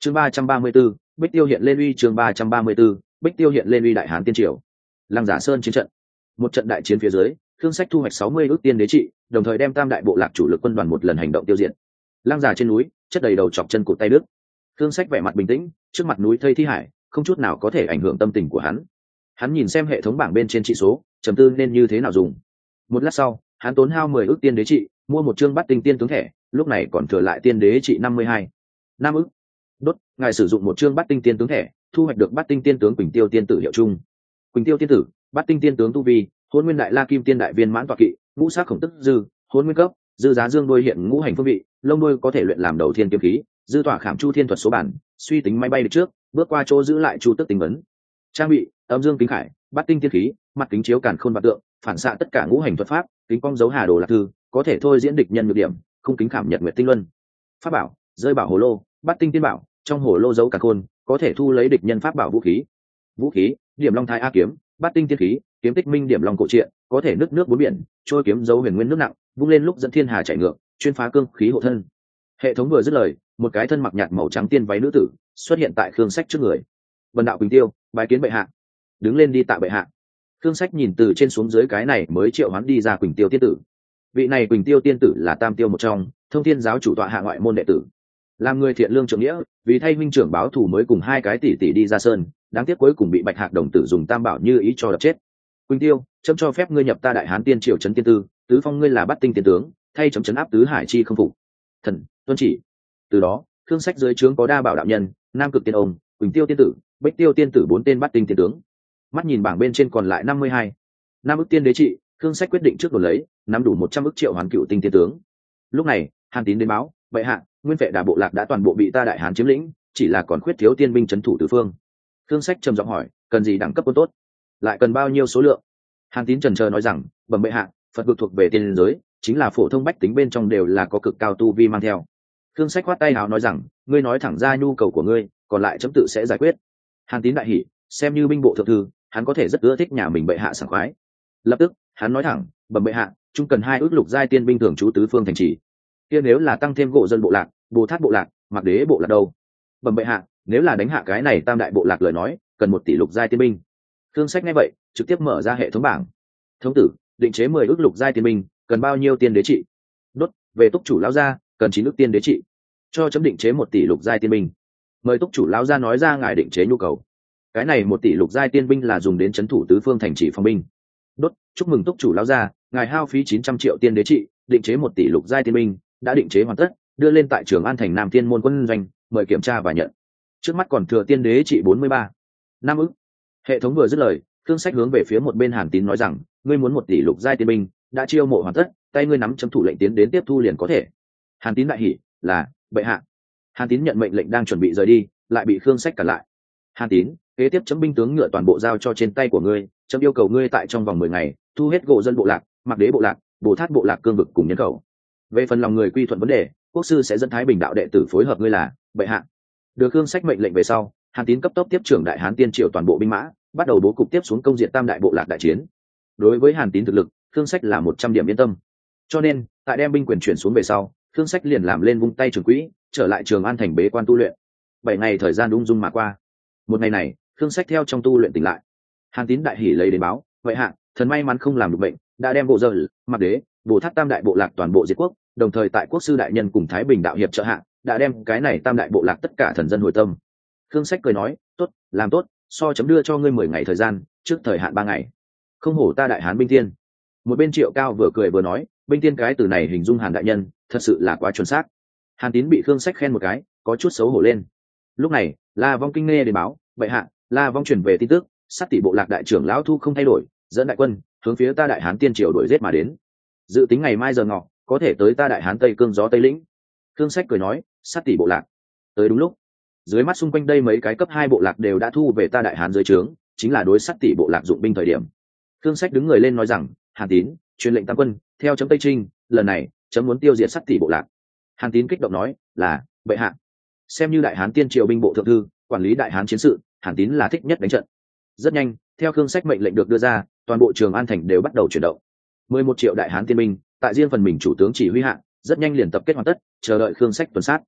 chương 334, Bích Tiêu hiện lên uy. chương 334, Bích Tiêu hiện lên uy. Đại Hán tiên triều, Lăng Giả Sơn chiến trận. Một trận đại chiến phía dưới, Khương Sách thu hoạch 60 ước tiên đế trị, đồng thời đem tam đại bộ lạc chủ lực quân đoàn một lần hành động tiêu diệt. Lăng Giả trên núi, chất đầy đầu chọc chân cụt tay đứt. Khương Sách vẻ mặt bình tĩnh, trước mặt núi thây thi hải, không chút nào có thể ảnh hưởng tâm tình của hắn. Hắn nhìn xem hệ thống bảng bên trên trị số, trầm tư nên như thế nào dùng. Một lát sau, hắn tốn hao 10 ước tiên đế trị, mua một chương Bát Tinh tiên tướng thẻ, lúc này còn thừa lại tiên đế trị 52. 5 ước. Đốt, ngài sử dụng một chương Bát Tinh tiên tướng thẻ, thu hoạch được Bát Tinh tiên tướng Quỳnh Tiêu tiên tử hiệu chung. Quỳnh Tiêu tiên tử, Bát Tinh tiên tướng tu vi, Hỗn Nguyên Đại La Kim Tiên Đại Viên mãn tọa kỵ, ngũ sắc khổng tức dư, Hỗn Nguyên cấp, dư giá dương đôi hiện ngũ hành phương vị, lông đôi có thể luyện làm đầu thiên kiếm khí, dư tỏa khảm chu thiên thuật số bản, suy tính máy bay được trước, bước qua chỗ giữ lại chu tức tính vấn. Trang bị, âm dương kính khải, Bát Tinh tiên khí, mặt kính chiếu càn khôn vạn tượng, phản xạ tất cả ngũ hành thuật pháp, kính quang dấu hà đồ lạc thư, có thể thôi diễn địch nhân nhược điểm, không kính khảm nhật nguyệt tinh luân. Pháp bảo, rơi bảo hồ lô, Bát Tinh tiên bảo, trong hồ lô dấu càn khôn, có thể thu lấy địch nhân pháp bảo vũ khí. Vũ khí, điểm long thái a kiếm, Bát Tinh tiên khí, kiếm tích minh điểm long cổ truyện, có thể nứt nước bốn biển, trôi kiếm dấu huyền nguyên nước nặng, vung lên lúc dẫn thiên hà chảy ngược, chuyên phá cương khí hộ thân. Hệ thống vừa dứt lời, một cái thân mặc nhạt màu trắng tiên váy nữ tử xuất hiện tại Khương Sách trước người. Vân đạo Quỳnh Tiêu, bái kiến bệ hạ. Đứng lên đi tạ bệ hạ. Khương Sách nhìn từ trên xuống dưới cái này mới triệu hoán đi ra Quỳnh Tiêu tiên tử. Vị này Quỳnh Tiêu tiên tử là Tam Tiêu một trong, Thông Thiên giáo chủ tọa hạ ngoại môn đệ tử, làm người thiện lương trưởng nghĩa, vì thay huynh trưởng báo thù mới cùng hai cái tỷ tỷ đi ra sơn, đáng tiếc cuối cùng bị Bạch Hạc đồng tử dùng tam bảo như ý cho đập chết. Quỳnh Tiêu, chấm cho phép ngươi nhập ta Đại Hán tiên triều trấn tiên tư, tứ phong ngươi là Bát Tinh tiên tướng, thay chấm trấn áp tứ hải chi không phục. Thần tuân chỉ. Từ đó, Khương Sách dưới trướng có Đa Bảo đạo nhân, Nam Cực tiên ông, Quỳnh Tiêu tiên tử, Bích Tiêu tiên tử 4 tên Bát Tinh tiên tướng. Mắt nhìn bảng bên trên còn lại 52. 5 ức tiên đế trị, Khương Sách quyết định trước đồn lấy, nắm đủ 100 ức triệu hoán cựu tinh tiên tướng. Lúc này, Hàn Tín đến báo, bệ hạ, nguyên vệ đà bộ lạc đã toàn bộ bị ta Đại Hán chiếm lĩnh, chỉ là còn khuyết thiếu tiên binh trấn thủ tứ phương. Khương Sách trầm giọng hỏi, cần gì đẳng cấp quân tốt, lại cần bao nhiêu số lượng? Hàn Tín chần chờ nói rằng, bẩm bệ hạ, Phật vực thuộc về tiên giới, chính là phổ thông bách tính bên trong đều là có cực cao tu vi mang theo. Khương Sách khoát tay áo nói rằng, ngươi nói thẳng ra nhu cầu của ngươi, còn lại chấm tự sẽ giải quyết. Hàn Tín đại hỉ, xem như binh bộ thượng thư, hắn có thể rất ưa thích nhà mình bệ hạ sảng khoái. Lập tức, hắn nói thẳng, bẩm bệ hạ, chúng cần 2 ước lục giai tiên binh thường trú tứ phương thành trì. Kia nếu là tăng thêm gỗ dân bộ lạc, Bồ Thát bộ lạc, Mạc Đế bộ lạc đâu? Bẩm bệ hạ, nếu là đánh hạ cái này tam đại bộ lạc lời nói, cần 1 tỷ lục giai tiên binh. Khương Sách nghe vậy, trực tiếp mở ra hệ thống bảng. Thống tử, định chế 10 ước lục giai tiên binh, cần bao nhiêu tiên đế trị? Đốt, về túc chủ lão gia, cần 9 ước tiên đế trị. Cho chấm định chế 1 tỷ lục giai tiên binh. Mời túc chủ lão gia nói ra ngài định chế nhu cầu. Cái này 1 tỷ lục giai tiên binh là dùng đến trấn thủ tứ phương thành trì phòng binh. Đốt, chúc mừng túc chủ lão gia, ngài hao phí 900 triệu tiên đế trị, định chế 1 tỷ lục giai tiên binh, đã định chế hoàn tất, đưa lên tại Trường An thành Nam Thiên môn quân doanh, mời kiểm tra và nhận. Trước mắt còn thừa tiên đế trị 43. 5 ức. Hệ thống vừa dứt lời, Khương Sách hướng về phía một bên Hàn Tín nói rằng, ngươi muốn 1 tỷ lục giai tiên binh, đã chiêu mộ hoàn tất, tay ngươi nắm chấm thủ lệnh tiến đến tiếp thu liền có thể. Hàn Tín đại hỉ, là bệ hạ. Hàn Tín nhận mệnh lệnh đang chuẩn bị rời đi, lại bị Khương Sách cản lại. Hàn Tín, kế tiếp chấm binh tướng ngựa toàn bộ giao cho trên tay của ngươi, chấm yêu cầu ngươi tại trong vòng 10 ngày thu hết gỗ dân bộ lạc, Mạc Đế bộ lạc, Bồ Thát bộ lạc cương vực cùng nhân khẩu. Về phần lòng người quy thuận vấn đề, quốc sư sẽ dẫn Thái Bình đạo đệ tử phối hợp ngươi là bệ hạ. Được Khương Sách mệnh lệnh về sau, Hàn Tín cấp tốc tiếp trưởng Đại Hán tiên triều toàn bộ binh mã, bắt đầu bố cục tiếp xuống công diện tam đại bộ lạc đại chiến. Đối với Hàn Tín thực lực, Khương Sách là 100 điểm yên tâm. Cho nên, tại đem binh quyền chuyển xuống về sau, Khương Sách liền làm lên vung tay trường quỹ, trở lại Trường An thành bế quan tu luyện. 7 ngày thời gian ung dung mà qua. Một ngày này, Khương Sách theo trong tu luyện tỉnh lại. Hàn Tín đại hỉ lấy đến báo, vậy hạ, thần may mắn không làm được bệnh, đã đem bộ dơ, Mạc Đế, Bồ Thát tam đại bộ lạc toàn bộ diệt quốc, đồng thời tại quốc sư đại nhân cùng Thái Bình đạo hiệp trợ hạ, đã đem cái này tam đại bộ lạc tất cả thần dân hồi tâm. Khương Sách cười nói, tốt, làm tốt, so chấm đưa cho ngươi 10 ngày thời gian, trước thời hạn 3 ngày. Không hổ ta Đại Hán binh tiên. Một bên Triệu Cao vừa cười vừa nói, binh tiên cái từ này hình dung Hàn đại nhân, thật sự là quá chuẩn xác. Hàn Tín bị Khương Sách khen một cái, có chút xấu hổ lên. Lúc này, La Vong kinh nghe đến báo, vậy hạ, La Vong truyền về tin tức, sát tỷ bộ lạc đại trưởng lão Thu không thay đổi, dẫn đại quân hướng phía ta Đại Hán tiên triều đuổi giết mà đến. Dự tính ngày mai giờ ngọ, có thể tới ta Đại Hán Tây Cương gió Tây lĩnh. Khương Sách cười nói, sát tỷ bộ lạc tới đúng lúc. Dưới mắt xung quanh đây mấy cái cấp 2 bộ lạc đều đã thu về ta Đại Hán dưới trướng, chính là đối sát tỷ bộ lạc dụng binh thời điểm. Khương Sách đứng người lên nói rằng, Hàn Tín, truyền lệnh tam quân, theo chấm Tây Trinh, lần này chấm muốn tiêu diệt sát tỷ bộ lạc. Hàn Tín kích động nói, là bệ hạ. Xem như Đại Hán tiên triều binh bộ thượng thư, quản lý Đại Hán chiến sự, Hàn Tín là thích nhất đánh trận. Rất nhanh, theo Khương Sách mệnh lệnh được đưa ra, toàn bộ Trường An thành đều bắt đầu chuyển động. 11 triệu Đại Hán tiên binh, tại riêng phần mình chủ tướng chỉ huy hạ, rất nhanh liền tập kết hoàn tất, chờ đợi Khương Sách tuần sát.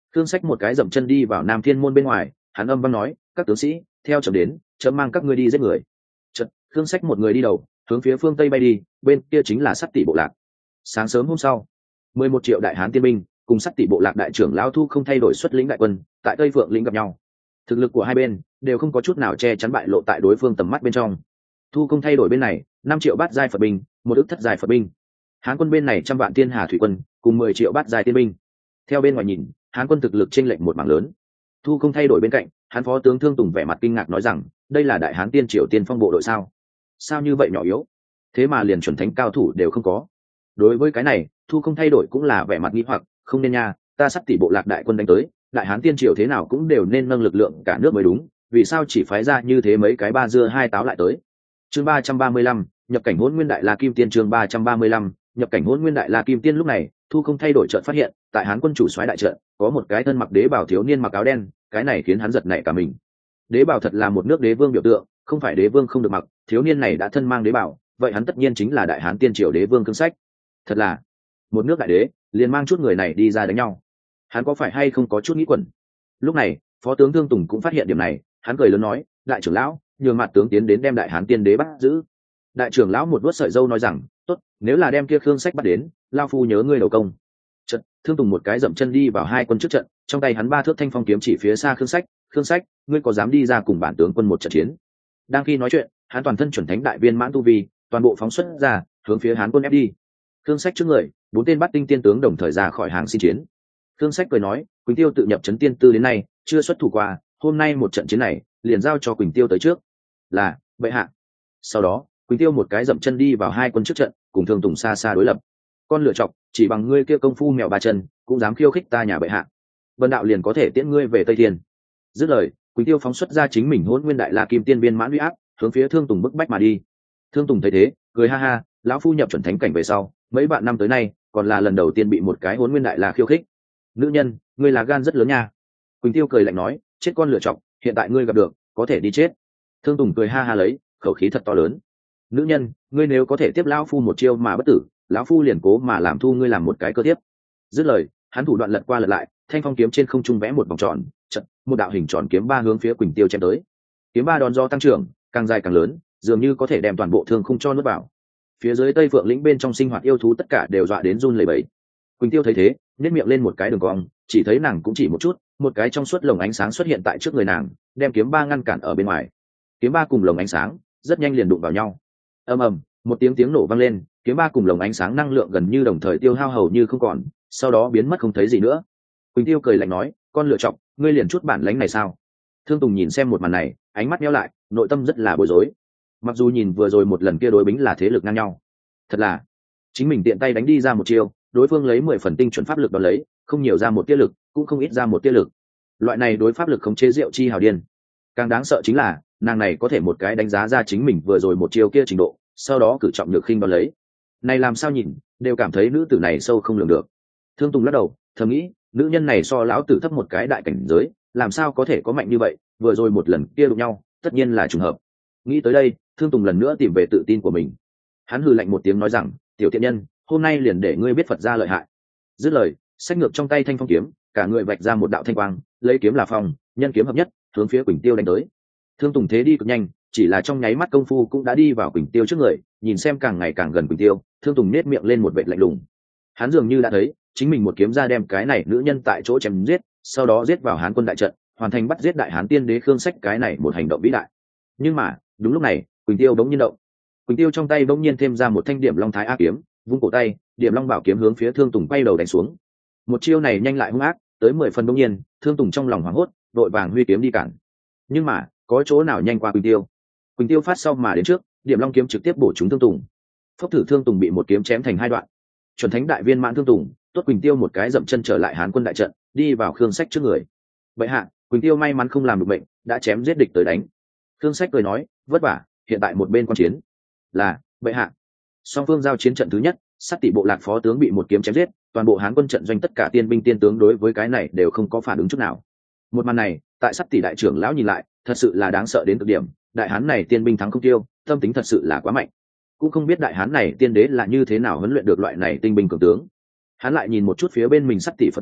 Khương Sách một cái dậm chân đi vào Nam Thiên môn bên ngoài, hắn âm vang nói, các tướng sĩ, theo chấm đến, chấm mang các ngươi đi giết người. Chợt, Khương Sách một người đi đầu, hướng phía phương tây bay đi, bên kia chính là Sắt Tỷ bộ lạc. Sáng sớm hôm sau, 11 triệu đại hán tiên binh cùng Sắt Tỷ bộ lạc đại trưởng lão Thu không thay đổi xuất lĩnh đại quân, tại Tây Phượng lĩnh gặp nhau. Thực lực của hai bên đều không có chút nào che chắn bại lộ tại đối phương tầm mắt bên trong. Thu không thay đổi bên này 5 triệu bát giai Phật binh, một ức thất giai Phật binh. Hán quân bên này trăm vạn thiên hà thủy quân, cùng 10 triệu bát giai tiên binh. Theo bên ngoài nhìn, Hán quân thực lực chênh lệch một mảng lớn. Thu không thay đổi bên cạnh, Hán phó tướng Thương Tùng vẻ mặt kinh ngạc nói rằng, đây là đại hán tiên triều tiên phong bộ đội sao? Sao như vậy nhỏ yếu? Thế mà liền chuẩn thánh cao thủ đều không có. Đối với cái này, Thu không thay đổi cũng là vẻ mặt nghi hoặc, không nên nha, ta Sắt Tỷ bộ lạc đại quân đánh tới, đại hán tiên triều thế nào cũng đều nên nâng lực lượng cả nước mới đúng, vì sao chỉ phái ra như thế mấy cái ba dưa hai táo lại tới? Chương 335, nhập cảnh Hỗn Nguyên Đại La Kim Tiên. Chương 335, nhập cảnh Hỗn Nguyên Đại La Kim Tiên. Lúc này, Thu không thay đổi chợt phát hiện, tại Hán quân chủ soái đại trận, có một cái thân mặc đế bào thiếu niên mặc áo đen, cái này khiến hắn giật nảy cả mình. Đế bào thật là một nước đế vương biểu tượng, không phải đế vương không được mặc, thiếu niên này đã thân mang đế bào, vậy hắn tất nhiên chính là đại hán tiên triều đế vương Khương Sách. Thật là một nước đại đế, liền mang chút người này đi ra đánh nhau. Hắn có phải hay không có chút nghĩ quẩn? Lúc này, phó tướng Thương Tùng cũng phát hiện điểm này, hắn cười lớn nói, đại trưởng lão, nhường mặt tướng tiến đến đem đại hán tiên đế bắt giữ. Đại trưởng lão một vuốt sợi râu nói rằng, tốt, nếu là đem kia Khương Sách bắt đến, lao phu nhớ ngươi đầu công. Trận, Thương Tùng một cái dậm chân đi vào hai quân trước trận, trong tay hắn 3 thước thanh phong kiếm chỉ phía xa Khương Sách, Khương Sách, ngươi có dám đi ra cùng bản tướng quân một trận chiến? Đang khi nói chuyện, hắn toàn thân chuẩn thánh đại viên mãn tu vi, toàn bộ phóng xuất ra, hướng phía Hán quân ép đi. Khương Sách trước người, 4 tên Bát tinh tiên tướng đồng thời ra khỏi hàng xin chiến. Khương Sách cười nói, Quỳnh Tiêu tự nhập trấn tiên tư đến nay, chưa xuất thủ qua, hôm nay một trận chiến này, liền giao cho Quỳnh Tiêu tới trước. Là, bệ hạ. Sau đó, Quỳnh Tiêu một cái dậm chân đi vào hai quân trước trận, cùng Thương Tùng xa xa đối lập. Con lựa chọc, chỉ bằng ngươi kia công phu mèo ba chân, cũng dám khiêu khích ta nhà bệ hạ. Vân đạo liền có thể tiễn ngươi về Tây Thiên. Dứt lời, Quỳnh Tiêu phóng xuất ra chính mình Hỗn Nguyên Đại La Kim Tiên viên mãn uy áp, hướng phía Thương Tùng bức bách mà đi. Thương Tùng thấy thế, cười ha ha, lão phu nhập chuẩn thánh cảnh về sau, mấy bạn năm tới nay, còn là lần đầu tiên bị một cái Hỗn Nguyên Đại La khiêu khích. Nữ nhân, ngươi là gan rất lớn nha. Quỳnh Tiêu cười lạnh nói, chết con lựa chọc, hiện tại ngươi gặp được, có thể đi chết. Thương Tùng cười ha ha lấy, khẩu khí thật to lớn. Nữ nhân, ngươi nếu có thể tiếp lão phu một chiêu mà bất tử, lão phu liền cố mà làm thu ngươi làm một cái cơ tiếp. Dứt lời, hắn thủ đoạn lật qua lật lại, thanh phong kiếm trên không trung vẽ một vòng tròn, chợt một đạo hình tròn kiếm ba hướng phía Quỳnh Tiêu chém tới. Kiếm ba đòn do tăng trưởng, càng dài càng lớn, dường như có thể đem toàn bộ thương khung cho nuốt vào. Phía dưới Tây Phượng lĩnh bên trong sinh hoạt yêu thú tất cả đều dọa đến run lẩy bẩy. Quỳnh Tiêu thấy thế, nhếch miệng lên một cái đường cong, chỉ thấy nàng cũng chỉ một chút, một cái trong suốt lồng ánh sáng xuất hiện tại trước người nàng, đem kiếm ba ngăn cản ở bên ngoài. Kiếm ba cùng lồng ánh sáng rất nhanh liền đụng vào nhau. Ầm ầm, một tiếng nổ vang lên, kiếm ba cùng lồng ánh sáng năng lượng gần như đồng thời tiêu hao hầu như không còn, sau đó biến mất không thấy gì nữa. Quỳnh Tiêu cười lạnh nói, con lựa chọc, ngươi liền chút bản lãnh này sao? Thương Tùng nhìn xem một màn này, ánh mắt nheo lại, nội tâm rất là bối rối. Mặc dù nhìn vừa rồi một lần kia đối bính là thế lực ngang nhau, thật là chính mình tiện tay đánh đi ra một chiêu, đối phương lấy 10 phần tinh chuẩn pháp lực đón lấy, không nhiều ra một tia lực, cũng không ít ra một tia lực. Loại này đối pháp lực khống chế diệu chi hào điên. Càng đáng sợ chính là, nàng này có thể một cái đánh giá ra chính mình vừa rồi một chiêu kia trình độ, sau đó cử trọng nhược khinh đón lấy. Này làm sao nhìn, đều cảm thấy nữ tử này sâu không lường được. Thương Tùng lắc đầu, thầm nghĩ, nữ nhân này so lão tử thấp một cái đại cảnh giới, làm sao có thể có mạnh như vậy, vừa rồi một lần kia đụng nhau, tất nhiên là trùng hợp. Nghĩ tới đây, Thương Tùng lần nữa tìm về tự tin của mình. Hắn hừ lạnh một tiếng nói rằng, tiểu thiện nhân, hôm nay liền để ngươi biết Phật gia lợi hại. Dứt lời, xách ngược trong tay thanh phong kiếm, cả người vạch ra một đạo thanh quang, lấy kiếm là phong, nhân kiếm hợp nhất, hướng phía Quỳnh Tiêu đánh tới. Thương Tùng thế đi cực nhanh, chỉ là trong nháy mắt công phu cũng đã đi vào Quỳnh Tiêu trước người, nhìn xem càng ngày càng gần Quỳnh Tiêu, Thương Tùng nét miệng lên một vệt lạnh lùng. Hắn dường như đã thấy, chính mình một kiếm ra đem cái này nữ nhân tại chỗ chém giết, sau đó giết vào Hán quân đại trận, hoàn thành bắt giết đại Hán tiên đế Khương Sách cái này một hành động vĩ đại. Nhưng mà, đúng lúc này, Quỳnh Tiêu bỗng nhiên động. Quỳnh Tiêu trong tay bỗng nhiên thêm ra một thanh điểm Long Thái A kiếm, vung cổ tay, điểm Long Bảo kiếm hướng phía Thương Tùng quay đầu đánh xuống. Một chiêu này nhanh lại hung ác, tới 10 phần bỗng nhiên, Thương Tùng trong lòng hoảng hốt, đội vàng huy kiếm đi cản. Nhưng mà, có chỗ nào nhanh qua Quỳnh Tiêu? Quỳnh Tiêu phát sau mà đến trước, điểm Long kiếm trực tiếp bổ trúng Thương Tùng. Phốc thử Thương Tùng bị một kiếm chém thành 2 đoạn. Chuẩn thánh đại viên mãn Thương Tùng, tốt Quỳnh Tiêu một cái dậm chân trở lại Hán quân đại trận, đi vào Khương Sách trước người. Bệ hạ, Quỳnh Tiêu may mắn không làm được bệnh, đã chém giết địch tới đánh. Khương Sách cười nói, vất vả, hiện tại một bên quan chiến. Là, bệ hạ. Song phương giao chiến trận thứ nhất, Sắt Tỷ bộ lạc phó tướng bị một kiếm chém giết, toàn bộ Hán quân trận doanh tất cả tiên binh tiên tướng đối với cái này đều không có phản ứng chút nào. Một màn này, tại Sắt Tỷ đại trưởng lão nhìn lại, thật sự là đáng sợ đến cực điểm, đại hán này tiên binh thắng không tiêu, tâm tính thật sự là quá mạnh. Cũng không biết đại hán này tiên đế là như thế nào huấn luyện được loại này tinh binh cường tướng. Hắn lại nhìn một chút phía bên mình Sắt Tỷ Phật binh,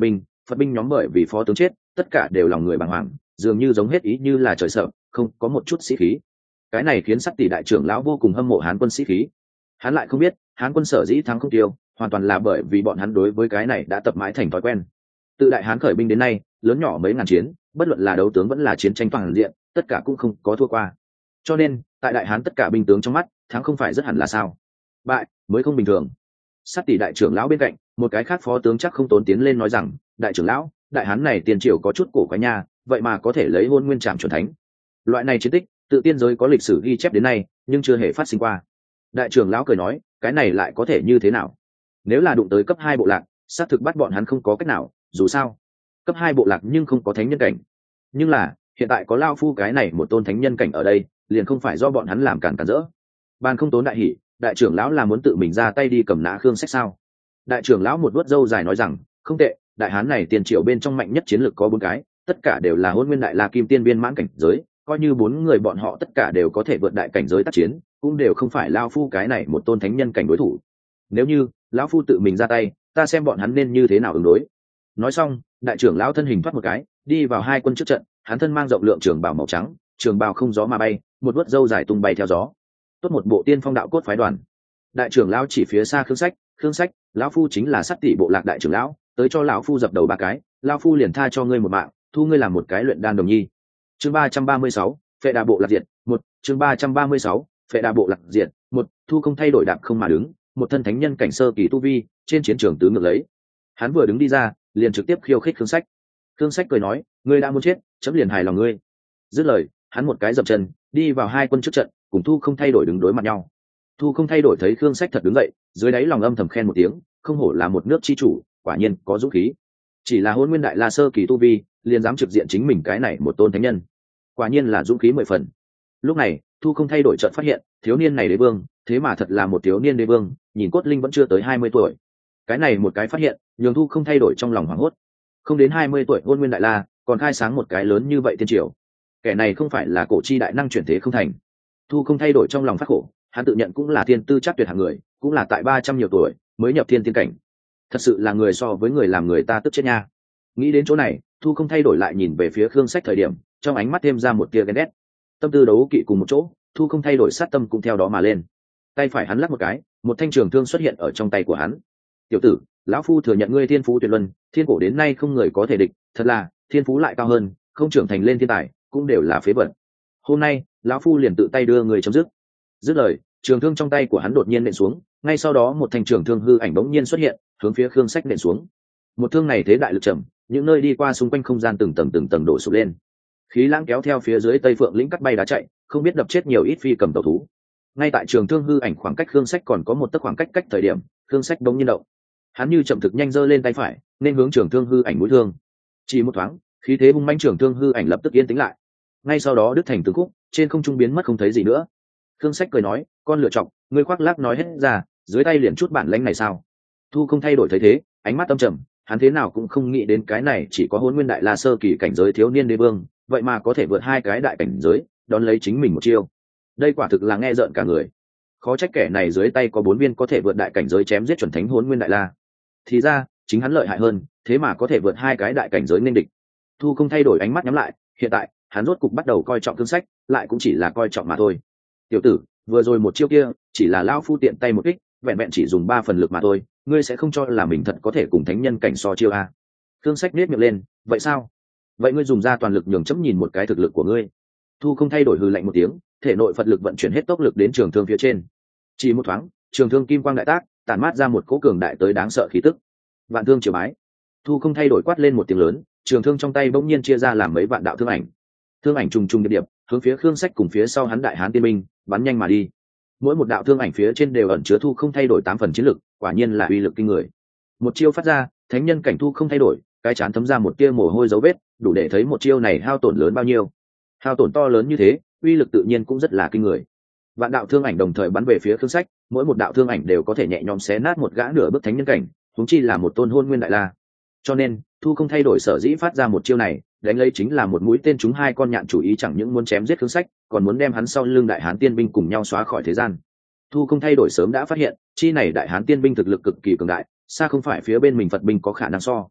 Phật binh nhóm bởi vì phó tướng chết tất cả đều lòng người bàng hoàng, dường như giống hết ý như là trời sợ, không có một chút sĩ khí. Cái này khiến Sắt Tỷ đại trưởng lão vô cùng hâm mộ Hán quân sĩ khí. Hắn lại không biết Hán quân sở dĩ thắng không tiêu hoàn toàn là bởi vì bọn hắn đối với cái này đã tập mãi thành thói quen. Từ đại Hán khởi binh đến nay, lớn nhỏ mấy ngàn chiến, bất luận là đấu tướng vẫn là chiến tranh toàn diện, tất cả cũng không có thua qua. Cho nên tại đại Hán tất cả binh tướng trong mắt, thắng không phải rất hẳn là sao, bại mới không bình thường. Sắt Tỷ đại trưởng lão bên cạnh, một cái khác phó tướng chắc không tốn tiến lên nói rằng, đại trưởng lão, đại Hán này tiền triều có chút cổ quái nha, vậy mà có thể lấy Hôn Nguyên Trảm chuẩn thánh. Loại này chiến tích, tự tiên giới có lịch sử ghi chép đến nay, nhưng chưa hề phát sinh qua. Đại trưởng lão cười nói, cái này lại có thể như thế nào? Nếu là đụng tới cấp 2 bộ lạc, xác thực bắt bọn hắn không có cách nào, dù sao, cấp 2 bộ lạc nhưng không có thánh nhân cảnh. Nhưng là, hiện tại có Lao Phu cái này một tôn thánh nhân cảnh ở đây, liền không phải do bọn hắn làm cản rỡ. Ban không tốn đại hỉ, đại trưởng lão là muốn tự mình ra tay đi cầm nã Khương Sách sao? Đại trưởng lão một vuốt râu dài nói rằng, không tệ, đại hán này tiền triệu bên trong mạnh nhất chiến lược có 4 cái, tất cả đều là Hôn Nguyên Đại La Kim Tiên viên mãn cảnh giới, coi như 4 người bọn họ tất cả đều có thể vượt đại cảnh giới tác chiến, cũng đều không phải Lao Phu cái này một tôn thánh nhân cảnh đối thủ. Nếu như lão Phu tự mình ra tay, ta xem bọn hắn nên như thế nào ứng đối. Nói xong, đại trưởng lão thân hình thoát một cái, đi vào hai quân trước trận, hắn thân mang rộng lượng trường bào màu trắng, trường bào không gió mà bay, một vớt râu dài tung bay theo gió. Tốt một bộ tiên phong đạo cốt phái đoàn. Đại trưởng lão chỉ phía xa Khương Sách, lão Phu chính là Sắt Tỷ bộ lạc đại trưởng lão, tới cho lão Phu dập đầu 3 cái, lão Phu liền tha cho ngươi một mạng, thu ngươi làm một cái luyện đan đồng nhi. Chương 336, Phệ Đà bộ lạc diệt, 1, chương 336, Phệ Đà bộ lạc diệt, 1, thu không thay đổi đạp không mà đứng, một thân thánh nhân cảnh sơ kỳ tu vi, trên chiến trường tứ ngược lấy. Hắn vừa đứng đi ra, liền trực tiếp khiêu khích Khương Sách cười nói, ngươi đã muốn chết, chấm liền hài lòng ngươi. Dứt lời, hắn một cái dập chân, đi vào hai quân trước trận, cùng thu không thay đổi đứng đối mặt nhau. Thu không thay đổi thấy Khương Sách thật đứng dậy, dưới đáy lòng âm thầm khen một tiếng, không hổ là một nước chi chủ, quả nhiên có dũng khí. Chỉ là Hôn Nguyên Đại La sơ kỳ tu vi, liền dám trực diện chính mình cái này một tôn thánh nhân, quả nhiên là dũng khí 10 phần. Lúc này, thu không thay đổi chợt phát hiện, thiếu niên này đế vương, thế mà thật là một thiếu niên đế vương, nhìn cốt linh vẫn chưa tới 20 tuổi. Cái này một cái phát hiện, nhường thu không thay đổi trong lòng hoảng hốt. Không đến 20 tuổi Hôn Nguyên Đại La, còn khai sáng một cái lớn như vậy tiên triều. Kẻ này không phải là cổ chi đại năng chuyển thế không thành. Thu không thay đổi trong lòng phát khổ, hắn tự nhận cũng là thiên tư chắc tuyệt hạng người, cũng là tại 300 nhiều tuổi mới nhập thiên tiên cảnh. Thật sự là người so với người làm người ta tức chết nha. Nghĩ đến chỗ này, thu không thay đổi lại nhìn về phía Khương Sách thời điểm, trong ánh mắt thêm ra một tia ghen ghét. Tâm tư đấu kỵ cùng một chỗ, thu không thay đổi sát tâm cũng theo đó mà lên. Tay phải hắn lắc một cái, một thanh trường thương xuất hiện ở trong tay của hắn. Tiểu tử, lão Phu thừa nhận ngươi thiên phú tuyệt luân, thiên cổ đến nay không người có thể địch, thật là thiên phú lại cao hơn, không trưởng thành lên thiên tài cũng đều là phế vật. Hôm nay lão Phu liền tự tay đưa người chấm dứt. Dứt lời, trường thương trong tay của hắn đột nhiên nện xuống, ngay sau đó một thanh trường thương hư ảnh bỗng nhiên xuất hiện, hướng phía Khương Sách nện xuống. Một thương này thế đại lực trầm, những nơi đi qua xung quanh không gian từng tầng đổ sụp lên. Khí lãng kéo theo phía dưới Tây Phượng lĩnh cắt bay đá chạy, không biết đập chết nhiều ít phi cầm tàu thú. Ngay tại trường thương hư ảnh khoảng cách Khương Sách còn có một tấc khoảng cách thời điểm, Khương Sách bỗng nhiên động. Hắn như chậm thực nhanh giơ lên tay phải, nên hướng trường thương hư ảnh mũi thương. Chỉ một thoáng, khí thế hung mãnh trường thương hư ảnh lập tức yên tĩnh lại. Ngay sau đó đứt thành từng khúc, trên không trung biến mất không thấy gì nữa. Khương Sách cười nói, con lựa chọc, ngươi khoác lác nói hết ra, dưới tay liền chút bản lãnh này sao? Thu không thay đổi thấy thế, ánh mắt âm trầm, hắn thế nào cũng không nghĩ đến cái này chỉ có Hôn Nguyên Đại La sơ kỳ cảnh giới thiếu niên đế vương, vậy mà có thể vượt 2 cái đại cảnh giới, đón lấy chính mình một chiêu. Đây quả thực là nghe rợn cả người. Khó trách kẻ này dưới tay có 4 viên có thể vượt đại cảnh giới chém giết chuẩn thánh Hôn Nguyên Đại La. Thì ra, chính hắn lợi hại hơn, thế mà có thể vượt 2 cái đại cảnh giới nên địch. Thu không thay đổi ánh mắt nhắm lại, hiện tại, hắn rốt cục bắt đầu coi trọng Khương Sách, lại cũng chỉ là coi trọng mà thôi. Tiểu tử, vừa rồi một chiêu kia, chỉ là lão Phu tiện tay một kích, vẹn vẹn chỉ dùng 3 phần lực mà thôi, ngươi sẽ không cho là mình thật có thể cùng thánh nhân cảnh so chiêu a? Khương Sách nhếch miệng lên, vậy sao? Vậy ngươi dùng ra toàn lực nhường chấm nhìn một cái thực lực của ngươi. Thu không thay đổi hừ lạnh một tiếng, thể nội Phật lực vận chuyển hết tốc lực đến trường thương phía trên. Chỉ một thoáng, trường thương kim quang đại tác, tản mát ra một cỗ cường đại tới đáng sợ khí tức. Vạn thương triều bái. Thu không thay đổi quát lên một tiếng lớn, trường thương trong tay bỗng nhiên chia ra làm mấy vạn đạo thương ảnh. Thương ảnh trùng trùng điệp điệp, hướng phía Khương Sách cùng phía sau hắn đại hán tiên binh bắn nhanh mà đi. Mỗi một đạo thương ảnh phía trên đều ẩn chứa thu không thay đổi 8 phần chiến lực, quả nhiên là uy lực kinh người. Một chiêu phát ra, thánh nhân cảnh thu không thay đổi, cái chán thấm ra một tia mồ hôi dấu vết, đủ để thấy một chiêu này hao tổn lớn bao nhiêu. Hao tổn to lớn như thế, uy lực tự nhiên cũng rất là kinh người. Vạn đạo thương ảnh đồng thời bắn về phía Khương Sách, mỗi một đạo thương ảnh đều có thể nhẹ nhõm xé nát một gã nửa bước thánh nhân cảnh, huống chi là một tôn Hôn Nguyên Đại La. Cho nên, thu không thay đổi sở dĩ phát ra một chiêu này, đánh lấy chính là một mũi tên trúng 2 con nhạn, chủ ý chẳng những muốn chém giết Khương Sách, còn muốn đem hắn sau lưng đại hán tiên binh cùng nhau xóa khỏi thế gian. Thu không thay đổi sớm đã phát hiện, chi này đại hán tiên binh thực lực cực kỳ cường đại, xa không phải phía bên mình Phật binh có khả năng so.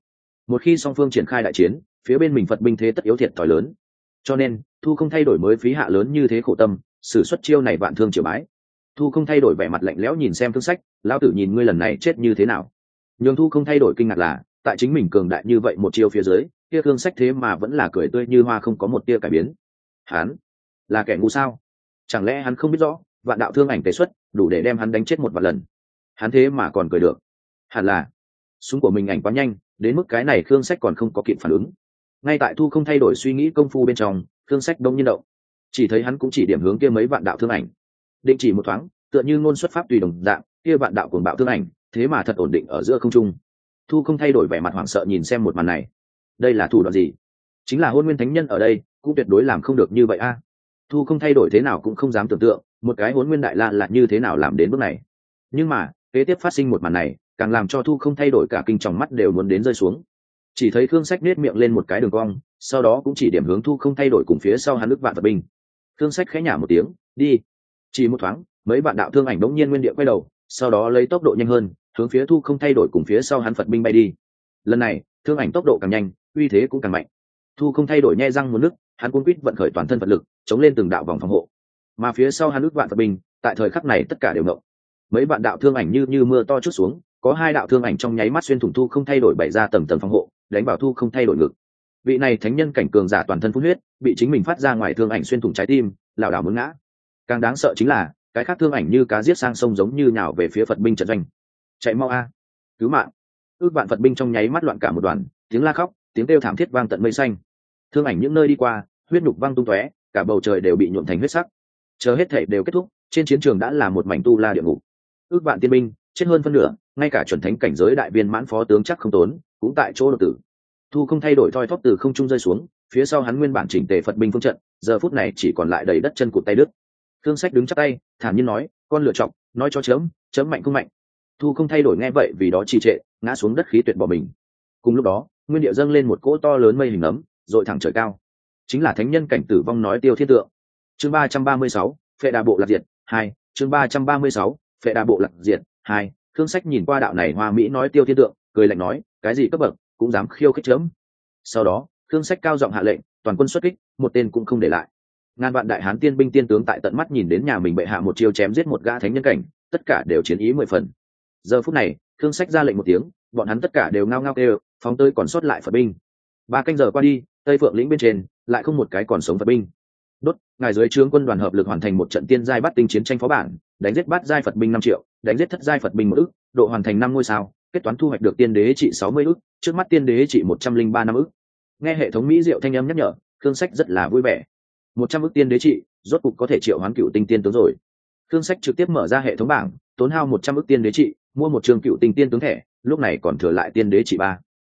một khi song phương triển khai đại chiến, phía bên mình Phật binh thế tất yếu thiệt thòi lớn, cho nên Thu không thay đổi mới phí hạ lớn như thế khổ tâm, sử xuất chiêu này vạn thương triều bái. Thu không thay đổi vẻ mặt lạnh lẽo nhìn xem Thương Sách, lão tử nhìn ngươi lần này chết như thế nào. Nhưng Thu không thay đổi kinh ngạc là, tại chính mình cường đại như vậy một chiêu phía dưới, kia Thương Sách thế mà vẫn là cười tươi như hoa, không có một tia cải biến. Hắn là kẻ ngu sao? Chẳng lẽ hắn không biết rõ vạn đạo thương ảnh tế xuất đủ để đem hắn đánh chết một vạn lần, hắn thế mà còn cười được? Hẳn là súng của mình ảnh quá nhanh, đến mức cái này Thương Sách còn không có kịp phản ứng. Ngay tại Thu không thay đổi suy nghĩ công phu bên trong, Thương Sách đông nhiên động, chỉ thấy hắn cũng chỉ điểm hướng kia mấy vạn đạo thương ảnh, định chỉ một thoáng, tựa như ngôn xuất pháp tùy đồng dạng, kia vạn đạo cuồng bạo thương ảnh thế mà thật ổn định ở giữa không trung. Thu không thay đổi vẻ mặt hoảng sợ nhìn xem một màn này, đây là thủ đoạn gì? Chính là Hôn Nguyên Thánh Nhân ở đây cũng tuyệt đối làm không được như vậy a. Thu không thay đổi thế nào cũng không dám tưởng tượng một cái Hôn Nguyên Đại La là như thế nào làm đến bước này. Nhưng mà kế tiếp phát sinh một màn này càng làm cho Thu không thay đổi cả kinh tròng mắt đều muốn đến rơi xuống. Chỉ thấy Thương Sách nết miệng lên một cái đường cong, sau đó cũng chỉ điểm hướng Thu không thay đổi cùng phía sau hắn ức vạn Phật binh. Thương Sách khẽ nhả một tiếng, đi. Chỉ một thoáng, mấy vạn đạo thương ảnh đống nhiên nguyên địa quay đầu, sau đó lấy tốc độ nhanh hơn hướng phía Thu không thay đổi cùng phía sau hắn Phật binh bay đi. Lần này thương ảnh tốc độ càng nhanh, uy thế cũng càng mạnh. Thu không thay đổi nhe răng một nước, hắn cuốn quýt vận khởi toàn thân Phật lực chống lên từng đạo vòng phòng hộ, mà phía sau hắn ức vạn Phật binh tại thời khắc này tất cả đều ngộng. Mấy vạn đạo thương ảnh như mưa to chút xuống, có hai đạo thương ảnh trong nháy mắt xuyên thủng Thu không thay đổi bày ra tầng tầng phòng hộ, đánh vào Thu không thay đổi ngực. Vị này thánh nhân cảnh cường giả toàn thân phun huyết, bị chính mình phát ra ngoài thương ảnh xuyên thủng trái tim, lảo đảo muốn ngã. Càng đáng sợ chính là cái khác thương ảnh như cá giết sang sông giống như nhào về phía Phật binh trận doanh. Chạy mau a, cứu mạng! Ước vạn Phật binh trong nháy mắt loạn cả một đoàn, tiếng la khóc, tiếng kêu thảm thiết vang tận mây xanh. Thương ảnh những nơi đi qua, huyết nhục văng tung tóe, cả bầu trời đều bị nhuộm thành huyết sắc. Chờ hết thảy đều kết thúc, trên chiến trường đã là một mảnh tu la địa ngục. Ước vạn tiên binh chết hơn phân nửa, ngay cả chuẩn thánh cảnh giới đại viên mãn phó tướng chắc không tốn cũng tại chỗ đột tử. Thu không thay đổi thoi thóp từ không trung rơi xuống, phía sau hắn nguyên bản chỉnh tề Phật binh phương trận giờ phút này chỉ còn lại đầy đất chân cụt tay đứt. Thương Sách đứng chắp tay thản nhiên nói, con lựa chọn nói cho chấm mạnh không mạnh. Thu không thay đổi nghe vậy vì đó trì trệ, ngã xuống đất khí tuyệt bỏ mình. Cùng lúc đó nguyên địa dâng lên một cỗ to lớn mây hình ấm, dội thẳng trời cao, chính là thánh nhân cảnh tử vong nói Tiêu Thiên Tượng. Chương 336, Phệ Đà Bộ Lạc Diệt 2. Chương 336, Phệ Đà Bộ Lạc Diệt 2. Thương Sách nhìn qua đạo này hoa mỹ nói Tiêu Thiên Tượng, cười lạnh nói, cái gì cấp bậc cũng dám khiêu khích chấm. Sau đó Thương Sách cao giọng hạ lệnh, toàn quân xuất kích, một tên cũng không để lại. Ngàn vạn đại hán tiên binh tiên tướng tại tận mắt nhìn đến nhà mình bệ hạ một chiêu chém giết một gã thánh nhân cảnh, tất cả đều chiến ý 10 phần. Giờ phút này Thương Sách ra lệnh một tiếng, bọn hắn tất cả đều ngao ngao kêu, phóng tới còn sót lại Phật binh. 3 canh giờ qua đi, Tây Phượng lĩnh bên trên lại không một cái còn sống Phật binh. Đốt, ngài dưới trướng quân đoàn hợp lực hoàn thành một trận tiên giai bát tinh chiến tranh phó bản, đánh giết bát giai Phật binh 5 triệu, đánh giết thất giai Phật binh 1 ức, độ hoàn thành 5 ngôi sao, kết toán thu hoạch được tiên đế trị 60 ức, trước mắt tiên đế trị 103 năm ức. Nghe hệ thống mỹ diệu thanh âm nhắc nhở, Thương Sách rất là vui vẻ. 100 ức tiên đế trị, rốt cục có thể triệu hoán cựu tinh tiên tướng rồi. Thương Sách trực tiếp mở ra hệ thống bảng, tốn hao 100 ức tiên đế trị, mua một trường cựu tinh tiên tướng thẻ, lúc này còn thừa lại tiên đế trị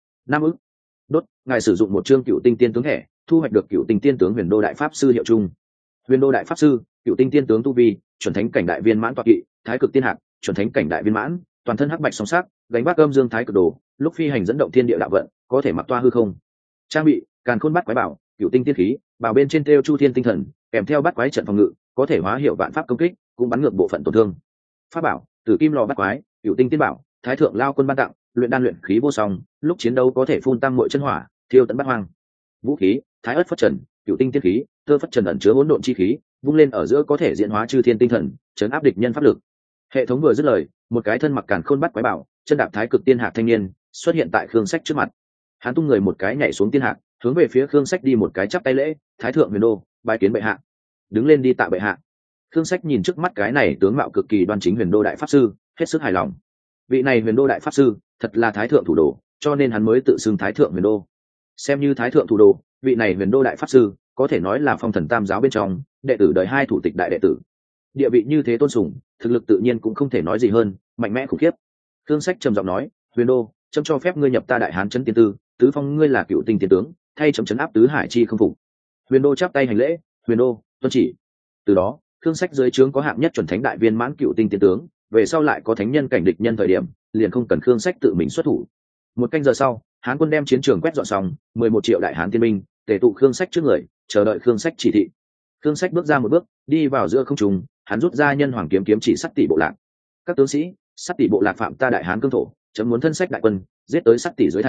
5 ức. Đốt, ngài sử dụng một chương cựu tinh tiên tướng thẻ, thu hoạch được cựu tinh tiên tướng Huyền Đô Đại Pháp Sư hiệu chung. Huyền Đô Đại Pháp Sư, cựu tinh tiên tướng tu vi, chuẩn thánh cảnh đại viên mãn toạc kỵ, thái cực tiên hạc, chuẩn thánh cảnh đại viên mãn, toàn thân hắc bạch song sắc, gánh vác âm dương thái cực đồ, lúc phi hành dẫn động thiên địa đạo vận, có thể mặc toa hư không. Trang bị, Càn Khôn Bát Quái Bảo, cựu tinh tiên khí, bảo bên trên treo Chu Thiên tinh thần, kèm theo bát quái trận phòng ngự, có thể hóa hiệu vạn pháp công kích, cũng bắn ngược bộ phận tổn thương. Pháp bảo, Tử Kim Lò Bát Quái, cựu tinh tiên bảo, Thái thượng Lao Quân ban tặng, luyện đan luyện khí vô song, lúc chiến đấu có thể phun tăng muội chân hỏa, thiêu tận bát hoang. Vũ khí, Thái ất phất trần, cựu tinh tiên khí, thơ phất trần ẩn chứa hỗn độn chi khí, vung lên ở giữa có thể diễn hóa chư thiên tinh thần, chấn áp địch nhân pháp lực. Hệ thống vừa dứt lời, một cái thân mặc Càn Khôn Bát Quái Bảo, chân đạp thái cực tiên hạc thanh niên xuất hiện tại Khương Sách trước mặt. Hắn tung người một cái nhảy xuống tiên hạc, hướng về phía Khương Sách đi một cái chắp tay lễ, Thái thượng Huyền Đô, bái kiến bệ hạ. Đứng lên đi tạ bệ hạ. Khương Sách nhìn trước mắt cái này tướng mạo cực kỳ đoan chính Huyền Đô Đại Pháp Sư, hết sức hài lòng. Vị này Huyền Đô Đại Pháp Sư thật là thái thượng thủ đồ, cho nên hắn mới tự xưng Thái thượng Huyền Đô. Xem như thái thượng thủ đồ, vị này Huyền Đô Đại Pháp Sư có thể nói là Phong Thần Tam giáo bên trong đệ tử đời 2 thủ tịch đại đệ tử. Địa vị như thế tôn sùng, thực lực tự nhiên cũng không thể nói gì hơn, mạnh mẽ khủng khiếp. Khương Sách trầm giọng nói, Huyền Đô, chấm cho phép ngươi nhập ta Đại Hán trấn tiên tư, tứ phong ngươi là cựu tinh tiên tướng, thay chấm trấn áp tứ hải chi không phục. Huyền Đô chắp tay hành lễ, Huyền Đô tuân chỉ. Từ đó Khương Sách dưới trướng có hạng nhất chuẩn thánh đại viên mãn cựu tinh tiên tướng, về sau lại có thánh nhân cảnh địch nhân thời điểm, liền không cần Khương Sách tự mình xuất thủ. 1 canh giờ sau, Hán quân đem chiến trường quét dọn xong, 11 triệu đại hán tiên binh tề tụ Khương Sách trước người, chờ đợi Khương Sách chỉ thị. Khương Sách bước ra một bước, đi vào giữa không trung, hắn rút ra nhân hoàng kiếm kiếm chỉ Sắt Tỷ bộ lạc. Các tướng sĩ, Sắt Tỷ bộ lạc phạm ta đại hán cương thổ, chấm muốn thân sách đại quân, giết tới Sắt Tỷ dưới thành,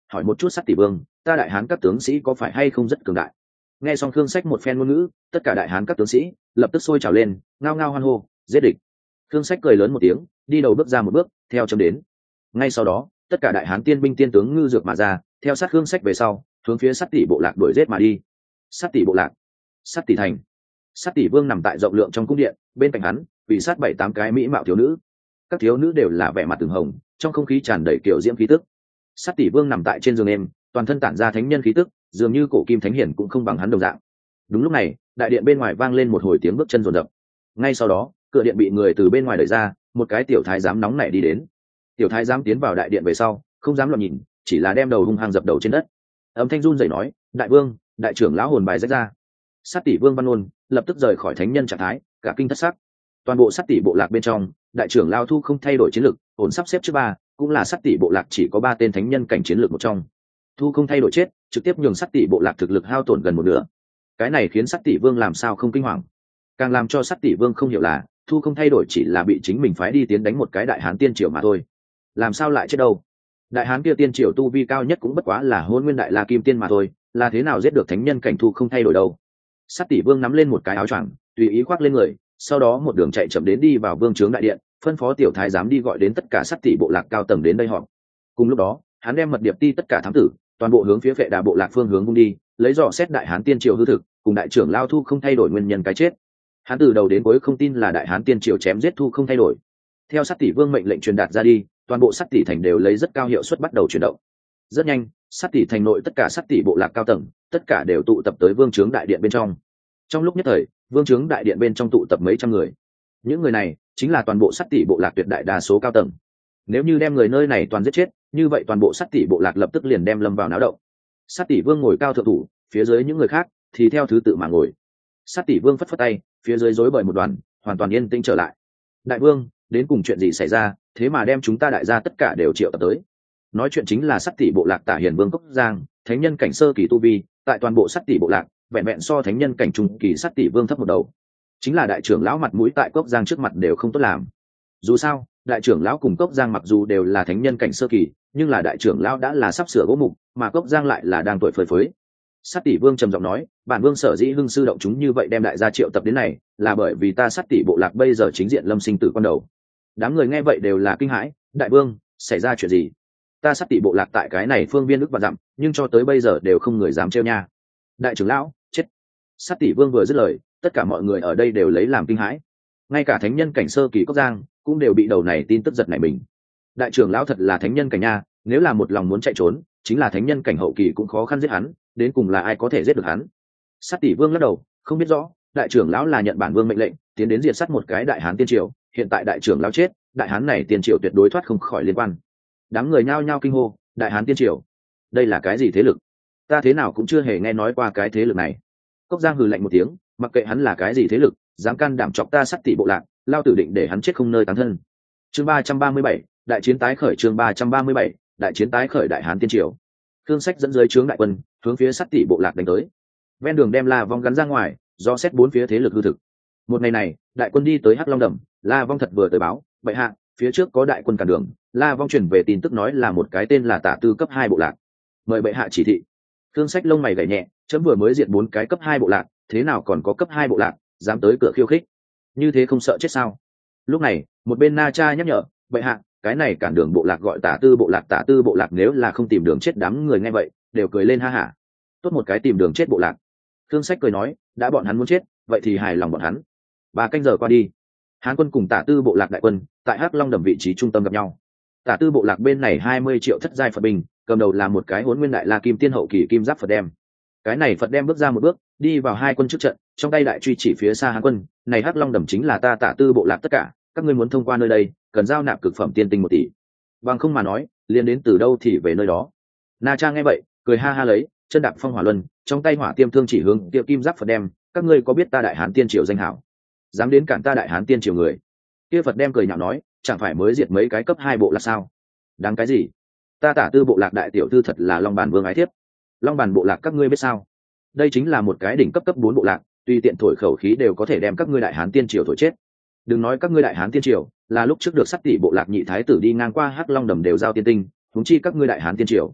hỏi một chút Sắt tỷ vương, ta đại hán các tướng sĩ có phải hay không rất cường đại? Nghe xong Khương Sách một phen ngôn ngữ, tất cả đại hán các tướng sĩ lập tức sôi trào lên, ngao ngao hoan hô, giết địch. Khương Sách cười lớn một tiếng, đi đầu bước ra một bước, theo chấm đến. Ngay sau đó, tất cả đại hán tiên binh tiên tướng ngư dược mà ra, theo sát Khương Sách về sau, hướng phía Sắt tỷ bộ lạc đuổi giết mà đi. Sắt tỷ bộ lạc, Sắt tỷ thành. Sắt tỷ vương nằm tại rộng lượng trong cung điện, bên cạnh hắn bị sát 7-8 cái mỹ mạo thiếu nữ. Các thiếu nữ đều là vẻ mặt từng hồng, trong không khí tràn đầy kiểu diễm khí tức. Sắt tỷ vương nằm tại trên giường êm, toàn thân tản ra thánh nhân khí tức, dường như cổ kim thánh hiển cũng không bằng hắn đồng dạng. Đúng lúc này, đại điện bên ngoài vang lên một hồi tiếng bước chân rồn rập. Ngay sau đó, cửa điện bị người từ bên ngoài đẩy ra, một cái tiểu thái giám nóng nảy đi đến. Tiểu thái giám tiến vào đại điện về sau, không dám loạn nhìn, chỉ là đem đầu hung hăng dập đầu trên đất. Âm thanh run rẩy nói, đại vương, đại trưởng lão hồn bài rách ra. Sát tỷ vương văn ôn lập tức rời khỏi thánh nhân trạng thái, cả kinh thất sắc. Toàn bộ sát tỷ bộ lạc bên trong, đại trưởng lão thu không thay đổi chiến lược, ổn sắp xếp trước ba, cũng là sát tỷ bộ lạc chỉ có 3 tên thánh nhân cảnh chiến lược một trong. Thu không thay đổi chết, trực tiếp nhường sát tỷ bộ lạc thực lực hao tổn gần một nửa. Cái này khiến sát tỷ vương làm sao không kinh hoàng. Càng làm cho sát tỷ vương không hiểu là, thu không thay đổi chỉ là bị chính mình phái đi tiến đánh một cái đại hán tiên triều mà thôi. Làm sao lại chết đâu? Đại hán kia tiên triều tu vi cao nhất cũng bất quá là Hôn Nguyên Đại La Kim Tiên mà thôi, là thế nào giết được thánh nhân cảnh thu không thay đổi đâu? Sát tỷ vương nắm lên một cái áo choàng, tùy ý khoác lên người, sau đó một đường chạy chậm đến đi vào vương trướng đại điện, phân phó tiểu thái giám đi gọi đến tất cả sát tỷ bộ lạc cao tầng đến đây họp. Cùng lúc đó, hắn đem mật điệp ti tất cả thám tử, toàn bộ hướng phía Phệ Đà bộ lạc phương hướng vung đi, lấy dò xét đại hán tiên triều hư thực, cùng đại trưởng lao thu không thay đổi nguyên nhân cái chết. Hắn từ đầu đến cuối không tin là đại hán tiên triều chém giết thu không thay đổi. Theo sát tỷ vương mệnh lệnh truyền đạt ra đi, toàn bộ sát tỷ thành đều lấy rất cao hiệu suất bắt đầu chuyển động. Rất nhanh, sát tỷ thành nội tất cả sát tỷ bộ lạc cao tầng, tất cả đều tụ tập tới vương trướng đại điện bên trong. Trong lúc nhất thời, vương trướng đại điện bên trong tụ tập mấy trăm người. Những người này chính là toàn bộ sát tỷ bộ lạc tuyệt đại đa số cao tầng. Nếu như đem người nơi này toàn giết chết, như vậy toàn bộ sát tỷ bộ lạc lập tức liền đem lâm vào náo động. Sát tỷ vương ngồi cao thượng thủ, phía dưới những người khác thì theo thứ tự mà ngồi. Sát tỷ vương phất phất tay, phía dưới rối bời một đoàn, hoàn toàn yên tĩnh trở lại. Đại vương, đến cùng chuyện gì xảy ra, thế mà đem chúng ta đại gia tất cả đều triệu tập tới? Nói chuyện chính là sát tỷ bộ lạc Tả Hiền Vương Cốc Giang, thánh nhân cảnh sơ kỳ tu vi, tại toàn bộ sát tỷ bộ lạc, vẹn vẹn so thánh nhân cảnh trung kỳ sát tỷ vương thấp một đầu. Chính là đại trưởng lão mặt mũi tại Cốc Giang trước mặt đều không tốt làm. Dù sao, đại trưởng lão cùng Cốc Giang mặc dù đều là thánh nhân cảnh sơ kỳ, nhưng là đại trưởng lão đã là sắp sửa gỗ mục, mà Cốc Giang lại là đang tuổi phơi phới. Sát tỷ vương trầm giọng nói, bản vương sở dĩ hưng sư động chúng như vậy đem đại gia triệu tập đến này, là bởi vì ta sát tỷ bộ lạc bây giờ chính diện lâm sinh tử con đầu. Đám người nghe vậy đều là kinh hãi, đại vương, xảy ra chuyện gì? Ta sát tỷ bộ lạc tại cái này phương viên ức và dặm, nhưng cho tới bây giờ đều không người dám trêu nha. Đại trưởng lão, chết! Sát tỷ vương vừa dứt lời, tất cả mọi người ở đây đều lấy làm kinh hãi. Ngay cả thánh nhân cảnh sơ kỳ Cốc Giang cũng đều bị đầu này tin tức giật nảy mình. Đại trưởng lão thật là thánh nhân cảnh nha, nếu là một lòng muốn chạy trốn, chính là thánh nhân cảnh hậu kỳ cũng khó khăn giết hắn, đến cùng là ai có thể giết được hắn? Sát tỷ vương lắc đầu, không biết rõ. Đại trưởng lão là nhận bản vương mệnh lệnh, tiến đến diệt sát một cái đại hán tiên triều, hiện tại đại trưởng lão chết, đại hán này tiên triều tuyệt đối thoát không khỏi liên quan. Đám người nhao nhao kinh hô, đại hán tiên triều, đây là cái gì thế lực? Ta thế nào cũng chưa hề nghe nói qua cái thế lực này. Cốc Giang hừ lạnh một tiếng, mặc kệ hắn là cái gì thế lực, dám can đảm chọc ta sát tỷ bộ lạc, lao tử định để hắn chết không nơi táng thân. Chương 337, đại chiến tái khởi. Chương 337, đại chiến tái khởi. Đại hán tiên triều. Khương Sách dẫn dưới trướng đại quân, hướng phía sát tỷ bộ lạc đánh tới. Ven đường đem La Vong gắn ra ngoài, do xét bốn phía thế lực hư thực. Một ngày này, đại quân đi tới Hắc Long Đầm, La Vong thật vừa tới báo, bệ hạ, phía trước có đại quân cản đường. La Vong truyền về tin tức nói là một cái tên là Tả Tư cấp 2 bộ lạc, mời bệ hạ chỉ thị. Khương Sách lông mày gảy nhẹ, chấm vừa mới diệt 4 cái cấp 2 bộ lạc, thế nào còn có cấp 2 bộ lạc dám tới cửa khiêu khích, như thế không sợ chết sao? Lúc này, một bên Na Cha nhắc nhở, bệ hạ, cái này cản đường bộ lạc gọi Tả Tư bộ lạc. Tả Tư bộ lạc nếu là không tìm đường chết. Đám người nghe vậy đều cười lên ha hả. Tốt một cái tìm đường chết bộ lạc. Khương Sách cười nói, đã bọn hắn muốn chết, vậy thì hài lòng bọn hắn. 3 canh giờ qua đi, Hán quân cùng Tả Tư bộ lạc đại quân tại Hắc Long Đầm vị trí trung tâm gặp nhau. Tả Tư bộ lạc bên này 20 triệu thất giai Phật binh, cầm đầu là một cái Hỗn Nguyên Đại La Kim Tiên hậu kỳ kim giáp Phật đem. Cái này Phật đem bước ra một bước, đi vào hai quân trước trận, trong tay đại truy chỉ phía xa Hán quân, này Hắc Long Đầm chính là ta Tả Tư bộ lạc tất cả, các ngươi muốn thông qua nơi đây, cần giao nạp cực phẩm tiên tinh 1 tỷ. Bằng không mà nói, liền đến từ đâu thì về nơi đó. Na Cha nghe vậy, cười ha ha lấy, chân đạp phong hỏa luân, trong tay hỏa tiêm thương chỉ hướng Tiệu Kim Giáp Phật đem, các ngươi có biết ta Đại Hán Tiên Triều danh hảo? Dám đến cản ta Đại Hán Tiên Triều người. Kia Phật đem cười nhạo nói, chẳng phải mới diệt mấy cái cấp 2 bộ lạc sao? Đáng cái gì? Ta Tả Tư bộ lạc đại tiểu thư thật là Long Bàn Vương ái thiếp. Long Bàn bộ lạc các ngươi biết sao? Đây chính là một cái đỉnh cấp 4 bộ lạc, tùy tiện thổi khẩu khí đều có thể đem các ngươi Đại Hán Tiên Triều thổi chết. Đừng nói các ngươi Đại Hán Tiên Triều, là lúc trước được sát tỷ bộ lạc nhị thái tử đi ngang qua Hắc Long Đầm đều giao tiên tinh, huống chi các ngươi Đại Hán Tiên Triều.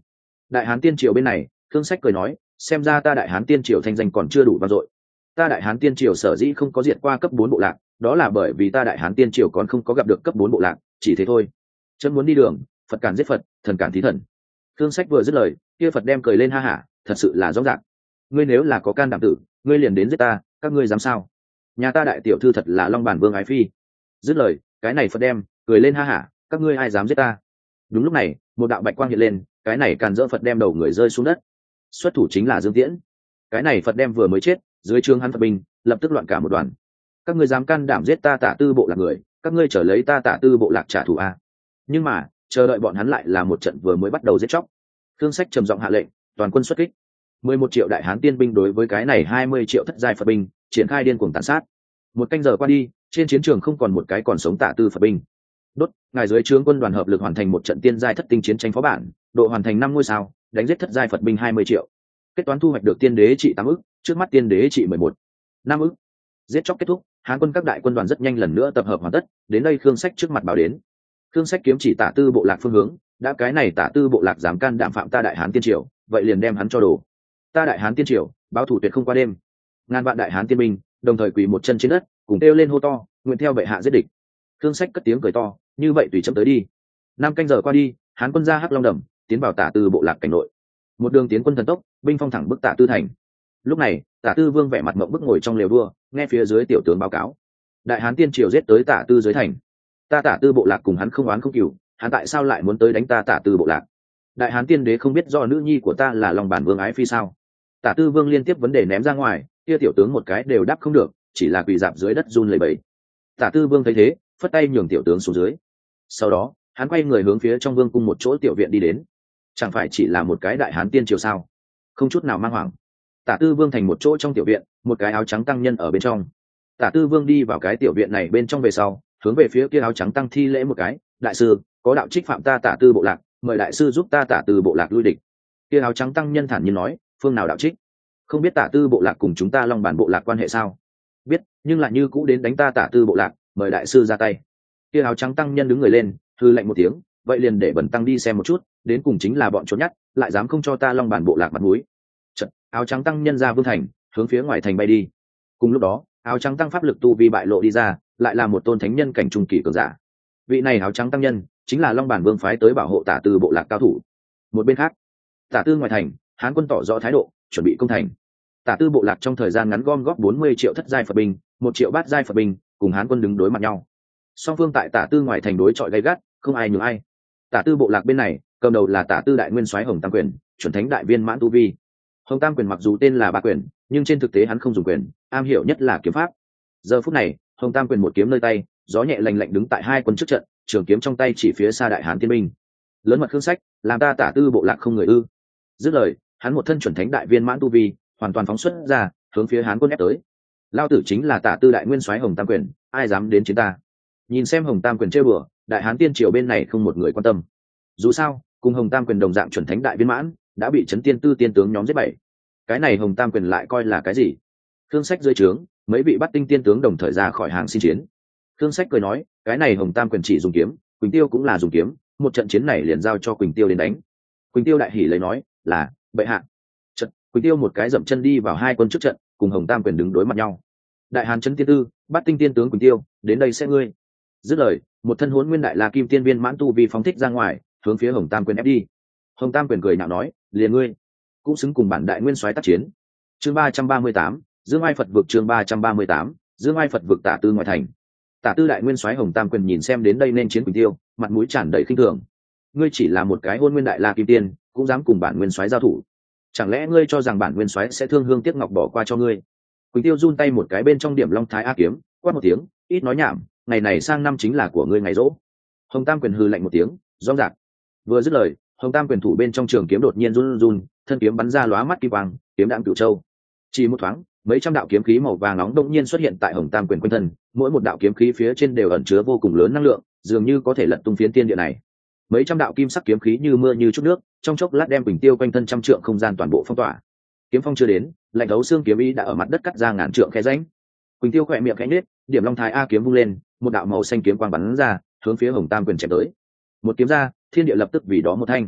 Đại Hán Tiên Triều bên này, Khương Sách cười nói, xem ra ta Đại Hán Tiên Triều thanh danh còn chưa đủ vang dội. Ta Đại Hán Tiên Triều sở dĩ không có diệt qua cấp 4 bộ lạc, đó là bởi vì ta Đại Hán Tiên Triều còn không có gặp được cấp 4 bộ lạc, chỉ thế thôi. Chấm muốn đi đường, Phật cản giết Phật, thần cản thí thần. Khương Sách vừa dứt lời, kia Phật đem cười lên ha hả, thật sự là rõ ràng. Ngươi nếu là có can đảm tử, ngươi liền đến giết ta, các ngươi dám sao? Nhà ta đại tiểu thư thật là Long Bản Vương ái phi. Dứt lời, cái này Phật đem cười lên ha hả, các ngươi ai dám giết ta? Đúng lúc này, một đạo bạch quang hiện lên, cái này càn dỡ Phật đem đầu người rơi xuống đất. Xuất thủ chính là Dương Tiễn. Cái này Phật đem vừa mới chết, dưới trướng hắn Phật binh lập tức loạn cả một đoàn. Các ngươi dám can đảm giết ta Tả Tư bộ lạc người, các ngươi trở lấy ta Tả Tư bộ lạc trả thù a. Nhưng mà, chờ đợi bọn hắn lại là một trận vừa mới bắt đầu giết chóc. Khương Sách trầm giọng hạ lệnh, toàn quân xuất kích. 11 triệu đại hán tiên binh đối với cái này 20 triệu thất giai Phật binh, triển khai điên cuồng tàn sát. Một canh giờ qua đi, trên chiến trường không còn một cái còn sống Tả Tư Phật binh. Đốt, ngài dưới trướng quân đoàn hợp lực hoàn thành một trận tiên giai thất tinh chiến tranh phó bản, độ hoàn thành 5 ngôi sao, đánh giết thất giai Phật binh 20 triệu. Kết toán thu hoạch được tiên đế trị 8 ức, trước mắt tiên đế trị 11. 5 ức. Giết chóc kết thúc, Hán quân các đại quân đoàn rất nhanh lần nữa tập hợp hoàn tất, đến đây Khương Sách trước mặt báo đến. Khương Sách kiếm chỉ Tả Tư bộ lạc phương hướng, đã cái này Tả Tư bộ lạc dám can đảm phạm ta Đại Hán Tiên Triều, vậy liền đem hắn cho đổ. Ta Đại Hán Tiên Triều, báo thủ tuyệt không qua đêm. Ngàn vạn đại hán tiên binh, đồng thời quỳ một chân trên đất, cùng kêu lên hô to, nguyện theo bệ hạ giết địch. Khương Sách cất tiếng cười to, như vậy tùy chấm tới đi. 5 canh giờ qua đi, Hán quân ra Hắc Long Đầm, tiến vào Tả Tư bộ lạc cảnh nội. Một đường tiến quân thần tốc, binh phong thẳng bức Tả Tư thành. Lúc này, Tả Tư Vương vẻ mặt mộng bức ngồi trong lều đua, nghe phía dưới tiểu tướng báo cáo. Đại Hán Tiên Triều giết tới Tả Tư dưới thành. Ta Tả Tư bộ lạc cùng hắn không oán không cừu, hắn tại sao lại muốn tới đánh ta Tả Tư bộ lạc? Đại Hán Tiên Đế không biết do nữ nhi của ta là Long Bản Vương ái phi sao? Tả Tư Vương liên tiếp vấn đề ném ra ngoài, kia tiểu tướng một cái đều đáp không được, chỉ là quỳ dạp dưới đất run lẩy bẩy. Tả Tư Vương thấy thế, phất tay nhường tiểu tướng xuống dưới. Sau đó, hắn quay người hướng phía trong vương cung một chỗ tiểu viện đi đến. Chẳng phải chỉ là một cái Đại Hán Tiên Triều sao? Không chút nào mang hoảng. Tả Tư Vương thành một chỗ trong tiểu viện, một cái áo trắng tăng nhân ở bên trong. Tả Tư Vương đi vào cái tiểu viện này bên trong về sau, hướng về phía kia áo trắng tăng thi lễ một cái, đại sư, có đạo trích phạm ta Tả Tư bộ lạc, mời đại sư giúp ta Tả Tư bộ lạc lui địch. Kia áo trắng tăng nhân thản nhiên nói, phương nào đạo trích? Không biết Tả Tư bộ lạc cùng chúng ta Long Bản bộ lạc quan hệ sao? Biết, nhưng lại như cũ đến đánh ta Tả Tư bộ lạc, mời đại sư ra tay. Kia áo trắng tăng nhân đứng người lên, hư lạnh một tiếng, vậy liền để bẩn tăng đi xem một chút, đến cùng chính là bọn trốn nhát, lại dám không cho ta Long Bản bộ lạc mặt mũi. Chợt, áo trắng tăng nhân ra vương thành, hướng phía ngoài thành bay đi. Cùng lúc đó, áo trắng tăng pháp lực tu vi bại lộ đi ra, lại là một tôn thánh nhân cảnh trung kỳ cường giả. Vị này áo trắng tăng nhân, chính là Long Bản Vương phái tới bảo hộ Tả Tư bộ lạc cao thủ. Một bên khác, Tả Tư ngoài thành, Hán quân tỏ rõ thái độ, chuẩn bị công thành. Tả Tư bộ lạc trong thời gian ngắn gom góp 40 triệu thất giai Phật binh, 1 triệu bát giai Phật binh, cùng Hán quân đứng đối mặt nhau. Song phương tại Tả Tư ngoài thành đối chọi gay gắt, không ai nhường ai. Tả Tư bộ lạc bên này, cầm đầu là Tả Tư đại nguyên soái Hồng Tam Quyền, chuẩn thánh đại viên mãn tu vi. Hồng Tam Quyền mặc dù tên là Ba Quyền, nhưng trên thực tế hắn không dùng quyền, am hiểu nhất là kiếm pháp. Giờ phút này, Hồng Tam Quyền một kiếm nơi tay, gió nhẹ lành lạnh đứng tại hai quân trước trận, trường kiếm trong tay chỉ phía xa đại hán tiên binh. Lớn mật Khương Sách, làm ta Tả Tư bộ lạc không người ư? Dứt lời, hắn một thân chuẩn thánh đại viên mãn tu vi, hoàn toàn phóng xuất ra, hướng phía Hán quân ép tới. Lao tử chính là Tả Tư đại nguyên soái Hồng Tam Quyền, ai dám đến chiến ta? Nhìn xem Hồng Tam Quyền trêu bừa, đại hán tiên triều bên này không một người quan tâm. Dù sao, cùng Hồng Tam Quyền đồng dạng chuẩn thánh đại viên mãn, đã bị Trấn Tiên Tư tiên tướng nhóm giết bảy. Cái này Hồng Tam Quyền lại coi là cái gì? Khương Sách dưới trướng, mấy vị bắt tinh tiên tướng đồng thời ra khỏi hàng xin chiến. Khương Sách cười nói, cái này Hồng Tam Quyền chỉ dùng kiếm, Quỳnh Tiêu cũng là dùng kiếm, một trận chiến này liền giao cho Quỳnh Tiêu đến đánh. Quỳnh Tiêu đại hỉ lấy nói, là bệ hạ. Trận, Quỳnh Tiêu một cái dậm chân đi vào hai quân trước trận, cùng Hồng Tam Quyền đứng đối mặt nhau. Đại hán Trấn Tiên Tư, bắt tinh tiên tướng Quỳnh Tiêu, đến đây sẽ ngươi. Dứt lời, một thân Hỗn Nguyên Đại La Kim Tiên viên mãn tu vi phóng thích ra ngoài, hướng phía Hồng Tam Quyền ép đi. Hồng Tam Quyền cười nhạo nói, liền ngươi cũng xứng cùng bản đại nguyên soái tác chiến. Chương 338, Dương Ai Phật vực. Chương 338, Dương Ai Phật vực. Tả Tư ngoại thành. Tả Tư đại nguyên soái Hồng Tam Quyền nhìn xem đến đây nên chiến Quỳnh Tiêu, mặt mũi tràn đầy khinh thường. Ngươi chỉ là một cái Hỗn Nguyên Đại La Kim Tiên, cũng dám cùng bản nguyên soái giao thủ? Chẳng lẽ ngươi cho rằng bản nguyên soái sẽ thương hương tiếc ngọc bỏ qua cho ngươi? Quỳnh Tiêu run tay một cái bên trong điểm Long Thái A kiếm, quát một tiếng, ít nói nhảm, ngày này sang năm chính là của ngươi ngày rỗ. Hồng Tam Quyền hừ lạnh một tiếng, rõ ràng. Vừa dứt lời, Hồng Tam Quyền thủ bên trong trường kiếm đột nhiên run run, thân kiếm bắn ra lóa mắt kim quang, kiếm đãng cửu châu. Chỉ một thoáng, mấy trăm đạo kiếm khí màu vàng nóng đột nhiên xuất hiện tại Hồng Tam Quyền quanh thân, mỗi một đạo kiếm khí phía trên đều ẩn chứa vô cùng lớn năng lượng, dường như có thể lật tung phiến tiên địa này. Mấy trăm đạo kim sắc kiếm khí như mưa như chút nước, trong chốc lát đem Quỳnh Tiêu quanh thân trăm trượng không gian toàn bộ phong tỏa. Kiếm phong chưa đến, lạnh thấu xương kiếm ý đã ở mặt đất cắt ra ngàn trượng khe rãnh. Quỳnh Tiêu khẽ miệng khẽ nhếch, điểm Long Thái A kiếm vung lên, một đạo màu xanh kiếm quang bắn ra, hướng phía Hồng Tam Quyền chém tới. Một kiếm ra, thiên địa lập tức vì đó một thanh.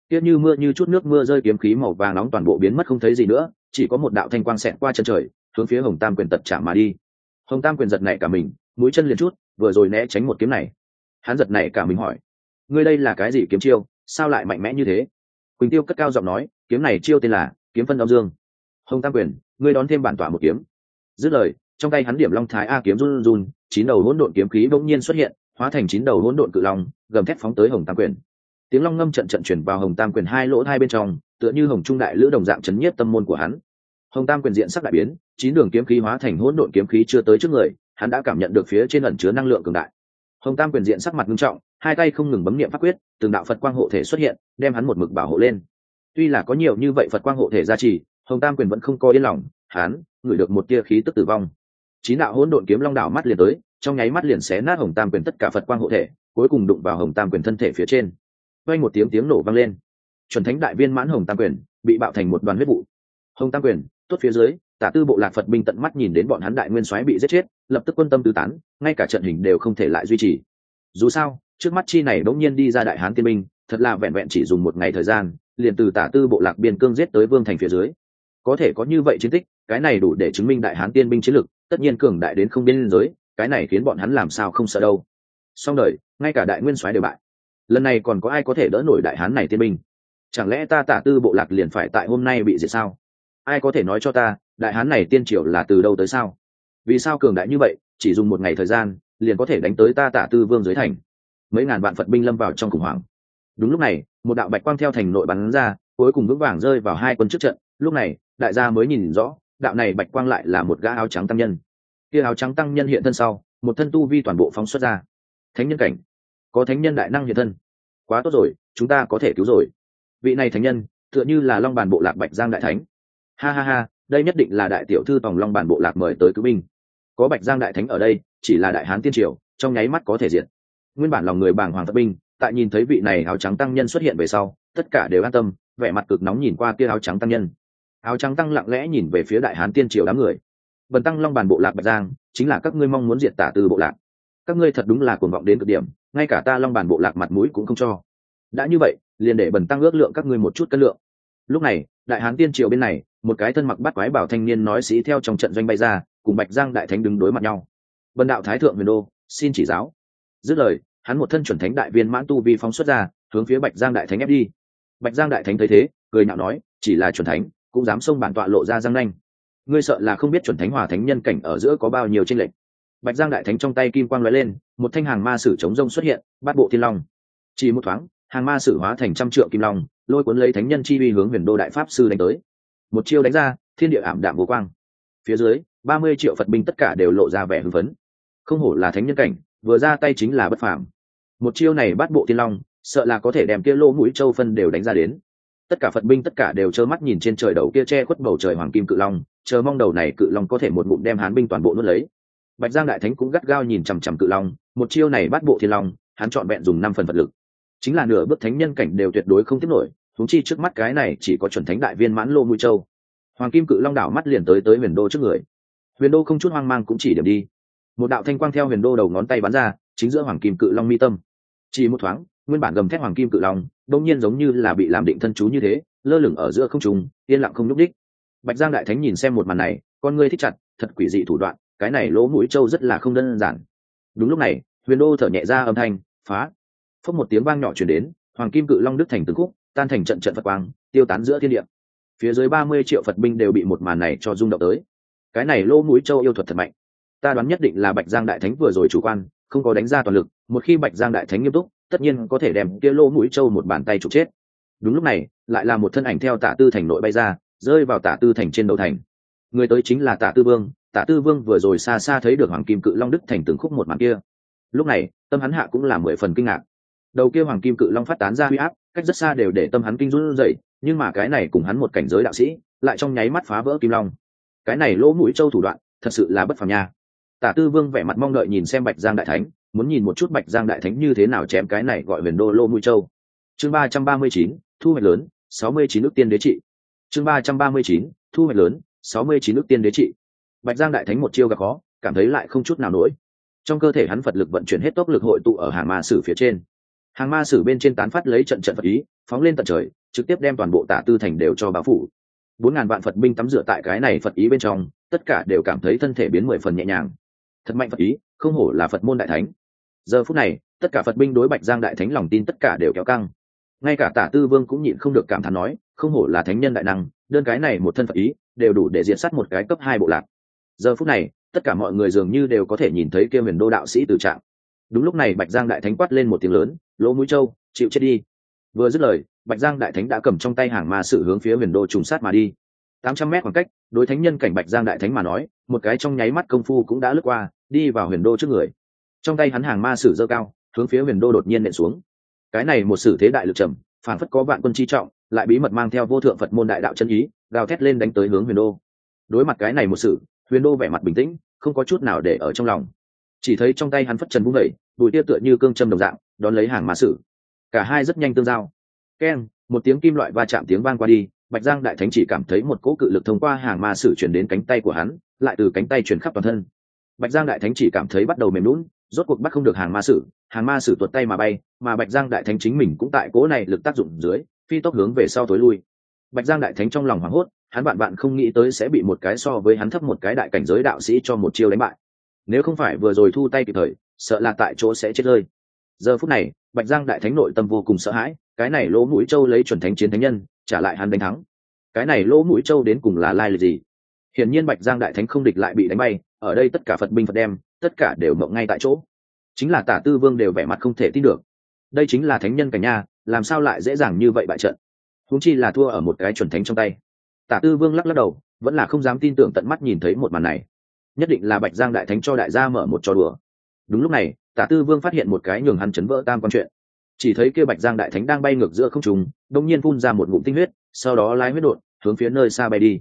Kia như mưa như chút nước mưa rơi kiếm khí màu vàng nóng toàn bộ biến mất không thấy gì nữa, chỉ có một đạo thanh quang xẹt qua chân trời, hướng phía Hồng Tam Quyền tật chạm mà đi. Hồng Tam Quyền giật nảy cả mình, mũi chân liền chút, vừa rồi né tránh một kiếm này. Hắn giật nảy cả mình hỏi: "Ngươi đây là cái gì kiếm chiêu, sao lại mạnh mẽ như thế?" Quỳnh Tiêu cất cao giọng nói: "Kiếm này chiêu tên là Kiếm Phân Âm Dương." Hồng Tam Quyền, ngươi đón thêm bản tọa một kiếm. Dứt lời, trong tay hắn điểm Long Thái A kiếm run run, 9 đầu hỗn độn kiếm khí bỗng nhiên xuất hiện, hóa thành 9 đầu hỗn độn cự long, gầm thét phóng tới Hồng Tam Quyền. Tiếng long ngâm trận trận chuyển vào Hồng Tam Quyền hai lỗ hai bên trong, tựa như hồng trung đại lữ đồng dạng chấn nhiếp tâm môn của hắn. Hồng Tam Quyền diện sắc đại biến, 9 đường kiếm khí hóa thành hỗn độn kiếm khí chưa tới trước người, hắn đã cảm nhận được phía trên ẩn chứa năng lượng cường đại. Hồng Tam Quyền diện sắc mặt nghiêm trọng, hai tay không ngừng bấm niệm pháp quyết, từng đạo Phật quang hộ thể xuất hiện, đem hắn một mực bảo hộ lên. Tuy là có nhiều như vậy Phật quang hộ thể gia trì, Hồng Tam Quyền vẫn không có yên lòng, hắn ngửi được một tia khí tức tử vong. 9 đạo hỗn độn kiếm long đảo mắt liền tới, trong nháy mắt liền xé nát Hồng Tam Quyền tất cả Phật quang hộ thể, cuối cùng đụng vào Hồng Tam Quyền thân thể phía trên. Vang một tiếng nổ vang lên, chuẩn thánh đại viên mãn Hồng Tam Quyền bị bạo thành một đoàn huyết vụ. Hồng Tam Quyền tốt phía dưới, Tả Tư bộ lạc Phật binh tận mắt nhìn đến bọn hắn đại nguyên soái bị giết chết, lập tức quân tâm tứ tán, ngay cả trận hình đều không thể lại duy trì. Dù sao, trước mắt chi này đống nhiên đi ra đại hán tiên binh, thật là vẹn vẹn chỉ dùng một ngày thời gian, liền từ Tả Tư bộ lạc biên cương giết tới Vương thành phía dưới. Có thể có như vậy chiến tích, cái này đủ để chứng minh đại hán tiên binh chiến lực, tất nhiên cường đại đến không biên giới, cái này khiến bọn hắn làm sao không sợ đâu. Xong đời, ngay cả đại nguyên soái đều bại. Lần này còn có ai có thể đỡ nổi đại hán này tiên binh? Chẳng lẽ ta Tả Tư bộ lạc liền phải tại hôm nay bị diệt sao? Ai có thể nói cho ta, đại hán này tiên triều là từ đâu tới sao? Vì sao cường đại như vậy, chỉ dùng một ngày thời gian, liền có thể đánh tới ta Tả Tư vương dưới thành? Mấy ngàn vạn Phật binh lâm vào trong khủng hoảng. Đúng lúc này, một đạo bạch quang theo thành nội bắn ra, cuối cùng vững vàng rơi vào hai quân trước trận. Lúc này, đại gia mới nhìn rõ, đạo này bạch quang lại là một gã áo trắng tăng nhân. Kia áo trắng tăng nhân hiện thân sau, một thân tu vi toàn bộ phóng xuất ra. Thánh nhân cảnh, có thánh nhân đại năng hiện thân. Quá tốt rồi, chúng ta có thể cứu rồi. Vị này thánh nhân, tựa như là Long Bàn bộ lạc Bạch Giang đại thánh. Ha ha ha, đây nhất định là đại tiểu thư tòng Long Bàn bộ lạc mời tới cứu binh. Có Bạch Giang đại thánh ở đây, chỉ là đại hán tiên triều, trong nháy mắt có thể diệt. Nguyên bản lòng người bàng hoàng Phật binh, tại nhìn thấy vị này áo trắng tăng nhân xuất hiện về sau, tất cả đều an tâm, vẻ mặt cực nóng nhìn qua kia áo trắng tăng nhân. Áo trắng tăng lặng lẽ nhìn về phía đại hán tiên triều đám người. Bần tăng Long Bàn bộ lạc Bạch Giang, chính là các ngươi mong muốn diệt Tả Tư bộ lạc. Các ngươi thật đúng là cuồng vọng đến cực điểm, ngay cả ta Long Bàn bộ lạc mặt mũi cũng không cho. Đã như vậy, liền để bần tăng ước lượng các ngươi một chút cân lượng. Lúc này, đại hán tiên triều bên này, một cái thân mặc bát quái bảo thanh niên nói sĩ theo trong trận doanh bay ra, cùng Bạch Giang đại thánh đứng đối mặt nhau. Bần đạo Thái thượng Huyền Đô, xin chỉ giáo. Dứt lời, hắn một thân chuẩn thánh đại viên mãn tu vi phóng xuất ra, hướng phía Bạch Giang đại thánh ép đi. Bạch Giang đại thánh thấy thế, cười nhạo nói: chỉ là chuẩn thánh, cũng dám xông bản tọa lộ ra răng nanh. Ngươi sợ là không biết chuẩn thánh hòa thánh nhân cảnh ở giữa có bao nhiêu chênh lệch. Bạch Giang đại thánh trong tay kim quang lóe lên, một thanh hàng ma sử chống rông xuất hiện, bát bộ thiên long. Chỉ một thoáng, hàng ma sử hóa thành trăm trượng kim long, lôi cuốn lấy thánh nhân chi uy hướng Huyền Đô đại pháp sư đánh tới. Một chiêu đánh ra, thiên địa ảm đạm vô quang. Phía dưới, 30 triệu Phật binh tất cả đều lộ ra vẻ hưng phấn. Không hổ là thánh nhân cảnh, vừa ra tay chính là bất phàm. Một chiêu này bát bộ thiên long, sợ là có thể đem kia lỗ mũi châu phân đều đánh ra đến. Tất cả Phật binh tất cả đều trơ mắt nhìn trên trời đầu kia che khuất bầu trời hoàng kim cự long, chờ mong đầu này cự long có thể một ngụm đem hán binh toàn bộ nuốt lấy. Bạch Giang đại thánh cũng gắt gao nhìn chằm chằm cự long, một chiêu này bát bộ thiên long, hắn trọn vẹn dùng 5 phần Phật lực, chính là nửa bước thánh nhân cảnh đều tuyệt đối không tiếp nổi, huống chi trước mắt cái này chỉ có chuẩn thánh đại viên mãn lô mũi châu. Hoàng kim cự long đảo mắt liền tới Huyền Đô trước người. Huyền Đô không chút hoang mang cũng chỉ điểm đi. Một đạo thanh quang theo Huyền Đô đầu ngón tay bắn ra, chính giữa hoàng kim cự long mi tâm. Chỉ một thoáng, nguyên bản gầm thét hoàng kim cự long, đột nhiên giống như là bị làm định thân chú như thế, lơ lửng ở giữa không trung, yên lặng không nhúc nhích. Bạch Giang đại thánh nhìn xem một màn này, con ngươi thích chặt, thật quỷ dị thủ đoạn, cái này lỗ mũi châu rất là không đơn giản. Đúng lúc này, Huyền Đô thở nhẹ ra âm thanh, phá. Phốc một tiếng vang nhỏ truyền đến, hoàng kim cự long đứt thành từng khúc, tan thành trận trận Phật quang, tiêu tán giữa thiên địa. Phía dưới 30 triệu Phật binh đều bị một màn này cho rung động tới. Cái này lỗ mũi châu yêu thuật thật mạnh. Ta đoán nhất định là Bạch Giang đại thánh vừa rồi chủ quan, không có đánh ra toàn lực, một khi Bạch Giang đại thánh nghiêm túc, tất nhiên có thể đem kia lỗ mũi châu một bàn tay trục chết. Đúng lúc này, lại là một thân ảnh theo Tả Tư thành nội bay ra, rơi vào Tả Tư thành trên đầu thành. Người tới chính là Tả Tư Vương. Tả Tư Vương vừa rồi xa xa thấy được hoàng kim cự long đứt thành từng khúc một màn kia. Lúc này, tâm hắn hạ cũng là 10 phần kinh ngạc. Đầu kia hoàng kim cự long phát tán ra uy áp, cách rất xa đều để tâm hắn kinh run rẩy, nhưng mà cái này cùng hắn một cảnh giới đạo sĩ, lại trong nháy mắt phá vỡ kim long. Cái này lỗ mũi châu thủ đoạn, thật sự là bất phàm nha. Tả Tư Vương vẻ mặt mong đợi nhìn xem Bạch Giang đại thánh, muốn nhìn một chút Bạch Giang đại thánh như thế nào chém cái này gọi Huyền Đô lỗ mũi châu. Chương 339, thu hoạch lớn, 69 ức tiên đế trị. Chương 339, thu hoạch lớn, 69 ức tiên đế trị. Bạch Giang đại thánh một chiêu gặp khó, cảm thấy lại không chút nào nổi. Trong cơ thể hắn Phật lực vận chuyển hết tốc lực hội tụ ở hàng ma sử phía trên. Hàng ma sử bên trên tán phát lấy trận trận Phật ý, phóng lên tận trời, trực tiếp đem toàn bộ Tả Tư thành đều cho bao phủ. 4.000 vạn Phật binh tắm rửa tại cái này Phật ý bên trong, tất cả đều cảm thấy thân thể biến 10 phần nhẹ nhàng. Thật mạnh Phật ý, không hổ là Phật môn đại thánh. Giờ phút này, tất cả Phật binh đối Bạch Giang đại thánh lòng tin tất cả đều kéo căng. Ngay cả Tả Tư Vương cũng nhịn không được cảm thán nói, không hổ là thánh nhân đại năng, đơn cái này một thân Phật ý, đều đủ để diệt sát một cái cấp 2 bộ lạc. Giờ phút này, tất cả mọi người dường như đều có thể nhìn thấy kia Huyền Đô đạo sĩ tử trạng. Đúng lúc này Bạch Giang đại thánh quát lên một tiếng lớn, lỗ mũi trâu, chịu chết đi. Vừa dứt lời, Bạch Giang đại thánh đã cầm trong tay hàng ma sử hướng phía Huyền Đô trùng sát mà đi. 800 mét khoảng cách, đối thánh nhân cảnh Bạch Giang đại thánh mà nói, một cái trong nháy mắt công phu cũng đã lướt qua, đi vào Huyền Đô trước người. Trong tay hắn hàng ma sử giơ cao, hướng phía Huyền Đô đột nhiên nện xuống. Cái này một sử thế đại lực trầm, phản phất có vạn quân chi trọng, lại bí mật mang theo vô thượng Phật môn đại đạo chân ý, gào thét lên đánh tới hướng Huyền Đô. Đối mặt cái này một sử, Huyền Đô vẻ mặt bình tĩnh, không có chút nào để ở trong lòng. Chỉ thấy trong tay hắn phất trần vung đẩy, bùi tia tựa như cương châm đồng dạng, đón lấy hàng ma sử. Cả hai rất nhanh tương giao. Keng, một tiếng kim loại va chạm tiếng vang qua đi, Bạch Giang đại thánh chỉ cảm thấy một cỗ cự lực thông qua hàng ma sử chuyển đến cánh tay của hắn, lại từ cánh tay chuyển khắp toàn thân. Bạch Giang đại thánh chỉ cảm thấy bắt đầu mềm nhũn, rốt cuộc bắt không được hàng ma sử tuột tay mà bay, mà Bạch Giang đại thánh chính mình cũng tại cỗ này lực tác dụng dưới, phi tốc hướng về sau tối lui. Bạch Giang đại thánh trong lòng hoảng hốt, hắn bạn không nghĩ tới sẽ bị một cái so với hắn thấp một cái đại cảnh giới đạo sĩ cho một chiêu đánh bại. Nếu không phải vừa rồi thu tay kịp thời, sợ là tại chỗ sẽ chết rơi. Giờ phút này, Bạch Giang đại thánh nội tâm vô cùng sợ hãi, cái này lỗ mũi châu lấy chuẩn thánh chiến thánh nhân, trả lại hắn đánh thắng. Cái này lỗ mũi châu đến cùng là lai lịch gì? Hiển nhiên Bạch Giang đại thánh không địch lại bị đánh bay, ở đây tất cả Phật binh Phật đem, tất cả đều mộng ngay tại chỗ. Chính là Tả Tư Vương đều vẻ mặt không thể tin được. Đây chính là thánh nhân cảnh nha, làm sao lại dễ dàng như vậy bại trận? Huống chi là thua ở một cái chuẩn thánh trong tay. Tả Tư Vương lắc lắc đầu, vẫn là không dám tin tưởng tận mắt nhìn thấy một màn này. Nhất định là Bạch Giang đại thánh cho đại gia mở một trò đùa. Đúng lúc này, Tả Tư Vương phát hiện một cái nhường hắn chấn vỡ tam quan chuyện. Chỉ thấy kia Bạch Giang đại thánh đang bay ngược giữa không trung, đột nhiên phun ra một ngụm tinh huyết, sau đó lái huyết đột, hướng phía nơi xa bay đi.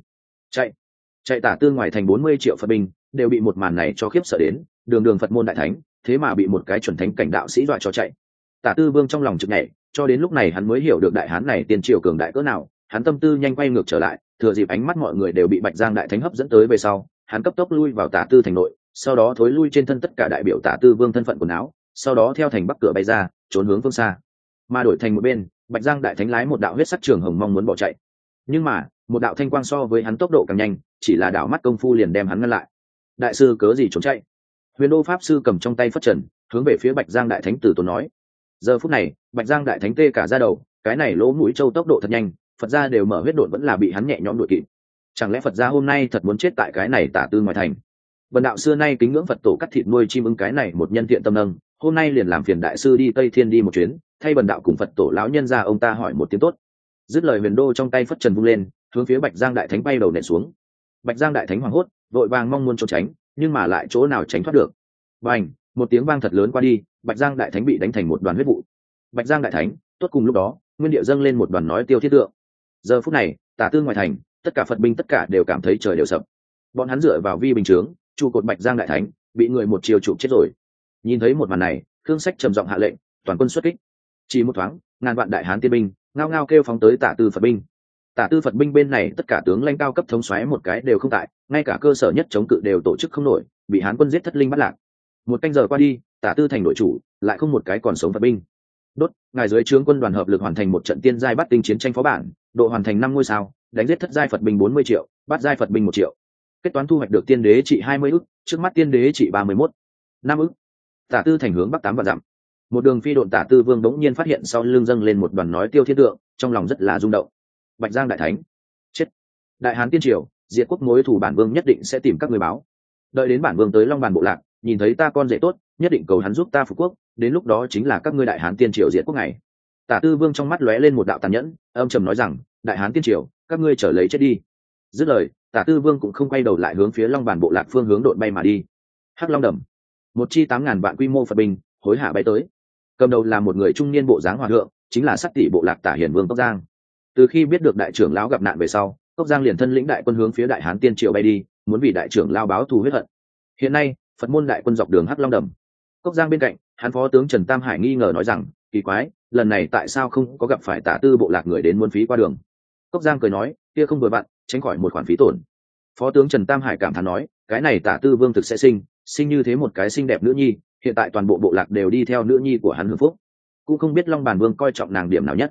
Chạy Tả Tư ngoài thành 40 triệu Phật binh, đều bị một màn này cho khiếp sợ đến, đường Phật môn đại thánh, thế mà bị một cái chuẩn thánh cảnh đạo sĩ dọa cho chạy. Tả Tư Vương trong lòng chực nhảy, cho đến lúc này hắn mới hiểu được đại hán này tiền triều cường đại cỡ nào, hắn tâm tư nhanh quay ngược trở lại, thừa dịp ánh mắt mọi người đều bị Bạch Giang đại thánh hấp dẫn tới về sau, hắn cấp tốc lui vào Tả Tư thành nội, sau đó thối lui trên thân tất cả đại biểu Tả Tư Vương thân phận quần áo, sau đó theo thành bắc cửa bay ra, trốn hướng phương xa. Mà đổi thành một bên, Bạch Giang đại thánh lái một đạo huyết sắc trường hồng mong muốn bỏ chạy, nhưng mà một đạo thanh quang so với hắn tốc độ càng nhanh, chỉ là đảo mắt công phu liền đem hắn ngăn lại. Đại sư cớ gì trốn chạy? Huyền Đô pháp sư cầm trong tay phất trần, hướng về phía Bạch Giang đại thánh tử tốn nói. Giờ phút này, Bạch Giang đại thánh tê cả da đầu, cái này lỗ mũi châu tốc độ thật nhanh, Phật gia đều mở huyết độn vẫn là bị hắn nhẹ nhõm đuổi kịp. Chẳng lẽ Phật gia hôm nay thật muốn chết tại cái này Tả Tư ngoài thành? Vân đạo xưa nay kính ngưỡng Phật tổ cắt thịt nuôi chim ưng cái này một nhân thiện tâm nâng, hôm nay liền làm phiền đại sư đi Tây Thiên đi một chuyến, thay bần đạo cùng Phật tổ lão nhân ra ông ta hỏi một tiếng tốt. Dứt lời Huyền Đô trong tay phất trần vung lên, hướng phía Bạch Giang đại thánh bay đầu nện xuống. Bạch Giang đại thánh hoảng hốt, vội vàng mong muốn trốn tránh, nhưng mà lại chỗ nào tránh thoát được. Bành, một tiếng vang thật lớn qua đi, Bạch Giang đại thánh bị đánh thành một đoàn huyết vụ. Bạch Giang đại thánh, tốt cùng lúc đó, nguyên địa dâng lên một đoàn nói tiêu thiết tượng. Giờ phút này, Tả Tư ngoài thành, tất cả Phật binh tất cả đều cảm thấy trời đều sập. Bọn hắn dựa vào vi bình chướng, trụ cột Bạch Giang đại thánh, bị người một chiều chụp chết rồi. Nhìn thấy một màn này, Khương Sách trầm giọng hạ lệnh, toàn quân xuất kích. Chỉ một thoáng, ngàn vạn đại hán tiên binh, ngao ngao kêu phóng tới Tả Tư Phật binh. Tả Tư Phật binh bên này tất cả tướng lãnh cao cấp thống soái một cái đều không tại, ngay cả cơ sở nhất chống cự đều tổ chức không nổi, bị hán quân giết thất linh bắt lạc. Một canh giờ qua đi, Tả Tư thành nội chủ, lại không một cái còn sống Phật binh. Đốt, ngài dưới trướng quân đoàn hợp lực hoàn thành một trận tiên giai bắt tinh chiến tranh phó bản, độ hoàn thành 5 ngôi sao, đánh giết thất giai Phật binh 40 triệu, bát giai Phật binh 1 triệu. Kết toán thu hoạch được tiên đế trị 20 ức, trước mắt tiên đế trị 31, 5 ức. Tả Tư thành hướng bắc 8 vạn dặm. Một đường phi độn Tả Tư Vương bỗng nhiên phát hiện sau lưng dâng lên một đoàn nói tiêu thiên tượng, trong lòng rất là rung động. Bạch Giang đại thánh, chết. Đại hán tiên triều, diệt quốc mối thủ bản vương nhất định sẽ tìm các người báo. Đợi đến bản vương tới Long Bàn bộ lạc, nhìn thấy ta con rể tốt, nhất định cầu hắn giúp ta phục quốc, đến lúc đó chính là các ngươi đại hán tiên triều diệt quốc ngày. Tả Tư Vương trong mắt lóe lên một đạo tàn nhẫn, âm trầm nói rằng, đại hán tiên triều, các ngươi trở lấy chết đi. Dứt lời, Tả Tư Vương cũng không quay đầu lại hướng phía Long Bàn bộ lạc phương hướng độn bay mà đi. Hắc Long đầm, một chi 8.000 vạn quy mô Phật binh, hối hả bay tới. Cầm đầu là một người trung niên bộ dáng hòa thượng, chính là Sắc Tỷ bộ lạc Tả Hiển Vương Cốc Giang. Từ khi biết được đại trưởng lão gặp nạn về sau, Cốc Giang liền thân lĩnh đại quân hướng phía đại hán tiên triều bay đi, muốn vì đại trưởng lão báo thù huyết hận. Hiện nay, Phật môn đại quân dọc đường Hắc Long đầm. Cốc Giang bên cạnh, hắn phó tướng Trần Tam Hải nghi ngờ nói rằng, kỳ quái, lần này tại sao không có gặp phải Tả Tư bộ lạc người đến muốn phí qua đường? Cốc Giang cười nói, kia không vừa vặn, tránh khỏi một khoản phí tổn. Phó tướng Trần Tam Hải cảm thán nói, cái này Tả Tư Vương thực sẽ sinh như thế một cái xinh đẹp nữ nhi, hiện tại toàn bộ bộ lạc đều đi theo nữ nhi của hắn hưởng phúc, cũng không biết Long Bàn Vương coi trọng nàng điểm nào nhất.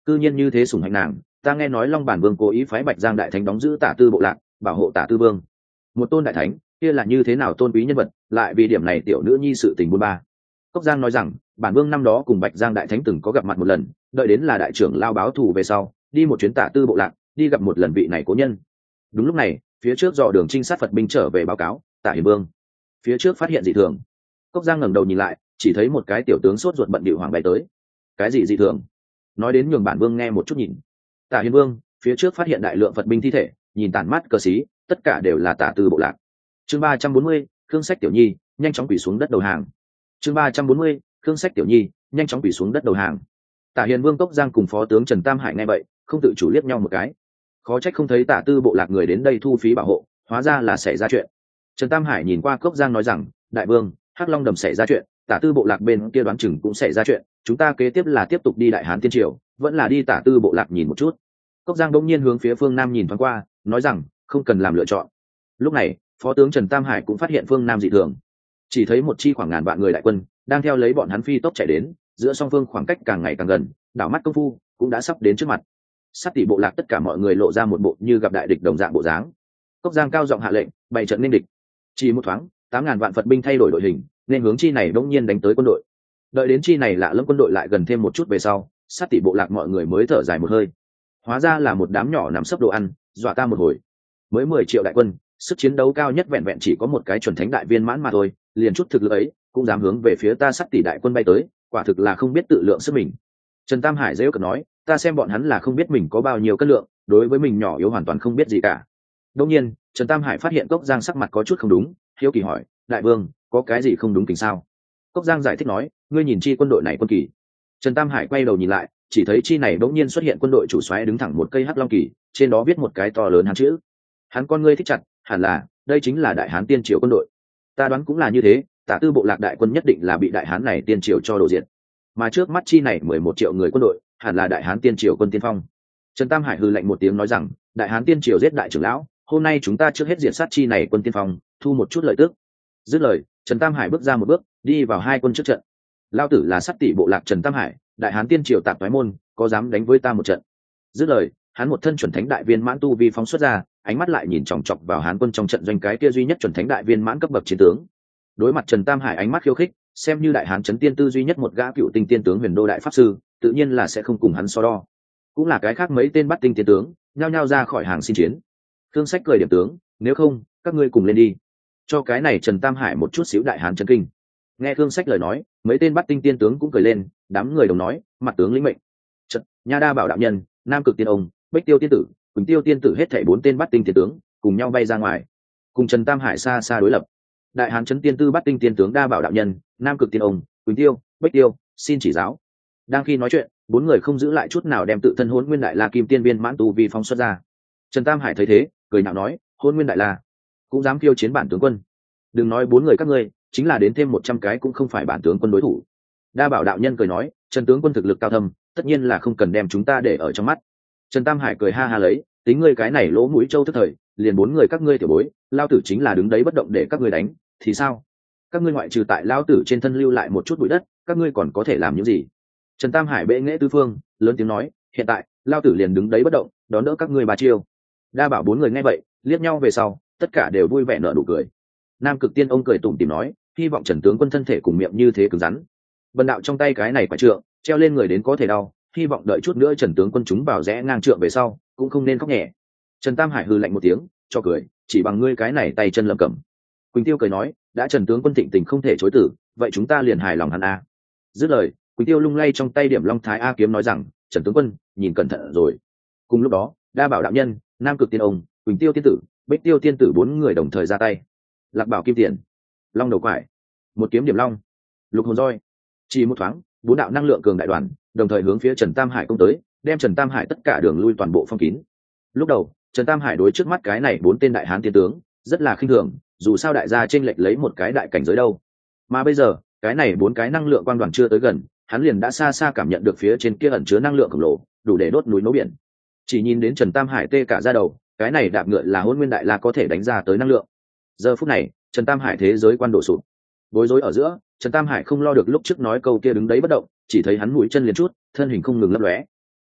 cư nhiên như thế sủng hạnh nàng. Ta nghe nói Long Bản Vương cố ý phái Bạch Giang đại thánh đóng giữ Tả Tư bộ lạc, bảo hộ Tả Tư Vương. Một tôn đại thánh, kia là như thế nào tôn quý nhân vật, lại vì điểm này tiểu nữ nhi sự tình buôn ba. Cốc Giang nói rằng, bản vương năm đó cùng Bạch Giang đại thánh từng có gặp mặt một lần, đợi đến là đại trưởng lao báo thù về sau, đi một chuyến Tả Tư bộ lạc, đi gặp một lần vị này cố nhân. Đúng lúc này, phía trước dò đường trinh sát Phật binh trở về báo cáo, Tả Hiền Vương phía trước phát hiện dị thường. Cốc Giang ngẩng đầu nhìn lại, chỉ thấy một cái tiểu tướng sốt ruột bận bịu hoàng bay tới. Cái gì dị thường? Nói đến nhường bản vương nghe một chút nhìn. Tả Hiền Vương, phía trước phát hiện đại lượng Phật binh thi thể, nhìn tản mát cờ xí, tất cả đều là Tả Tư bộ lạc. Chương 340, Khương Sách Tiểu Nhi nhanh chóng quỳ xuống đất đầu hàng. Chương 340, Khương Sách Tiểu Nhi nhanh chóng quỳ xuống đất đầu hàng. Tả Hiền Vương Cốc Giang cùng phó tướng Trần Tam Hải nghe vậy, không tự chủ liếc nhau một cái. Khó trách không thấy Tả Tư bộ lạc người đến đây thu phí bảo hộ, hóa ra là xảy ra chuyện. Trần Tam Hải nhìn qua Cốc Giang nói rằng, đại vương, Hắc Long Đầm xảy ra chuyện, Tả Tư bộ lạc bên kia đoán chừng cũng xảy ra chuyện, chúng ta kế tiếp là tiếp tục đi Đại Hán Tiên Triều, vẫn là đi Tả Tư bộ lạc nhìn một chút. Cốc Giang đống nhiên hướng phía phương Nam nhìn thoáng qua, nói rằng, không cần làm lựa chọn. Lúc này, phó tướng Trần Tam Hải cũng phát hiện phương Nam dị thường, chỉ thấy một chi khoảng ngàn vạn người đại quân đang theo lấy bọn hắn phi tốc chạy đến, giữa song phương khoảng cách càng ngày càng gần, đảo mắt công phu cũng đã sắp đến trước mặt. Sát tỷ bộ lạc tất cả mọi người lộ ra một bộ như gặp đại địch đồng dạng bộ dáng. Cốc Giang cao giọng hạ lệnh, bày trận nên địch. Chỉ một thoáng, 8.000 vạn Phật binh thay đổi đội hình, nên hướng chi này đống nhiên đánh tới quân đội. Đợi đến chi này lạ lẫm quân đội lại gần thêm một chút về sau, sát tỷ bộ lạc mọi người mới thở dài một hơi. Hóa ra là một đám nhỏ nằm sấp đồ ăn, dọa ta một hồi. Mới 10 triệu đại quân, sức chiến đấu cao nhất vẹn vẹn chỉ có một cái chuẩn thánh đại viên mãn mà thôi, liền chút thực lực ấy cũng dám hướng về phía ta sát tỷ đại quân bay tới, quả thực là không biết tự lượng sức mình. Trần Tam Hải dễ cợt nói, ta xem bọn hắn là không biết mình có bao nhiêu cân lượng, đối với mình nhỏ yếu hoàn toàn không biết gì cả. Đương nhiên, Trần Tam Hải phát hiện Cốc Giang sắc mặt có chút không đúng, hiếu kỳ hỏi, đại vương, có cái gì không đúng tình sao? Cốc Giang giải thích nói, ngươi nhìn chi quân đội này quân kỳ. Trần Tam Hải quay đầu nhìn lại, chỉ thấy chi này bỗng nhiên xuất hiện quân đội chủ soái đứng thẳng một cây hắc long kỳ, trên đó viết một cái to lớn hán chữ. Hắn con ngươi thích chặt, hẳn là đây chính là Đại Hán Tiên Triều quân đội. Ta đoán cũng là như thế, Tả Tư bộ lạc đại quân nhất định là bị Đại Hán này Tiên Triều cho đổ diệt. Mà trước mắt chi này 11 triệu người quân đội, hẳn là Đại Hán Tiên Triều quân tiên phong. Trần Tam Hải hừ lạnh một tiếng nói rằng, Đại Hán Tiên Triều giết đại trưởng lão, hôm nay chúng ta trước hết diệt sát chi này quân tiên phong, thu một chút lợi tức. Dứt lời, Trần Tam Hải bước ra một bước, đi vào hai quân trước trận. Lao tử là sát tỷ bộ lạc Trần Tam Hải, Đại Hán Tiên Triều tạp toái môn, có dám đánh với ta một trận? Dứt lời, hắn một thân chuẩn thánh đại viên mãn tu vi phóng xuất ra, ánh mắt lại nhìn chòng chọc vào Hán quân trong trận doanh cái kia duy nhất chuẩn thánh đại viên mãn cấp bậc chiến tướng. Đối mặt Trần Tam Hải ánh mắt khiêu khích, xem như Đại Hán chấn tiên tư duy nhất một gã cựu tinh tiên tướng Huyền Đô đại pháp sư, tự nhiên là sẽ không cùng hắn so đo. Cũng là cái khác mấy tên bắt tinh tiên tướng, nhao nhao ra khỏi hàng xin chiến. Thương Sách cười điểm tướng, nếu không, các ngươi cùng lên đi. Cho cái này Trần Tam Hải một chút xíu Đại Hán chấn kinh. Nghe Thương Sách lời nói, mấy tên bắt tinh tiên tướng cũng cười lên, đám người đồng nói, mặt tướng lĩnh mệnh. Trận, Nha Đa Bảo đạo nhân, Nam Cực Tiên ông, Bích Tiêu tiên tử, Quỳnh Tiêu tiên tử hết thảy 4 tên bắt tinh tiên tướng, cùng nhau bay ra ngoài, cùng Trần Tam Hải xa xa đối lập. Đại Hán chấn tiên tư bắt tinh tiên tướng Đa Bảo đạo nhân, Nam Cực Tiên ông, Quỳnh Tiêu, Bích Tiêu, xin chỉ giáo. Đang khi nói chuyện, 4 người không giữ lại chút nào đem tự thân Hỗn Nguyên Đại La Kim Tiên viên mãn tu vi phóng xuất ra. Trần Tam Hải thấy thế, cười nhạo nói, Hỗn Nguyên Đại La cũng dám khiêu chiến bản tướng quân. Đừng nói 4 người các ngươi, chính là đến thêm 100 cái cũng không phải bản tướng quân đối thủ. Đa Bảo đạo nhân cười nói, Trần tướng quân thực lực cao thâm, tất nhiên là không cần đem chúng ta để ở trong mắt. Trần Tam Hải cười ha ha lấy, tính ngươi cái này lỗ mũi trâu tức thời, liền 4 người các ngươi tiểu bối, lao tử chính là đứng đấy bất động để các ngươi đánh, thì sao? Các ngươi ngoại trừ tại lao tử trên thân lưu lại một chút bụi đất, các ngươi còn có thể làm những gì? Trần Tam Hải bệ nghệ tứ phương, lớn tiếng nói, hiện tại lao tử liền đứng đấy bất động, đón đỡ các ngươi 3 chiêu. Đa Bảo 4 người nghe vậy, liếc nhau về sau, tất cả đều vui vẻ nở nụ cười. Nam Cực Tiên ông cười tủm tỉm nói, hy vọng Trần tướng quân thân thể cùng miệng như thế cứng rắn. Bần đạo trong tay cái này quả trượng, treo lên người đến có thể đau, hy vọng đợi chút nữa Trần tướng quân chúng vào rẽ ngang trượng về sau, cũng không nên khóc nhẹ. Trần Tam Hải hừ lạnh một tiếng, cho cười, chỉ bằng ngươi cái này tay chân lầm cầm. Quỳnh Tiêu cười nói, đã Trần tướng quân thịnh tình không thể chối từ, vậy chúng ta liền hài lòng hắn a. Dứt lời, Quỳnh Tiêu lung lay trong tay điểm Long Thái A kiếm nói rằng, Trần tướng quân, nhìn cẩn thận rồi. Cùng lúc đó, Đa Bảo đạo nhân, Nam Cực Tiên ông, Quỳnh Tiêu tiên tử, Bích Tiêu tiên tử 4 người đồng thời ra tay. Lạc Bảo kim tiền, Long đầu quải, một kiếm điểm long, Lục hồn roi. Chỉ một thoáng, 4 đạo năng lượng cường đại đoàn đồng thời hướng phía Trần Tam Hải công tới, đem Trần Tam Hải tất cả đường lui toàn bộ phong kín. Lúc đầu, Trần Tam Hải đối trước mắt cái này 4 tên đại hán tiên tướng rất là khinh thường, dù sao đại gia chênh lệch lấy một cái đại cảnh giới đâu. Mà bây giờ, cái này 4 cái năng lượng quang đoàn chưa tới gần, hắn liền đã xa xa cảm nhận được phía trên kia ẩn chứa năng lượng khổng lồ, đủ để đốt núi nấu biển. Chỉ nhìn đến Trần Tam Hải tê cả da đầu, cái này đạp ngựa là Hỗn Nguyên Đại La có thể đánh ra tới năng lượng. Giờ phút này, Trần Tam Hải thế giới quan đổ sụp. Bối rối ở giữa, Trần Tam Hải không lo được lúc trước nói câu kia đứng đấy bất động, chỉ thấy hắn mũi chân liền chút, thân hình không ngừng lấp lóe.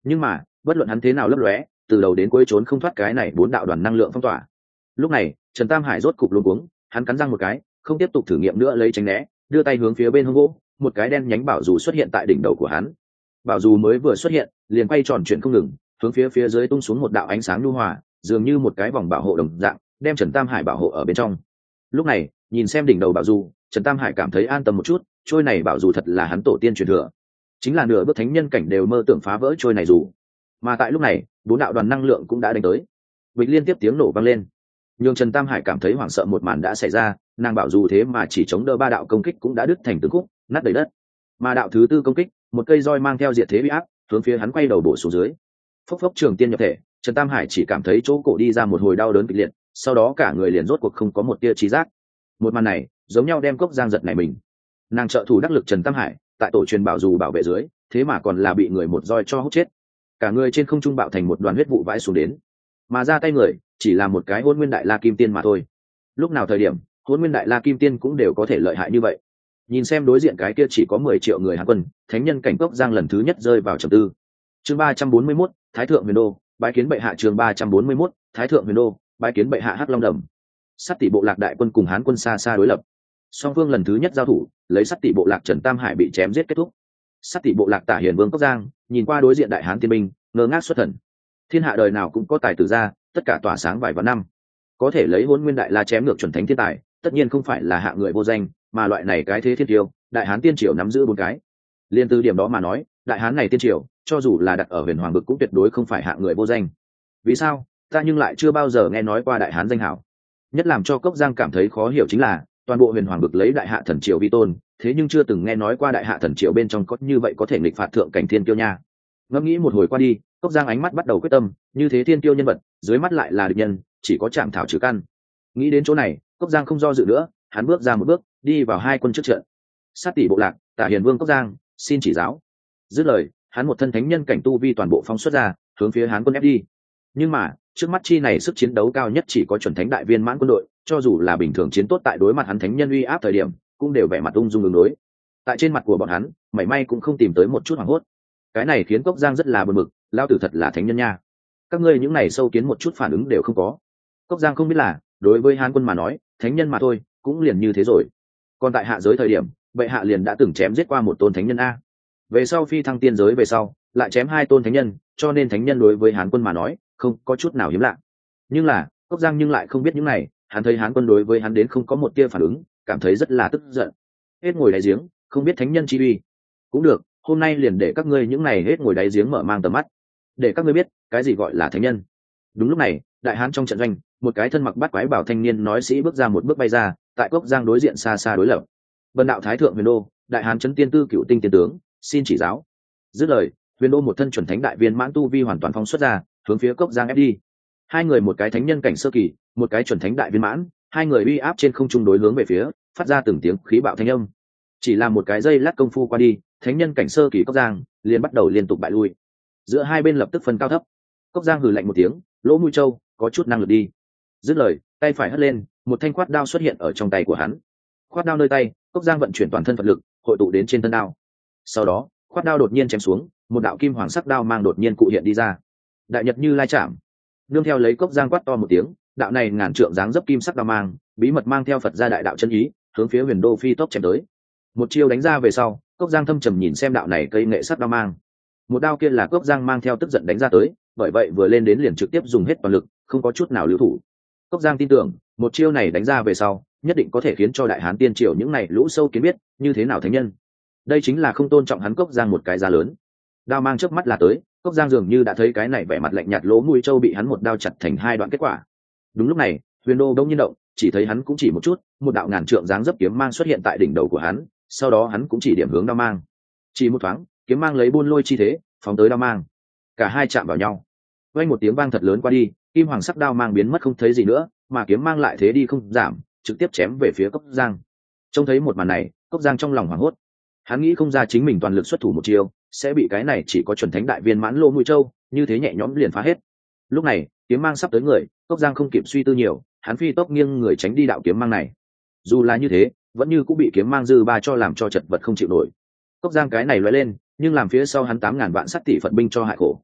nhưng mà bất luận hắn thế nào lấp lóe, từ đầu đến cuối trốn không thoát cái này 4 đạo đoàn năng lượng phong tỏa. Lúc này Trần Tam Hải rốt cục luống cuống, hắn cắn răng một cái, không tiếp tục thử nghiệm nữa lấy tránh né, đưa tay hướng phía bên hông gỗ, một cái đen nhánh bảo dù xuất hiện tại đỉnh đầu của hắn. Bảo dù mới vừa xuất hiện liền quay tròn chuyển không ngừng, hướng phía dưới tung xuống một đạo ánh sáng nhu hòa, dường như một cái vòng bảo hộ đồng dạng, đem Trần Tam Hải bảo hộ ở bên trong. Lúc này nhìn xem đỉnh đầu bảo dù, Trần Tam Hải cảm thấy an tâm một chút, trôi này bảo dù thật là hắn tổ tiên truyền thừa, chính là nửa bước thánh nhân cảnh đều mơ tưởng phá vỡ trôi này dù. Mà tại lúc này 4 đạo đoàn năng lượng cũng đã đánh tới, vịch liên tiếp tiếng nổ vang lên, nhưng Trần Tam Hải cảm thấy hoảng sợ, một màn đã xảy ra, nàng bảo dù thế mà chỉ chống đỡ 3 đạo công kích cũng đã đứt thành từng khúc, nát đầy đất. Mà đạo thứ tư công kích, một cây roi mang theo diệt thế uy áp, hướng phía hắn quay đầu bổ xuống dưới. Phốc phốc trường tiên nhập thể, Trần Tam Hải chỉ cảm thấy chỗ cổ đi ra một hồi đau đớn kịch liệt, sau đó cả người liền rốt cuộc không có một tia trí giác. Một màn này giống nhau đem Cốc Giang giật nảy mình. Nàng trợ thủ đắc lực Trần Tam Hải tại tổ truyền bảo dù bảo vệ dưới, thế mà còn là bị người một roi cho hút chết, cả người trên không trung bạo thành một đoàn huyết vụ vãi xuống đến, mà ra tay người chỉ là một cái Hỗn Nguyên Đại La Kim Tiên mà thôi. Lúc nào thời điểm Hỗn Nguyên Đại La Kim Tiên cũng đều có thể lợi hại như vậy. Nhìn xem đối diện cái kia chỉ có 10 triệu người Hán quân, thánh nhân cảnh Cốc Giang lần thứ nhất rơi vào trầm tư. Chương 341, Thái thượng Huyền Đô, bái kiến bệ hạ. Chương 341, Thái thượng Huyền Đô, bái kiến bệ hạ. Hắc Long Đầm. Sát tỷ bộ lạc đại quân cùng Hán quân xa xa đối lập. Song phương lần thứ nhất giao thủ, lấy sát tỷ bộ lạc Trần Tam Hải bị chém giết kết thúc. Sát tỷ bộ lạc Tả Hiền Vương Cốc Giang nhìn qua đối diện đại Hán tiên binh, ngơ ngác xuất thần. Thiên hạ đời nào cũng có tài tử ra, tất cả tỏa sáng vài vạn năm. Có thể lấy Hỗn Nguyên Đại La chém ngược chuẩn thánh thiên tài, tất nhiên không phải là hạng người vô danh, mà loại này cái thế thiên tiêu, đại Hán tiên triều nắm giữ 4 cái. Liên từ điểm đó mà nói, đại Hán này tiên triều, cho dù là đặt ở Huyền Hoàng vực cũng tuyệt đối không phải hạng người vô danh. Vì sao? Ta nhưng lại chưa bao giờ nghe nói qua đại Hán danh hảo. Nhất làm cho Cốc Giang cảm thấy khó hiểu chính là, toàn bộ Huyền Hoàng vực lấy đại hạ thần triều vi tôn, thế nhưng chưa từng nghe nói qua đại hạ thần triều bên trong có như vậy có thể nghịch phạt thượng cảnh thiên kiêu nha. Ngẫm nghĩ một hồi qua đi, Cốc Giang ánh mắt bắt đầu quyết tâm, như thế thiên kiêu nhân vật, dưới mắt lại là địch nhân, chỉ có chạm thảo trừ căn. Nghĩ đến chỗ này, Cốc Giang không do dự nữa, hắn bước ra một bước, đi vào hai quân trước trận. Sát tỷ bộ lạc, Tả Hiền Vương Cốc Giang, xin chỉ giáo. Dứt lời, hắn một thân thánh nhân cảnh tu vi toàn bộ phóng xuất ra, hướng phía Hán quân ép đi. Nhưng mà, trước mắt chi này sức chiến đấu cao nhất chỉ có chuẩn thánh đại viên mãn quân đội, cho dù là bình thường chiến tốt tại đối mặt hắn thánh nhân uy áp thời điểm, cũng đều vẻ mặt ung dung ứng đối. Tại trên mặt của bọn hắn, mảy may cũng không tìm tới một chút hoảng hốt. Cái này khiến Cốc Giang rất là bực bực, lao tử thật là thánh nhân nha. Các ngươi những này sâu kiến một chút phản ứng đều không có. Cốc Giang không biết là, đối với Hán quân mà nói, thánh nhân mà thôi, cũng liền như thế rồi. Còn tại hạ giới thời điểm, bệ hạ liền đã từng chém giết qua một tôn thánh nhân a. Về sau phi thăng tiên giới về sau, lại chém 2 tôn thánh nhân, cho nên thánh nhân đối với Hán quân mà nói, không có chút nào hiếm lạ. Nhưng là, Cốc Giang nhưng lại không biết những này, hắn thấy Hán quân đối với hắn đến không có một tia phản ứng, cảm thấy rất là tức giận. Hết ngồi đáy giếng, không biết thánh nhân chi uy. Cũng được, hôm nay liền để các ngươi những này hết ngồi đáy giếng mở mang tầm mắt, để các ngươi biết cái gì gọi là thánh nhân. Đúng lúc này, đại hán trong trận doanh, một cái thân mặc bát quái bảo thanh niên nói sĩ bước ra một bước bay ra, tại Cốc Giang đối diện xa xa đối lập. Vân đạo Thái thượng Huyền Đô, đại hán chấn tiên tư cựu tinh tiên tướng, xin chỉ giáo. Dứt lời, Huyền Đô một thân chuẩn thánh đại viên mãn tu vi hoàn toàn phóng xuất ra, hướng phía Cốc Giang ép đi. Hai người một cái thánh nhân cảnh sơ kỳ, một cái chuẩn thánh đại viên mãn, hai người uy áp trên không trung đối hướng về phía, phát ra từng tiếng khí bạo thanh âm. Chỉ là một cái giây lát công phu qua đi, thánh nhân cảnh sơ kỳ Cốc Giang liền bắt đầu liên tục bại lui. Giữa hai bên lập tức phân cao thấp. Cốc Giang hừ lạnh một tiếng, lỗ mũi trâu, có chút năng lực đi. Dứt lời, tay phải hất lên, một thanh khoát đao xuất hiện ở trong tay của hắn. Khoát đao nơi tay, Cốc Giang vận chuyển toàn thân Phật lực, hội tụ đến trên thân đao. Sau đó, khoát đao đột nhiên chém xuống, một đạo kim hoàng sắc đao mang đột nhiên cụ hiện đi ra. Đại nhật như lai chạm. Nương theo lấy Cốc Giang quát to một tiếng, đạo này ngàn trượng dáng dấp kim sắc đao mang, bí mật mang theo Phật gia đại đạo chân ý, hướng phía Huyền Đô phi tốc chém tới. Một chiêu đánh ra về sau, Cốc Giang thâm trầm nhìn xem đạo này cây nghệ sắc đao mang. Một đao kia là Cốc Giang mang theo tức giận đánh ra tới, bởi vậy vừa lên đến liền trực tiếp dùng hết toàn lực, không có chút nào lưu thủ. Cốc Giang tin tưởng, một chiêu này đánh ra về sau, nhất định có thể khiến cho đại hán tiên triều những này lũ sâu kiến biết như thế nào thánh nhân. Đây chính là không tôn trọng hắn Cốc Giang một cái giá lớn. Đao mang trước mắt là tới, Cốc Giang dường như đã thấy cái này vẻ mặt lạnh nhạt lỗ mũi trâu bị hắn một đao chặt thành 2 đoạn kết quả. Đúng lúc này, Huyền Đô đông nhiên động, chỉ thấy hắn cũng chỉ một chút, một đạo ngàn trượng dáng dấp kiếm mang xuất hiện tại đỉnh đầu của hắn, sau đó hắn cũng chỉ điểm hướng đao mang. Chỉ một thoáng, kiếm mang lấy buôn lôi chi thế, phóng tới đao mang. Cả hai chạm vào nhau. Vang một tiếng vang thật lớn qua đi, kim hoàng sắc đao mang biến mất không thấy gì nữa, mà kiếm mang lại thế đi không giảm, trực tiếp chém về phía Cốc Giang. Trông thấy một màn này, Cốc Giang trong lòng hoảng hốt. Hắn nghĩ không ra chính mình toàn lực xuất thủ một chiêu, sẽ bị cái này chỉ có chuẩn thánh đại viên mãn lô mũi châu, như thế nhẹ nhõm liền phá hết. Lúc này, kiếm mang sắp tới người, Cốc Giang không kịp suy tư nhiều, hắn phi tốc nghiêng người tránh đi đạo kiếm mang này. Dù là như thế, vẫn như cũng bị kiếm mang dư ba cho làm cho chật vật không chịu nổi. Cốc Giang cái này lóe lên, nhưng làm phía sau hắn 8000 vạn sát tỷ Phật binh cho hại khổ,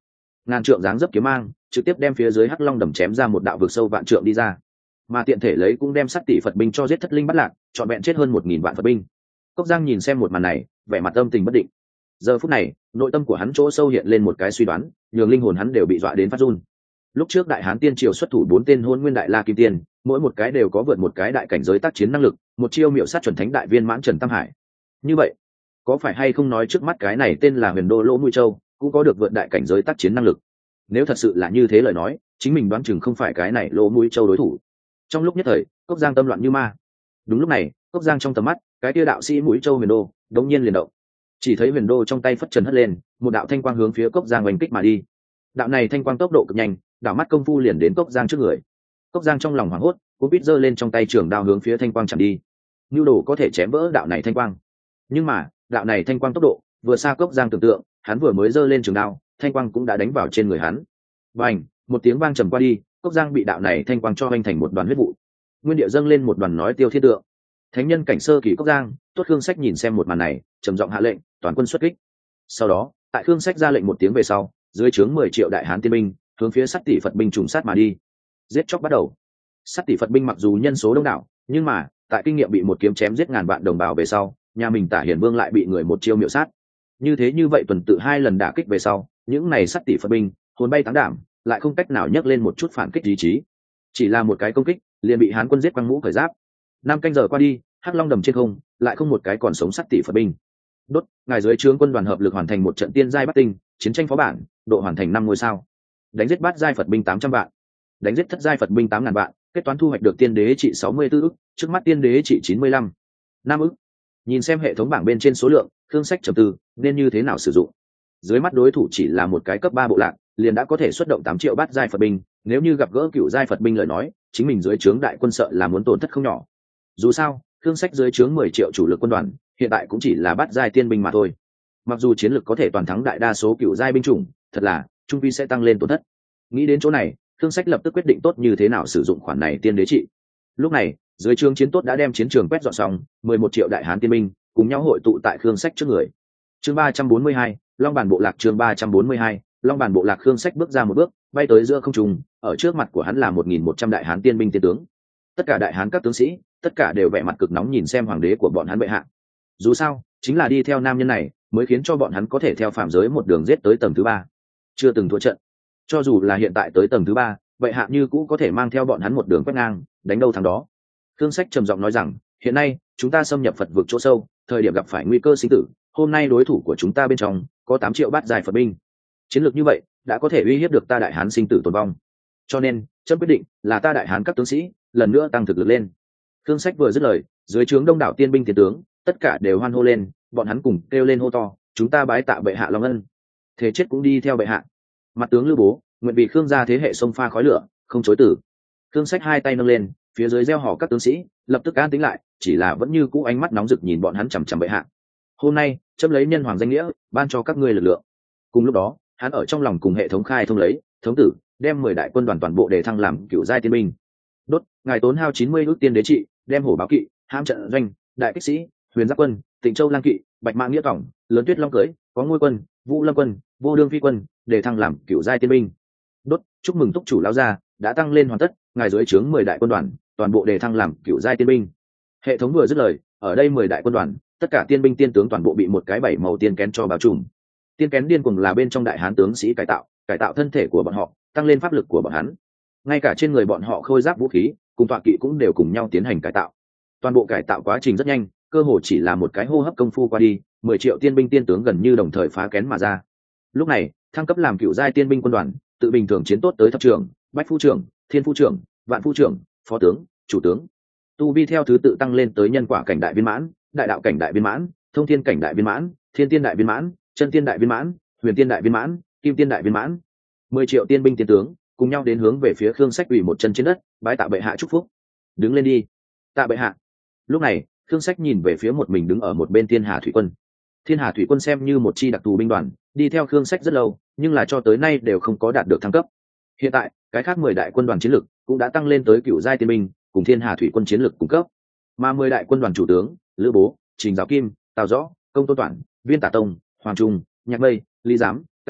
ngàn trượng dáng dấp kiếm mang trực tiếp đem phía dưới hắc long đầm chém ra một đạo vực sâu vạn trượng đi ra, mà tiện thể lấy cũng đem sắt tỷ Phật binh cho giết thất linh bắt lạc, trọn vẹn chết hơn 1000 vạn Phật binh. Cốc Giang nhìn xem một màn này, vẻ mặt âm tình bất định. Giờ phút này, nội tâm của hắn chỗ sâu hiện lên một cái suy đoán, nhường linh hồn hắn đều bị dọa đến phát run. Lúc trước Đại Hán Tiên Triều xuất thủ 4 tên Hôn Nguyên Đại La Kim Tiên, mỗi một cái đều có vượt một cái đại cảnh giới tác chiến năng lực, một chiêu miểu sát chuẩn thánh đại viên mãn Trần Tam Hải. Như vậy, có phải hay không nói trước mắt cái này tên là Huyền Đô Lỗ Mũi Châu, cũng có được vượt đại cảnh giới tác chiến năng lực? Nếu thật sự là như thế lời nói, chính mình đoán chừng không phải cái này Lỗ Mũi Châu đối thủ. Trong lúc nhất thời, Cốc Giang tâm loạn như ma. Đúng lúc này, Cốc Giang trong tầm mắt, cái tia đạo sĩ Mũi Châu Huyền Đô đống nhiên liền động. Chỉ thấy Huyền Đô trong tay phất trần hất lên, một đạo thanh quang hướng phía Cốc Giang oanh kích mà đi. Đạo này thanh quang tốc độ cực nhanh, đảo mắt công phu liền đến Cốc Giang trước người. Cốc Giang trong lòng hoảng hốt, cũng biết giơ lên trong tay trường đao hướng phía thanh quang chạm đi. Nưu đồ có thể chém vỡ đạo này thanh quang, nhưng mà đạo này thanh quang tốc độ vừa xa Cốc Giang tưởng tượng, hắn vừa mới giơ lên trường đao, thanh quang cũng đã đánh vào trên người hắn. Bành, một tiếng vang trầm qua đi, Cốc Giang bị đạo này thanh quang cho hoành thành một đoàn huyết vụ. Nguyên địa dâng lên một đoàn nói tiêu thiên tượng. Thánh nhân cảnh sơ kỳ Cốc Giang, Tuất Khương Sách nhìn xem một màn này, trầm giọng hạ lệnh, toàn quân xuất kích. Sau đó, tại Khương Sách ra lệnh một tiếng về sau, dưới trướng 10 triệu đại hán tiên binh, hướng phía Sắt tỷ Phật binh trùng sát mà đi. Giết chóc bắt đầu. Sắt tỷ Phật binh mặc dù nhân số đông đảo, nhưng mà, tại kinh nghiệm bị một kiếm chém giết ngàn vạn đồng bào về sau, nhà mình Tả Hiển Vương lại bị người một chiêu miểu sát. Như vậy tuần tự 2 lần đả kích về sau, những này Sắt tỷ Phật binh, hồn bay táng đảm, lại không cách nào nhấc lên một chút phản kích ý chí. Chỉ là một cái công kích, liền bị Hán quân giết quăng mũ cởi giáp. 5 canh giờ qua đi, Hắc Long đầm trên không, lại không một cái còn sống Sắt tỷ Phật binh. Đốt, ngài dưới trướng quân đoàn hợp lực hoàn thành một trận tiên giai bát tinh, chiến tranh phó bản, độ hoàn thành 5 ngôi sao. Đánh giết bát giai Phật binh 800 vạn, đánh giết thất giai Phật binh 8000 vạn, kết toán thu hoạch được tiên đế trị 64 ức, trước mắt tiên đế trị 95 5 ức. Nhìn xem hệ thống bảng bên trên số lượng, Khương Sách trầm tư, nên như thế nào sử dụng. Dưới mắt đối thủ chỉ là một cái cấp 3 bộ lạc, liền đã có thể xuất động 8 triệu bát giai Phật binh, nếu như gặp gỡ cựu giai Phật binh lời nói, chính mình dưới trướng đại quân sợ là muốn tổn thất không nhỏ. Dù sao, Khương Sách dưới trướng 10 triệu chủ lực quân đoàn, hiện tại cũng chỉ là bát giai tiên binh mà thôi. Mặc dù chiến lực có thể toàn thắng đại đa số cựu giai binh chủng, thật là trung vi sẽ tăng lên tổn thất. Nghĩ đến chỗ này, Khương Sách lập tức quyết định tốt như thế nào sử dụng khoản này tiên đế trị. Lúc này, dưới trướng chiến tốt đã đem chiến trường quét dọn xong, 11 triệu đại hán tiên binh cùng nhau hội tụ tại Khương Sách trước người. Chương 342, Long bản bộ lạc. Chương 342, Long bản bộ lạc. Khương Sách bước ra một bước, bay tới giữa không trung, ở trước mặt của hắn là 1100 đại hán tiên binh tiên tướng. Tất cả đại hán các tướng sĩ, tất cả đều vẻ mặt cực nóng nhìn xem hoàng đế của bọn hắn bệ hạ. Dù sao, chính là đi theo nam nhân này, mới khiến cho bọn hắn có thể theo phạm giới một đường giết tới tầng thứ 3. Chưa từng thua trận. Cho dù là hiện tại tới tầng thứ 3, bệ hạ như cũ có thể mang theo bọn hắn một đường quét ngang, đánh đâu thắng đó. Khương Sách trầm giọng nói rằng, hiện nay chúng ta xâm nhập Phật vực chỗ sâu, thời điểm gặp phải nguy cơ sinh tử, hôm nay đối thủ của chúng ta bên trong có 8 triệu bát giai Phật binh. Chiến lược như vậy đã có thể uy hiếp được ta đại hán sinh tử tồn vong. Cho nên, chấm quyết định là ta đại hán các tướng sĩ lần nữa tăng thực lực lên. Khương Sách vừa dứt lời, dưới trướng đông đảo tiên binh tiền tướng, tất cả đều hoan hô lên, bọn hắn cùng kêu lên hô to, chúng ta bái tạ bệ hạ long ân, thế chết cũng đi theo bệ hạ. Mặt tướng Lưu Bố, nguyện vì Khương gia thế hệ sông pha khói lửa, không chối từ. Khương Sách hai tay nâng lên, phía dưới gieo hò các tướng sĩ lập tức an tĩnh lại, chỉ là vẫn như cũ ánh mắt nóng rực nhìn bọn hắn chằm chằm bệ hạ. Hôm nay, chấm lấy nhân hoàng danh nghĩa, ban cho các ngươi lực lượng. Cùng lúc đó, hắn ở trong lòng cùng hệ thống khai thông lấy, thống tử, đem 10 đại quân đoàn toàn bộ để thăng làm cựu giai tiên binh. Đốt, ngài tốn hao 90 ước tiên đế trị, đem hổ báo kỵ, hãm trận doanh, đại kích sĩ, huyền giáp quân, Tịnh Châu lang kỵ, bạch mã nghĩa tổng, lớn tuyết long cưỡi, có ngôi quân, vũ lâm quân, vô đương phi quân, để thăng làm cựu giai tiên binh. Đốt, chúc mừng túc chủ lão gia đã tăng lên hoàn tất, ngài dưới trướng 10 đại quân đoàn toàn bộ đề thăng làm cựu giai tiên binh. Hệ thống vừa dứt lời, ở đây 10 đại quân đoàn, tất cả tiên binh tiên tướng toàn bộ bị một cái 7 màu tiên kén cho bao trùm. Tiên kén điên cuồng là bên trong đại hán tướng sĩ cải tạo thân thể của bọn họ, tăng lên pháp lực của bọn hắn. Ngay cả trên người bọn họ khôi giáp vũ khí, cùng tọa kỵ cũng đều cùng nhau tiến hành cải tạo. Toàn bộ cải tạo quá trình rất nhanh, cơ hồ chỉ là một cái hô hấp công phu qua đi, 10 triệu tiên binh tiên tướng gần như đồng thời phá kén mà ra. Lúc này, thăng cấp làm cựu giai tiên binh quân đoàn, tự bình thường chiến tốt tới thập trưởng, bách phu trưởng, thiên phu trưởng, vạn phu trưởng, phó tướng, chủ tướng. Tu vi theo thứ tự tăng lên tới nhân quả cảnh đại viên mãn, đại đạo cảnh đại viên mãn, thông thiên cảnh đại viên mãn, thiên tiên đại viên mãn, chân tiên đại viên mãn, huyền tiên đại viên mãn, kim tiên đại viên mãn. 10 triệu tiên binh tiên tướng cùng nhau đến hướng về phía Khương Sách quỳ một chân trên đất, bái tạ bệ hạ chúc phúc. Đứng lên đi. Tạ bệ hạ. Lúc này, Khương Sách nhìn về phía một mình đứng ở một bên Thiên Hà Thủy Quân. Thiên Hà Thủy Quân xem như một chi đặc thù binh đoàn, đi theo Khương Sách rất lâu, nhưng là cho tới nay đều không có đạt được thăng cấp. Hiện tại, cái khác 10 đại quân đoàn chiến lực cũng đã tăng lên tới cựu giai tiên binh, cùng Thiên Hà Thủy Quân chiến lực cung cấp. Mà 10 đại quân đoàn chủ tướng, Lữ Bố, Trình Giáo Kim, Tào Rõ, Công Tôn Toản, Viên Tả Tông, Hoàng Trung, Nhạc Mây, Lý Giám, Cao Thuận,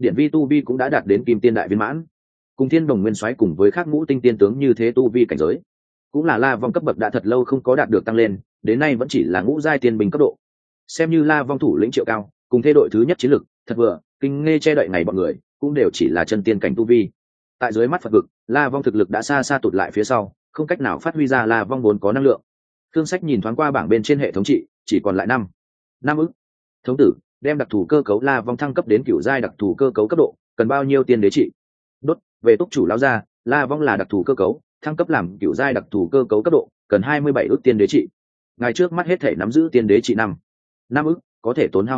điển vi tu vi cũng đã đạt đến kim tiên đại viên mãn, cùng thiên đồng nguyên soái cùng với các ngũ tinh tiên tướng như thế tu vi cảnh giới, cũng là La Vong cấp bậc đã thật lâu không có đạt được tăng lên, đến nay vẫn chỉ là ngũ giai tiên bình cấp độ. Xem như La Vong thủ lĩnh Triệu Cao cùng thế đội thứ nhất chiến lực, thật vừa kinh nghe che đậy ngày bọn người cũng đều chỉ là chân tiên cảnh tu vi. Tại dưới mắt Phật vực, La Vong thực lực đã xa xa tụt lại phía sau, không cách nào phát huy ra La Vong vốn có năng lượng. Thương Sách nhìn thoáng qua bảng bên trên hệ thống trị, chỉ còn lại năm ức. Thống tử, đem đặc thù cơ cấu La Vong thăng cấp đến cửu giai đặc thù cơ cấu cấp độ, cần bao nhiêu tiên đế trị? Đốt, về túc chủ lão gia, La Vong là đặc thù cơ cấu, thăng cấp làm cửu giai đặc thù cơ cấu cấp độ, cần 27 ức tiên đế trị. Ngài trước mắt hết thể nắm giữ tiên đế trị năm ức, có thể tốn hao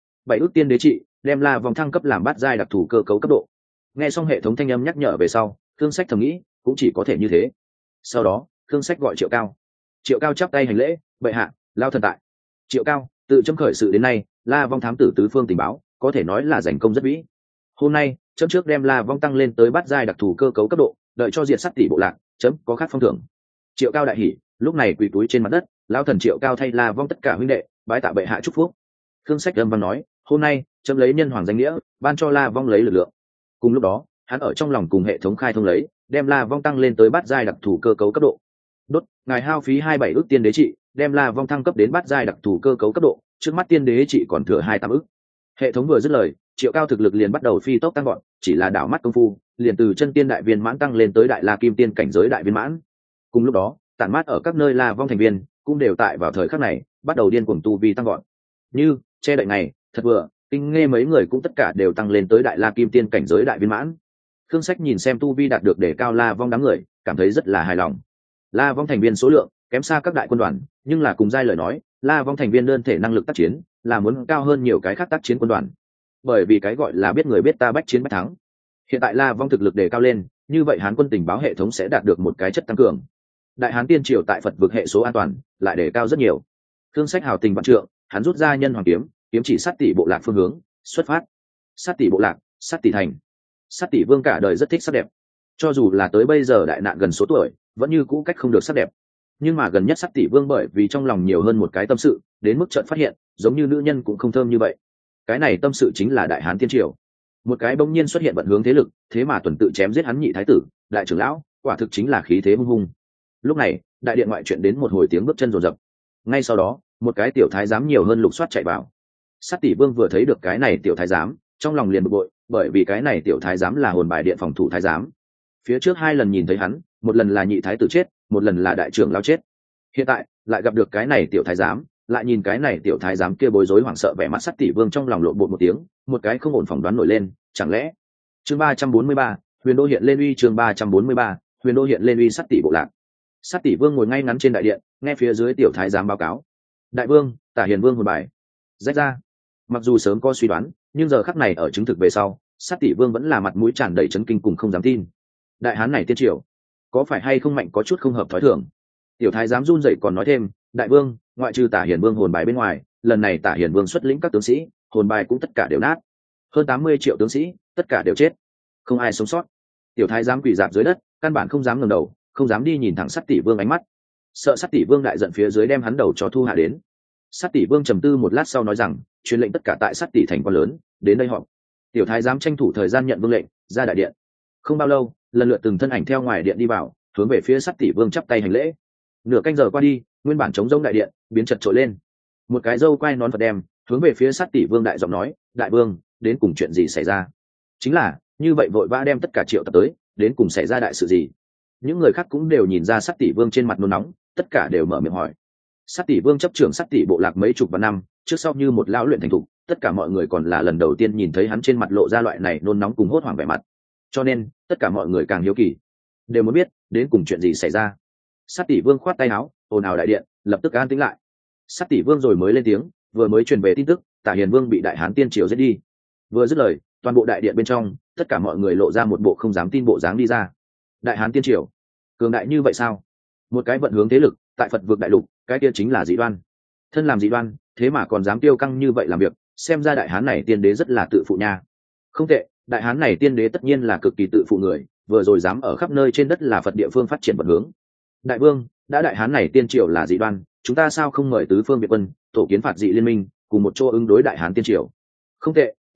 7 ức tiên đế trị, đem La Vong thăng cấp làm bát giai đặc thù cơ cấu cấp độ. Nghe xong hệ thống thanh âm nhắc nhở về sau, Thương Sách thầm nghĩ, cũng chỉ có thể như thế. Sau đó, Thương Sách gọi Triệu Cao. Triệu Cao chắp tay hành lễ, bệ hạ, lao thần tại. Triệu Cao, tự chấm khởi sự đến nay, La Vong thám tử tứ phương tình báo, có thể nói là giành công rất vĩ. Hôm nay, chấm trước đem La Vong tăng lên tới bát giai đặc thù cơ cấu cấp độ, đợi cho diệt sát tỷ bộ lạc, chấm có khác phong thưởng. Triệu Cao đại hỉ, lúc này quỳ túi trên mặt đất, lao thần Triệu Cao thay La Vong tất cả huynh đệ, bái tạ bệ hạ chúc phúc. Thương Sách âm văn nói, hôm nay, chấm lấy nhân hoàng danh nghĩa, ban cho La Vong lấy lực lượng. Cùng lúc đó, hắn ở trong lòng cùng hệ thống khai thông lấy, đem La Vong tăng lên tới bát giai đặc thù cơ cấu cấp độ. Đốt, ngài hao phí 27 ức tiên đế trị, đem La Vong thăng cấp đến bát giai đặc thù cơ cấu cấp độ, trước mắt tiên đế trị còn thừa 28 ức. Hệ thống vừa dứt lời, Triệu Cao thực lực liền bắt đầu phi tốc tăng vọt, chỉ là đảo mắt công phu, liền từ chân tiên đại viên mãn tăng lên tới đại La kim tiên cảnh giới đại viên mãn. Cùng lúc đó, tản mát ở các nơi La Vong thành viên cũng đều tại vào thời khắc này, bắt đầu điên cuồng tu vi tăng vọt. Như che đậy này, thật vừa, kinh nghe mấy người cũng tất cả đều tăng lên tới đại La kim tiên cảnh giới đại viên mãn. Thương Sách nhìn xem tu vi đạt được để cao La Vong đám người, cảm thấy rất là hài lòng. La Vong thành viên số lượng kém xa các đại quân đoàn, nhưng là cùng giai lời nói, La Vong thành viên đơn thể năng lực tác chiến là muốn cao hơn nhiều cái khác tác chiến quân đoàn. Bởi vì cái gọi là biết người biết ta bách chiến bách thắng. Hiện tại La Vong thực lực đề cao lên, như vậy Hán quân tình báo hệ thống sẽ đạt được một cái chất tăng cường. Đại Hán tiên triều tại Phật vực hệ số an toàn lại đề cao rất nhiều. Thương Sách hào tình vạn trượng, hắn rút ra nhân hoàng kiếm, kiếm chỉ sát tỷ bộ lạc phương hướng, xuất phát. Sát tỷ bộ lạc, sát tỷ thành. Sát tỷ vương cả đời rất thích sắc đẹp, cho dù là tới bây giờ đại nạn gần số tuổi, vẫn như cũ cách không được sắc đẹp. Nhưng mà gần nhất sát tỷ vương bởi vì trong lòng nhiều hơn một cái tâm sự, đến mức chợt phát hiện, giống như nữ nhân cũng không thơm như vậy. Cái này tâm sự chính là Đại Hán tiên triều. Một cái bỗng nhiên xuất hiện vận hướng thế lực, thế mà tuần tự chém giết hắn nhị thái tử, đại trưởng lão, quả thực chính là khí thế hung hung. Lúc này, đại điện ngoại chuyện đến một hồi tiếng bước chân rồn rập. Ngay sau đó, một cái tiểu thái giám nhiều hơn lục soát chạy vào. Sát tỷ vương vừa thấy được cái này tiểu thái giám, trong lòng liền bực bội, bởi vì cái này tiểu thái giám là hồn bài điện phòng thủ thái giám. Phía trước 2 lần nhìn thấy hắn, một lần là nhị thái tử chết, một lần là đại trưởng lão chết. Hiện tại lại gặp được cái này tiểu thái giám, lại nhìn cái này tiểu thái giám kia bối rối hoảng sợ vẻ mặt, Sát tỷ vương trong lòng lộn bột một tiếng, một cái không ổn phỏng đoán nổi lên, chẳng lẽ chương 343, huyền đô hiện lên uy, chương 343, huyền đô hiện lên uy. Sát tỷ bộ lạc. Sát tỷ vương ngồi ngay ngắn trên đại điện, nghe phía dưới tiểu thái giám báo cáo. Đại vương, Tả Hiền vương hồn bài rách ra. Mặc dù sớm có suy đoán, nhưng giờ khắc này ở chứng thực về sau, Sát tỷ vương vẫn là mặt mũi tràn đầy chấn kinh cùng không dám tin. Đại Hán này tiên triều, có phải hay không mạnh có chút không hợp thói thường? Tiểu thái giám run rẩy còn nói thêm, đại vương, ngoại trừ Tả Hiền vương hồn bài bên ngoài, lần này Tả Hiền vương xuất lĩnh các tướng sĩ, hồn bài cũng tất cả đều nát. Hơn 80 triệu tướng sĩ, tất cả đều chết, không ai sống sót. Tiểu thái giám quỳ rạp dưới đất, căn bản không dám ngẩng đầu, không dám đi nhìn thẳng Sát tỷ vương ánh mắt, sợ Sát tỷ vương đại giận phía dưới đem hắn đầu cho thu hạ đến. Sát tỷ vương trầm tư một lát sau nói rằng, truyền lệnh tất cả tại Sát tỷ thành quan lớn đến đây họp. Tiểu thái giám tranh thủ thời gian nhận vương lệnh, ra đại điện. Không bao lâu, lần lượt từng thân ảnh theo ngoài điện đi vào, hướng về phía Sát tỷ vương chắp tay hành lễ. Nửa canh giờ qua đi, nguyên bản trống rỗng đại điện biến chật trội lên. Một cái râu quai nón Phật đem hướng về phía Sát tỷ vương đại giọng nói, đại vương, đến cùng chuyện gì xảy ra? Chính là như vậy vội vã đem tất cả triệu tập tới, đến cùng xảy ra đại sự gì? Những người khác cũng đều nhìn ra Sát tỷ vương trên mặt nôn nóng, tất cả đều mở miệng hỏi. Sát tỷ vương chấp trưởng Sát tỷ bộ lạc mấy chục vạn năm, trước sau như một lão luyện thành thục, tất cả mọi người còn là lần đầu tiên nhìn thấy hắn trên mặt lộ ra loại này nôn nóng cùng hốt hoảng vẻ mặt, cho nên tất cả mọi người càng hiếu kỳ, đều muốn biết đến cùng chuyện gì xảy ra. Sát tỷ vương khoát tay áo, ồn ào đại điện lập tức an tĩnh lại. Sát tỷ vương rồi mới lên tiếng, vừa mới truyền về tin tức, Tả Hiền vương bị Đại Hán tiên triều giết đi. Vừa dứt lời, toàn bộ đại điện bên trong, tất cả mọi người lộ ra một bộ không dám tin bộ dáng đi ra. Đại Hán tiên triều, cường đại như vậy sao? Một cái vận hướng thế lực tại Phật vực đại lục, cái kia chính là Dị Đoan. Thân làm Dị Đoan, thế mà còn dám tiêu căng như vậy làm việc, xem ra Đại Hán này tiên đế rất là tự phụ nha. Không tệ, Đại Hán này tiên đế tất nhiên là cực kỳ tự phụ người, vừa rồi dám ở khắp nơi trên đất là Phật địa phương phát triển vận hướng. Đại vương, đã Đại Hán này tiên triều là Dị Đoan, chúng ta sao không mời tứ phương Việt quân tổ kiến phạt dị liên minh, cùng một chỗ ứng đối Đại Hán tiên triều? Không tệ,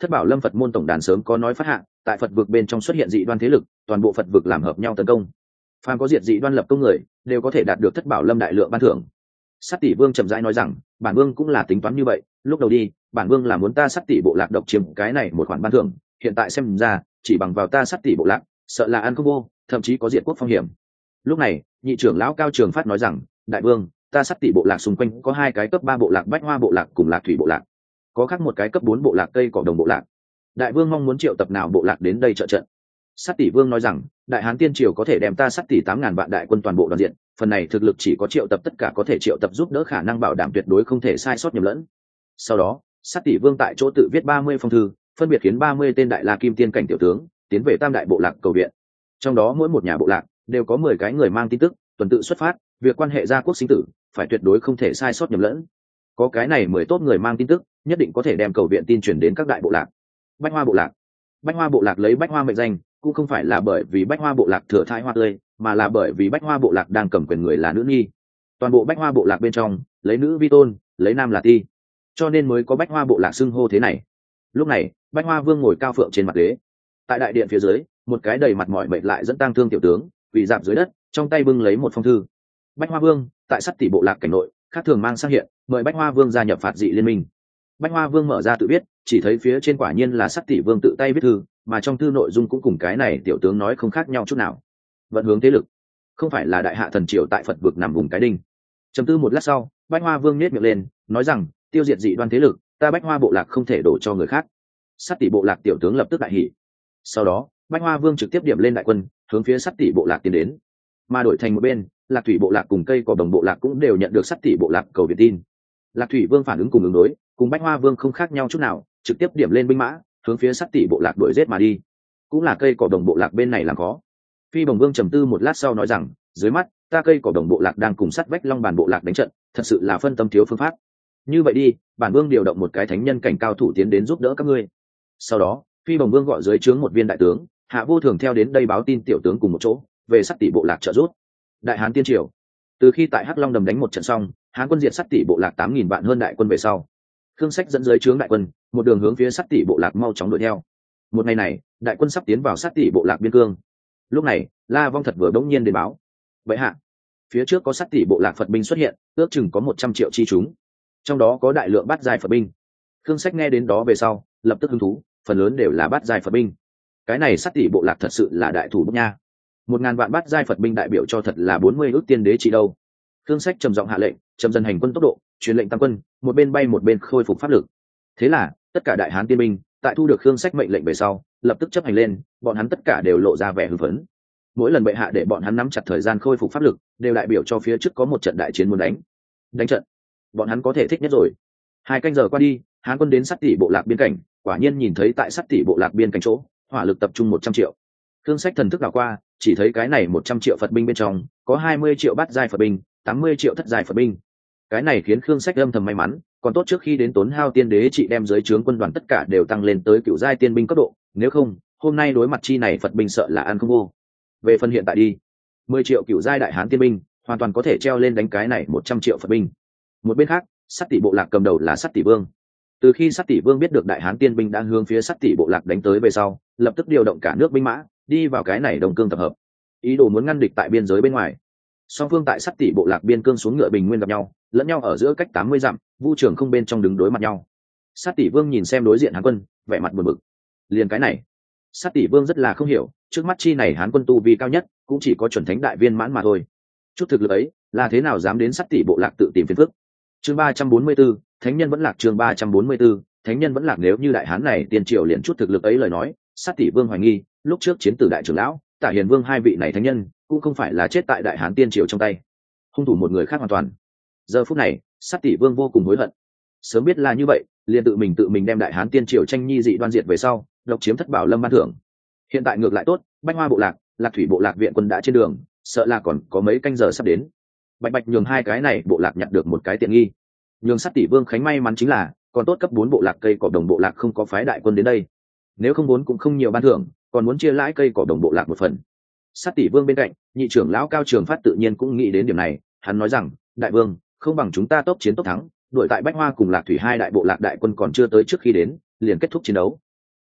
Thất Bảo Lâm Phật môn tổng đàn sớm có nói phát hạ, tại Phật vực bên trong xuất hiện dị đoan thế lực, toàn bộ Phật vực làm hợp nhau tấn công. Phàm có diệt dị đoan lập công người, đều có thể đạt được Thất Bảo Lâm đại lượng ban thưởng. Sát Tỷ Vương chậm rãi nói rằng, bản vương cũng là tính toán như vậy, lúc đầu đi, bản vương là muốn ta Sát Tỷ bộ lạc độc chiếm cái này một khoản ban thưởng, hiện tại xem ra, chỉ bằng vào ta Sát Tỷ bộ lạc, sợ là ăn không vô, thậm chí có diệt quốc phong hiểm. Lúc này, nhị trưởng lão Cao Trường Phát nói rằng, đại vương, ta Sát Tỷ bộ lạc xung quanh có 2 cái cấp 3 bộ lạc Bách Hoa bộ lạc cùng Lạc Thủy bộ lạc, có khác một cái cấp 4 bộ lạc Cây Cỏ Đồng bộ lạc. Đại vương mong muốn triệu tập nào bộ lạc đến đây trợ trận? Sát Tỷ Vương nói rằng, đại hán tiên triều có thể đem ta Sát Tỷ 8.000 vạn đại quân toàn bộ đoàn diện, phần này thực lực chỉ có triệu tập tất cả có thể triệu tập giúp đỡ khả năng bảo đảm tuyệt đối không thể sai sót nhầm lẫn. Sau đó, Sát Tỷ Vương tại chỗ tự viết 30 phong thư, phân biệt khiến 30 tên đại la kim tiên cảnh tiểu tướng tiến về tam đại bộ lạc cầu viện. Trong đó mỗi một nhà bộ lạc đều có 10 cái người mang tin tức, tuần tự xuất phát, việc quan hệ gia quốc sinh tử phải tuyệt đối không thể sai sót nhầm lẫn. Có cái này 10 tốt người mang tin tức, nhất định có thể đem cầu viện tin truyền đến các đại bộ lạc. Bách Hoa bộ lạc. Bách Hoa bộ lạc lấy Bách Hoa mệnh danh, cũng không phải là bởi vì Bách Hoa bộ lạc thừa thai hoa tươi, mà là bởi vì Bách Hoa bộ lạc đang cầm quyền người là nữ nhi. Toàn bộ Bách Hoa bộ lạc bên trong, lấy nữ vi tôn, lấy nam là ti, cho nên mới có Bách Hoa bộ lạc xưng hô thế này. Lúc này, Bách Hoa Vương ngồi cao phượng trên mặt ghế. Tại đại điện phía dưới, một cái đầy mặt mỏi mệt lại dẫn tang thương tiểu tướng, quỳ rạp dưới đất, trong tay bưng lấy một phong thư. Bách Hoa Vương, tại Sát Tỷ bộ lạc cảnh nội, khác thường mang sang hiện, mời Bách Hoa Vương gia nhập phạt dị liên minh. Bách Hoa Vương mở ra tự biết, chỉ thấy phía trên quả nhiên là Sát Tỷ Vương tự tay viết thư, mà trong thư nội dung cũng cùng cái này tiểu tướng nói không khác nhau chút nào. Vận hướng thế lực, không phải là đại hạ thần triều tại Phật vực nằm vùng cái đinh. Trầm tư một lát sau, Bách Hoa Vương nhếch miệng lên, nói rằng, tiêu diệt dị đoan thế lực, ta Bách Hoa bộ lạc không thể đổ cho người khác. Sát Tỷ bộ lạc tiểu tướng lập tức đại hỉ. Sau đó, Bách Hoa Vương trực tiếp điểm lên đại quân, hướng phía Sát Tỷ bộ lạc tiến đến. Mà đổi thành một bên, Lạc Thủy bộ lạc cùng Cây Cỏ Đồng bộ lạc cũng đều nhận được Sát Tỷ bộ lạc cầu viện tin. Lạc Thủy Vương phản ứng cùng ứng đối, cùng Bách Hoa Vương không khác nhau chút nào, trực tiếp điểm lên binh mã, hướng phía Sát Tỷ bộ lạc đuổi giết mà đi. Cũng là Cây Cỏ Đồng bộ lạc bên này làm khó. Phi Bồng Vương trầm tư một lát sau nói rằng, dưới mắt, ta Cây Cỏ Đồng bộ lạc đang cùng Sắt Vách Long Bàn bộ lạc đánh trận, thật sự là phân tâm thiếu phương pháp. Như vậy đi, bản vương điều động một cái thánh nhân cảnh cao thủ tiến đến giúp đỡ các ngươi. Sau đó, Phi Bồng Vương gọi dưới trướng một viên đại tướng, Hạ Vô Thường theo đến đây báo tin tiểu tướng cùng một chỗ, về Sát Tỷ bộ lạc trợ giúp. Đại Hán tiên triều. Từ khi tại Hắc Long Đầm đánh một trận xong, Hán quân diệt Sát Tỷ bộ lạc 8.000 vạn hơn đại quân về sau, Khương Sách dẫn dưới trướng đại quân, một đường hướng phía Sát Tỷ bộ lạc mau chóng đuổi theo. Một ngày này, đại quân sắp tiến vào Sát Tỷ bộ lạc biên cương. Lúc này, La Vong Thật vừa bỗng nhiên đến báo, vậy hạ, phía trước có Sát Tỷ bộ lạc Phật binh xuất hiện, ước chừng có 100 triệu chi chúng, trong đó có đại lượng bát giai Phật binh. Khương Sách nghe đến đó về sau, lập tức hứng thú, phần lớn đều là bát giai Phật binh. Cái này Sát Tỷ bộ lạc thật sự là đại thủ bút nha. 1.000 vạn bát giai Phật binh đại biểu cho thật là 40 ước tiên đế trị đâu. Khương Sách trầm giọng hạ lệnh, chậm dần hành quân tốc độ, truyền lệnh tăng quân, một bên bay một bên khôi phục pháp lực. Thế là, tất cả đại hán tiên binh, tại thu được Khương Sách mệnh lệnh về sau, lập tức chấp hành lên, bọn hắn tất cả đều lộ ra vẻ hưng phấn. Mỗi lần bệ hạ để bọn hắn nắm chặt thời gian khôi phục pháp lực, đều đại biểu cho phía trước có một trận đại chiến muốn đánh trận. Bọn hắn có thể thích nhất rồi. 2 canh giờ qua đi, Hán quân đến Sát Tỷ bộ lạc biên cảnh, quả nhiên nhìn thấy tại Sát Tỷ bộ lạc biên cảnh chỗ, hỏa lực tập trung 100 triệu. Khương Sách thần thức đảo qua, chỉ thấy cái này 100 triệu Phật binh bên trong, có 20 triệu bát giai Phật binh, 80 triệu thất giai Phật binh. Cái này khiến Khương Sách âm thầm may mắn, còn tốt trước khi đến tốn hao tiên đế trị đem dưới trướng quân đoàn tất cả đều tăng lên tới cửu giai tiên binh cấp độ, nếu không, hôm nay đối mặt chi này Phật binh sợ là ăn không vô. Về phần hiện tại đi, 10 triệu cửu giai đại hán tiên binh, hoàn toàn có thể treo lên đánh cái này 100 triệu Phật binh. Một bên khác, Sát Tỷ bộ lạc cầm đầu là Sát Tỷ Vương. Từ khi Sát Tỷ Vương biết được đại hán tiên binh đang hướng phía Sát Tỷ bộ lạc đánh tới về sau, lập tức điều động cả nước binh mã, đi vào cái này Đông Cương tập hợp, ý đồ muốn ngăn địch tại biên giới bên ngoài. Song phương tại Sát Tỷ bộ lạc biên cương xuống ngựa bình nguyên gặp nhau, lẫn nhau ở giữa cách 80 dặm, vu trường không bên trong đứng đối mặt nhau. Sát Tỷ Vương nhìn xem đối diện Hán quân, vẻ mặt buồn bực. Liền cái này, Sát Tỷ Vương rất là không hiểu, trước mắt chi này Hán quân tu vi cao nhất, cũng chỉ có chuẩn thánh đại viên mãn mà thôi. Chút thực lực ấy, là thế nào dám đến Sát Tỷ bộ lạc tự tìm phiền phức. Chương 344, thánh nhân vẫn lạc. Chương 344, thánh nhân vẫn lạc. Nếu như đại hán này tiên triều liền chút thực lực ấy lời nói, Sát Tỷ Vương hoài nghi, lúc trước chiến tử đại trưởng lão, Tả Hiền Vương hai vị này thánh nhân, cũng không phải là chết tại đại hán tiên triều trong tay, hung thủ một người khác hoàn toàn. Giờ phút này, Sát Tỷ Vương vô cùng hối hận. Sớm biết là như vậy, liền tự mình đem đại hán tiên triều tranh nhi dị đoan diệt về sau, độc chiếm Thất Bảo Lâm ban thưởng. Hiện tại ngược lại tốt, Bách Hoa bộ lạc, Lạc Thủy bộ lạc viện quân đã trên đường, sợ là còn có mấy canh giờ sắp đến. Bạch bạch nhường 2 cái này bộ lạc nhặt được một cái tiện nghi. Nhường Sát Tỷ Vương khánh may mắn chính là, còn tốt cấp 4 bộ lạc Cây Cỏ Đồng bộ lạc không có phái đại quân đến đây. Nếu không muốn cũng không nhiều ban thưởng, còn muốn chia lãi Cây Cỏ Đồng bộ lạc một phần. Sát Tỷ Vương bên cạnh, nhị trưởng lão Cao Trường Phát tự nhiên cũng nghĩ đến điểm này, hắn nói rằng, đại vương, không bằng chúng ta tốc chiến tốc thắng, đuổi tại Bách Hoa cùng Lạc Thủy 2 đại bộ lạc đại quân còn chưa tới trước khi đến, liền kết thúc chiến đấu.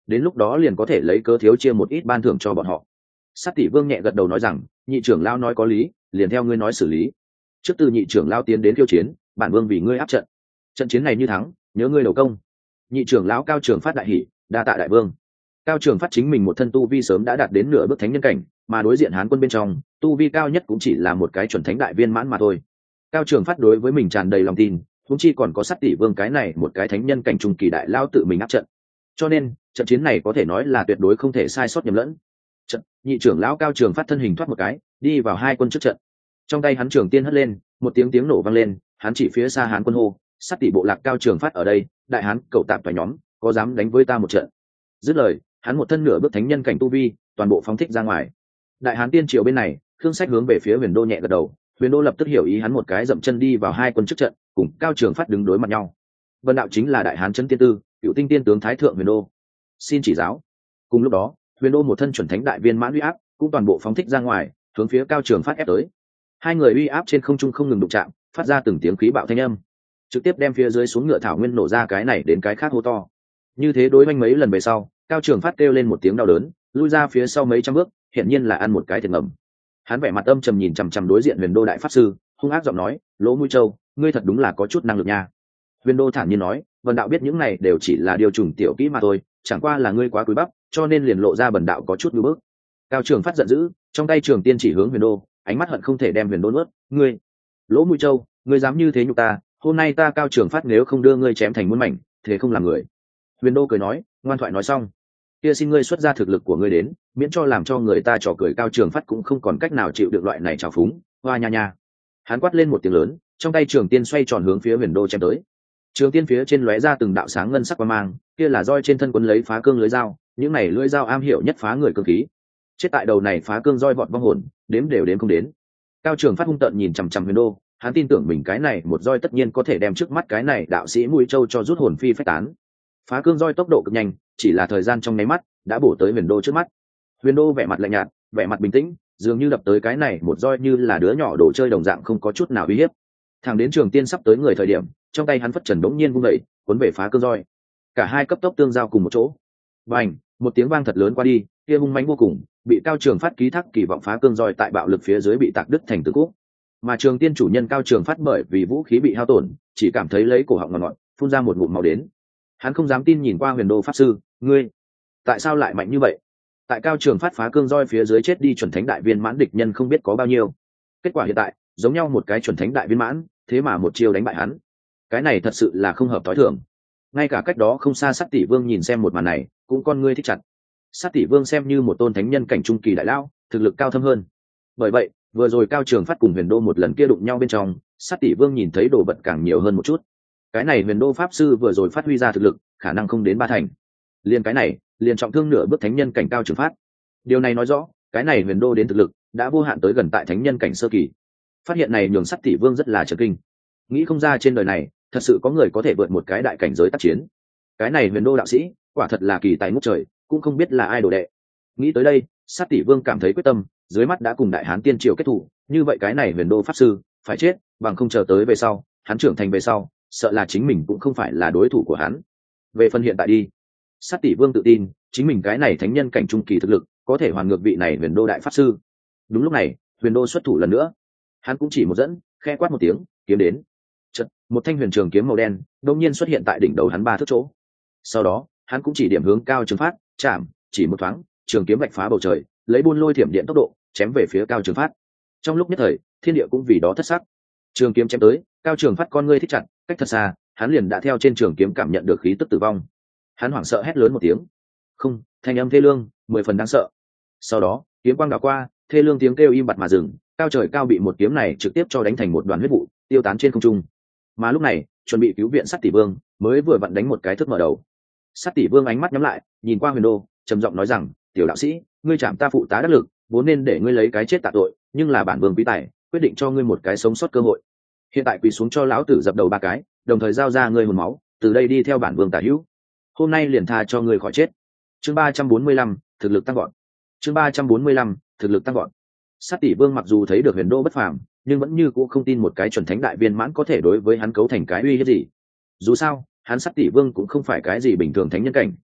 đến lúc đó liền có thể lấy cớ thiếu chia một ít ban thưởng cho bọn họ. Sát tỷ vương nhẹ gật đầu nói rằng, nhị trưởng lão nói có lý, liền theo ngươi nói xử lý. Trước từ nhị trưởng lão tiến đến khiêu chiến, bản vương vì ngươi áp trận. Trận chiến này như thắng, nhớ ngươi đầu công. Nhị trưởng lão Cao Trường Phát đại hỉ, đa tạ đại vương. Cao Trường Phát chính mình một thân tu vi sớm đã đạt đến nửa bước thánh nhân cảnh, mà đối diện Hán quân bên trong, tu vi cao nhất cũng chỉ là một cái chuẩn thánh đại viên mãn mà thôi. Cao Trường Phát đối với mình tràn đầy lòng tin, huống chi còn có Sát tỷ vương cái này một cái thánh nhân cảnh trung kỳ đại lao tự mình áp trận. Cho nên, trận chiến này có thể nói là tuyệt đối không thể sai sót nhầm lẫn. Trận, nhị trưởng lão Cao Trường Phát thân hình thoát một cái, đi vào hai quân trước trận. Trong tay hắn trường tiên hất lên, một tiếng nổ vang lên, hắn chỉ phía xa Hán quân hô, Sát tỷ bộ lạc Cao Trường Phát ở đây, đại hán cậu tạp toái nhóm, có dám đánh với ta một trận? Dứt lời, hắn một thân nửa bước thánh nhân cảnh tu vi, toàn bộ phóng thích ra ngoài. Đại hán tiên triều bên này, Khương Sách hướng về phía Huyền Đô nhẹ gật đầu, Huyền Đô lập tức hiểu ý, hắn một cái dậm chân đi vào hai quân trước trận, cùng Cao Trường Phát đứng đối mặt nhau. Vân đạo chính là đại hán chân tiên tư, cựu tinh tiên tướng thái thượng Huyền Đô. Xin chỉ giáo. Cùng lúc đó, Huyền Đô một thân chuẩn thánh đại viên mãn uy áp, cũng toàn bộ phóng thích ra ngoài, hướng phía Cao Trường Phát ép tới. Hai người uy áp trên không trung không ngừng đụng chạm, phát ra từng tiếng khí bạo thanh âm, trực tiếp đem phía dưới xuống ngựa thảo nguyên nổ ra cái này đến cái khác hô to. Như thế đối oanh mấy lần về sau, Cao Trường Phát kêu lên một tiếng đau đớn, lui ra phía sau mấy trăm bước, hiển nhiên là ăn một cái thiệt ngầm. Hắn vẻ mặt âm trầm nhìn chằm chằm đối diện Huyền Đô đại pháp sư, hung ác giọng nói, Lỗ Mũi Châu, ngươi thật đúng là có chút năng lực nha. Huyền Đô thản nhiên nói, Bần đạo biết những này đều chỉ là điều trùng tiểu kỹ mà thôi, chẳng qua là ngươi quá cúi bắp, cho nên liền lộ ra Bần đạo có chút ngu bước. Cao Trường Phát giận dữ, trong tay trường tiên chỉ hướng Huyền Đô, ánh mắt hận không thể đem Huyền Đô nuốt. Ngươi, Lỗ Mũi Châu, ngươi dám như thế nhục ta, hôm nay ta Cao Trường Phát nếu không đưa ngươi chém thành muôn mảnh, thế không làm người. Huyền Đô cười nói, ngoan thoại nói xong, kia xin ngươi xuất ra thực lực của ngươi đến, miễn cho làm cho người ta trò cười. Cao Trường Phát cũng không còn cách nào chịu được loại này trào phúng, hoa nha nha. Hắn quát lên một tiếng lớn, trong tay trường tiên xoay tròn hướng phía Huyền Đô chém tới. Trường tiên phía trên lóe ra từng đạo sáng ngân sắc quang mang, kia là roi trên thân quân lấy phá cương lưới dao, những này lưới dao am hiểu nhất phá người cương khí. Chết tại đầu này phá cương roi vọt vong hồn, đếm đều đến không đến. Cao Trường Phát hung tợn nhìn chằm chằm Huyền Đô, hắn tin tưởng mình cái này một roi tất nhiên có thể đem trước mắt cái này đạo sĩ Mũi Châu cho rút hồn phi phách tán. Phá cương roi tốc độ cực nhanh, chỉ là thời gian trong nháy mắt đã bổ tới Huyền Đô trước mắt. Huyền Đô vẻ mặt lạnh nhạt, vẻ mặt bình tĩnh, dường như đập tới cái này một roi như là đứa nhỏ đồ chơi đồng dạng, không có chút nào uy hiếp. Thẳng đến trường tiên sắp tới người thời điểm, trong tay hắn phất trần bỗng nhiên vung dậy, cuốn về phá cương roi. Cả hai cấp tốc tương giao cùng một chỗ. Bành, một tiếng vang thật lớn qua đi, kia hung mãnh vô cùng, bị Cao Trường Phát ký thác kỳ vọng phá cương roi tại bạo lực phía dưới bị tạc đứt thành từng khúc. Mà trường tiên chủ nhân Cao Trường Phát bởi vì vũ khí bị hao tổn, chỉ cảm thấy lấy cổ họng ngọt ngọt, phun ra một ngụm máu đến. Hắn không dám tin nhìn qua Huyền Đô pháp sư, ngươi tại sao lại mạnh như vậy? Tại Cao Trường Phát phá cương roi phía dưới chết đi chuẩn thánh đại viên mãn địch nhân không biết có bao nhiêu. Kết quả hiện tại, giống nhau một cái chuẩn thánh đại viên mãn, thế mà một chiêu đánh bại hắn. Cái này thật sự là không hợp thói thường. Ngay cả cách đó không xa Sát tỷ vương nhìn xem một màn này, cũng con ngươi thích chặt. Sát tỷ vương xem như một tôn thánh nhân cảnh trung kỳ đại lao, thực lực cao thâm hơn. Bởi vậy, vừa rồi Cao Trường Phát cùng Huyền Đô một lần kia đụng nhau bên trong, Sát tỷ vương nhìn thấy đồ vật càng nhiều hơn một chút. Cái này Huyền Đô pháp sư vừa rồi phát huy ra thực lực, khả năng không đến ba thành. Liên cái này, liền trọng thương nửa bước thánh nhân cảnh Cao Trường Phát. Điều này nói rõ, cái này Huyền Đô đến thực lực đã vô hạn tới gần tại thánh nhân cảnh sơ kỳ. Phát hiện này nhường Sát tỷ vương rất là chấn kinh. Nghĩ không ra trên đời này, thật sự có người có thể vượt một cái đại cảnh giới tác chiến. Cái này Huyền Đô đạo sĩ, quả thật là kỳ tài ngút trời, cũng không biết là ai đồ đệ. Nghĩ tới đây, Sát tỷ vương cảm thấy quyết tâm, dưới mắt đã cùng đại hán tiên triều kết thủ, như vậy cái này Huyền Đô pháp sư phải chết, bằng không chờ tới về sau, hắn trưởng thành về sau, sợ là chính mình cũng không phải là đối thủ của hắn. Về phần hiện tại đi, Sát tỷ vương tự tin, chính mình cái này thánh nhân cảnh trung kỳ thực lực, có thể hoàn ngược vị này Huyền Đô đại pháp sư. Đúng lúc này, Huyền Đô xuất thủ lần nữa, hắn cũng chỉ một dẫn, khe quát một tiếng, kiếm đến. Chợt, một thanh huyền trường kiếm màu đen đột nhiên xuất hiện tại đỉnh đầu hắn 3 thước chỗ. Sau đó, hắn cũng chỉ điểm hướng Cao Trường Phát, chạm, chỉ một thoáng, trường kiếm vạch phá bầu trời, lấy buôn lôi thiểm điện tốc độ chém về phía Cao Trường Phát. Trong lúc nhất thời, thiên địa cũng vì đó thất sắc. Trường kiếm chém tới, Cao Trường Phát con ngươi thích chặt, cách thật xa, hắn liền đã theo trên trường kiếm cảm nhận được khí tức tử vong. Hắn hoảng sợ hét lớn một tiếng. Không, thanh âm thê lương, 10 phần đáng sợ. Sau đó, kiếm quang đảo qua, thê lương tiếng kêu im bặt mà dừng, Cao Trời Cao bị một kiếm này trực tiếp cho đánh thành một đoàn huyết vụ, tiêu tán trên không trung. Mà lúc này, chuẩn bị cứu viện Sát tỷ vương mới vừa vặn đánh một cái thức mở đầu. Sát tỷ vương ánh mắt nhắm lại, nhìn qua Huyền Đô, trầm giọng nói rằng, tiểu đạo sĩ, ngươi chạm ta phụ tá đắc lực, vốn nên để ngươi lấy cái chết tạ tội, nhưng là bản vương quý tài, quyết định cho ngươi một cái sống sót cơ hội. Hiện tại quỳ xuống cho lão tử dập đầu 3 cái, đồng thời giao ra ngươi hồn máu, từ đây đi theo bản vương tả hữu. Hôm nay liền tha cho ngươi khỏi chết. Chương 345, thực lực tăng vọt. Chương 345, thực lực tăng vọt. Sát tỷ vương mặc dù thấy được Huyền Đô bất phàm, nhưng vẫn như cũ không tin một cái chuẩn thánh đại viên mãn có thể đối với hắn cấu thành cái uy hiếp gì. Dù sao, hắn Sát tỷ vương cũng không phải cái gì bình thường thánh nhân cảnh,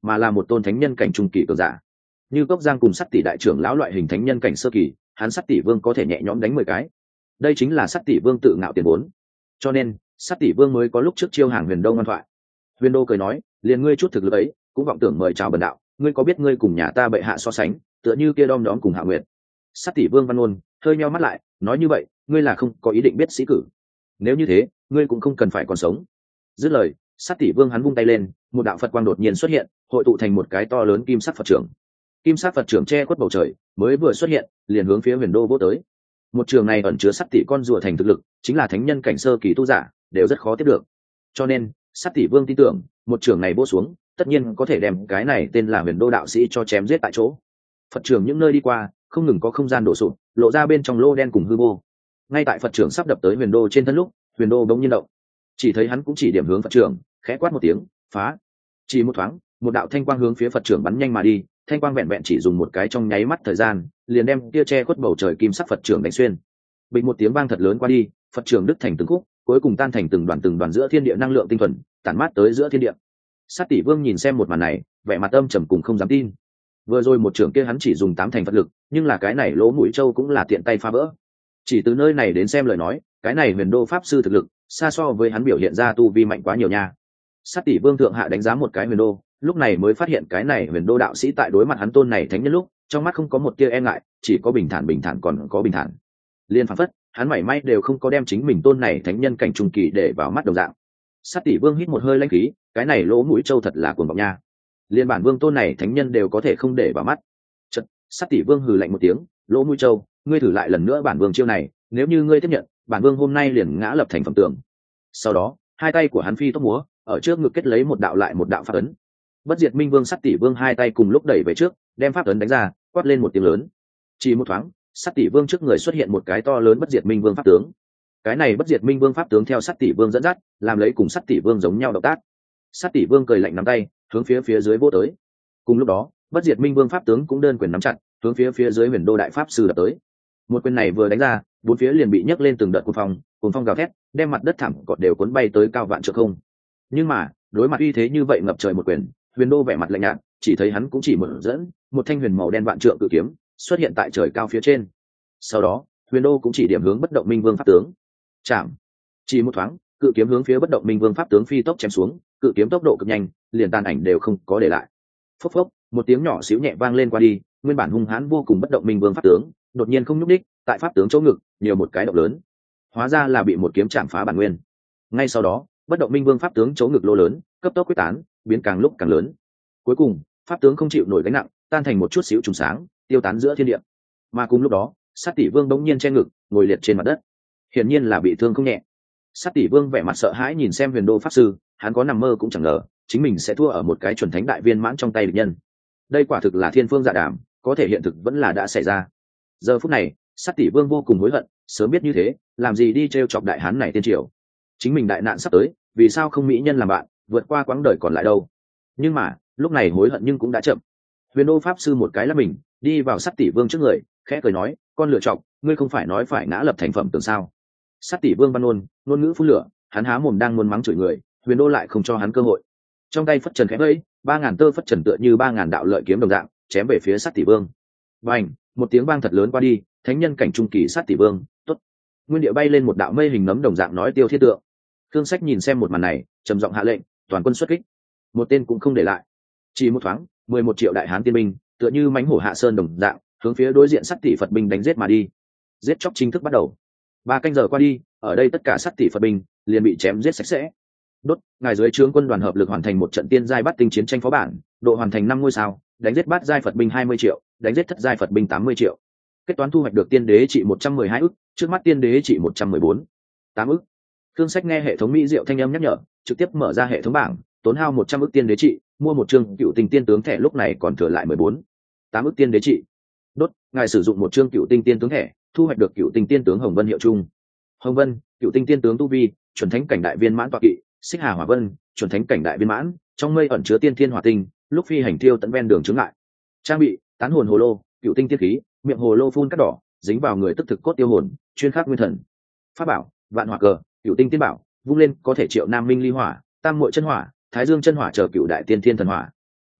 mà là một tôn thánh nhân cảnh trung kỳ cường giả. Như Cốc Giang cùng Sắt Tỷ đại trưởng lão loại hình thánh nhân cảnh sơ kỳ, hắn Sắt Tỷ Vương có thể nhẹ nhõm đánh 10 cái. Đây chính là Sắt Tỷ Vương tự ngạo tiền vốn. Cho nên, Sắt Tỷ Vương mới có lúc trước chiêu hàng Huyền Đô ngoan thoại. Huyền Đô cười nói, liền ngươi chút thực lực ấy, cũng vọng tưởng mời chào bần đạo, ngươi có biết ngươi cùng nhà ta bệ hạ so sánh, tựa như kia đom đóm cùng Hạ Nguyệt. Sắt Tỷ Vương văn ôn, hơi nheo mắt lại, nói như vậy, ngươi là không có ý định biết sĩ cử. Nếu như thế, ngươi cũng không cần phải còn sống. Dứt lời, Sắt Tỷ Vương hắn vung tay lên, một đạo Phật quang đột nhiên xuất hiện, hội tụ thành một cái to lớn kim sắc Phật trưởng. Kim sắc Phật trưởng che khuất bầu trời, mới vừa xuất hiện, liền hướng phía Huyền Đô vỗ tới. Một trường này ẩn chứa Sắt Tỷ con rùa thành thực lực, chính là thánh nhân cảnh sơ kỳ tu giả, đều rất khó tiếp được. Cho nên, Sắt Tỷ Vương tin tưởng, một trường này vỗ xuống, tất nhiên có thể đem cái này tên là Huyền Đô đạo sĩ cho chém giết tại chỗ. Phật trưởng những nơi đi qua, không ngừng có không gian đổ sụp, lộ ra bên trong lô đen cùng hư vô. Ngay tại Phật trưởng sắp đập tới Huyền Đô trên thân lúc, Huyền Đô bỗng nhiên động. Chỉ thấy hắn cũng chỉ điểm hướng Phật trưởng, khẽ quát một tiếng, phá. Chỉ một thoáng, một đạo thanh quang hướng phía Phật trưởng bắn nhanh mà đi, thanh quang vẹn vẹn chỉ dùng một cái trong nháy mắt thời gian, liền đem kia che khuất bầu trời kim sắc Phật trưởng đánh xuyên. Bình một tiếng vang thật lớn qua đi, Phật trưởng đứt thành từng khúc, cuối cùng tan thành từng đoàn giữa thiên địa năng lượng tinh thuần, tản mát tới giữa thiên địa. Sát Tỷ Vương nhìn xem một màn này, vẻ mặt âm trầm cùng không dám tin. Vừa rồi một trưởng kia hắn chỉ dùng 8 thành Phật lực, nhưng là cái này lỗ mũi châu cũng là tiện tay phá vỡ. Chỉ từ nơi này đến xem lời nói, cái này Huyền Đô pháp sư thực lực xa so với hắn biểu hiện ra tu vi mạnh quá nhiều nha. Sát Tỷ Vương thượng hạ đánh giá một cái Huyền Đô, lúc này mới phát hiện cái này Huyền Đô đạo sĩ tại đối mặt hắn tôn này thánh nhân lúc, trong mắt không có một tia e ngại, chỉ có bình thản còn có bình thản. Liên phảng phất, hắn mảy may đều không có đem chính mình tôn này thánh nhân cảnh trung kỳ để vào mắt đồng dạng. Sát Tỷ Vương hít một hơi lãnh khí, cái này lỗ mũi châu thật là cuồng vọng nha. Liên bản vương tôn này thánh nhân đều có thể không để vào mắt. Chợt, Sát Tỷ Vương hừ lạnh một tiếng, lỗ mũi châu, ngươi thử lại lần nữa bản vương chiêu này, nếu như ngươi tiếp nhận, bản vương hôm nay liền ngã lập thành phẩm tượng. Sau đó, hai tay của hắn phi tốc múa, ở trước ngực kết lấy một đạo lại một đạo pháp ấn. Bất Diệt Minh Vương Sát Tỷ Vương hai tay cùng lúc đẩy về trước, đem pháp ấn đánh ra, quát lên một tiếng lớn. Chỉ một thoáng, Sát Tỷ Vương trước người xuất hiện một cái to lớn Bất Diệt Minh Vương pháp tướng. Cái này Bất Diệt Minh Vương pháp tướng theo Sát Tỷ Vương dẫn dắt, làm lấy cùng Sát Tỷ Vương giống nhau động tác. Sát Tỷ Vương cười lạnh nắm tay, hướng phía dưới vỗ tới. Cùng lúc đó, Bất Diệt Minh Vương pháp tướng cũng đơn quyền nắm chặt, hướng phía dưới Huyền Đô đại pháp sư đập tới. Một quyền này vừa đánh ra, bốn phía liền bị nhấc lên từng đợt cuồng phong gào thét, đem mặt đất thảm cọt đều cuốn bay tới cao vạn trượng không. Nhưng mà, đối mặt uy thế như vậy ngập trời một quyền, Huyền Đô vẻ mặt lạnh nhạt, chỉ thấy hắn cũng chỉ mở dẫn, một thanh huyền màu đen vạn trượng cự kiếm xuất hiện tại trời cao phía trên. Sau đó, Huyền Đô cũng chỉ điểm hướng Bất Động Minh Vương pháp tướng. Chạm. Chỉ một thoáng, cự kiếm hướng phía Bất Động Minh Vương pháp tướng phi tốc chém xuống, cự kiếm tốc độ cực nhanh, liền tàn ảnh đều không có để lại. Phốc phốc, một tiếng nhỏ xíu nhẹ vang lên qua đi, nguyên bản hung hãn vô cùng Bất Động Minh Vương pháp tướng, đột nhiên không nhúc nhích, tại pháp tướng chỗ ngực, nhiều một cái động lớn. Hóa ra là bị một kiếm chạm phá bản nguyên. Ngay sau đó, Bất Động Minh Vương pháp tướng chỗ ngực lỗ lớn, cấp tốc quyết tán, biến càng lúc càng lớn. Cuối cùng, pháp tướng không chịu nổi gánh nặng, tan thành một chút xíu trùng sáng, tiêu tán giữa thiên địa. Mà cùng lúc đó, Sát Tỷ Vương bỗng nhiên che ngực, ngồi liệt trên mặt đất. Hiển nhiên là bị thương không nhẹ. Sát Tỷ Vương vẻ mặt sợ hãi nhìn xem Huyền Đô pháp sư, hắn có nằm mơ cũng chẳng ngờ, chính mình sẽ thua ở một cái chuẩn thánh đại viên mãn trong tay địch nhân. Đây quả thực là thiên phương dạ đàm, có thể hiện thực vẫn là đã xảy ra. Giờ phút này, Sát Tỷ Vương vô cùng hối hận, sớm biết như thế, làm gì đi trêu chọc đại hán này tiên triều. Chính mình đại nạn sắp tới, vì sao không mỹ nhân làm bạn, vượt qua quãng đời còn lại đâu. Nhưng mà, lúc này hối hận nhưng cũng đã chậm. Huyền Đô pháp sư một cái là mình, đi vào Sát Tỷ Vương trước người, khẽ cười nói, con lựa chọc, ngươi không phải nói phải ngã lập thành phẩm tưởng sao? Sát Tỷ Vương văn ngôn ngữ phun lửa, hắn há mồm đang muốn mắng chửi người, Huyền Đô lại không cho hắn cơ hội. Trong tay phất trần khẽ vẫy, 3000 tơ phất trần tựa như 3000 đạo lợi kiếm đồng dạng, chém về phía Sát Tỷ Vương. Bành, một tiếng vang thật lớn qua đi, thánh nhân cảnh trung kỳ Sát Tỷ Vương, tốt. Nguyên địa bay lên một đạo mây hình nấm đồng dạng nói tiêu thiết tượng. Thương Sách nhìn xem một màn này, trầm giọng hạ lệnh, toàn quân xuất kích. Một tên cũng không để lại. Chỉ một thoáng, 11 triệu đại hán tiên binh, tựa như mãnh hổ hạ sơn đồng dạng, hướng phía đối diện Sát Tỷ Phật binh đánh giết mà đi. Giết chóc chính thức bắt đầu. 3 canh giờ qua đi, ở đây tất cả Sát Tỷ Phật binh liền bị chém giết sạch sẽ. Đốt, ngài dưới trướng quân đoàn hợp lực hoàn thành một trận tiên giai bát tinh chiến tranh phó bản, độ hoàn thành 5 ngôi sao, đánh giết bát giai Phật binh 20 triệu, đánh giết thất giai Phật binh 80 triệu. Kết toán thu hoạch được tiên đế trị 112 ức, trước mắt tiên đế trị 114, 8 ức. Thương Sách nghe hệ thống mỹ diệu thanh âm nhắc nhở, trực tiếp mở ra hệ thống bảng, tốn hao 100 ức tiên đế trị, mua một chương Cựu Tinh Tiên tướng thẻ, lúc này còn thừa lại 14, 8 ức tiên đế trị. Đốt, ngài sử dụng một chương Cựu Tinh Tiên tướng thẻ, thu hoạch được Cựu Tinh Tiên tướng Hồng Vân hiệu chung. Hồng Vân, Cựu Tinh Tiên tướng tu vi, chuẩn thánh cảnh đại viên mãn tọa kỵ, Xích Hà Hỏa Vân, chuẩn thánh cảnh đại viên mãn, trong mây ẩn chứa tiên thiên hỏa tinh, lúc phi hành tiêu tận ven đường chướng ngại. Trang bị, tán hồn hồ lô, Cựu Tinh tiên khí, miệng hồ lô phun cát đỏ, dính vào người tức thực cốt tiêu hồn, chuyên khắc nguyên thần. Pháp bảo, vạn hỏa cờ, Cựu Tinh tiên bảo, vung lên có thể triệu nam minh ly hỏa, tam muội chân hỏa, thái dương chân hỏa chờ cựu đại tiên thiên thần hỏa.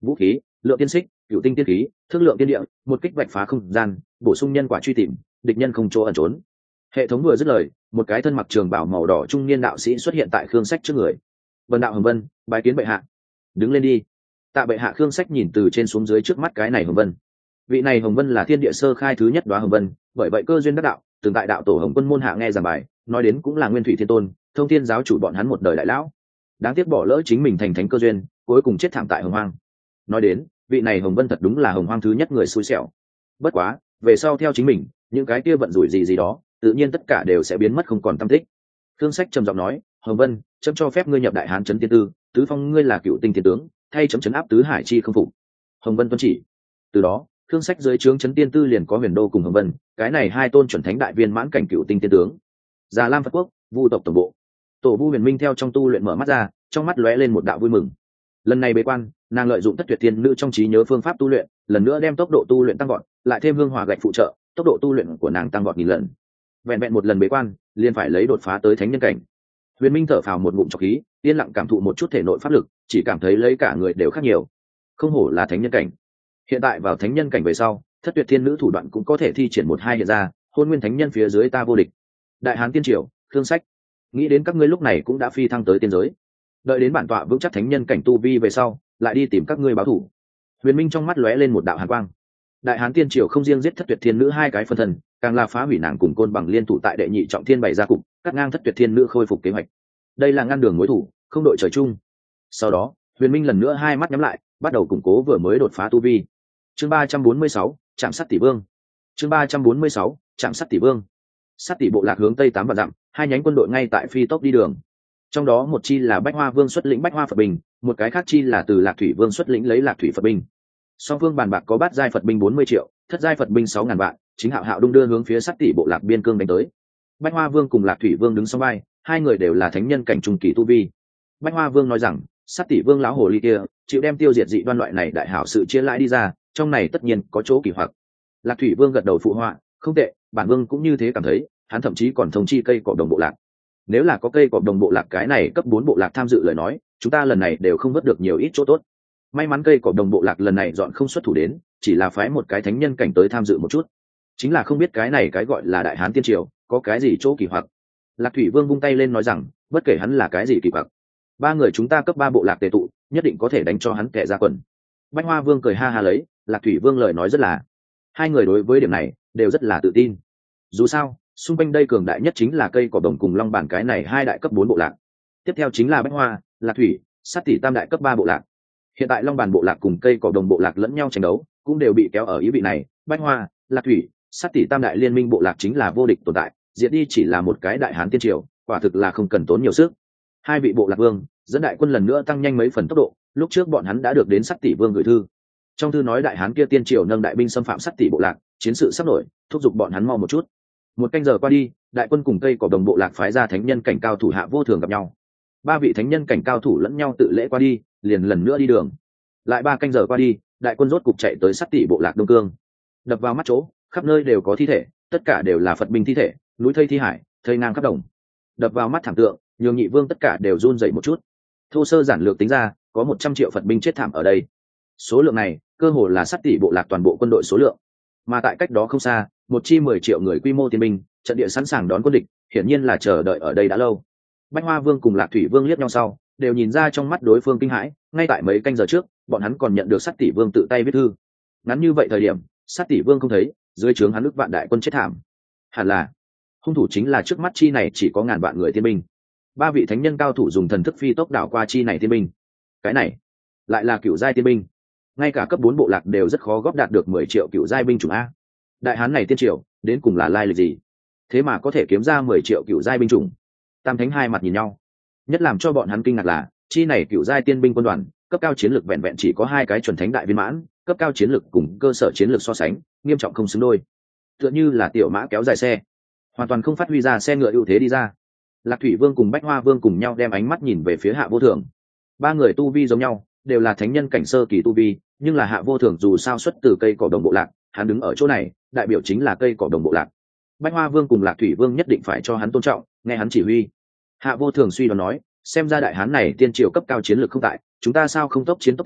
vũ khí lượng tiên xích, cựu tinh tiên khí, thương lượng tiên địa, một kích vạch phá không gian, bổ sung nhân quả truy tìm, địch nhân không chỗ ẩn trốn. Hệ thống vừa dứt lời, một cái thân mặc trường bào màu đỏ trung niên đạo sĩ xuất hiện tại Khương Sách trước người. Vân đạo Hồng Vân, bái kiến bệ hạ. Đứng lên đi. Tạ bệ hạ. Khương Sách nhìn từ trên xuống dưới trước mắt cái này Hồng Vân. Vị này Hồng Vân là thiên địa sơ khai thứ nhất đóa Hồng Vân, bởi vậy cơ duyên đắc đạo, từng tại đạo tổ Hồng Quân môn hạ nghe giảng bài, nói đến cũng là Nguyên Thủy Thiên Tôn, Thông Thiên giáo chủ bọn hắn một đời đại lão. Đáng tiếc bỏ lỡ chính mình thành thánh cơ duyên, cuối cùng chết thảm tại Hồng Hoang. Nói đến, vị này Hồng Vân thật đúng là Hồng Hoang thứ nhất người xui xẻo. Bất quá, về sau theo chính mình, những cái kia vận rủi gì đó, tự nhiên tất cả đều sẽ biến mất không còn tăm tích. Khương Sách trầm giọng nói, Hồng Vân, chấm cho phép ngươi nhập Đại Hán trấn tiên tư, tứ phong ngươi là cựu tinh tiên tướng, thay chấm trấn áp tứ hải chi không phục. Hồng Vân tuân chỉ. Từ đó, Khương Sách dưới trướng trấn tiên tư liền có Huyền Đô cùng Hồng Vân, cái này hai tôn chuẩn thánh đại viên mãn cảnh cựu tinh tiên tướng. Già Lam Phật Quốc, Vu tộc tổng bộ. Tổ Vu Huyền Minh theo trong tu luyện mở mắt ra, trong mắt lóe lên một đạo vui mừng. Lần này bế quan, nàng lợi dụng Thất Tuyệt Tiên Nữ trong trí nhớ phương pháp tu luyện, lần nữa đem tốc độ tu luyện tăng vọt, lại thêm hương hỏa gạch phụ trợ, tốc độ tu luyện của nàng tăng vọt nghìn lần. Vẹn vẹn một lần bế quan, liền phải lấy đột phá tới thánh nhân cảnh. Huyền Minh thở phào một ngụm trọc khí, yên lặng cảm thụ một chút thể nội pháp lực, chỉ cảm thấy lấy cả người đều khác nhiều. Không hổ là thánh nhân cảnh. Hiện tại vào thánh nhân cảnh về sau, Thất Tuyệt Thiên Nữ thủ đoạn cũng có thể thi triển một hai hiện ra, Hôn Nguyên thánh nhân phía dưới ta vô địch. Đại Hán tiên triều, Khương Sách, nghĩ đến các ngươi lúc này cũng đã phi thăng tới tiên giới. Đợi đến bản tọa vững chắc thánh nhân cảnh tu vi về sau, lại đi tìm các ngươi báo thù. Huyền Minh trong mắt lóe lên một đạo hàn quang. Đại Hán tiên triều không riêng giết Thất Tuyệt Thiên Nữ hai cái phân thân, càng là phá hủy nàng cùng Côn Bằng liên thủ tại đệ nhị trọng thiên bày ra cục, cắt ngang Thất Tuyệt Thiên Nữ khôi phục kế hoạch. Đây là ngăn đường mối thủ, không đội trời chung. Sau đó, Huyền Minh lần nữa hai mắt nhắm lại, bắt đầu củng cố vừa mới đột phá tu vi. Chương 346, Trạm Sắt Tỷ Vương. Chương 346, Trạm Sắt Tỷ Vương. Sắt Tỷ bộ lạc hướng tây 8 vạn dặm, hai nhánh quân đội ngay tại phi tốc đi đường. Trong đó một chi là Bách Hoa Vương xuất lĩnh Bách Hoa Phật binh, một cái khác chi là từ Lạc Thủy Vương xuất lĩnh lấy Lạc Thủy Phật binh. Song phương bàn bạc có bát giai Phật binh 40 triệu, thất giai Phật binh 6.000 vạn, chính hạo hạo đung đưa hướng phía Sắt Tỷ bộ lạc biên cương đánh tới. Bách Hoa Vương cùng Lạc Thủy Vương đứng song vai, hai người đều là thánh nhân cảnh trung kỳ tu vi. Bách Hoa Vương nói rằng, Sắt Tỷ Vương lão hồ ly kia, chịu đem tiêu diệt dị đoan loại này đại hảo sự chia lãi đi ra, trong này tất nhiên có chỗ kỳ hoặc. Lạc Thủy Vương gật đầu phụ họa, không tệ, bản vương cũng như thế cảm thấy, hắn thậm chí còn thông chi cây cọp đồng bộ lạc. Nếu là có cây cọp đồng bộ lạc cái này cấp 4 bộ lạc tham dự lời nói, chúng ta lần này đều không vớt được nhiều ít chỗ tốt. May mắn cây cọp đồng bộ lạc lần này dọn không xuất thủ đến, chỉ là phái một cái thánh nhân cảnh tới tham dự một chút. Chính là không biết cái này cái gọi là Đại Hán tiên triều, có cái gì chỗ kỳ hoặc. Lạc Thủy Vương vung tay lên nói rằng, bất kể hắn là cái gì kỳ hoặc, ba người chúng ta cấp 3 bộ lạc tề tụ, nhất định có thể đánh cho hắn kẻ ra quần. Bách Hoa Vương cười ha ha lấy, Lạc Thủy Vương lời nói rất là, hai người đối với điểm này đều rất là tự tin. Dù sao, xung quanh đây cường đại nhất chính là cây cỏ đồng cùng long bản cái này hai đại cấp 4 bộ lạc. Tiếp theo chính là Bách Hoa, Lạc Thủy, Sắt Tỷ tam đại cấp 3 bộ lạc. Hiện tại long bản bộ lạc cùng cây cỏ đồng bộ lạc lẫn nhau tranh đấu, cũng đều bị kéo ở ý vị này. Bách Hoa, Lạc Thủy, Sắt Tỷ tam đại liên minh bộ lạc chính là vô địch tồn tại, diệt đi chỉ là một cái Đại Hán tiên triều, quả thực là không cần tốn nhiều sức. Hai vị bộ lạc vương dẫn đại quân lần nữa tăng nhanh mấy phần tốc độ, lúc trước bọn hắn đã được đến Sắt Tỷ Vương gửi thư. Trong thư nói Đại Hán kia tiên triều nâng đại binh xâm phạm Sắt Tỷ bộ lạc, chiến sự sắp nổi, thúc giục bọn hắn mau một chút. Một canh giờ qua đi, đại quân cùng cây cỏ đồng bộ lạc phái ra thánh nhân cảnh cao thủ Hạ Vô Thường gặp nhau. Ba vị thánh nhân cảnh cao thủ lẫn nhau tự lễ qua đi, liền lần nữa đi đường. Lại 3 canh giờ qua đi, đại quân rốt cục chạy tới Sắt Tỷ bộ lạc Đông Cương. Đập vào mắt chỗ, khắp nơi đều có thi thể, tất cả đều là Phật binh thi thể, núi thây thi hải, thây ngang khắp đồng. Đập vào mắt thảm tượng, nhường nhị vương tất cả đều run rẩy một chút. Thô sơ giản lược tính ra, có 100 triệu Phật binh chết thảm ở đây. Số lượng này, cơ hồ là Sắt Tỷ bộ lạc toàn bộ quân đội số lượng. Mà tại cách đó không xa, một chi 10 triệu người quy mô tiên binh, trận địa sẵn sàng đón quân địch, hiển nhiên là chờ đợi ở đây đã lâu. Bách Hoa Vương cùng Lạc Thủy Vương liếc nhau sau, đều nhìn ra trong mắt đối phương kinh hãi, ngay tại mấy canh giờ trước, bọn hắn còn nhận được Sắt Tỷ Vương tự tay viết thư. Ngắn như vậy thời điểm, Sắt Tỷ Vương không thấy, dưới trướng hắn ức vạn đại quân chết thảm. Hẳn là, hung thủ chính là trước mắt chi này chỉ có ngàn vạn người tiên binh. Ba vị thánh nhân cao thủ dùng thần thức phi tốc đảo qua chi này tiên binh. Cái này, lại là cựu giai tiên binh. Ngay cả cấp 4 bộ lạc đều rất khó góp đạt được 10 triệu cựu giai binh chủng a. Đại Hán này tiên triều, đến cùng là lai lịch gì? Thế mà có thể kiếm ra 10 triệu cựu giai binh chủng. Tam thánh hai mặt nhìn nhau. Nhất làm cho bọn hắn kinh ngạc là, chi này cựu giai tiên binh quân đoàn, cấp cao chiến lược vẹn vẹn chỉ có 2 cái chuẩn thánh đại viên mãn, cấp cao chiến lược cùng cơ sở chiến lược so sánh, nghiêm trọng không xứng đôi. Tựa như là tiểu mã kéo dài xe, hoàn toàn không phát huy ra xe ngựa ưu thế đi ra. Lạc Thủy Vương cùng Bách Hoa Vương cùng nhau đem ánh mắt nhìn về phía Hạ Vô Thường. Ba người tu vi giống nhau, đều là thánh nhân cảnh sơ kỳ tu vi, nhưng là Hạ Vô Thường dù sao xuất từ cây cỏ đồng bộ lạc, hắn đứng ở chỗ này, đại biểu chính là cây cỏ đồng bộ lạc. Bách Hoa Vương cùng Lạc Thủy Vương nhất định phải cho hắn tôn trọng, nghe hắn chỉ huy. Hạ Vô Thường suy đoán nói, xem ra Đại Hán này tiên triều cấp cao chiến lược không tại, chúng ta sao không tốc chiến tốc thắng,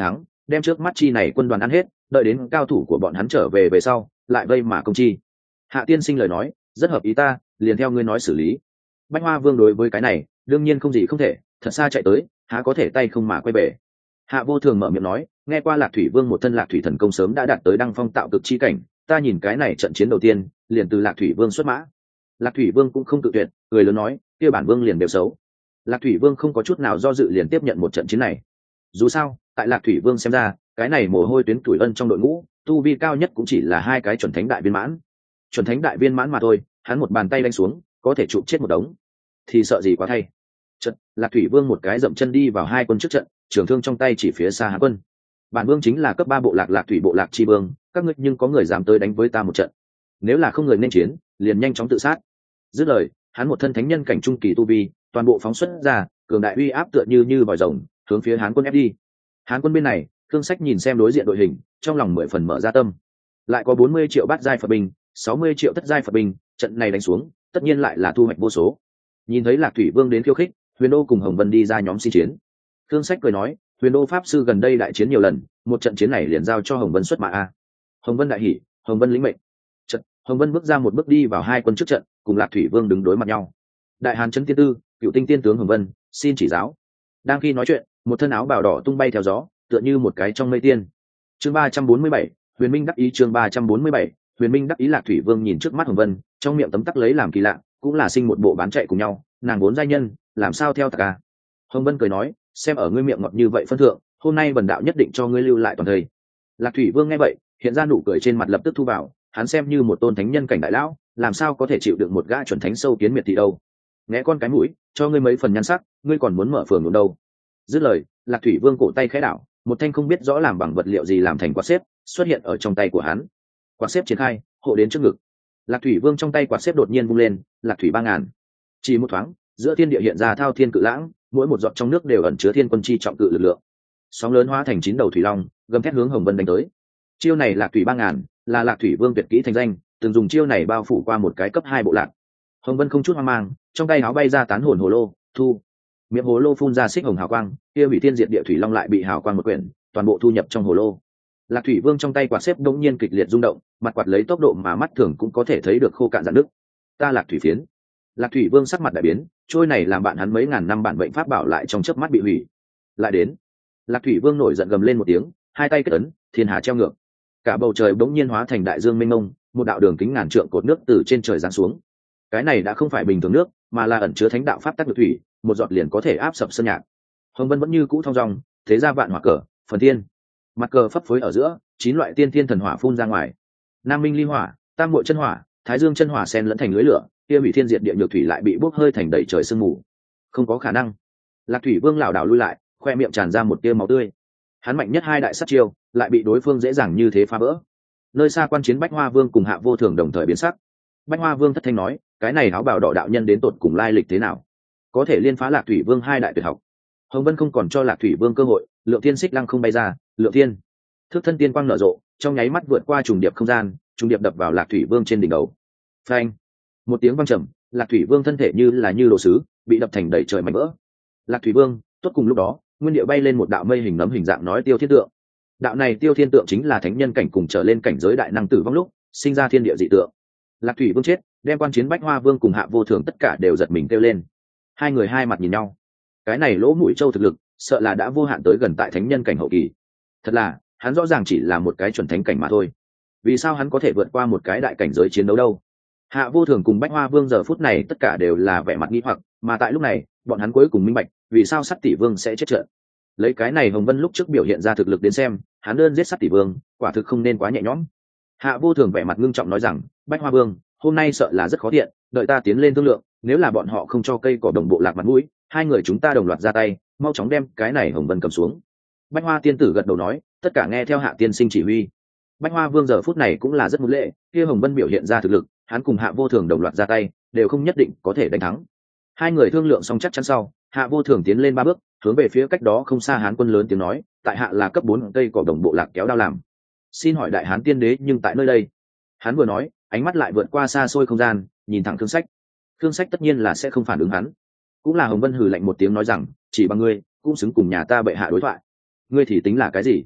đem trước mắt chi này quân đoàn ăn hết, đợi đến cao thủ của bọn hắn trở về sau lại vây mà công chi. Hạ tiên sinh lời nói rất hợp ý ta, liền theo ngươi nói xử lý. Bách Hoa Vương đối với cái này đương nhiên không gì không thể, thật xa chạy tới há có thể tay không mà quay về. Hạ Vô Thường mở miệng nói, nghe qua Lạc Thủy Vương một thân Lạc Thủy thần công sớm đã đạt tới đăng phong tạo cực chi cảnh, ta nhìn cái này trận chiến đầu tiên liền từ Lạc Thủy Vương xuất mã. Lạc Thủy Vương cũng không tự tuyệt, người lớn nói, kia bản vương liền đều xấu. Lạc Thủy Vương không có chút nào do dự liền tiếp nhận một trận chiến này. Dù sao tại Lạc Thủy Vương xem ra, cái này mồ hôi tuyến tuổi ân trong đội ngũ tu vi cao nhất cũng chỉ là hai cái chuẩn thánh đại viên mãn. Chuẩn thánh đại viên mãn mà thôi, hắn một bàn tay đánh xuống có thể chụp chết một đống, thì sợ gì quá thay. Trận Lạc Thủy Vương một cái dậm chân đi vào hai quân trước trận, trường thương trong tay chỉ phía xa Hán quân. Bản vương chính là cấp 3 bộ lạc Lạc Thủy bộ lạc chi vương, các ngươi nhưng có người dám tới đánh với ta một trận? Nếu là không người nên chiến, liền nhanh chóng tự sát. Dứt lời, hắn một thân thánh nhân cảnh trung kỳ tu vi, toàn bộ phóng xuất ra, cường đại uy áp tựa như vòi rồng, hướng phía Hán quân ép đi. Hán quân bên này, Khương Sách nhìn xem đối diện đội hình, trong lòng 10 phần mở ra tâm. Lại có 40 triệu bát giai Phật binh, 60 triệu thất giai Phật binh, trận này đánh xuống, tất nhiên lại là thu hoạch vô số. Nhìn thấy Lạc Thủy Vương đến khiêu khích, Huyền Đô cùng Hồng Vân đi ra nhóm xin chiến. Khương Sách cười nói, Huyền Đô pháp sư gần đây đại chiến nhiều lần, một trận chiến này liền giao cho Hồng Vân xuất mã a. Hồng Vân đại hỉ, Hồng Vân lĩnh mệnh. Trận, Hồng Vân bước ra một bước đi vào hai quân trước trận, cùng Lạc Thủy Vương đứng đối mặt nhau. Đại Hán Trấn Tiên Tư, Cựu Tinh Tiên tướng Hồng Vân, xin chỉ giáo. Đang khi nói chuyện, một thân áo bào đỏ tung bay theo gió, tựa như một cái trong mây tiên. Chương 347, Huyền Minh đắc ý. Chương 347, Huyền Minh đắc ý. Lạc Thủy Vương nhìn trước mắt Hồng Vân, trong miệng tấm tắc lấy làm kỳ lạ, cũng là sinh một bộ bán chạy cùng nhau, nàng vốn giai nhân, làm sao theo tặc a. Hồng Vân cười nói, xem ở ngươi miệng ngọt như vậy phân thượng, hôm nay bần đạo nhất định cho ngươi lưu lại toàn thời. Lạc Thủy Vương nghe vậy, hiện ra nụ cười trên mặt lập tức thu vào, hắn xem như một tôn thánh nhân cảnh đại lão, làm sao có thể chịu được một gã chuẩn thánh sâu kiến miệt thị đâu. Nghe con cái mũi, cho ngươi mấy phần nhan sắc, ngươi còn muốn mở phường đúng đâu. Dứt lời, Lạc Thủy Vương cổ tay khẽ đảo, một thanh không biết rõ làm bằng vật liệu gì làm thành quạt xếp xuất hiện ở trong tay của hắn. Quạt xếp triển khai, hộ đến trước ngực. Lạc Thủy Vương trong tay quạt xếp đột nhiên vung lên, Lạc Thủy 3000. Chỉ một thoáng, giữa thiên địa hiện ra thao thiên cự lãng, mỗi một giọt trong nước đều ẩn chứa thiên quân chi trọng cự lực lượng. Sóng lớn hóa thành 9 đầu thủy long, gầm thét hướng Hồng Vân đánh tới. Chiêu này Lạc Thủy 3000, là Lạc Thủy Vương tuyệt kỹ thành danh, từng dùng chiêu này bao phủ qua một cái cấp 2 bộ lạc. Hồng Vân không chút hoang mang, trong tay áo bay ra tán hồn hồ lô, thu. Miệng hồ lô phun ra xích hồng hào quang, kia hủy thiên diệt địa thủy long lại bị hào quang một quyển, toàn bộ thu nhập trong hồ lô. Lạc Thủy Vương trong tay quạt xếp đống nhiên kịch liệt rung động, mặt quạt lấy tốc độ mà mắt thường cũng có thể thấy được khô cạn rạn nứt. Ta Lạc Thủy phiến. Lạc Thủy Vương sắc mặt đại biến, trôi này làm bạn hắn mấy ngàn năm bản bệnh pháp bảo lại trong chớp mắt bị hủy. Lại đến. Lạc Thủy Vương nổi giận gầm lên một tiếng, hai tay kết ấn, thiên hà treo ngược. Cả bầu trời bỗng nhiên hóa thành đại dương mênh mông, một đạo đường kính ngàn trượng cột nước từ trên trời giáng xuống. Cái này đã không phải bình thường nước, mà là ẩn chứa thánh đạo pháp tắc thủy, một giọt liền có thể áp sập sơn nhạc. Hồng Vân vẫn như cũ thong dong, thế ra vạn hỏa cờ, phần thiên. Mặt cờ phấp phới ở giữa, 9 loại tiên thiên thần hỏa phun ra ngoài. Nam Minh ly hỏa, Tam Muội chân hỏa, Thái Dương chân hỏa xen lẫn thành lưới lửa, kia hủy thiên diệt địa nhược thủy lại bị bốc hơi thành đầy trời sương mù. Không có khả năng. Lạc Thủy Vương lảo đảo lui lại, khoe miệng tràn ra một tia máu tươi. Hắn mạnh nhất hai đại sát chiêu, lại bị đối phương dễ dàng như thế phá vỡ. Nơi xa quan chiến Bách Hoa Vương cùng Hạ Vô Thường đồng thời biến sắc. Bách Hoa Vương thất thanh nói, cái này áo bào đỏ đạo nhân đến tột cùng lai lịch thế nào, có thể liên phá Lạc Thủy Vương hai đại tuyệt học. Hồng Vân không còn cho Lạc Thủy Vương cơ hội, Lượng Thiên xích lăng không bay ra, Lượng Thiên thức thân tiên quang nở rộ, trong nháy mắt vượt qua trùng điệp không gian, trùng điệp đập vào Lạc Thủy Vương trên đỉnh đầu. Phanh! Một tiếng vang trầm, Lạc Thủy Vương thân thể như đồ sứ, bị đập thành đầy trời mảnh vỡ. Lạc Thủy Vương, tốt cùng lúc đó, nguyên địa bay lên một đạo mây hình nấm hình dạng nói tiêu thiên tượng. Đạo này tiêu thiên tượng chính là thánh nhân cảnh cùng trở lên cảnh giới đại năng tử vong lúc sinh ra thiên địa dị tượng. Lạc Thủy Vương chết, đem quan chiến Bách Hoa Vương cùng Hạ Vô Thường tất cả đều giật mình kêu lên. Hai người hai mặt nhìn nhau. Cái này Lỗ Mũi Châu thực lực, sợ là đã vô hạn tới gần tại thánh nhân cảnh hậu kỳ. Thật là, hắn rõ ràng chỉ là một cái chuẩn thánh cảnh mà thôi. Vì sao hắn có thể vượt qua một cái đại cảnh giới chiến đấu đâu? Hạ Vô Thường cùng Bách Hoa Vương giờ phút này tất cả đều là vẻ mặt nghi hoặc, mà tại lúc này, bọn hắn cuối cùng minh bạch, vì sao Sắt Tỷ Vương sẽ chết trận. Lấy cái này Hồng Vân lúc trước biểu hiện ra thực lực đến xem, hắn đơn giết Sắt Tỷ Vương, quả thực không nên quá nhẹ nhõm. Hạ Vô Thường vẻ mặt ngưng trọng nói rằng, Bách Hoa Vương, hôm nay sợ là rất khó thiện, đợi ta tiến lên thương lượng, nếu là bọn họ không cho cây cỏ đồng bộ lạc mặt mũi, hai người chúng ta đồng loạt ra tay, mau chóng đem cái này Hồng Vân cầm xuống. Bách Hoa tiên tử gật đầu nói, tất cả nghe theo Hạ tiên sinh chỉ huy. Bách Hoa Vương giờ phút này cũng là rất muốn lệ, kia Hồng Vân biểu hiện ra thực lực, hắn cùng Hạ Vô Thường đồng loạt ra tay, đều không nhất định có thể đánh thắng. Hai người thương lượng xong chắc chắn sau, Hạ Vô Thường tiến lên 3 bước, hướng về phía cách đó không xa Hán quân lớn tiếng nói, tại hạ là cấp 4 cây cỏ đồng bộ lạc kéo đao làm. Xin hỏi đại Hán tiên đế nhưng tại nơi đây. Hắn vừa nói, ánh mắt lại vượt qua xa xôi không gian, nhìn thẳng Khương Sách. Khương Sách tất nhiên là sẽ không phản ứng hắn. Cũng là Hồng Vân hừ lạnh một tiếng nói rằng, chỉ bằng ngươi, cũng xứng cùng nhà ta bệ hạ đối thoại. Ngươi thì tính là cái gì?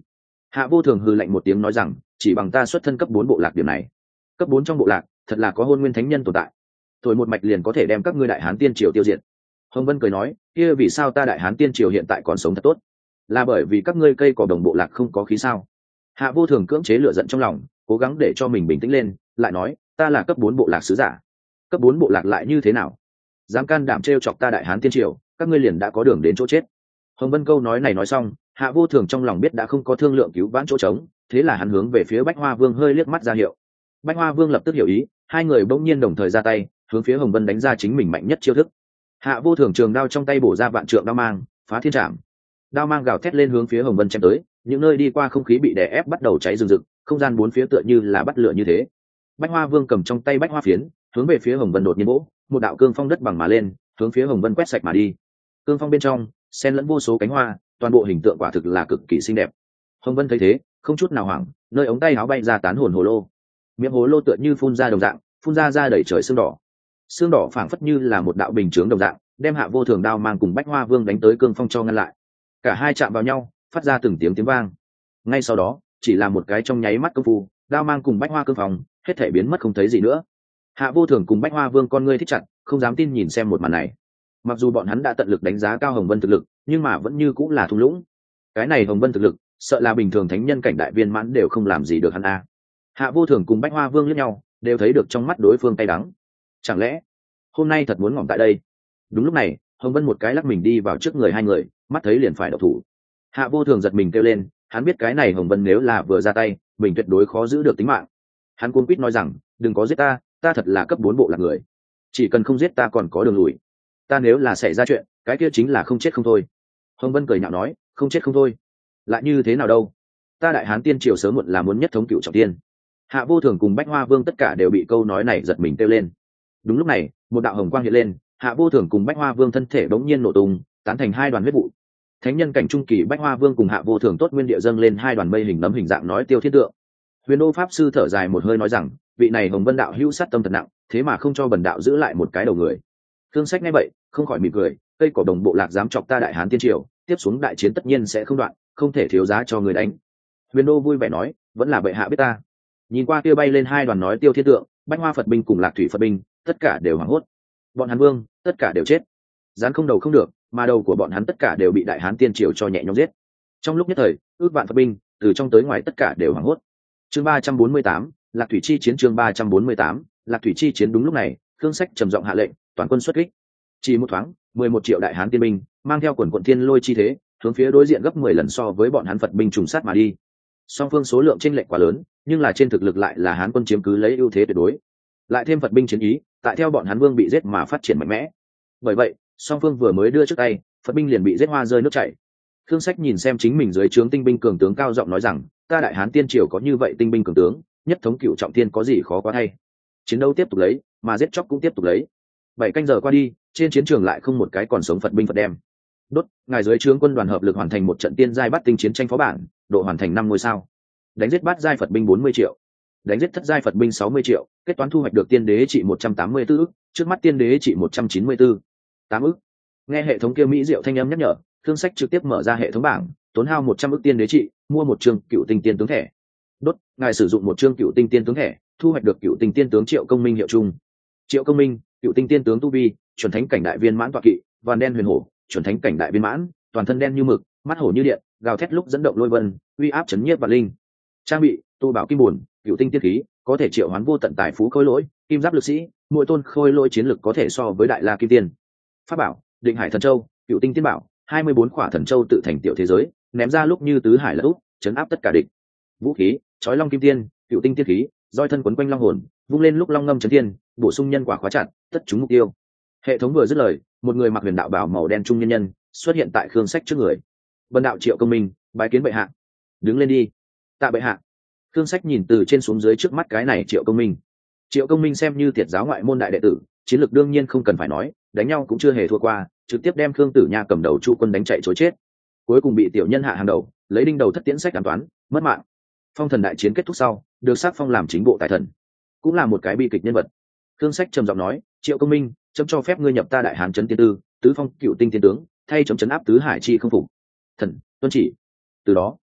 Hạ Vô Thường hừ lạnh một tiếng nói rằng, chỉ bằng ta xuất thân cấp 4 bộ lạc điểm này, cấp 4 trong bộ lạc thật là có hôn nguyên thánh nhân tồn tại, thổi một mạch liền có thể đem các ngươi đại hán tiên triều tiêu diệt. Hồng Vân cười nói, kia vì sao ta đại hán tiên triều hiện tại còn sống thật tốt? Là bởi vì các ngươi cây cỏ đồng bộ lạc không có khí sao? Hạ Vô Thường cưỡng chế lửa giận trong lòng, cố gắng để cho mình bình tĩnh lên, lại nói, ta là cấp 4 bộ lạc sứ giả. Cấp 4 bộ lạc lại như thế nào? Dám can đảm trêu chọc ta đại hán tiên triều, các ngươi liền đã có đường đến chỗ chết. Hồng Vân câu nói này nói xong, Hạ Vô Thường trong lòng biết đã không có thương lượng cứu vãn chỗ trống, thế là hắn hướng về phía Bách Hoa Vương hơi liếc mắt ra hiệu. Bách Hoa Vương lập tức hiểu ý, hai người bỗng nhiên đồng thời ra tay, hướng phía Hồng Vân đánh ra chính mình mạnh nhất chiêu thức. Hạ Vô Thường trường đao trong tay bổ ra vạn trượng đao mang, phá thiên trảm. Đao mang gào thét lên hướng phía Hồng Vân chém tới, những nơi đi qua không khí bị đè ép bắt đầu cháy rừng rực, không gian bốn phía tựa như là bắt lửa như thế. Bách Hoa Vương cầm trong tay Bách Hoa phiến, hướng về phía Hồng Vân đột nhiên vỗ, một đạo cương phong đất bằng mà lên, hướng phía Hồng Vân quét sạch mà đi. Cương phong bên trong xen lẫn vô số cánh hoa, toàn bộ hình tượng quả thực là cực kỳ xinh đẹp. Hồng Vân thấy thế, không chút nào hoảng, nơi ống tay áo bay ra tán hồn hồ lô. Miệng hồ lô tựa như phun ra đồng dạng, phun ra đầy trời xương đỏ. Xương đỏ phảng phất như là một đạo bình chướng đồng dạng, đem Hạ Vô Thường đao mang cùng Bách Hoa Vương đánh tới cương phong cho ngăn lại. Cả hai chạm vào nhau, phát ra từng tiếng vang. Ngay sau đó, chỉ là một cái trong nháy mắt công phu, đao mang cùng Bách Hoa cương phong hết thể biến mất không thấy gì nữa. Hạ Vô Thường cùng Bách Hoa Vương con ngươi thích chặt, không dám tin nhìn xem một màn này. Mặc dù bọn hắn đã tận lực đánh giá cao Hồng Vân thực lực, nhưng mà vẫn như cũng là thung lũng. Cái này Hồng Vân thực lực, sợ là bình thường thánh nhân cảnh đại viên mãn đều không làm gì được hắn a. Hạ Vô Thường cùng Bách Hoa Vương liếc nhau, đều thấy được trong mắt đối phương cay đắng. Chẳng lẽ hôm nay thật muốn ngỏm tại đây? Đúng lúc này, Hồng Vân một cái lắc mình đi vào trước người hai người, mắt thấy liền phải độc thủ. Hạ Vô Thường giật mình kêu lên, hắn biết cái này Hồng Vân nếu là vừa ra tay, mình tuyệt đối khó giữ được tính mạng. Hắn cuống quýt nói rằng, đừng có giết ta, ta thật là cấp 4 bộ lạc người, chỉ cần không giết ta còn có đường lùi. Ta nếu là xảy ra chuyện, cái kia chính là không chết không thôi. Hồng Vân cười nhạo nói, không chết không thôi, lại như thế nào đâu? Ta đại hán tiên triều sớm muộn là muốn nhất thống cựu trọng tiên. Hạ Vô Thường cùng Bách Hoa Vương tất cả đều bị câu nói này giật mình kêu lên. Đúng lúc này, một đạo hồng quang hiện lên, Hạ Vô Thường cùng Bách Hoa Vương thân thể bỗng nhiên nổ tung, tán thành hai đoàn huyết vụ. Thánh nhân cảnh trung kỳ Bách Hoa Vương cùng Hạ Vô Thường tốt nguyên địa dâng lên hai đoàn mây hình nấm hình dạng nói tiêu thiên tượng. Huyền Đô pháp sư thở dài một hơi nói rằng, vị này Hồng Vân đạo hữu sát tâm thật nặng, thế mà không cho bần đạo giữ lại một cái đầu người. Thương Sách nghe vậy, không khỏi mỉm cười, cây cỏ đồng bộ lạc dám chọc ta đại hán tiên triều, tiếp xuống đại chiến tất nhiên sẽ không đoạn, không thể thiếu giá cho người đánh. Huyền Đô vui vẻ nói, vẫn là bệ hạ biết ta. Nhìn qua kia bay lên hai đoàn nói tiêu thiên tượng, Bách Hoa Phật binh cùng Lạc Thủy Phật binh, tất cả đều hoảng hốt. Bọn hắn vương, tất cả đều chết. Dán không đầu không được, mà đầu của bọn hắn tất cả đều bị đại hán tiên triều cho nhẹ nhõm giết. Trong lúc nhất thời, ước vạn Phật binh, từ trong tới ngoài tất cả đều hoảng hốt. Chương 348, Lạc Thủy chi chiến. Chương 348, Lạc Thủy chi chiến. Đúng lúc này, Thương Sách trầm giọng hạ lệnh, toàn quân xuất kích. Chỉ một thoáng, 11 triệu đại hán tiên binh, mang theo quần quần thiên lôi chi thế, hướng phía đối diện gấp 10 lần so với bọn hắn Phật binh trùng sát mà đi. Song phương số lượng chênh lệch quá lớn, nhưng là trên thực lực lại là hán quân chiếm cứ lấy ưu thế tuyệt đối. Lại thêm Phật binh chiến ý, tại theo bọn hắn vương bị giết mà phát triển mạnh mẽ. Bởi vậy, song phương vừa mới đưa trước tay, Phật binh liền bị giết hoa rơi nước chảy. Thương Sách nhìn xem chính mình dưới trướng tinh binh cường tướng cao giọng nói rằng, ta đại hán tiên triều có như vậy tinh binh cường tướng, nhất thống cựu trọng tiên có gì khó quá thay. Chiến đấu tiếp tục lấy, mà giết chóc cũng tiếp tục lấy. 7 canh giờ qua đi, trên chiến trường lại không một cái còn sống Phật binh Phật đem. Đốt, ngài dưới trướng quân đoàn hợp lực hoàn thành một trận tiên giai bắt tinh chiến tranh phó bản, độ hoàn thành 5 ngôi sao. Đánh giết bát giai Phật binh 40 triệu, đánh giết thất giai Phật binh 60 triệu, kết toán thu hoạch được tiên đế trị 184 ức, trước mắt tiên đế trị 194, 8 ức. Nghe hệ thống kia mỹ diệu thanh âm nhắc nhở, Thương Sách trực tiếp mở ra hệ thống bảng, tốn hao 100 ức tiên đế trị, mua một chương cựu tinh tiên tướng thẻ. Đốt, ngài sử dụng một chương cựu tinh tiên tướng thẻ, thu hoạch được cựu tinh tiên tướng Triệu Công Minh hiệu chung. Triệu Công Minh, cựu tinh tiên tướng tu vi, chuẩn thánh cảnh đại viên mãn tọa kỵ, vằn đen huyền hổ, chuẩn thánh cảnh đại viên mãn, toàn thân đen như mực, mắt hổ như điện, gào thét lúc dẫn động lôi vân, uy áp chấn nhiếp vạn linh. Trang bị, tu bảo kim bổn, cựu tinh tiên khí, có thể triệu hoán vô tận tài phú khôi lỗi, kim giáp lực sĩ, mỗi tôn khôi lỗi chiến lực có thể so với đại la kim tiên. Pháp bảo, Định Hải thần châu, cựu tinh tiên bảo, 24 khỏa thần châu tự thành tiểu thế giới, ném ra lúc như tứ hải lật úp, chấn áp tất cả địch. Vũ khí, chói long kim tiên, cựu tinh tiên khí, roi thân quấn quanh long hồn, vung lên lúc long ngâm chấn thiên, bổ sung nhân quả khóa chặt, tất trúng mục tiêu. Hệ thống vừa dứt lời, một người mặc huyền đạo bào màu đen trung nhân nhân xuất hiện tại Khương Sách trước người. Bần đạo Triệu Công Minh, bái kiến bệ hạ. Đứng lên đi. Tạ bệ hạ. Khương Sách nhìn từ trên xuống dưới trước mắt cái này Triệu Công Minh. Triệu Công Minh xem như Tiệt giáo ngoại môn đại đệ tử, chiến lược đương nhiên không cần phải nói, đánh nhau cũng chưa hề thua qua, trực tiếp đem Khương Tử Nha cầm đầu Chu quân đánh chạy trối chết. Cuối cùng bị tiểu nhân hạ hàng đầu, lấy đinh đầu thất tiễn sách ám toán, mất mạng. Phong thần đại chiến kết thúc sau, được sắc phong làm chính bộ tài thần, cũng là một cái bi kịch nhân vật. Khương Sách trầm giọng nói, Triệu Công Minh, chấm cho phép ngươi nhập ta đại hán trấn tiên tư, tứ phong cựu tinh tiên tướng, thay chấm trấn áp tứ hải chi không phục. Thần tuân chỉ. Từ đó,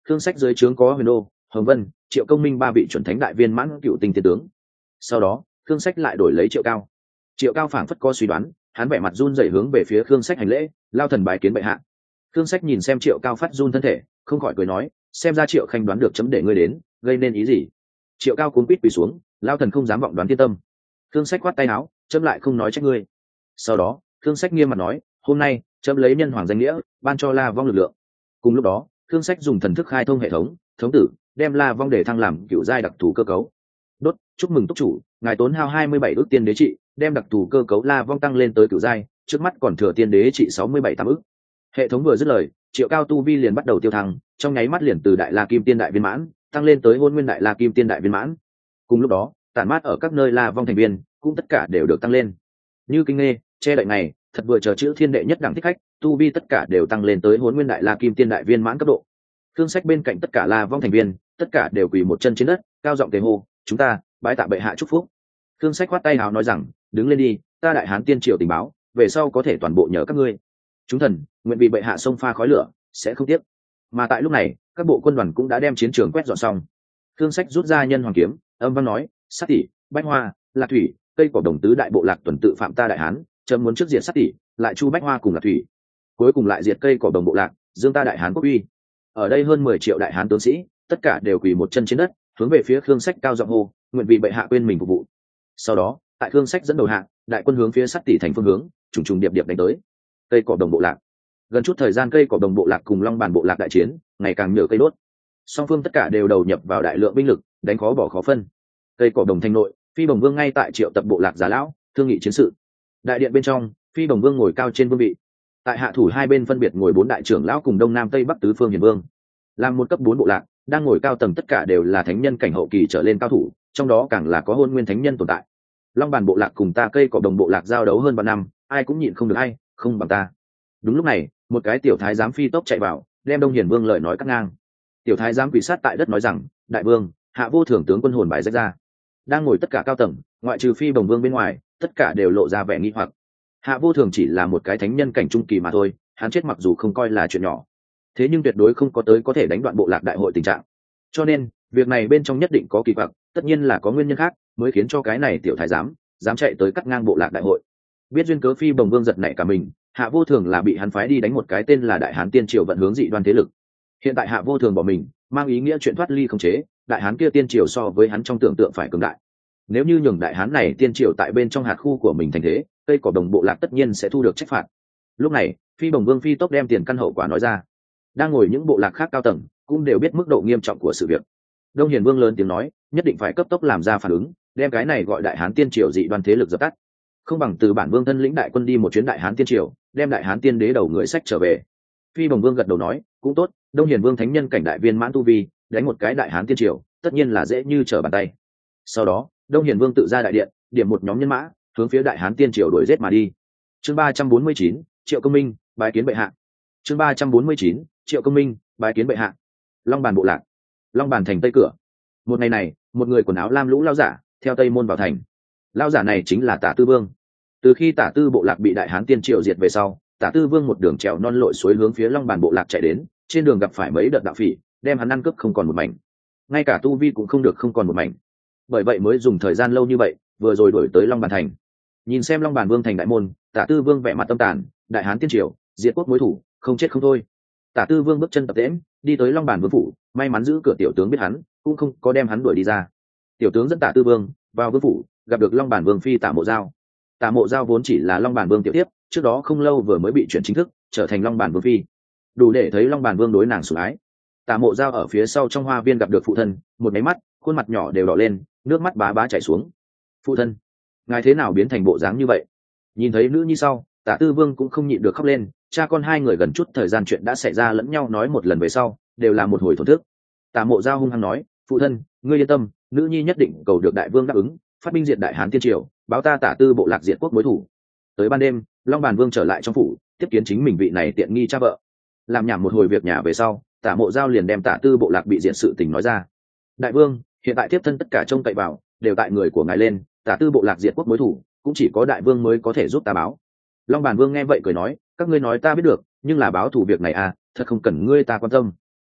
Khương Sách dưới trướng có Huyền Đô, Hồng Vân, Triệu Công Minh ba vị chuẩn thánh đại viên mãn cựu tinh tiên tướng. Sau đó Khương Sách lại đổi lấy Triệu Cao. Triệu Cao phảng phất có suy đoán, hắn vẻ mặt run rẩy hướng về phía Khương Sách hành lễ, lao thần bái kiến bệ hạ. Khương Sách nhìn xem Triệu Cao phát run thân thể, không khỏi cười nói, xem ra Triệu Khanh đoán được chấm để ngươi đến, gây nên ý gì? Triệu Cao cuống quýt quỳ xuống, lao thần không dám vọng đoán thiên tâm. Khương Sách khoát tay áo, chấm lại không nói trách ngươi. Sau đó Khương Sách nghiêm mặt nói, hôm nay chấm lấy nhân hoàng danh nghĩa ban cho La Vong lực lượng. Cùng lúc đó Khương Sách dùng thần thức khai thông hệ thống thống tử, đem La Vong để thăng làm cựu giai đặc thù cơ cấu. Đốt, chúc mừng túc chủ, ngài tốn hao 27 ước tiên đế trị, đem đặc thù cơ cấu La Vong tăng lên tới cựu giai, trước mắt còn thừa tiên đế trị 67 tam ước. Hệ thống vừa dứt lời, Triệu Cao tu vi liền bắt đầu tiêu thăng, trong nháy mắt liền từ đại La Kim Tiên đại viên mãn tăng lên tới Hôn Nguyên đại La Kim Tiên đại viên mãn. Cùng lúc đó tản mát ở các nơi La Vong thành viên cũng tất cả đều được tăng lên. Như Kinh Nghê, che đậy này, thật vừa chờ chữ thiên đệ nhất đẳng thích khách, tu vi tất cả đều tăng lên tới Hôn Nguyên đại La Kim Tiên đại viên mãn cấp độ. Khương Sách bên cạnh tất cả La Vong thành viên tất cả đều quỳ một chân trên đất, cao giọng tề hô, chúng ta bái tạ bệ hạ chúc phúc. Khương Sách khoát tay áo nói rằng, đứng lên đi, ta đại hán tiên triều tình báo về sau có thể toàn bộ nhờ các ngươi. Chúng thần nguyện vì bệ hạ xông pha khói lửa, sẽ không tiếc. Mà tại lúc này các bộ quân đoàn cũng đã đem chiến trường quét dọn xong. Khương Sách rút ra nhân hoàng kiếm, âm vang nói, sát tỷ, bách hoa, lạc thủy, cây cỏ đồng tứ đại bộ lạc tuần tự phạm ta đại hán, chấm muốn trước diệt sát tỷ, lại chu bách hoa cùng lạc thủy, cuối cùng lại diệt cây cỏ đồng bộ lạc, dương ta đại hán quốc uy. Ở đây hơn 10 triệu đại hán tướng sĩ tất cả đều quỳ một chân trên đất, hướng về phía Khương Sách cao giọng hô, nguyện vì bệ hạ quên mình phục vụ. Sau đó tại Khương Sách dẫn đầu hạ, đại quân hướng phía sát tỷ thành phương hướng trùng trùng điệp điệp đánh tới. Cây cỏ đồng bộ lạc, gần chút thời gian cây cỏ đồng bộ lạc cùng Long Bàn bộ lạc đại chiến ngày càng nhờ cây đốt, song phương tất cả đều đầu nhập vào đại lượng binh lực, đánh khó bỏ khó phân. Cây cỏ đồng thành nội, Phi Bồng Vương ngay tại triệu tập bộ lạc già lão thương nghị chiến sự. Đại điện bên trong, Phi Bồng Vương ngồi cao trên vương vị, tại hạ thủ hai bên phân biệt ngồi 4 đại trưởng lão cùng đông nam tây bắc tứ phương hiền vương. Làm một cấp 4 bộ lạc đang ngồi cao tầng tất cả đều là thánh nhân cảnh hậu kỳ trở lên cao thủ, trong đó càng là có Hôn Nguyên thánh nhân tồn tại. Long Bàn bộ lạc cùng ta cây cỏ đồng bộ lạc giao đấu hơn 3 năm, ai cũng nhịn không được ai không bằng ta. Đúng lúc này một cái tiểu thái giám phi tốc chạy vào, đem Đông Hiền Vương lời nói cắt ngang. Tiểu thái giám quỳ sát tại đất nói rằng, đại vương, hạ vô thường tướng quân hồn bài rách ra. Đang ngồi tất cả cao tầng ngoại trừ Phi Bồng Vương bên ngoài tất cả đều lộ ra vẻ nghi hoặc. Hạ vô thường chỉ là một cái thánh nhân cảnh trung kỳ mà thôi, hắn chết mặc dù không coi là chuyện nhỏ, thế nhưng tuyệt đối không có tới có thể đánh đoạn bộ lạc đại hội tình trạng. Cho nên việc này bên trong nhất định có kỳ quặc, tất nhiên là có nguyên nhân khác mới khiến cho cái này tiểu thái giám dám chạy tới cắt ngang bộ lạc đại hội. Biết duyên cớ, Phi Bồng Vương giật nảy cả mình. Hạ vô thường là bị hắn phái đi đánh một cái tên là đại hán tiên triều vận hướng dị đoan thế lực. Hiện tại hạ vô thường bỏ mình mang ý nghĩa chuyện thoát ly không chế, đại hán kia tiên triều so với hắn trong tưởng tượng phải cường đại. Nếu như nhường đại hán này tiên triều tại bên trong hạt khu của mình thành thế, cây cỏ đồng bộ lạc tất nhiên sẽ thu được trách phạt. Lúc này Phi Bồng Vương phi tốc đem tiền căn hậu quả nói ra. Đang ngồi những bộ lạc khác cao tầng cũng đều biết mức độ nghiêm trọng của sự việc. Đông Hiền Vương lớn tiếng nói, nhất định phải cấp tốc làm ra phản ứng, đem cái này gọi đại hán tiên triều dị đoan thế lực dập tắt. Không bằng từ bản vương thân lĩnh đại quân đi một chuyến đại hán tiên triều, đem đại hán tiên đế đầu người sách trở về. Phi Bồng Vương gật đầu nói, cũng tốt, Đông Hiền Vương thánh nhân cảnh đại viên mãn tu vi, đánh một cái đại hán tiên triều tất nhiên là dễ như trở bàn tay. Sau đó Đông Hiền Vương tự ra đại điện, điểm một nhóm nhân mã hướng phía đại hán tiên triều đuổi giết mà đi. Chương 349, Triệu Công Minh bái kiến bệ hạ. Chương 349, Triệu Công Minh bái kiến bệ hạ. Long Bàn bộ lạc, Long Bàn thành tây cửa. Một ngày này, một người quần áo lam lũ lao giả theo tây môn vào thành. Lao giả này chính là Tả Tư Vương. Từ khi Tả Tư bộ lạc bị đại hán tiên triều diệt về sau, Tả Tư Vương một đường trèo non lội suối hướng phía Long Bàn bộ lạc chạy đến, trên đường gặp phải mấy đợt đạo phỉ, đem hắn ăn cướp không còn một mảnh, ngay cả tu vi cũng không được không còn một mảnh. Bởi vậy mới dùng thời gian lâu như vậy, vừa rồi đuổi tới Long Bàn thành. Nhìn xem Long Bàn Vương thành đại môn, Tả Tư Vương vẻ mặt tâm tàn, đại hán tiên triều diệt quốc mối thủ, không chết không thôi. Tả Tư Vương bước chân tập tễnh đi tới Long Bàn Vương phủ, may mắn giữ cửa tiểu tướng biết hắn, cũng không có đem hắn đuổi đi ra. Tiểu tướng dẫn Tả Tư Vương vào vương phủ, gặp được Long Bàn Vương phi Tả Mộ Giao. Tả Mộ Giao vốn chỉ là Long Bàn Vương tiểu tiếp, trước đó không lâu vừa mới bị chuyển chính thức trở thành Long Bàn Vương phi, đủ để thấy Long Bàn Vương đối nàng sủng ái. Tả Mộ Giao ở phía sau trong hoa viên gặp được phụ thân, một máy mắt khuôn mặt nhỏ đều đỏ lên, nước mắt bá bá chảy xuống. Phụ thân, ngài thế nào biến thành bộ dáng như vậy? Nhìn thấy nữ nhi sau, Tả Tư Vương cũng không nhịn được khóc lên. Cha con hai người gần chút thời gian chuyện đã xảy ra lẫn nhau nói một lần về sau, đều là một hồi thổn thức. Tả Mộ Giao hung hăng nói, phụ thân, ngươi yên tâm, nữ nhi nhất định cầu được đại vương đáp ứng, phát binh diệt đại hán tiên triều, báo ta Tả Tư bộ lạc diệt quốc mối thủ. Tới ban đêm, Long Bàn Vương trở lại trong phủ, tiếp kiến chính mình vị này tiện nghi cha vợ. Làm nhảm một hồi việc nhà về sau, Tả Mộ Giao liền đem Tả Tư bộ lạc bị diệt sự tình nói ra. Đại vương, hiện tại tiếp thân tất cả trông cậy vào đều tại người của ngài lên, Tả Tư bộ lạc diệt quốc mối thủ, cũng chỉ có đại vương mới có thể giúp ta báo. Long Bàn Vương nghe vậy cười nói, các ngươi nói ta biết được, nhưng là báo thù việc này à, thật không cần ngươi ta quan tâm.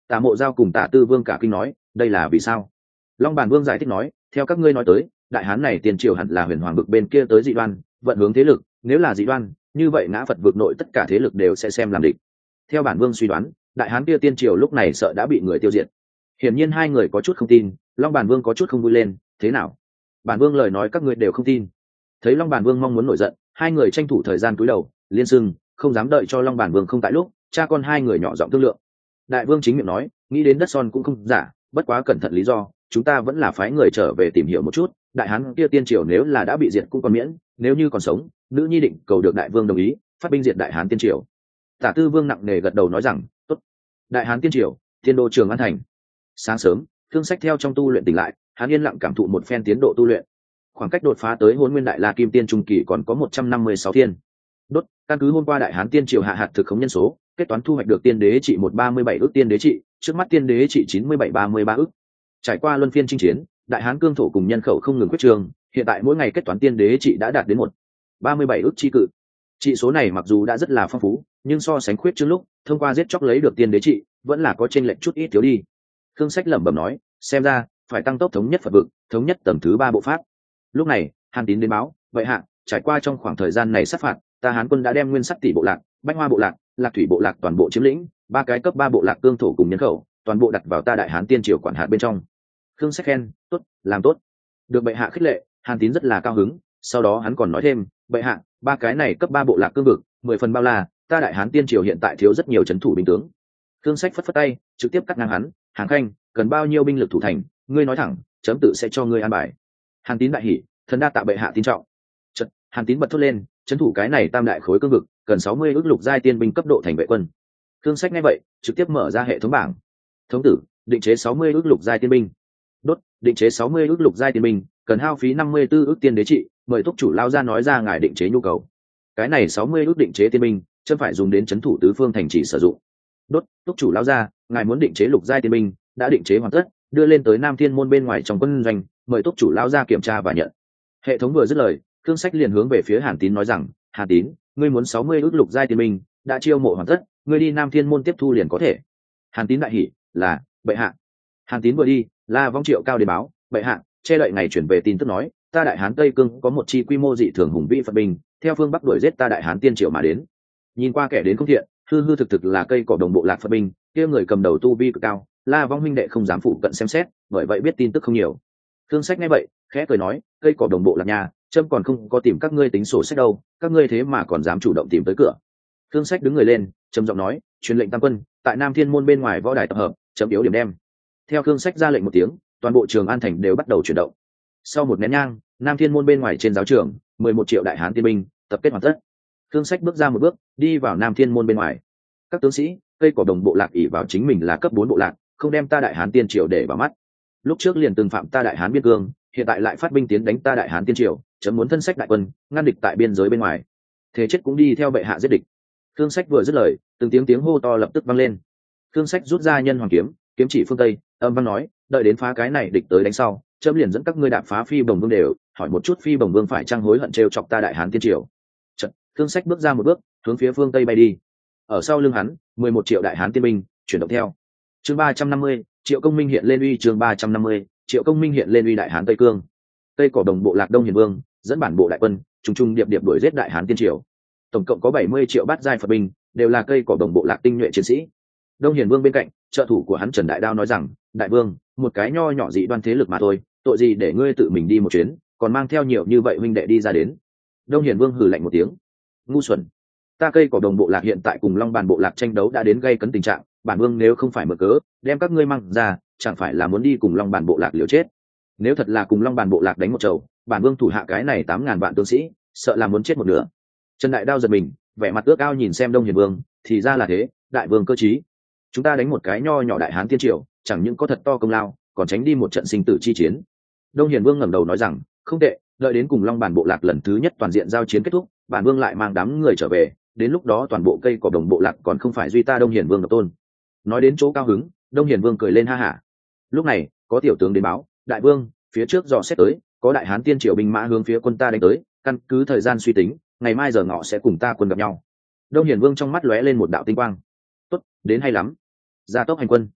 Tả Mộ Giao cùng Tả Tư Vương cả kinh nói, đây là vì sao? Long Bàn Vương giải thích nói, theo các ngươi nói tới, đại hán này tiền triều hẳn là huyền hoàng vực bên kia tới dị đoan, vận hướng thế lực, nếu là dị đoan, như vậy ngã Phật vực nội tất cả thế lực đều sẽ xem làm địch. Theo bản vương suy đoán, đại hán kia tiên triều lúc này sợ đã bị người tiêu diệt. Hiển nhiên hai người có chút không tin, Long Bàn Vương có chút không vui lên, thế nào? Bản vương lời nói các ngươi đều không tin. Thấy Long Bàn Vương mong muốn nổi giận, hai người tranh thủ thời gian cúi đầu, liên xưng, không dám đợi cho Long Bàn Vương không tại lúc, cha con hai người nhỏ giọng thương lượng. Đại vương chính miệng nói, nghĩ đến đất son cũng không giả, bất quá cẩn thận lý do, chúng ta vẫn là phái người trở về tìm hiểu một chút, đại hán kia tiên triều nếu là đã bị diệt cũng còn miễn, nếu như còn sống, nữ nhi định cầu được đại vương đồng ý, phát binh diệt đại hán tiên triều. Tả Tư Vương nặng nề gật đầu nói rằng, tốt. Đại hán tiên triều, thiên đô Trường An thành. Sáng sớm, Thương Sách theo trong tu luyện tỉnh lại, hắn yên lặng cảm thụ một phen tiến độ tu luyện. Khoảng cách đột phá tới Hỗn Nguyên Đại La Kim Tiên trung kỳ còn có 156 thiên. Đốt, căn cứ hôm qua đại hán tiên triều hạ hạt thực khống nhân số, kết toán thu hoạch được tiên đế trị 137 ước tiên đế trị, trước mắt tiên đế trị 9733 ước. Trải qua luân phiên chinh chiến, đại hán cương thổ cùng nhân khẩu không ngừng quyết trường, hiện tại mỗi ngày kết toán tiên đế trị đã đạt đến 137 ước chi cự. Trị số này mặc dù đã rất là phong phú, nhưng so sánh khuyết trước lúc thông qua giết chóc lấy được tiên đế trị vẫn là có chênh lệch chút ít thiếu đi. Khương Sách lẩm bẩm nói, xem ra phải tăng tốc thống nhất Phật vực, thống nhất tầng thứ 3 bộ pháp. Lúc này, Hàn Tín đến báo, vậy hạ, trải qua trong khoảng thời gian này sát phạt, ta Hán quân đã đem Nguyên Sắc Tỷ bộ lạc, Bách Hoa bộ lạc, Lạc Thủy bộ lạc toàn bộ chiếm lĩnh, 3 cái cấp 3 bộ lạc cương thổ cùng nhân khẩu, toàn bộ đặt vào ta Đại Hán tiên triều quản hạt bên trong. Khương Sách khen, tốt, làm tốt. Được bệ hạ khích lệ, Hàn Tín rất là cao hứng, sau đó hắn còn nói thêm, bệ hạ, 3 cái này cấp 3 bộ lạc cương vực, 10 phần bao la, ta Đại Hán tiên triều hiện tại thiếu rất nhiều trấn thủ binh tướng. Khương Sách phất phất tay, trực tiếp cắt ngang hắn, Hàng Khanh, cần bao nhiêu binh lực thủ thành, ngươi nói thẳng, chấm tự sẽ cho ngươi an bài. Hàn Tín đại hỉ, thần đa tạ bệ hạ tín trọng. Chợt, Hàn Tín bật thốt lên, trấn thủ cái này tam đại khối cương vực, cần 60 ước lục giai tiên binh cấp độ thành vệ quân. Khương Sách nghe vậy, trực tiếp mở ra hệ thống bảng. Thống tử, định chế 60 ước lục giai tiên binh. Đốt, định chế 60 ước lục giai tiên binh, cần hao phí 54 ước tiên đế trị, mời túc chủ lao ra nói ra ngài định chế nhu cầu. Cái này 60 ước định chế tiên binh, chân phải dùng đến trấn thủ tứ phương thành trì sử dụng. Đốt, túc chủ lao ra, ngài muốn định chế lục giai tiên binh, đã định chế hoàn tất, đưa lên tới Nam Thiên môn bên ngoài trong quân doanh, mời túc chủ lao ra kiểm tra và nhận. Hệ thống vừa dứt lời, Khương Sách liền hướng về phía Hàn Tín nói rằng, Hàn Tín, ngươi muốn 60 ước lục giai tiên binh, đã chiêu mộ hoàn tất, ngươi đi Nam Thiên môn tiếp thu liền có thể. Hàn Tín đại hỉ, là bệ hạ. Hàn Tín vừa đi, La Vong Triệu cao đến báo, bệ hạ, che đậy ngày chuyển về tin tức nói, ta Đại Hán Tây Cương có một chi quy mô dị thường hùng vĩ Phật binh, theo phương bắc đuổi giết ta Đại Hán tiên triều mà đến. Nhìn qua kẻ đến không thiện, hư hư thực thực là cây cỏ đồng bộ lạc Phật binh, kia người cầm đầu tu vi cực cao, La Vong huynh đệ không dám phụ cận xem xét, bởi vậy biết tin tức không nhiều. Khương Sách nghe vậy, khẽ cười nói, cây cỏ đồng bộ lạc nhà, trâm còn không có tìm các ngươi tính sổ sách đâu, các ngươi thế mà còn dám chủ động tìm tới cửa. Khương Sách đứng người lên, trầm giọng nói, truyền lệnh tam quân, tại Nam Thiên môn bên ngoài võ đài tập hợp, chấm yếu điểm đem. Theo Khương Sách ra lệnh một tiếng, toàn bộ Trường An thành đều bắt đầu chuyển động. Sau một nén nhang, Nam Thiên môn bên ngoài trên giáo trường, 11 triệu đại hán tiên binh tập kết hoàn tất. Khương Sách bước ra một bước, đi vào Nam Thiên môn bên ngoài. Các tướng sĩ, cây cỏ đồng bộ lạc ỷ vào chính mình là cấp 4 bộ lạc, không đem ta Đại Hán tiên triều để vào mắt. Lúc trước liền từng phạm ta Đại Hán biên cương, hiện tại lại phát binh tiến đánh ta Đại Hán tiên triều, chấm muốn thân sách đại quân, ngăn địch tại biên giới bên ngoài. Thế chết cũng đi theo bệ hạ giết địch. Khương Sách vừa dứt lời, từng tiếng hô to lập tức vang lên. Khương Sách rút ra nhân hoàng kiếm, kiếm chỉ phương tây, âm văn nói, đợi đến phá cái này địch tới đánh sau, chấm liền dẫn các ngươi đạp phá Phi Bồng Vương đều, hỏi một chút Phi Bồng Vương phải chăng hối hận trêu chọc ta Đại Hán tiên triều. Chợt, Khương Sách bước ra một bước, hướng phía phương tây bay đi. Ở sau lưng hắn, 11 triệu đại hán tiên binh chuyển động theo. Chương 350, Triệu Công Minh hiện lên uy. Chương 350, Triệu Công Minh hiện lên uy. Đại Hán Tây Cương. Tây cỏ đồng bộ lạc Đông Hiền Vương dẫn bản bộ đại quân, trùng điệp đuổi giết Đại Hán tiên triều. Tổng cộng có 70 triệu bát giai Phật binh, đều là cây cỏ đồng bộ lạc tinh nhuệ chiến sĩ. Đông Hiền Vương bên cạnh, trợ thủ của hắn Trần Đại Đao nói rằng, đại vương, một cái nho nhỏ dị đoan thế lực mà thôi, tội gì để ngươi tự mình đi một chuyến, còn mang theo nhiều như vậy huynh đệ đi ra đến. Đông Hiền Vương hừ lạnh một tiếng, ngu xuẩn. Ta cây cỏ đồng bộ lạc hiện tại cùng Long Bàn bộ lạc tranh đấu đã đến gây cấn tình trạng, bản vương nếu không phải mở cớ đem các ngươi mang ra, chẳng phải là muốn đi cùng Long Bàn bộ lạc liều chết. Nếu thật là cùng Long Bàn bộ lạc đánh một trầu, bản vương thủ hạ cái này 8.000 vạn tướng sĩ, sợ là muốn chết một nửa. Trần Đại Đao giật mình, vẻ mặt ước ao nhìn xem Đông Hiền Vương, thì ra là thế, đại vương cơ trí. Chúng ta đánh một cái nho nhỏ Đại Hán tiên triều, chẳng những có thật to công lao, còn tránh đi một trận sinh tử chi chiến. Đông Hiền Vương ngẩng đầu nói rằng, không tệ, đợi đến cùng Long Bàn bộ lạc lần thứ nhất toàn diện giao chiến kết thúc, bản vương lại mang đám người trở về, đến lúc đó toàn bộ cây cỏ đồng bộ lạc còn không phải duy ta Đông Hiền Vương độc tôn. Nói đến chỗ cao hứng, Đông Hiền Vương cười lên ha hả. Lúc này, có tiểu tướng đến báo, đại vương, phía trước dò xét tới, có Đại Hán tiên triều binh mã hướng phía quân ta đánh tới, căn cứ thời gian suy tính, ngày mai giờ ngọ sẽ cùng ta quân gặp nhau. Đông Hiền Vương trong mắt lóe lên một đạo tinh quang. Tốt, đến hay lắm. Gia tốc hành quân.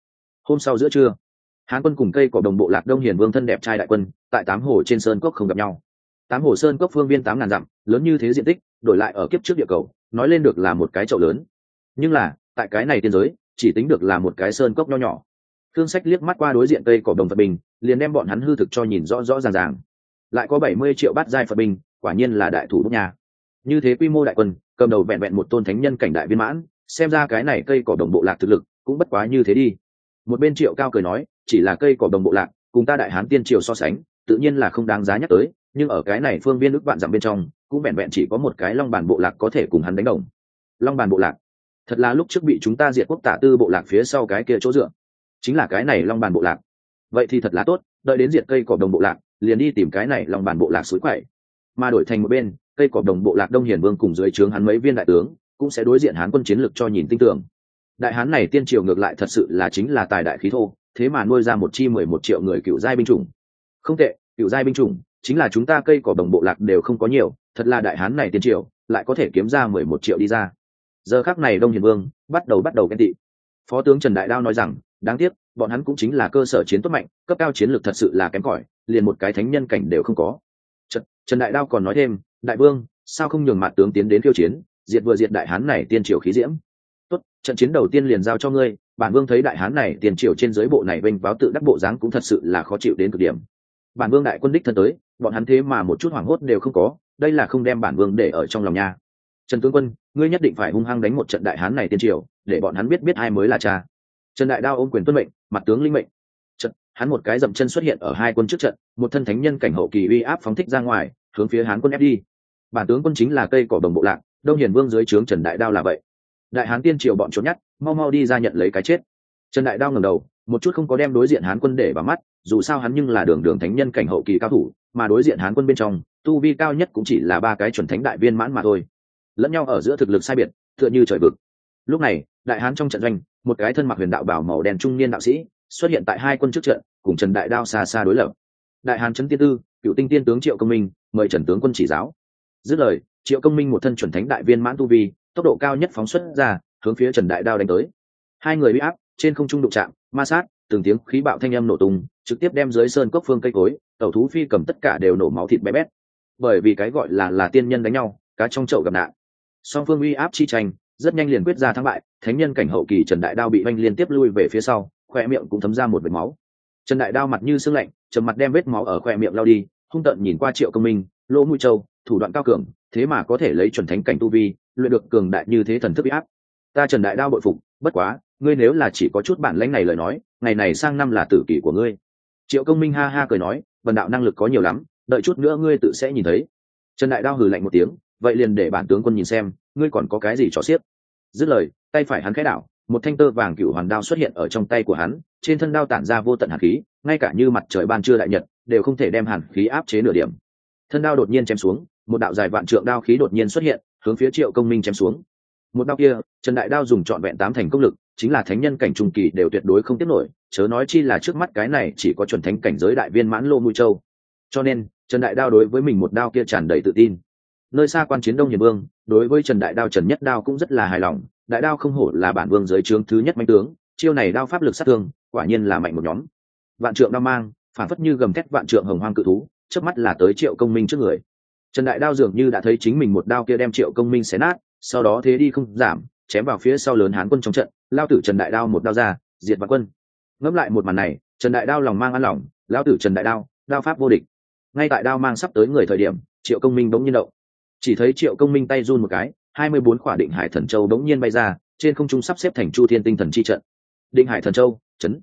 Hôm sau giữa trưa, Hán quân cùng cây cỏ đồng bộ lạc Đông Hiền Vương thân đẹp trai đại quân tại Tám Hồ trên sơn cốc không gặp nhau. Tám Hồ sơn cốc phương viên 8.000 dặm, lớn như thế diện tích, đổi lại ở kiếp trước địa cầu, nói lên được là một cái chậu lớn. Nhưng là, tại cái này tiên giới, chỉ tính được là một cái sơn cốc nho nhỏ. Thương Sách liếc mắt qua đối diện cây cỏ đồng Phật binh, liền đem bọn hắn hư thực cho nhìn rõ rõ ràng ràng. Lại có 70 triệu bát giai Phật binh, quả nhiên là đại thủ bút nhà. Như thế quy mô đại quân, cầm đầu vẹn vẹn một tôn thánh nhân cảnh đại viên mãn, xem ra cái này cây cỏ đồng bộ lạc thực lực cũng bất quá như thế đi. Một bên Triệu Cao cười nói, chỉ là cây cỏ đồng bộ lạc, cùng ta đại hán tiên triều so sánh, tự nhiên là không đáng giá nhắc tới, nhưng ở cái này phương viên ước vạn dặm bên trong, cũng vẹn vẹn chỉ có một cái Long Bản bộ lạc có thể cùng hắn đánh đồng. Long Bản bộ lạc, thật là lúc trước bị chúng ta diệt quốc Tả Tư bộ lạc phía sau cái kia chỗ dựa, chính là cái này Long Bản bộ lạc. Vậy thì thật là tốt, đợi đến diệt cây cỏ đồng bộ lạc, liền đi tìm cái này Long Bản bộ lạc suối quậy. Mà đổi thành một bên, cây cỏ đồng bộ lạc Đông Hiền Vương cùng dưới trướng hắn mấy viên đại tướng, cũng sẽ đối diện Hán quân chiến lực cho nhìn tinh tường. Đại hán này tiên triều ngược lại thật sự là chính là tài đại khí thô, thế mà nuôi ra một chi 11 triệu người cựu giai binh chủng. Không tệ, cựu giai binh chủng chính là chúng ta cây cỏ đồng bộ lạc đều không có nhiều, thật là đại hán này tiên triều lại có thể kiếm ra 11 triệu đi ra. Giờ khắc này Đông Hiền Vương bắt đầu ghen tị. Phó tướng Trần Đại Đao nói rằng, đáng tiếc, bọn hắn cũng chính là cơ sở chiến tốt mạnh, cấp cao chiến lược thật sự là kém cỏi, liền một cái thánh nhân cảnh đều không có. Trần Đại Đao còn nói thêm, đại vương, sao không nhường mặt tướng tiến đến khiêu chiến, diệt đại hán này tiên triều khí diễm. Tốt, trận chiến đầu tiên liền giao cho ngươi, bản vương thấy đại hán này tiên triều trên dưới bộ này vênh váo tự đắc bộ dáng cũng thật sự là khó chịu đến cực điểm. Bản vương đại quân đích thân tới, bọn hắn thế mà một chút hoảng hốt đều không có, đây là không đem bản vương để ở trong lòng nha. Trần tướng quân, ngươi nhất định phải hung hăng đánh một trận đại hán này tiên triều, để bọn hắn biết ai mới là cha. Trần Đại Đao ôm quyền tuân mệnh, mặt tướng linh mệnh. Hắn một cái dậm chân xuất hiện ở hai quân trước trận, một thân thánh nhân cảnh hậu kỳ uy áp phóng thích ra ngoài, hướng phía Hán quân ép đi. Bản tướng quân chính là cây cỏ đồng bộ lạc, Đông Hiền Vương dưới trướng Trần Đại Đao là vậy. Đại Hán tiên triều bọn trốn nhát, mau đi ra nhận lấy cái chết. Trần Đại Đao ngẩng đầu, một chút không có đem đối diện Hán quân để vào mắt, dù sao hắn nhưng là đường thánh nhân cảnh hậu kỳ cao thủ, mà đối diện Hán quân bên trong, tu vi cao nhất cũng chỉ là 3 cái chuẩn thánh đại viên mãn mà thôi. Lẫn nhau ở giữa thực lực sai biệt, tựa như trời vực. Lúc này, Đại Hán trong trận doanh, một cái thân mặc huyền đạo bào màu đen trung niên đạo sĩ xuất hiện tại hai quân trước trận, cùng Trần Đại Đao xa xa đối lập. Đại Hán Trấn Tiên Tư, Cựu Tinh Tiên tướng Triệu Công Minh, mời Trần tướng quân chỉ giáo. Dứt lời, Triệu Công Minh một thân chuẩn thánh đại viên mãn tu vi, tốc độ cao nhất phóng xuất ra, hướng phía Trần Đại Đao đánh tới. Hai người uy áp, trên không trung đụng chạm, ma sát, từng tiếng khí bạo thanh âm nổ tung, trực tiếp đem dưới sơn cốc phương cây cối, tẩu thú phi cầm tất cả đều nổ máu thịt bé bét. Bởi vì cái gọi là tiên nhân đánh nhau, cá trong chậu gặp nạn. Song phương uy áp chi tranh, rất nhanh liền quyết ra thắng bại, thánh nhân cảnh hậu kỳ Trần Đại Đao bị oanh liên tiếp lui về phía sau, khoe miệng cũng thấm ra một vệt máu. Trần Đại Đao mặt như sương lạnh, trầm mặt đem vết máu ở khoe miệng lau đi, hung tợn nhìn qua Triệu Công Minh, lỗ mũi trâu, thủ đoạn cao cường, thế mà có thể lấy chuẩn thánh cảnh tu vi, luyện được cường đại như thế thần thức uy áp. Ta Trần Đại Đao bội phục, bất quá, ngươi nếu là chỉ có chút bản lãnh này lời nói, ngày này sang năm là tử kỷ của ngươi. Triệu Công Minh ha ha cười nói, bần đạo năng lực có nhiều lắm, đợi chút nữa ngươi tự sẽ nhìn thấy. Trần Đại Đao hừ lạnh một tiếng, vậy liền để bản tướng quân nhìn xem, ngươi còn có cái gì cho xiếc. Dứt lời, tay phải hắn khẽ đảo, một thanh tơ vàng cựu hoàn đao xuất hiện ở trong tay của hắn, trên thân đao tản ra vô tận hàn khí, ngay cả như mặt trời ban trưa đại nhật đều không thể đem hàn khí áp chế nửa điểm. Thân đao đột nhiên chém xuống, một đạo dài vạn trượng đao khí đột nhiên xuất hiện, hướng phía Triệu Công Minh chém xuống. Một đao kia, Trần Đại Đao dùng trọn vẹn 8 thành công lực, chính là thánh nhân cảnh trung kỳ đều tuyệt đối không tiếp nổi, chớ nói chi là trước mắt cái này chỉ có chuẩn thánh cảnh giới đại viên mãn Lô Mũi Châu. Cho nên, Trần Đại Đao đối với mình một đao kia tràn đầy tự tin. Nơi xa quan chiến Đông Hiền Vương, đối với Trần Đại Đao Trần Nhất Đao cũng rất là hài lòng, Đại Đao không hổ là bản vương dưới trướng thứ nhất mãnh tướng, chiêu này đao pháp lực sát thương, quả nhiên là mạnh một nhóm. Vạn trượng đao mang, phản phất như gầm thét vạn trượng hồng hoang cự thú, chớp mắt là tới Triệu Công Minh trước người. Trần Đại Đao dường như đã thấy chính mình một đao kia đem Triệu Công Minh xé nát, sau đó thế đi không giảm, chém vào phía sau lớn Hán quân trong trận, lao tử Trần Đại Đao một đao ra, diệt vạn quân. Ngẫm lại một màn này, Trần Đại Đao lòng mang an lòng, lao tử Trần Đại Đao, đao pháp vô địch. Ngay tại đao mang sắp tới người thời điểm, Triệu Công Minh bỗng nhiên động. Chỉ thấy Triệu Công Minh tay run một cái, 24 quả Định Hải Thần Châu bỗng nhiên bay ra, trên không trung sắp xếp thành Chu Thiên Tinh Thần chi trận. Định Hải Thần Châu, chấn.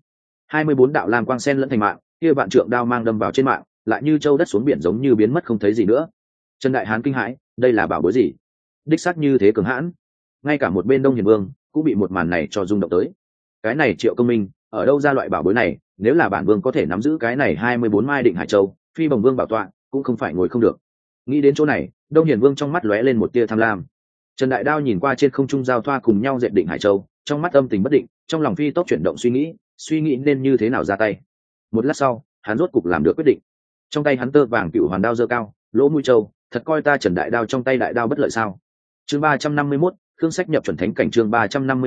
24 đạo lam quang sen lẫn thành mạng, kia vạn trượng đao mang đâm vào trên mạng, lại như châu đất xuống biển giống như biến mất không thấy gì nữa. Trần Đại Hán kinh hãi, đây là bảo bối gì? Đích xác như thế cường hãn. Ngay cả một bên Đông Hiền Vương cũng bị một màn này cho rung động tới. Cái này Triệu Công Minh, ở đâu ra loại bảo bối này, nếu là bản vương có thể nắm giữ cái này 24 mai Định Hải Châu, Phi Bồng Vương bảo tọa, cũng không phải ngồi không được. Nghĩ đến chỗ này, Đông Hiền Vương trong mắt lóe lên một tia tham lam. Trần Đại Đao nhìn qua trên không trung giao thoa cùng nhau dệt Định Hải Châu, trong mắt âm tình bất định, trong lòng phi tốc chuyển động suy nghĩ nên như thế nào ra tay. Một lát sau, hắn rốt cục làm được quyết định. Trong tay hắn tơ vàng cựu hoàn đao giơ cao, lỗ mũi châu, thật coi ta Trần Đại Đao trong tay đại đao bất lợi sao? Chương 351, Khương Sách nhập chuẩn thánh cảnh chương 351,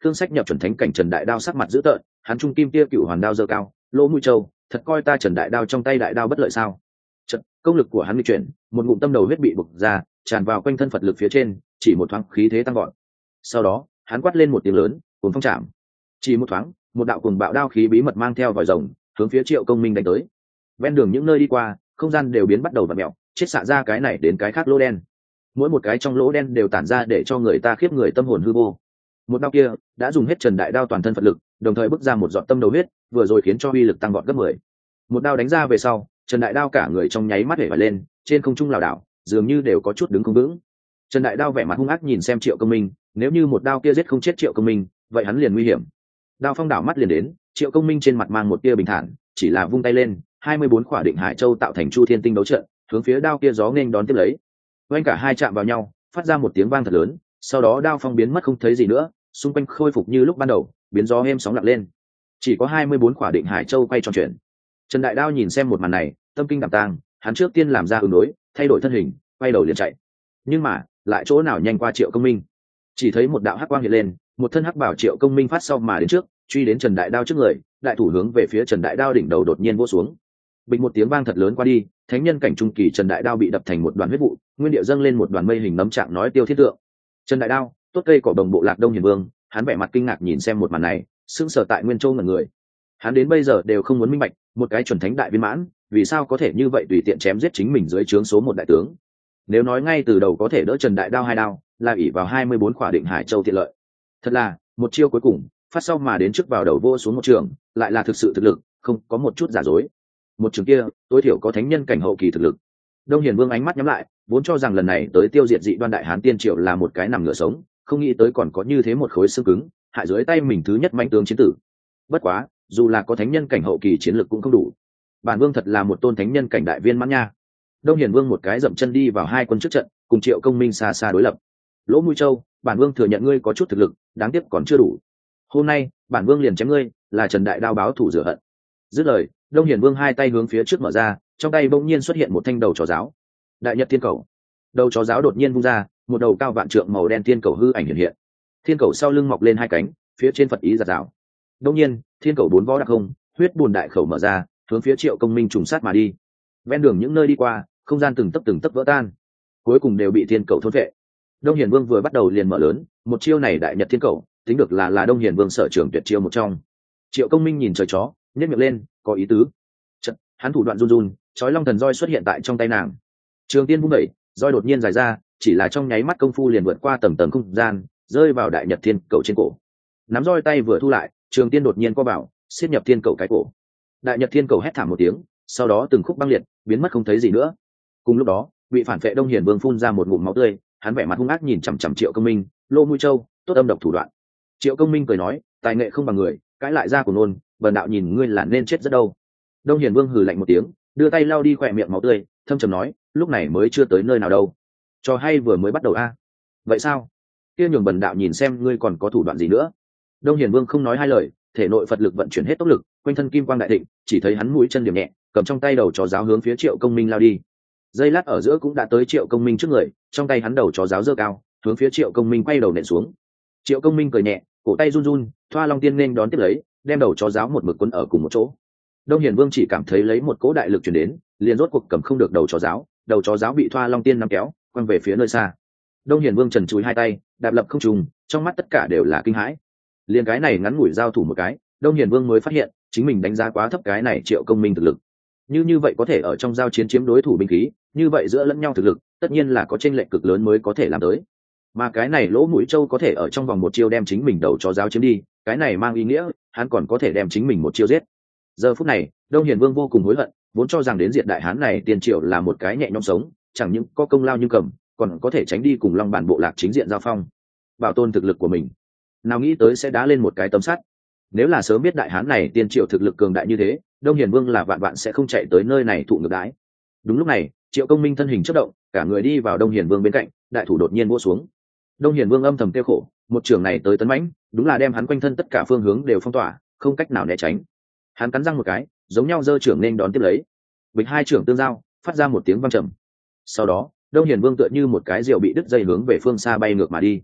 Thương Sách nhập chuẩn thánh cảnh Trần Đại Đao sắc mặt dữ tợn, hắn trung kim tia cựu hoàn đao giơ cao, lỗ mũi trâu, thật coi ta Trần Đại Đao trong tay đại đao bất lợi sao? Trận, công lực của hắn nghịch chuyển, một ngụm tâm đầu huyết bị bộc ra, tràn vào quanh thân Phật lực phía trên, chỉ một thoáng khí thế tăng vọt. Sau đó, hắn quát lên một tiếng lớn, cuồng phong chạm. Chỉ một thoáng, một đạo cuồng bạo đao khí bí mật mang theo vòi rồng, hướng phía Triệu Công Minh đánh tới. Ven đường những nơi đi qua, không gian đều biến bắt đầu vặn mèo, chết xạ ra cái này đến cái khác lỗ đen. Mỗi một cái trong lỗ đen đều tản ra để cho người ta khiếp người tâm hồn hư vô. Một đao kia đã dùng hết Trần Đại Đao toàn thân Phật lực, đồng thời bức ra một giọt tâm đầu huyết, vừa rồi khiến cho uy lực tăng vọt gấp 10. Một đao đánh ra về sau, Trần Đại Đao cả người trong nháy mắt hể vải lên, trên không trung lảo đảo, dường như đều có chút đứng không vững. Trần Đại Đao vẻ mặt hung ác nhìn xem Triệu Công Minh, nếu như một đao kia giết không chết Triệu Công Minh, vậy hắn liền nguy hiểm. Đao phong đảo mắt liền đến, Triệu Công Minh trên mặt mang một tia bình thản, chỉ là vung tay lên, 24 khỏa định hải châu tạo thành Chu Thiên Tinh đấu trận, hướng phía đao kia gió nghênh đón tiếp lấy. Oanh cả hai chạm vào nhau, phát ra một tiếng vang thật lớn, sau đó đao phong biến mất không thấy gì nữa, xung quanh khôi phục như lúc ban đầu, biến gió êm sóng lặng lên. Chỉ có 24 khỏa định hải châu quay tròn chuyển. Trần Đại Đao nhìn xem một màn này, tâm kinh đảm tang, hắn trước tiên làm ra ứng đối, thay đổi thân hình, quay đầu liền chạy. Nhưng mà, lại chỗ nào nhanh qua Triệu Công Minh. Chỉ thấy một đạo hắc quang hiện lên, một thân hắc bảo Triệu Công Minh phát sau mà đến trước, truy đến Trần Đại Đao trước người, đại thủ hướng về phía Trần Đại Đao đỉnh đầu đột nhiên vỗ xuống. Bịch một tiếng vang thật lớn qua đi, thánh nhân cảnh trung kỳ Trần Đại Đao bị đập thành một đoàn huyết vụ, nguyên điệu dâng lên một đoàn mây hình nấm trạng nói tiêu thiết tượng. Trần Đại Đao, tốt cây cỏ đồng bộ lạc Đông Hiền Vương, hắn vẻ mặt kinh ngạc nhìn xem một màn này, sững sờ tại Nguyên Châu ngẩn người. Hắn đến bây giờ đều không muốn minh bạch, một cái chuẩn thánh đại viên mãn, vì sao có thể như vậy tùy tiện chém giết chính mình dưới trướng số một đại tướng. Nếu nói ngay từ đầu có thể đỡ Trần Đại Đao hai đao, là ỷ vào 24 khỏa định hải châu tiện lợi. Thật là, một chiêu cuối cùng, phát sau mà đến trước vào đầu vô xuống một trường, lại là thực sự thực lực, không có một chút giả dối. Một trường kia, tối thiểu có thánh nhân cảnh hậu kỳ thực lực. Đông Hiền Vương ánh mắt nhắm lại, vốn cho rằng lần này tới tiêu diệt dị đoan đại hán tiên triệu là một cái nằm ngựa sống, không nghĩ tới còn có như thế một khối xương cứng, hại dưới tay mình thứ nhất mãnh tướng chiến tử. Bất quá, dù là có thánh nhân cảnh hậu kỳ chiến lực cũng không đủ. Bản Vương thật là một tôn thánh nhân cảnh đại viên mãn nha. Đông Hiền Vương một cái dậm chân đi vào hai quân trước trận, cùng Triệu Công Minh xa xa đối lập. Lỗ Mũi Châu, Bản Vương thừa nhận ngươi có chút thực lực, đáng tiếc còn chưa đủ. Hôm nay, Bản Vương liền chém ngươi, là Trần Đại Đao báo thù rửa hận. Dứt lời, Đông Hiền Vương hai tay hướng phía trước mở ra, trong tay bỗng nhiên xuất hiện một thanh đầu chó giáo. Đại Nhật Thiên Cầu. Đầu chó giáo đột nhiên vung ra, một đầu cao vạn trượng màu đen thiên cầu hư ảnh hiện hiện. Thiên cầu sau lưng mọc lên hai cánh, phía trên Phật ý giật rào. Đột nhiên, thiên cầu bốn vó đặc không, huyết bùn đại khẩu mở ra, hướng phía Triệu Công Minh trùng sát mà đi. Ven đường những nơi đi qua, không gian từng tấc vỡ tan, cuối cùng đều bị thiên cầu thôn vệ. Đông Hiền Vương vừa bắt đầu liền mở lớn, một chiêu này Đại Nhật Thiên Cầu, tính được là Đông Hiền Vương sở trường tuyệt chiêu một trong. Triệu Công Minh nhìn trời chó, nhếch miệng lên, có ý tứ. Chợt, hắn thủ đoạn run run, chói long thần roi xuất hiện tại trong tay nàng. Trường Tiên vung đẩy, roi đột nhiên dài ra, chỉ là trong nháy mắt công phu liền vượt qua tầng không gian, rơi vào Đại Nhật Thiên Cầu trên cổ. Nắm roi tay vừa thu lại, Trường Tiên đột nhiên co vào, siết nhập Thiên Cầu cái cổ. Đại Nhật Thiên Cầu hét thảm một tiếng, sau đó từng khúc băng liệt, biến mất không thấy gì nữa. Cùng lúc đó, bị phản vệ Đông Hiền Vương phun ra một ngụm máu tươi, hắn vẻ mặt hung ác nhìn chằm chằm Triệu Công Minh, Lô Mũi Châu, tốt âm độc thủ đoạn. Triệu Công Minh cười nói, tài nghệ không bằng người, cãi lại ra của nôn, bần đạo nhìn ngươi là nên chết rất đâu. Đông Hiền Vương hừ lạnh một tiếng, đưa tay lau đi khỏe miệng máu tươi, thâm trầm nói, lúc này mới chưa tới nơi nào đâu, trò hay vừa mới bắt đầu a. Vậy sao? Kia nhường bần đạo nhìn xem ngươi còn có thủ đoạn gì nữa. Đông Hiền Vương không nói hai lời, thể nội Phật lực vận chuyển hết tốc lực, quanh thân kim quang đại thịnh, chỉ thấy hắn mũi chân điểm nhẹ, cầm trong tay đầu chó giáo hướng phía Triệu Công Minh lao đi. Giây lát ở giữa cũng đã tới Triệu Công Minh trước người, trong tay hắn đầu chó giáo giơ cao, hướng phía Triệu Công Minh quay đầu nện xuống. Triệu Công Minh cười nhẹ, cổ tay run run, Thoa Long Tiên nên đón tiếp lấy, đem đầu chó giáo một mực quấn ở cùng một chỗ. Đông Hiền Vương chỉ cảm thấy lấy một cỗ đại lực truyền đến, liền rốt cuộc cầm không được đầu chó giáo bị Thoa Long Tiên nắm kéo, quăng về phía nơi xa. Đông Hiền Vương trần chúi hai tay, đạp lập không trùng, trong mắt tất cả đều là kinh hãi. Liền cái này ngắn ngủi giao thủ một cái, Đông Hiền Vương mới phát hiện, chính mình đánh giá quá thấp cái này Triệu Công Minh thực lực. Như vậy có thể ở trong giao chiến chiếm đối thủ binh khí, như vậy giữa lẫn nhau thực lực, tất nhiên là có chênh lệch cực lớn mới có thể làm tới. Mà cái này Lỗ Mũi Châu có thể ở trong vòng một chiêu đem chính mình đầu chó giáo chiếm đi, cái này mang ý nghĩa, hắn còn có thể đem chính mình một chiêu giết. Giờ phút này, Đông Hiền Vương vô cùng hối hận, vốn cho rằng đến diệt đại hán này Tiên Triệu là một cái nhẹ nhõm sống, chẳng những có công lao như cầm, còn có thể tránh đi cùng Long Bản bộ lạc chính diện giao phong, bảo tôn thực lực của mình. Nào nghĩ tới sẽ đá lên một cái tấm sắt. Nếu là sớm biết đại hán này Tiên Triệu thực lực cường đại như thế, Đông Hiền Vương là vạn vạn sẽ không chạy tới nơi này thụ ngược đãi. Đúng lúc này, Triệu Công Minh thân hình chớp động, cả người đi vào Đông Hiền Vương bên cạnh, đại thủ đột nhiên vỗ xuống. Đông Hiền Vương âm thầm tiêu khổ, một trường này tới tấn mãnh, đúng là đem hắn quanh thân tất cả phương hướng đều phong tỏa, không cách nào né tránh. Hắn cắn răng một cái, giống nhau giơ trưởng nên đón tiếp lấy. Bịch hai trưởng tương giao, phát ra một tiếng vang trầm. Sau đó, Đông Hiền Vương tựa như một cái diều bị đứt dây hướng về phương xa bay ngược mà đi.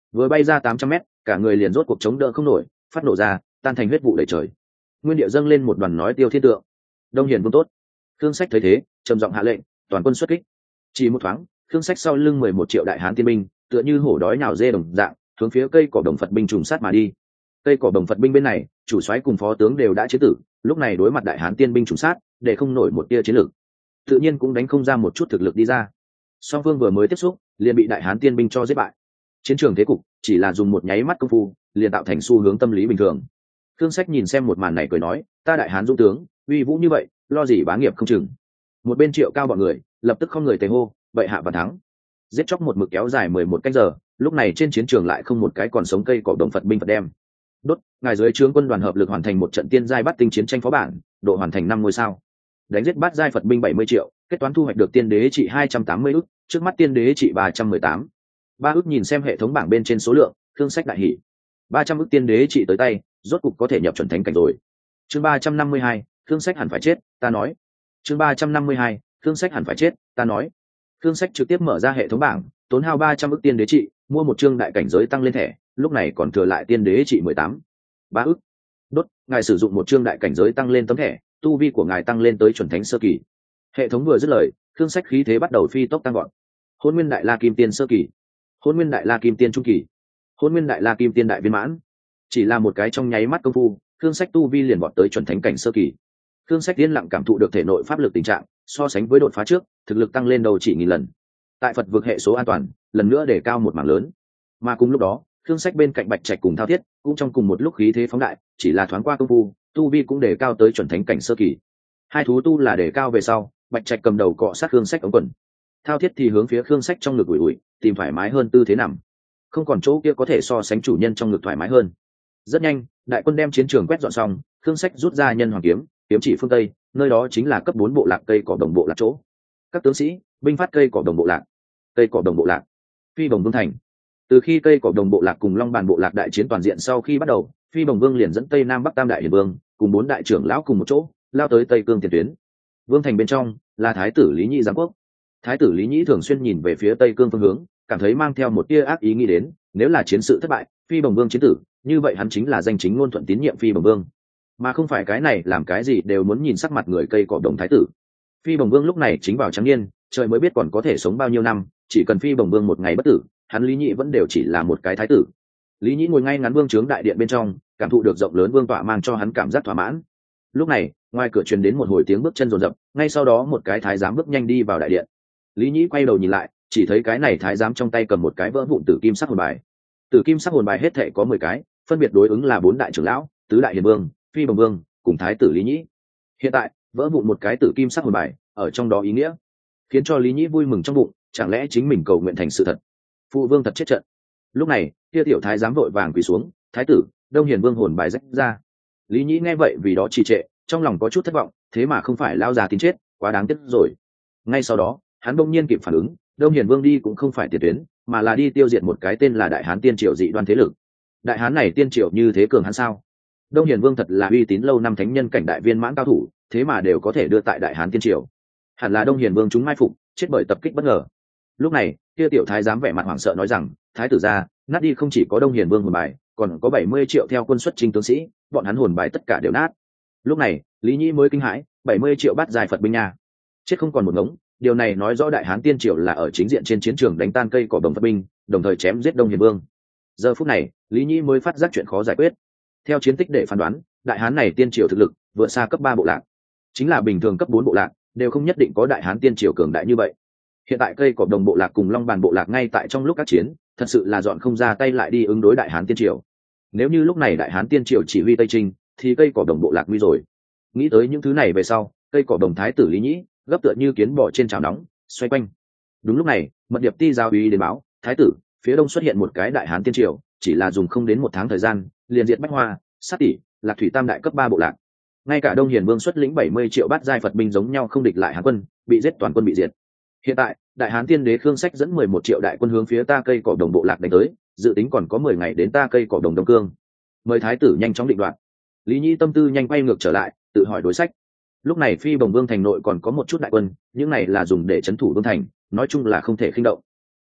vừa bay ra 800 mét, cả người liền rốt cuộc chống đỡ không nổi, phát nổ ra, tan thành huyết vụ đầy trời. Nguyên địa dâng lên một đoàn nói tiêu thiên tượng. Đông Hiền Vương tốt. Khương Sách thấy thế, trầm giọng hạ lệnh, toàn quân xuất kích. Chỉ một thoáng, Khương Sách sau lưng 11 triệu đại hán tiên binh, tựa như hổ đói nhào dê đồng dạng, hướng phía cây cỏ đồng Phật binh trùng sát mà đi. Cây cỏ đồng Phật binh bên này, chủ soái cùng phó tướng đều đã chiến tử, lúc này đối mặt đại hán tiên binh trùng sát, để không nổi một tia chiến lực, tự nhiên cũng đánh không ra một chút thực lực đi ra. Song phương vừa mới tiếp xúc, liền bị đại hán tiên binh cho giết bại. Chiến trường thế cục chỉ là dùng một nháy mắt công phu, liền tạo thành xu hướng tâm lý bình thường. Khương Sách nhìn xem một màn này cười nói, ta đại hán dũng tướng, uy vũ như vậy, lo gì bá nghiệp không chừng. Một bên Triệu Cao bọn người lập tức không người tề hô, vậy hạ và thắng. Giết chóc một mực kéo dài 11 canh giờ, lúc này trên chiến trường lại không một cái còn sống cây cỏ đồng Phật binh Phật đem. Đốt, ngài dưới trướng quân đoàn hợp lực hoàn thành một trận tiên giai bắt tinh chiến tranh phó bản, độ hoàn thành 5 ngôi sao. Đánh giết bát giai Phật binh 70 triệu, kết toán thu hoạch được tiên đế trị 280 ức, trước mắt tiên đế trị 318. 3 ức nhìn xem hệ thống bảng bên trên số lượng, Khương Sách đại hỉ. 300 ức tiên đế trị tới tay, rốt cục có thể nhập chuẩn thánh cảnh rồi. Chương 352, Khương Sách hẳn phải chết, ta nói. Chương 352, Khương Sách hẳn phải chết, ta nói. Khương Sách trực tiếp mở ra hệ thống bảng, tốn hao 300 ức tiên đế trị, mua một chương đại cảnh giới tăng lên thẻ, lúc này còn thừa lại tiên đế trị 18. 3 ức. Đốt, ngài sử dụng một chương đại cảnh giới tăng lên tấm thẻ, tu vi của ngài tăng lên tới chuẩn thánh sơ kỳ. Hệ thống vừa dứt lời, Khương Sách khí thế bắt đầu phi tốc tăng gọn. Hôn Nguyên Đại La Kim Tiên sơ kỳ, Hôn Nguyên Đại La Kim Tiên trung kỳ, Hôn Nguyên Đại La Kim Tiên đại viên mãn. Chỉ là một cái trong nháy mắt công phu, Khương Sách tu vi liền vọt tới chuẩn thánh cảnh sơ kỳ. Khương Sách yên lặng cảm thụ được thể nội pháp lực tình trạng, so sánh với đột phá trước, thực lực tăng lên đầu chỉ 1000 lần. Tại Phật vực hệ số an toàn, lần nữa để cao một mảng lớn. Mà cùng lúc đó, Khương Sách bên cạnh Bạch Trạch cùng Thao Thiết, cũng trong cùng một lúc khí thế phóng đại, chỉ là thoáng qua công phu, tu vi cũng để cao tới chuẩn thánh cảnh sơ kỳ. Hai thú tu là để cao về sau, Bạch Trạch cầm đầu cọ sát Khương Sách ống quần. Thao Thiết thì hướng phía Khương Sách trong ngực ủi ủi, tìm thoải mái hơn tư thế nằm. Không còn chỗ kia có thể so sánh chủ nhân trong ngực thoải mái hơn. Rất nhanh, đại quân đem chiến trường quét dọn xong, Khương Sách rút ra nhân hoàng kiếm, kiếm chỉ phương tây, nơi đó chính là cấp 4 bộ lạc cây cỏ đồng bộ lạc chỗ. Các tướng sĩ, binh phát cây cỏ đồng bộ lạc. Cây cỏ đồng bộ lạc. Phi Bồng Vương thành. Từ khi cây cỏ đồng bộ lạc cùng Long Bàn bộ lạc đại chiến toàn diện sau khi bắt đầu, Phi Bồng Vương liền dẫn Tây Nam Bắc Tam đại hiền vương, cùng 4 đại trưởng lão cùng một chỗ, lao tới Tây Cương tiền tuyến. Vương thành bên trong là thái tử Lý Nhĩ giám quốc. Thái tử Lý Nhĩ thường xuyên nhìn về phía Tây Cương phương hướng, cảm thấy mang theo một tia ác ý nghĩ đến, nếu là chiến sự thất bại, Phi Bồng Vương chiến tử, như vậy hắn chính là danh chính ngôn thuận tín nhiệm Phi Bồng Vương, mà không phải cái này làm cái gì đều muốn nhìn sắc mặt người cây cỏ đồng thái tử. Phi Bồng Vương lúc này chính vào trắng niên, trời mới biết còn có thể sống bao nhiêu năm, chỉ cần Phi Bồng Vương một ngày bất tử, hắn Lý Nhĩ vẫn đều chỉ là một cái thái tử. Lý Nhĩ ngồi ngay ngắn vương trướng đại điện bên trong, cảm thụ được rộng lớn vương tọa mang cho hắn cảm giác thỏa mãn. Lúc này, ngoài cửa truyền đến một hồi tiếng bước chân rồn rập, ngay sau đó một cái thái giám bước nhanh đi vào đại điện. Lý Nhĩ quay đầu nhìn lại, chỉ thấy cái này thái giám trong tay cầm một cái vỡ vụn tử kim sắc hồn bài. Tử kim sắc hồn bài hết thảy có 10 cái, phân biệt đối ứng là 4 đại trưởng lão, tứ đại hiền vương, Phi Bồng Vương cùng thái tử Lý Nhĩ. Hiện tại, vỡ vụn một cái tử kim sắc hồn bài, ở trong đó ý nghĩa khiến cho Lý Nhĩ vui mừng trong bụng, chẳng lẽ chính mình cầu nguyện thành sự thật. Phụ vương thật chết trận. Lúc này, kia tiểu thái giám vội vàng quỳ xuống, thái tử, Đông Hiền Vương hồn bài rách ra. Lý Nhĩ nghe vậy vì đó trì trệ, trong lòng có chút thất vọng, thế mà không phải lao già tin chết, quá đáng tiếc rồi. Ngay sau đó, hắn bỗng nhiên kịp phản ứng, Đông Hiền Vương đi cũng không phải tiền tuyến, mà là đi tiêu diệt một cái tên là Đại Hán Tiên Triều dị đoan thế lực. Đại Hán này tiên triều như thế cường hắn sao? Đông Hiền Vương thật là uy tín lâu năm thánh nhân cảnh đại viên mãn cao thủ, thế mà đều có thể đưa tại Đại Hán Tiên Triều. Hẳn là Đông Hiền Vương chúng mai phục, chết bởi tập kích bất ngờ. Lúc này, kia tiểu thái giám vẻ mặt hoảng sợ nói rằng, thái tử gia, nát đi không chỉ có Đông Hiền Vương hồn bài, còn có 70 triệu theo quân xuất chinh tướng sĩ, bọn hắn hồn bài tất cả đều nát. Lúc này, Lý Nhĩ mới kinh hãi, 70 triệu bát dài Phật binh nha, chết không còn một ngống. Điều này nói rõ Đại Hán Tiên Triều là ở chính diện trên chiến trường đánh tan cây cỏ đồng Phật binh, đồng thời chém giết Đông Hiền Vương. Giờ phút này, Lý Nhĩ mới phát giác chuyện khó giải quyết. Theo chiến tích để phán đoán, Đại Hán này tiên triều thực lực vượt xa cấp 3 bộ lạc, chính là bình thường cấp 4 bộ lạc đều không nhất định có Đại Hán tiên triều cường đại như vậy. Hiện tại cây cỏ đồng bộ lạc cùng Long Bàn bộ lạc ngay tại trong lúc các chiến, thật sự là dọn không ra tay lại đi ứng đối Đại Hán tiên triều. Nếu như lúc này Đại Hán tiên triều chỉ huy Tây Trinh, thì cây cỏ đồng bộ lạc nguy rồi. Nghĩ tới những thứ này về sau, cây cỏ đồng thái tử Lý Nhĩ gấp tựa như kiến bò trên chảo nóng, xoay quanh. Đúng lúc này, mật điệp ti giáo úy đến báo, thái tử, phía đông xuất hiện một cái Đại Hán tiên triều, chỉ là dùng không đến 1 tháng thời gian, liền diệt Bách Hoa, Sát Tỷ, Lạc Thủy tam đại cấp 3 bộ lạc. Ngay cả Đông Hiền Vương xuất lĩnh 70 triệu bát giai Phật binh giống nhau không địch lại Hán quân, bị giết toàn quân bị diệt. Hiện tại, Đại Hán tiên đế Khương Sách dẫn 11 triệu đại quân hướng phía ta cây cỏ đồng bộ lạc đánh tới, dự tính còn có 10 ngày đến ta cây cỏ đồng Đông Cương. Mời thái tử nhanh chóng định đoạt. Lý Nhĩ tâm tư nhanh quay ngược trở lại, tự hỏi đối sách. Lúc này Phi Bồng Vương thành nội còn có một chút đại quân, những này là dùng để trấn thủ vương thành, nói chung là không thể khinh động.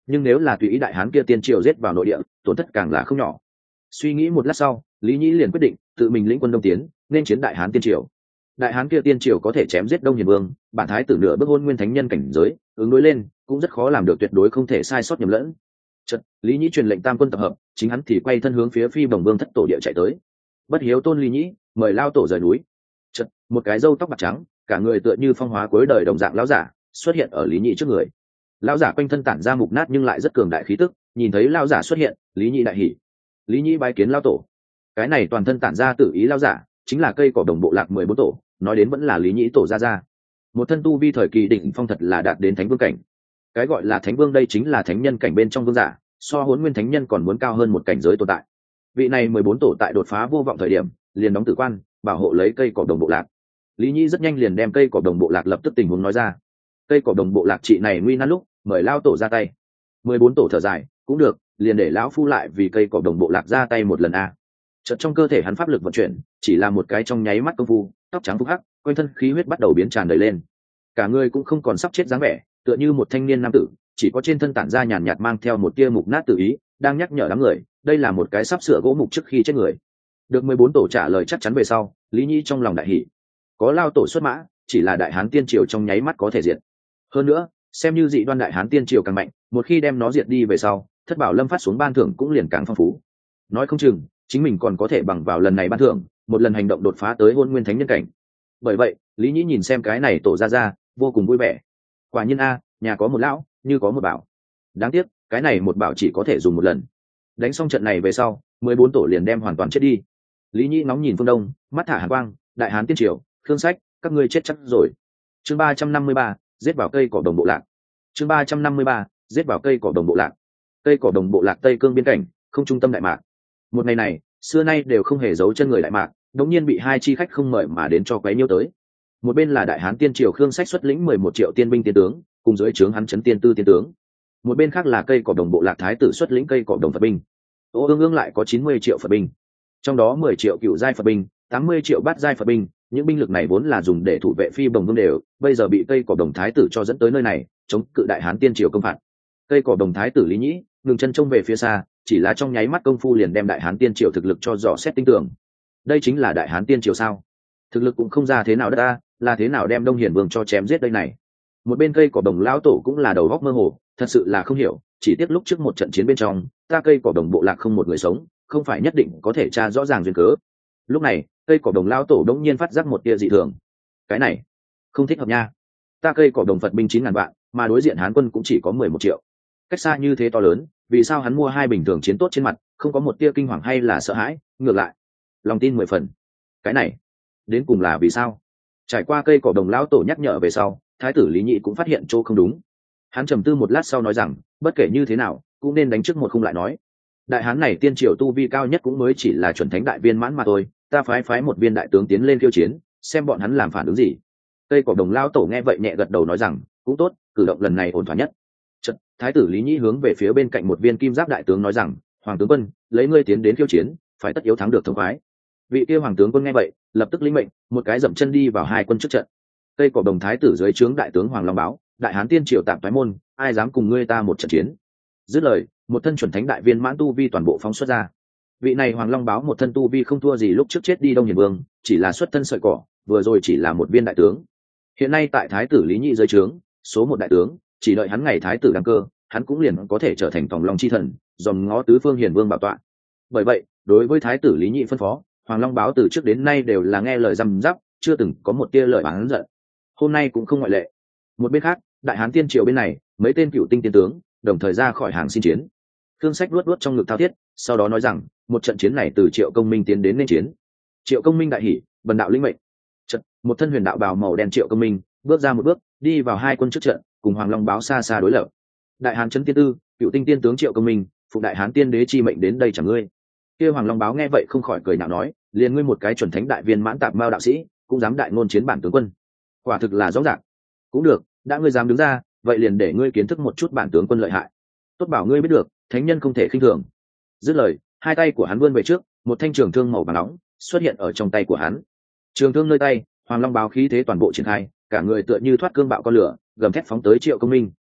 nhưng nếu là tùy ý đại hán kia tiên triều giết vào nội địa, tổn thất càng là không nhỏ. Suy nghĩ một lát sau, Lý Nhĩ liền quyết định tự mình lĩnh quân đông tiến, nên chiến đại hán tiên triều. Đại hán kia tiên triều có thể chém giết Đông Hiền Vương, bản thái tử nửa bước hôn nguyên thánh nhân cảnh giới, ứng đối lên cũng rất khó làm được, tuyệt đối không thể sai sót nhầm lẫn. Chợt, Lý Nhĩ truyền lệnh tam quân tập hợp, chính hắn thì quay thân hướng phía Phi Bồng Vương thất tổ địa chạy tới. Bất hiếu tôn Lý Nhĩ, mời lao tổ rời núi. Chợt, một cái râu tóc bạc trắng, cả người tựa như phong hóa cuối đời đồng dạng lão giả, xuất hiện ở Lý Nhĩ trước người. Lão giả quanh thân tản ra mục nát nhưng lại rất cường đại khí tức, nhìn thấy lão giả xuất hiện, Lý Nhĩ đại hỉ. Lý Nhĩ bái kiến lão tổ. Cái này toàn thân tản ra tự ý lão giả, chính là cây cỏ đồng bộ lạc 14 tổ, nói đến vẫn là Lý Nhĩ tổ ra. Một thân tu vi thời kỳ đỉnh phong thật là đạt đến thánh vương cảnh. Cái gọi là thánh vương đây chính là thánh nhân cảnh bên trong vương giả, so Hỗn Nguyên thánh nhân còn muốn cao hơn một cảnh giới tồn tại. Vị này 14 tổ tại đột phá vô vọng thời điểm, liền đóng tử quan, bảo hộ lấy cây cỏ đồng bộ lạc. Lý Nhĩ rất nhanh liền đem cây cỏ đồng bộ lạc lập tức tình huống nói ra. Cây cỏ đồng bộ lạc trị này nguy nan lúc, mời lao tổ ra tay. 14 tổ thở dài, cũng được, liền để lão phu lại vì cây cỏ đồng bộ lạc ra tay một lần a. Chợt trong cơ thể hắn pháp lực vận chuyển, chỉ là một cái trong nháy mắt công phu, tóc trắng phúc hắc, quanh thân khí huyết bắt đầu biến tràn đầy lên. Cả người cũng không còn sắp chết dáng vẻ, tựa như một thanh niên nam tử, chỉ có trên thân tản ra nhàn nhạt mang theo một tia mục nát tự ý, đang nhắc nhở đám người, đây là một cái sắp sửa gỗ mục trước khi chết người. Được 14 tổ trả lời chắc chắn về sau, Lý Nhĩ trong lòng đại hỉ. Có lao tổ xuất mã, chỉ là đại hán tiên triều trong nháy mắt có thể diệt. Hơn nữa, xem như dị đoan đại hán tiên triều càng mạnh, một khi đem nó diệt đi về sau, thất bảo lâm phát xuống ban thưởng cũng liền càng phong phú. Nói không chừng, chính mình còn có thể bằng vào lần này ban thưởng, một lần hành động đột phá tới Hôn Nguyên thánh nhân cảnh. Bởi vậy, Lý Nhĩ nhìn xem cái này tổ ra vô cùng vui vẻ. Quả nhiên a, nhà có một lão, như có một bảo. Đáng tiếc, cái này một bảo chỉ có thể dùng một lần. Đánh xong trận này về sau, 14 tổ liền đem hoàn toàn chết đi. Lý Nhĩ ngóng nhìn phương đông, mắt thả hàn quang, đại hán tiên triều, Khương Sách, các ngươi chết chắc rồi. Chương 353, giết vào cây cỏ đồng bộ lạc. Chương 353, giết vào cây cỏ đồng bộ lạc. Cây cỏ đồng bộ lạc Tây Cương biên cảnh, không trung tâm đại mạc. Một ngày này, xưa nay đều không hề giấu chân người đại mạc, đống nhiên bị hai chi khách không mời mà đến cho quấy nhiễu tới. Một bên là đại hán tiên triều Khương Sách xuất lĩnh 11 triệu tiên binh tiên tướng, cùng dưới trướng hắn trấn tiên tư tiên tướng. Một bên khác là cây cỏ đồng bộ lạc thái tử xuất lĩnh cây cỏ đồng Phật binh. Ô ương ương lại có 90 triệu Phật binh, trong đó 10 triệu cựu giai Phật binh, 80 triệu bát giai Phật binh. Những binh lực này vốn là dùng để thủ vệ Phi Bồng Vương đều, bây giờ bị cây cỏ đồng thái tử cho dẫn tới nơi này, chống cự đại hán tiên triều công phạt. Cây cỏ đồng thái tử Lý Nhĩ ngừng chân trông về phía xa, chỉ là trong nháy mắt công phu liền đem đại hán tiên triều thực lực cho dò xét tinh tường. Đây chính là đại hán tiên triều sao? Thực lực cũng không ra thế nào đất ta, là thế nào đem Đông Hiền Vương cho chém giết đây này? Một bên cây cỏ đồng lão tổ cũng là đầu góc mơ hồ, thật sự là không hiểu, chỉ tiếc lúc trước một trận chiến bên trong, ta cây cỏ đồng bộ lạc không một người sống, không phải nhất định có thể tra rõ ràng duyên cớ. Lúc này, cây cỏ đồng lão tổ đống nhiên phát giác một tia dị thường. Cái này không thích hợp nha, ta cây cỏ đồng Phật binh 9.000 vạn, mà đối diện Hán quân cũng chỉ có 11 triệu, cách xa như thế to lớn, vì sao hắn mua hai bình thường chiến tốt trên mặt không có một tia kinh hoàng hay là sợ hãi, ngược lại lòng tin 10 phần. Cái này đến cùng là vì sao? Trải qua cây cỏ đồng lão tổ nhắc nhở về sau, thái tử Lý Nhĩ cũng phát hiện chỗ không đúng. Hắn trầm tư một lát sau nói rằng, bất kể như thế nào cũng nên đánh trước một khung lại nói. Đại hán này tiên triều tu vi cao nhất cũng mới chỉ là chuẩn thánh đại viên mãn mà thôi, ta phái một viên đại tướng tiến lên khiêu chiến, xem bọn hắn làm phản ứng gì. Cây cỏ đồng lão tổ nghe vậy nhẹ gật đầu nói rằng, cũng tốt, cử động lần này ổn thỏa nhất. Chợt, thái tử Lý Nhĩ hướng về phía bên cạnh một viên kim giáp đại tướng nói rằng, hoàng tướng quân, lấy ngươi tiến đến khiêu chiến, phải tất yếu thắng được thống khoái. Vị kia hoàng tướng quân nghe vậy, lập tức lĩnh mệnh, một cái dậm chân đi vào hai quân trước trận. Cây cỏ đồng thái tử dưới trướng đại tướng Hoàng Long báo, đại hán tiên triều tạm thoái môn, ai dám cùng ngươi ta một trận chiến? Dứt lời, một thân chuẩn thánh đại viên mãn tu vi toàn bộ phóng xuất ra. Vị này Hoàng Long báo một thân tu vi không thua gì lúc trước chết đi Đông Hiền Vương, chỉ là xuất thân sợi cỏ, vừa rồi chỉ là một viên đại tướng. Hiện nay tại thái tử Lý Nhĩ dưới trướng, số một đại tướng, chỉ đợi hắn ngày thái tử đăng cơ, hắn cũng liền có thể trở thành Tòng Long chi thần, dòm ngó tứ phương Hiền Vương bảo tọa. Bởi vậy, đối với thái tử Lý Nhĩ phân phó, Hoàng Long báo từ trước đến nay đều là nghe lời răm rắp, chưa từng có một tia lời oán giận. Hôm nay cũng không ngoại lệ. Một bên khác, đại hán tiên triều bên này, mấy tên cựu tinh tiên tướng đồng thời ra khỏi hàng xin chiến. Khương Sách luốt luốt trong ngực thao thiết, sau đó nói rằng, một trận chiến này từ Triệu Công Minh tiến đến nên chiến. Triệu Công Minh đại hỉ, bần đạo lĩnh mệnh. Trận, một thân huyền đạo bào màu đen Triệu Công Minh bước ra một bước, đi vào hai quân trước trận, cùng Hoàng Long báo xa xa đối lập. Đại hán trấn tiên tư, cựu tinh tiên tướng Triệu Công Minh, phụ đại hán tiên đế chi mệnh đến đây chẳng ngươi. Kia Hoàng Long báo nghe vậy không khỏi cười nhạo nói, liền ngươi một cái chuẩn thánh đại viên mãn tạp mao đạo sĩ, cũng dám đại ngôn chiến bản tướng quân, quả thực là rõ ràng. Cũng được, đã ngươi dám đứng ra, vậy liền để ngươi kiến thức một chút bản tướng quân lợi hại. Tốt bảo ngươi biết được, thánh nhân không thể khinh thường. Dứt lời, hai tay của hắn vươn về trước, một thanh trường thương màu vàng nóng xuất hiện ở trong tay của hắn. Trường thương nơi tay, Hoàng Long báo khí thế toàn bộ triển khai, cả người tựa như thoát cương bạo con lửa, gầm thét phóng tới Triệu Công Minh.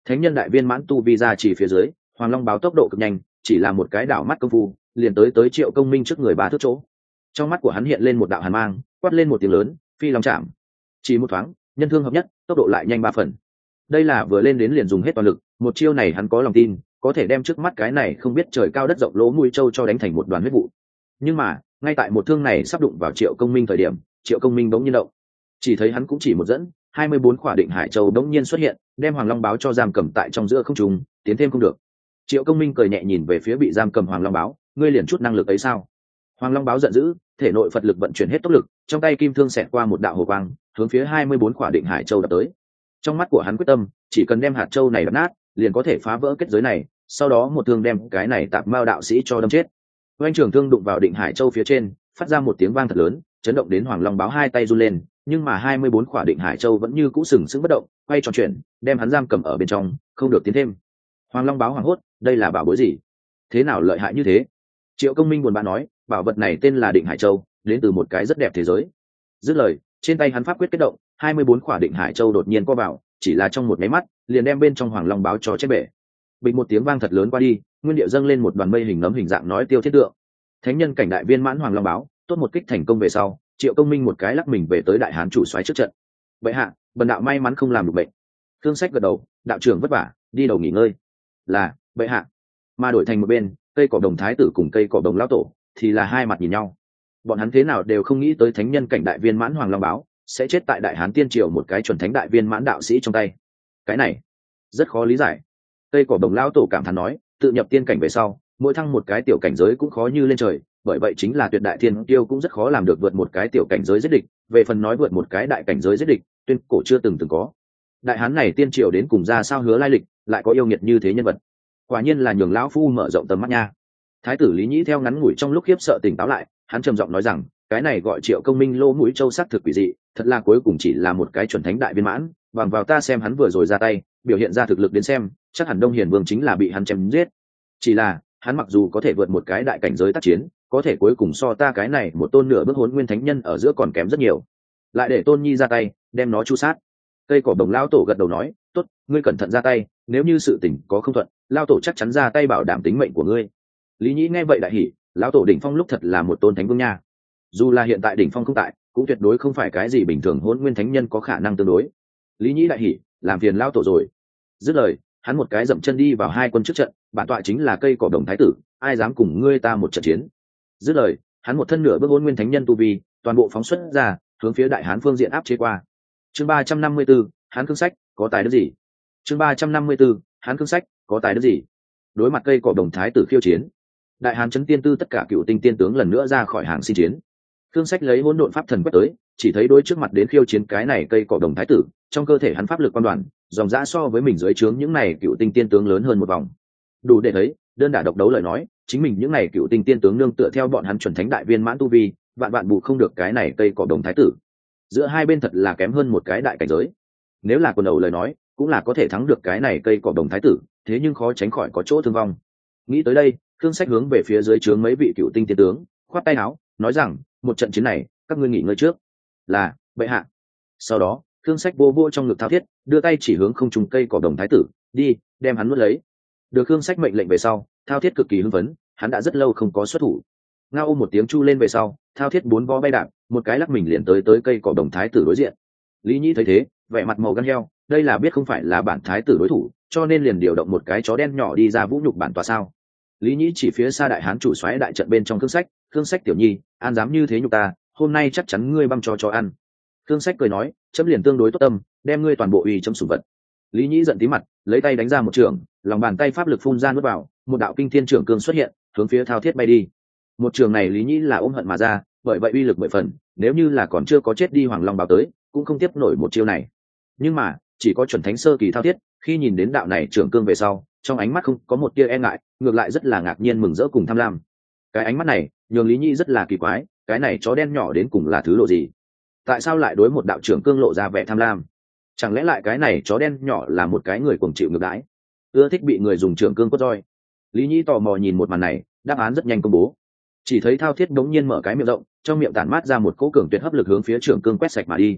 thánh nhân đại viên mãn tu vi ra chỉ phía dưới, Hoàng Long báo tốc độ cực nhanh, chỉ là một cái đảo mắt công phu liền tới Triệu Công Minh trước người 3 thước chỗ. Trong mắt của hắn hiện lên một đạo hàn mang, quát lên một tiếng lớn, phi long chạm. Chỉ một thoáng, nhân thương hợp nhất, tốc độ lại nhanh 3 phần. Đây là vừa lên đến liền dùng hết toàn lực, một chiêu này hắn có lòng tin có thể đem trước mắt cái này không biết trời cao đất rộng lỗ mũi trâu cho đánh thành một đoàn huyết vụ. Nhưng mà ngay tại một thương này sắp đụng vào Triệu Công Minh thời điểm, Triệu Công Minh bỗng nhiên động, chỉ thấy hắn cũng chỉ một dẫn 24 khỏa định hải châu bỗng nhiên xuất hiện, đem Hoàng Long báo cho giam cầm tại trong giữa không trung, tiến thêm không được. Triệu Công Minh cười nhẹ nhìn về phía bị giam cầm Hoàng Long báo, ngươi liền chút năng lực ấy sao? Hoàng Long báo giận dữ, thể nội Phật lực vận chuyển hết tốc lực, trong tay kim thương xẹt qua một đạo hồ quang, hướng phía 24 khỏa định hải châu đập tới. Trong mắt của hắn quyết tâm, chỉ cần đem hạt châu này đập nát, liền có thể phá vỡ kết giới này, sau đó một thương đem cái này tạp mao đạo sĩ cho đâm chết. Oanh trường thương đụng vào định hải châu phía trên, phát ra một tiếng vang thật lớn, chấn động đến Hoàng Long báo hai tay run lên, nhưng mà 24 khỏa định hải châu vẫn như cũ sừng sững bất động, quay tròn chuyển, đem hắn giam cầm ở bên trong, không được tiến thêm. Hoàng Long báo hoảng hốt, đây là bảo bối gì? Thế nào lợi hại như thế? Triệu Công Minh buồn bã nói, bảo vật này tên là định hải châu, đến từ một cái rất đẹp thế giới. Dứt lời, trên tay hắn pháp quyết kết động, 24 khỏa định hải châu đột nhiên co vào, chỉ là trong một máy mắt, liền đem bên trong Hoàng Long báo cho chết bể. Bình một tiếng vang thật lớn qua đi, nguyên điệu dâng lên một đoàn mây hình nấm hình dạng nói tiêu thiết tượng. Thánh nhân cảnh đại viên mãn Hoàng Long báo, tốt một kích thành công về sau, Triệu Công Minh một cái lắc mình về tới đại hán chủ soái trước trận. Vậy hạ, bần đạo may mắn không làm được bệnh. Thương Sách gật đầu, đạo trưởng vất vả, đi đầu nghỉ ngơi. Là, bệ hạ. Mà đổi thành một bên, cây cỏ đồng thái tử cùng cây cỏ đồng lão tổ thì là hai mặt nhìn nhau. Bọn hắn thế nào đều không nghĩ tới thánh nhân cảnh đại viên mãn Hoàng Long báo sẽ chết tại đại hán tiên triều một cái chuẩn thánh đại viên mãn đạo sĩ trong tay. Cái này rất khó lý giải. Cây cỏ đồng lão tổ cảm thán nói, tự nhập tiên cảnh về sau, mỗi thăng một cái tiểu cảnh giới cũng khó như lên trời, bởi vậy chính là tuyệt đại thiên tiêu cũng rất khó làm được vượt một cái tiểu cảnh giới giết địch, về phần nói vượt một cái đại cảnh giới giết địch, tuyên cổ chưa từng có. Đại hán này tiên triều đến cùng ra sao hứa lai lịch, lại có yêu nghiệt như thế nhân vật, quả nhiên là nhường lão phu mở rộng tầm mắt nha. Thái tử Lý Nhĩ theo ngắn ngủi trong lúc khiếp sợ tỉnh táo lại, hắn trầm giọng nói rằng, cái này gọi Triệu Công Minh lô mũi châu sắc thực quỷ dị, thật là cuối cùng chỉ là một cái chuẩn thánh đại viên mãn, bằng vào ta xem hắn vừa rồi ra tay, biểu hiện ra thực lực đến xem, chắc hẳn Đông Hiền Vương chính là bị hắn chém giết. Chỉ là, hắn mặc dù có thể vượt một cái đại cảnh giới tác chiến, có thể cuối cùng so ta cái này một tôn nửa bước Hỗn Nguyên thánh nhân ở giữa còn kém rất nhiều. Lại để Tôn Nhi ra tay, đem nó chu sát. Cây cỏ đồng lão tổ gật đầu nói, tốt, ngươi cẩn thận ra tay, nếu như sự tình có không thuận, lão tổ chắc chắn ra tay bảo đảm tính mệnh của ngươi. Lý Nhĩ nghe vậy đại hỉ, lão tổ đỉnh phong lúc thật là một tôn thánh vương nha. Dù là hiện tại đỉnh phong không tại, cũng tuyệt đối không phải cái gì bình thường Hỗn Nguyên thánh nhân có khả năng tương đối. Lý Nhĩ đại hỉ, làm phiền lão tổ rồi. Dứt lời, hắn một cái dậm chân đi vào hai quân trước trận, bản tọa chính là cây cỏ đồng thái tử, ai dám cùng ngươi ta một trận chiến. Dứt lời, hắn một thân nửa bước Hỗn Nguyên thánh nhân tu vi, toàn bộ phóng xuất ra, hướng phía đại hán phương diện áp chế qua. Chương 354, hắn Khương Sách có tài đức gì? Chương 354, hắn Khương Sách có tài đức gì? Đối mặt cây cỏ đồng thái tử khiêu chiến, đại hán chấn tiên tư tất cả cựu tinh tiên tướng lần nữa ra khỏi hàng xin chiến. Khương Sách lấy hỗn độn pháp thần quét tới, chỉ thấy đối trước mặt đến khiêu chiến cái này cây cỏ đồng thái tử, trong cơ thể hắn pháp lực quan đoàn, dòng dã so với mình dưới trướng những này cựu tinh tiên tướng lớn hơn một vòng. Đủ để thấy, đơn đả độc đấu lời nói, chính mình những này cựu tinh tiên tướng nương tựa theo bọn hắn chuẩn thánh đại viên mãn tu vi, vạn vạn bù không được cái này cây cỏ đồng thái tử. Giữa hai bên thật là kém hơn một cái đại cảnh giới. Nếu là quần đầu lời nói, cũng là có thể thắng được cái này cây cỏ đồng thái tử, thế nhưng khó tránh khỏi có chỗ thương vong. Nghĩ tới đây, Khương Sách hướng về phía dưới trướng mấy vị cựu tinh tiên tướng, khoát tay áo, nói rằng, một trận chiến này, các ngươi nghỉ ngơi trước. Là, bệ hạ. Sau đó, Khương Sách vô vô trong ngực Thao Thiết, đưa tay chỉ hướng không trùng cây cỏ đồng thái tử, đi, đem hắn nuốt lấy. Được Khương Sách mệnh lệnh về sau, Thao Thiết cực kỳ hưng phấn, hắn đã rất lâu không có xuất thủ. Ngao ôm một tiếng chu lên về sau, Thao Thiết 4 vó bay đạp, một cái lắc mình liền tới cây cỏ đồng thái tử đối diện. Lý Nhĩ thấy thế, vẻ mặt màu gan heo, đây là biết không phải là bản thái tử đối thủ, cho nên liền điều động một cái chó đen nhỏ đi ra vũ nhục bản tòa sao. Lý Nhĩ chỉ phía xa đại hán chủ soái đại trận bên trong Khương Sách tiểu nhi, an dám như thế nhục ta, hôm nay chắc chắn ngươi băm cho ăn. Khương Sách cười nói, chấm liền tương đối tốt tâm, đem ngươi toàn bộ uy chấm sủng vật. Lý Nhĩ giận tí mặt, lấy tay đánh ra một trường, lòng bàn tay pháp lực phun ra nuốt vào, một đạo kinh thiên trưởng cương xuất hiện, hướng phía Thao Thiết bay đi. Một trường này Lý Nhĩ là ôm hận mà ra, bởi vậy uy lực 10 phần, nếu như là còn chưa có chết đi Hoàng Long báo tới, cũng không tiếp nổi một chiêu này. Nhưng mà, chỉ có chuẩn thánh sơ kỳ Thao Thiết, khi nhìn đến đạo này trưởng cương về sau, trong ánh mắt không có một tia e ngại, ngược lại rất là ngạc nhiên mừng rỡ cùng tham lam. Cái ánh mắt này, nhường Lý Nhĩ rất là kỳ quái, cái này chó đen nhỏ đến cùng là thứ độ gì? Tại sao lại đối một đạo trưởng cương lộ ra vẻ tham lam? Chẳng lẽ lại cái này chó đen nhỏ là một cái người cuồng chịu ngược đãi, ưa thích bị người dùng trưởng cương quất roi? Lý Nhĩ tò mò nhìn một màn này, đáp án rất nhanh công bố. Chỉ thấy Thao Thiết đống nhiên mở cái miệng rộng, trong miệng tản mát ra một cỗ cường tuyệt hấp lực hướng phía trưởng cương quét sạch mà đi.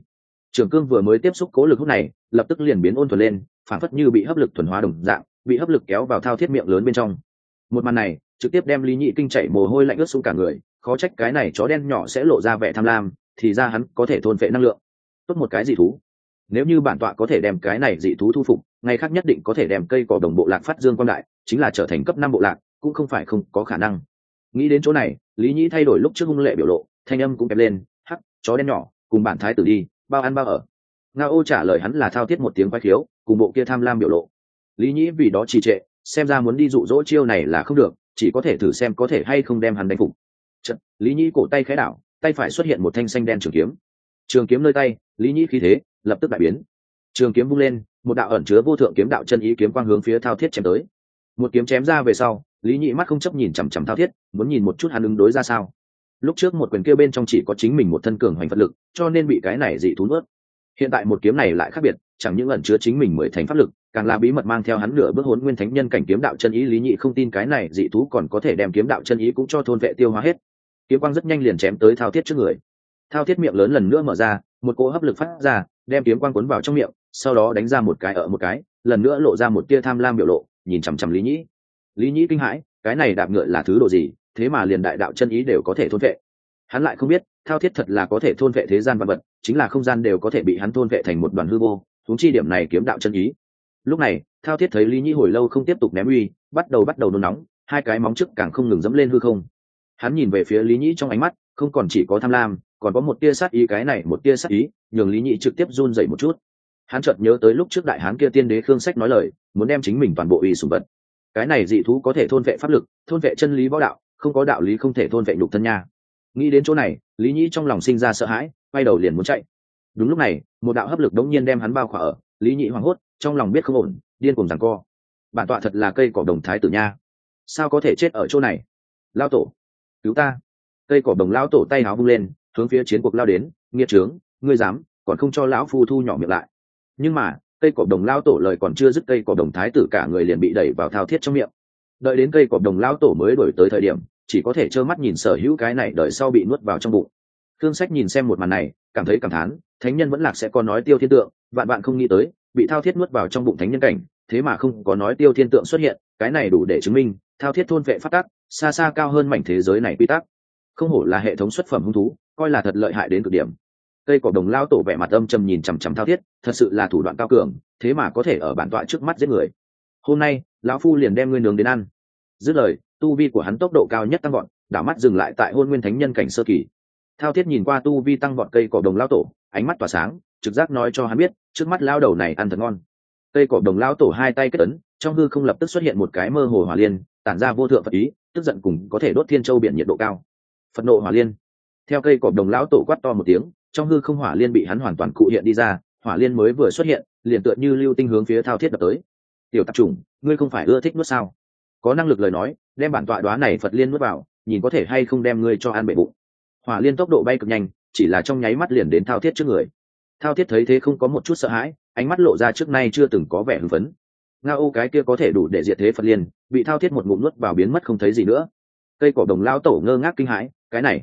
Trường cương vừa mới tiếp xúc cố lực hút này lập tức liền biến ôn thuần lên, phản phất như bị hấp lực thuần hóa đồng dạng, bị hấp lực kéo vào thao thiết miệng lớn bên trong. Một màn này trực tiếp đem Lý Nhị kinh chảy mồ hôi lạnh ướt xuống cả người, khó trách cái này chó đen nhỏ sẽ lộ ra vẻ tham lam, thì ra hắn có thể thôn phệ năng lượng. Tốt một cái dị thú. Nếu như bản tọa có thể đem cái này dị thú thu phục, ngày khác nhất định có thể đem cây cỏ đồng bộ lạc phát dương quang đại, chính là trở thành cấp 5 bộ lạc cũng không phải không có khả năng. Nghĩ đến chỗ này, Lý Nhĩ thay đổi lúc trước hung lệ biểu lộ, thanh âm cũng kẹp lên, hắc, chó đen nhỏ, cùng bản thái tử đi, bao ăn bao ở. Ngao Ô trả lời hắn là thao thiết một tiếng quái khiếu, cùng bộ kia tham lam biểu lộ. Lý Nhĩ vì đó trì trệ, xem ra muốn đi dụ dỗ chiêu này là không được, chỉ có thể thử xem có thể hay không đem hắn đánh phục. Chợt, Lý Nhĩ cổ tay khẽ đảo, tay phải xuất hiện một thanh xanh đen trường kiếm. Trường kiếm nơi tay, Lý Nhĩ khí thế lập tức đại biến. Trường kiếm vung lên, một đạo ẩn chứa vô thượng kiếm đạo chân ý kiếm quang hướng phía thao thiết chém tới. Một kiếm chém ra về sau, Lý Nhĩ mắt không chấp nhìn chằm chằm thao thiết, muốn nhìn một chút hắn ứng đối ra sao. Lúc trước một quyền kia bên trong chỉ có chính mình một thân cường hoành vật lực, cho nên bị cái này dị thú nuốt. Hiện tại một kiếm này lại khác biệt, chẳng những ẩn chứa chính mình 10 thành pháp lực, càng là bí mật mang theo hắn nửa bước hỗn nguyên thánh nhân cảnh kiếm đạo chân ý. Lý Nhĩ không tin cái này dị thú còn có thể đem kiếm đạo chân ý cũng cho thôn vệ tiêu hóa hết. Kiếm quang rất nhanh liền chém tới thao thiết trước người. Thao thiết miệng lớn lần nữa mở ra, một cỗ hấp lực phát ra, đem kiếm quang cuốn vào trong miệng, sau đó đánh ra một cái ở một cái, lần nữa lộ ra một tia tham lam biểu lộ, nhìn chằm chằm Lý Nhĩ. Lý Nhĩ kinh hãi, cái này đạp ngựa là thứ độ gì, thế mà liền đại đạo chân ý đều có thể thôn vệ. Hắn lại không biết, thao thiết thật là có thể thôn vệ thế gian vạn vật, chính là không gian đều có thể bị hắn thôn vệ thành một đoàn hư vô, huống chi điểm này kiếm đạo chân ý. Lúc này, thao thiết thấy Lý Nhĩ hồi lâu không tiếp tục ném uy, bắt đầu nôn nóng, hai cái móng trước càng không ngừng dẫm lên hư không. Hắn nhìn về phía Lý Nhĩ trong ánh mắt, không còn chỉ có tham lam, còn có một tia sát ý, cái này một tia sát ý, nhường Lý Nhĩ trực tiếp run rẩy một chút. Hắn chợt nhớ tới lúc trước đại hán kia tiên đế Khương Sách nói lời, muốn đem chính mình toàn bộ uy sủng vật. Cái này dị thú có thể thôn vệ pháp lực, thôn vệ chân lý võ đạo, không có đạo lý không thể thôn vệ nhục thân nha. Nghĩ đến chỗ này, Lý Nhĩ trong lòng sinh ra sợ hãi, quay đầu liền muốn chạy. Đúng lúc này, một đạo hấp lực đống nhiên đem hắn bao khỏa ở, Lý Nhĩ hoảng hốt, trong lòng biết không ổn, điên cuồng giằng co. Bản tọa thật là cây cỏ đồng thái tử nha, sao có thể chết ở chỗ này? Lao tổ, cứu ta! Cây cỏ đồng lao tổ tay áo vung lên, hướng phía chiến cuộc lao đến. Nghiệt trướng, ngươi dám, còn không cho lão phu thu nhỏ miệng lại. Nhưng mà, cây cỏ đồng lao tổ lời còn chưa dứt, cây cỏ đồng thái tử cả người liền bị đẩy vào thao thiết trong miệng. Đợi đến cây cỏ đồng lao tổ mới đổi tới thời điểm, chỉ có thể trơ mắt nhìn sở hữu cái này đợi sau bị nuốt vào trong bụng. Khương Sách nhìn xem một màn này, cảm thấy cảm thán, thánh nhân vẫn lạc sẽ có nói Tiêu Thiên Tượng, vạn bạn không nghĩ tới, bị thao thiết nuốt vào trong bụng thánh nhân cảnh, thế mà không có nói Tiêu Thiên Tượng xuất hiện, cái này đủ để chứng minh, thao thiết thôn vệ phát tắc, xa xa cao hơn mảnh thế giới này quy tắc. Không hổ là hệ thống xuất phẩm hung thú, coi là thật lợi hại đến cực điểm. Cây cỏ đồng lao tổ vẻ mặt âm trầm nhìn chằm chằm thao thiết, thật sự là thủ đoạn cao cường, thế mà có thể ở bản tọa trước mắt giết người. Hôm nay, lão phu liền đem ngươi nướng đến ăn. Dứt lời, tu vi của hắn tốc độ cao nhất tăng vọt, đảo mắt dừng lại tại hôn nguyên thánh nhân cảnh sơ kỳ. Thao thiết nhìn qua tu vi tăng vọt cây cỏ đồng lao tổ, ánh mắt tỏa sáng, trực giác nói cho hắn biết, trước mắt lao đầu này ăn thật ngon. Cây cỏ đồng lao tổ hai tay kết ấn, trong hư không lập tức xuất hiện một cái mơ hồ hỏa liên, tản ra vô thượng Phật ý, tức giận cùng có thể đốt thiên châu biển nhiệt độ cao. Phật nộ hỏa liên. Theo cây cỏ đồng lão tổ quát to một tiếng, trong hư không hỏa liên bị hắn hoàn toàn cụ hiện đi ra, hỏa liên mới vừa xuất hiện, liền tựa như lưu tinh hướng phía thao thiết đập tới. Tiểu tạp chủng, ngươi không phải ưa thích nuốt sao? Có năng lực lời nói, đem bản tọa đóa này Phật liên nuốt vào, nhìn có thể hay không đem ngươi cho ăn bể bụng. Hỏa liên tốc độ bay cực nhanh, chỉ là trong nháy mắt liền đến thao thiết trước người. Thao thiết thấy thế không có một chút sợ hãi, ánh mắt lộ ra trước nay chưa từng có vẻ hưng phấn. Ngao Ô cái kia có thể đủ để diệt thế Phật liên, bị thao thiết một ngụm nuốt vào biến mất không thấy gì nữa. Cây cỏ đồng lao tổ ngơ ngác kinh hãi,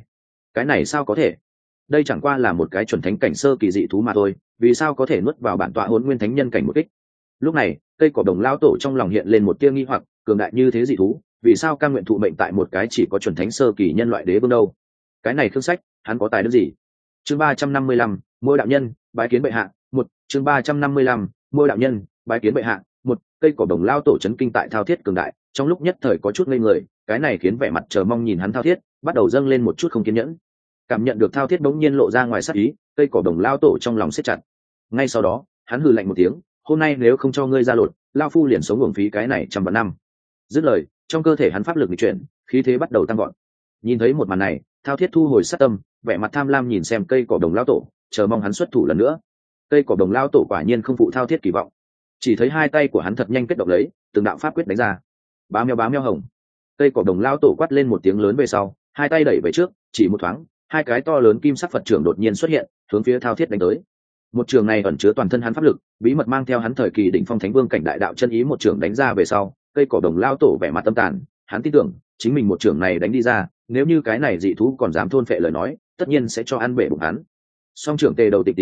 cái này sao có thể? Đây chẳng qua là một cái chuẩn thánh cảnh sơ kỳ dị thú mà thôi, vì sao có thể nuốt vào bản tọa hỗn nguyên thánh nhân cảnh một kích? Lúc này, cây cỏ đồng lao tổ trong lòng hiện lên một tia nghi hoặc, cường đại như thế dị thú, vì sao cam nguyện thụ mệnh tại một cái chỉ có chuẩn thánh sơ kỳ nhân loại đế vương đâu? Cái này Khương Sách, hắn có tài đức gì? Chương 355, Môi đạo nhân, bái kiến bệ hạ. Một chương 355, Môi đạo nhân, bái kiến bệ hạ. Một cây cỏ đồng lao tổ chấn kinh tại thao thiết cường đại, trong lúc nhất thời có chút ngây người, cái này khiến vẻ mặt chờ mong nhìn hắn thao thiết bắt đầu dâng lên một chút không kiên nhẫn. Cảm nhận được thao thiết bỗng nhiên lộ ra ngoài sát ý, cây cỏ đồng lao tổ trong lòng siết chặt. Ngay sau đó, hắn hừ lạnh một tiếng, hôm nay nếu không cho ngươi ra lột, lao phu liền sống uổng phí cái này trăm vạn năm. Dứt lời, trong cơ thể hắn pháp lực di chuyển, khí thế bắt đầu tăng vọt. Nhìn thấy một màn này, thao thiết thu hồi sát tâm, vẻ mặt tham lam nhìn xem cây cỏ đồng lao tổ, chờ mong hắn xuất thủ lần nữa. Cây cỏ đồng lao tổ quả nhiên không phụ thao thiết kỳ vọng, chỉ thấy hai tay của hắn thật nhanh kết động lấy từng đạo pháp quyết đánh ra. Bá meo hồng. Cây cỏ đồng lao tổ quát lên một tiếng lớn về sau, hai tay đẩy về trước, chỉ một thoáng, hai cái to lớn kim sắc Phật trưởng đột nhiên xuất hiện, hướng phía thao thiết đánh tới. Một trường này ẩn chứa toàn thân hắn pháp lực, bí mật mang theo hắn thời kỳ đỉnh phong thánh vương cảnh đại đạo chân ý, một trường đánh ra về sau, cây cỏ đồng lao tổ vẻ mặt tâm tàn, hắn tin tưởng chính mình một trường này đánh đi ra, nếu như cái này dị thú còn dám thôn phệ lời nói, tất nhiên sẽ cho ăn bể bụng hắn. Song trưởng tề đầu tịch tiến,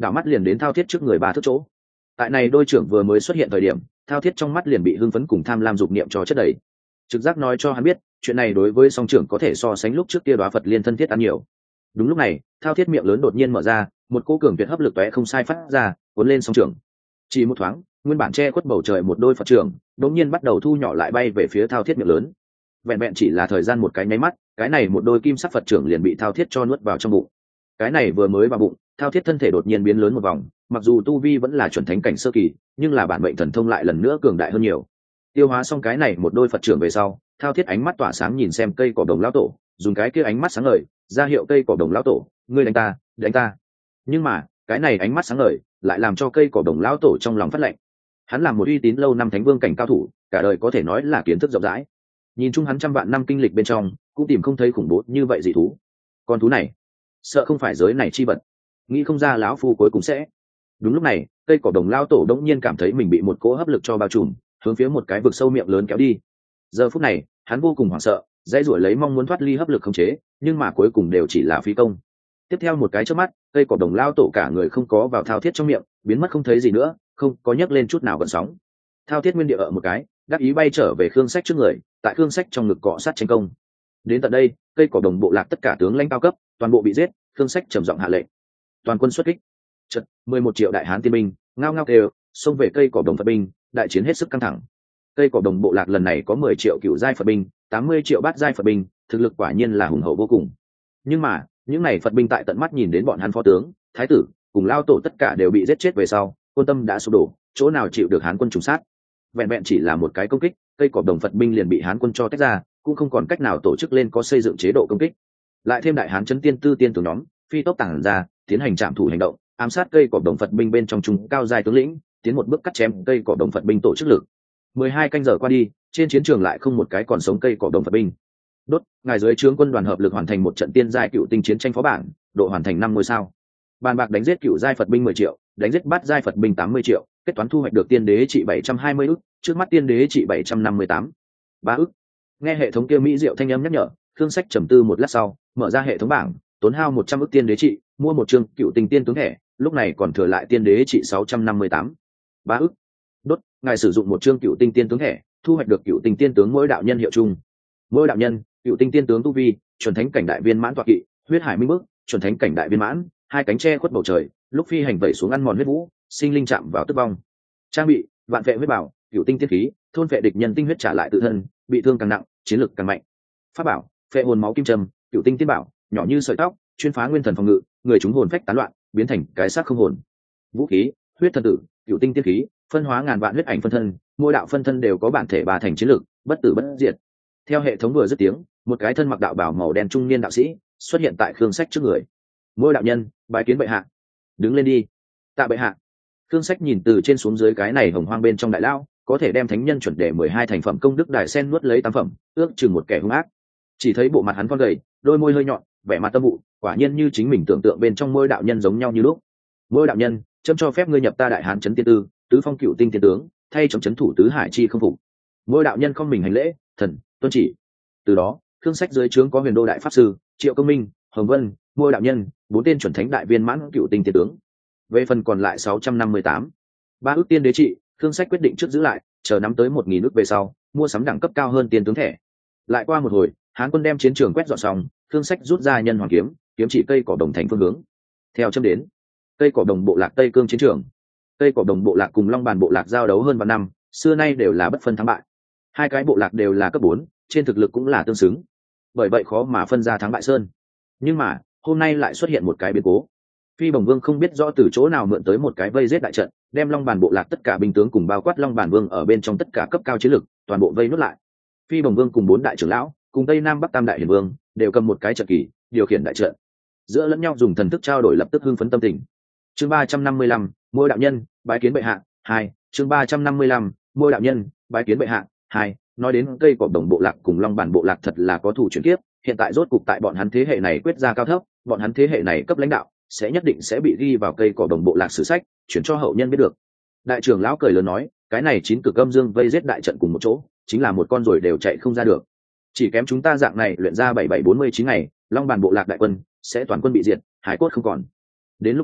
đảo mắt liền đến Thao Thiết trước người 3 thước chỗ. Tại này đôi trưởng vừa mới xuất hiện thời điểm, Thao Thiết trong mắt liền bị hưng phấn cùng tham lam dục niệm cho chất đầy. Trực giác nói cho hắn biết, chuyện này đối với song trưởng có thể so sánh lúc trước kia đóa Phật liên thân thiết ăn nhiều. Đúng lúc này, Thao Thiết miệng lớn đột nhiên mở ra, một cỗ cường tuyệt hấp lực tóe không sai phát ra, cuốn lên song trưởng. Chỉ một thoáng, nguyên bản che khuất bầu trời một đôi Phật trưởng, đột nhiên bắt đầu thu nhỏ lại bay về phía Thao Thiết miệng lớn. Vẹn vẹn chỉ là thời gian một cái nháy mắt, cái này một đôi kim sắc Phật trưởng liền bị Thao Thiết cho nuốt vào trong bụng. Cái này vừa mới vào bụng, Thao Thiết thân thể đột nhiên biến lớn một vòng, mặc dù tu vi vẫn là chuẩn thánh cảnh sơ kỳ, nhưng là bản mệnh thần thông lại lần nữa cường đại hơn nhiều. Tiêu hóa xong cái này một đôi Phật trưởng về sau, Thao Thiết ánh mắt tỏa sáng nhìn xem cây cỏ đồng lão tổ, dùng cái kia ánh mắt sáng ngời ra hiệu cây cỏ đồng lão tổ, ngươi đánh ta, đánh ta. Nhưng mà cái này ánh mắt sáng ngời lại làm cho cây cỏ đồng lão tổ trong lòng phát lạnh. Hắn là một uy tín lâu năm thánh vương cảnh cao thủ, cả đời có thể nói là kiến thức rộng rãi. Nhìn chung hắn trăm vạn năm kinh lịch bên trong, cũng tìm không thấy khủng bố như vậy dị thú. Con thú này, sợ không phải giới này chi vật. Nghĩ không ra lão phu cuối cùng sẽ. Đúng lúc này, cây cỏ đồng lão tổ đống nhiên cảm thấy mình bị một cỗ hấp lực cho bao trùm, hướng phía một cái vực sâu miệng lớn kéo đi. Giờ phút này, hắn vô cùng hoảng sợ, dãy rủa lấy mong muốn thoát ly hấp lực khống chế, nhưng mà cuối cùng đều chỉ là phí công. Tiếp theo một cái chớp mắt, cây cỏ đồng lão tổ cả người không có vào Thao Thiết trong miệng, biến mất không thấy gì nữa, không có nhấc lên chút nào gợn sóng. Thao Thiết nguyên địa ở một cái, đắc ý bay trở về Khương Sách trước người, tại Khương Sách trong ngực cọ sát tranh công. Đến tận đây, cây cỏ đồng bộ lạc tất cả tướng lãnh cao cấp, toàn bộ bị giết, Khương Sách trầm giọng hạ lệnh, toàn quân xuất kích. Chợt, 11 triệu đại hán tiên binh, ngao ngao kêu, xông về cây cỏ đồng Phật binh, đại chiến hết sức căng thẳng. Cây cỏ đồng bộ lạc lần này có 10 triệu cựu giai Phật binh, 80 triệu bát giai Phật binh, thực lực quả nhiên là hùng hậu vô cùng. Nhưng mà, những này Phật binh tại tận mắt nhìn đến bọn hắn phó tướng, thái tử, cùng lao tổ tất cả đều bị giết chết về sau, quân tâm đã sụp đổ, chỗ nào chịu được hán quân trùng sát. Vẹn vẹn chỉ là một cái công kích, cây cỏ đồng Phật binh liền bị hán quân cho tách ra, cũng không còn cách nào tổ chức lên có xây dựng chế độ công kích. Lại thêm đại hán chấn tiên tư tiên tướng nhóm, phi tốc tàng ra, tiến hành trạm thủ hành động, ám sát cây cỏ đồng Phật binh bên trong trung cao giai tướng lĩnh, tiến một bước cắt chém cây cỏ đồng Phật binh tổ chức lực. 12 canh giờ qua đi, trên chiến trường lại không một cái còn sống cây cỏ đồng Phật binh. Đốt, ngài dưới trướng quân đoàn hợp lực hoàn thành một trận tiên giai cựu tinh chiến tranh phó bản, độ hoàn thành 5 ngôi sao. Bàn bạc đánh giết cựu giai Phật binh 10 triệu, đánh giết bát giai Phật binh 80 triệu, kết toán thu hoạch được tiên đế trị 720 ức, trước mắt tiên đế trị 758. 3 ức. Nghe hệ thống kia mỹ diệu thanh âm nhắc nhở, Khương Sách trầm tư một lát sau, mở ra hệ thống bảng, tốn hao 100 ức tiên đế trị, mua một chương cựu tinh tiên tướng thẻ, lúc này còn thừa lại tiên đế trị 658. 3 ức. Đốt, ngài sử dụng một chương cựu tinh tiên tướng thẻ, thu hoạch được cựu tinh tiên tướng mỗi đạo nhân hiệu chung. Mỗi đạo nhân, cựu tinh tiên tướng tu vi, chuẩn thánh cảnh đại viên mãn tọa kỵ, huyết hải minh bước, chuẩn thánh cảnh đại viên mãn, hai cánh che khuất bầu trời, lúc phi hành vẩy xuống ăn mòn huyết vũ, sinh linh chạm vào tức vong. Trang bị, vạn vệ huyết bảo, cựu tinh tiên khí, thôn vệ địch nhân tinh huyết trả lại tự thân, bị thương càng nặng, chiến lực càng mạnh. Pháp bảo, phệ hồn máu kim trầm, cựu tinh tiên bảo, nhỏ như sợi tóc, chuyên phá nguyên thần phòng ngự, người chúng hồn phách tán loạn, biến thành cái xác không hồn. Vũ khí, huyết thần tử, cựu tinh tiên khí, phân hóa ngàn vạn huyết ảnh phân thân, mỗi đạo phân thân đều có bản thể 3 thành chiến lực, bất tử bất diệt. Theo hệ thống vừa dứt tiếng, một cái thân mặc đạo bào màu đen trung niên đạo sĩ xuất hiện tại Khương Sách trước người. Mỗi đạo nhân, bái kiến bệ hạ. Đứng lên đi. Tạ bệ hạ. Khương Sách nhìn từ trên xuống dưới cái này hồng hoang bên trong đại lao, có thể đem thánh nhân chuẩn đề 12 thành phẩm công đức đài sen nuốt lấy 8 phẩm, ước chừng một kẻ hung ác. Chỉ thấy bộ mặt hắn con gầy, đôi môi hơi nhọn, vẻ mặt tâm vụ, quả nhiên như chính mình tưởng tượng bên trong môi đạo nhân giống nhau như lúc. Mỗi đạo nhân, chấm cho phép ngươi nhập ta đại hán chấn tiên tư, tứ phong cựu tinh tiên tướng, thay chấm chấn thủ tứ hải chi không phục. Mỗi đạo nhân không mình hành lễ, thần tuân chỉ. Từ đó, Khương Sách dưới trướng có Huyền Đô đại pháp sư, Triệu Công Minh, Hồng Vân, mỗi đạo nhân, 4 tên chuẩn thánh đại viên mãn cựu tinh tiên tướng. Về phần còn lại 658, 3 ước tiên đế trị, Khương Sách quyết định trước giữ lại, chờ nắm tới 1000 ước về sau, mua sắm đẳng cấp cao hơn tiên tướng thẻ. Lại qua một hồi, Hán quân đem chiến trường quét dọn xong, Khương Sách rút ra nhân hoàng kiếm, kiếm chỉ cây cỏ đồng thành phương hướng. Theo châm đến, cây cỏ đồng bộ lạc Tây Cương chiến trường. Cây cỏ đồng bộ lạc cùng Long Bàn bộ lạc giao đấu hơn vạn năm, xưa nay đều là bất phân thắng bại. Hai cái bộ lạc đều là cấp 4, trên thực lực cũng là tương xứng. Bởi vậy khó mà phân ra thắng bại sơn. Nhưng mà, hôm nay lại xuất hiện một cái biến cố. Phi Bồng Vương không biết rõ từ chỗ nào mượn tới một cái vây giết đại trận, đem Long Bàn bộ lạc tất cả binh tướng cùng bao quát Long Bàn Vương ở bên trong tất cả cấp cao chiến lực, toàn bộ vây nuốt lại. Phi Bồng Vương cùng 4 đại trưởng lão, cùng Tây Nam Bắc Tam đại hiển vương, đều cầm một cái trận kỳ, điều khiển đại trận. Giữa lẫn nhau dùng thần thức trao đổi lập tức hưng phấn tâm tình. Chương 355, mỗi đạo nhân, bái kiến bệ hạ. 2, chương 355, mỗi đạo nhân, bái kiến bệ hạ. 2, nói đến cây cỏ đồng bộ lạc cùng Long Bản bộ lạc thật là có thủ chuyển kiếp, hiện tại rốt cục tại bọn hắn thế hệ này quyết ra cao thấp, bọn hắn thế hệ này cấp lãnh đạo sẽ nhất định sẽ bị ghi vào cây cỏ đồng bộ lạc sử sách, chuyển cho hậu nhân biết được. Đại trưởng lão cười lớn nói, cái này 9 cực âm dương vây giết đại trận cùng một chỗ, chính là một con rồi đều chạy không ra được. Chỉ kém chúng ta dạng này luyện ra 7749 ngày, Long Bản bộ lạc đại quân sẽ toàn quân bị diệt, hải cốt không còn. Đến lúc đó,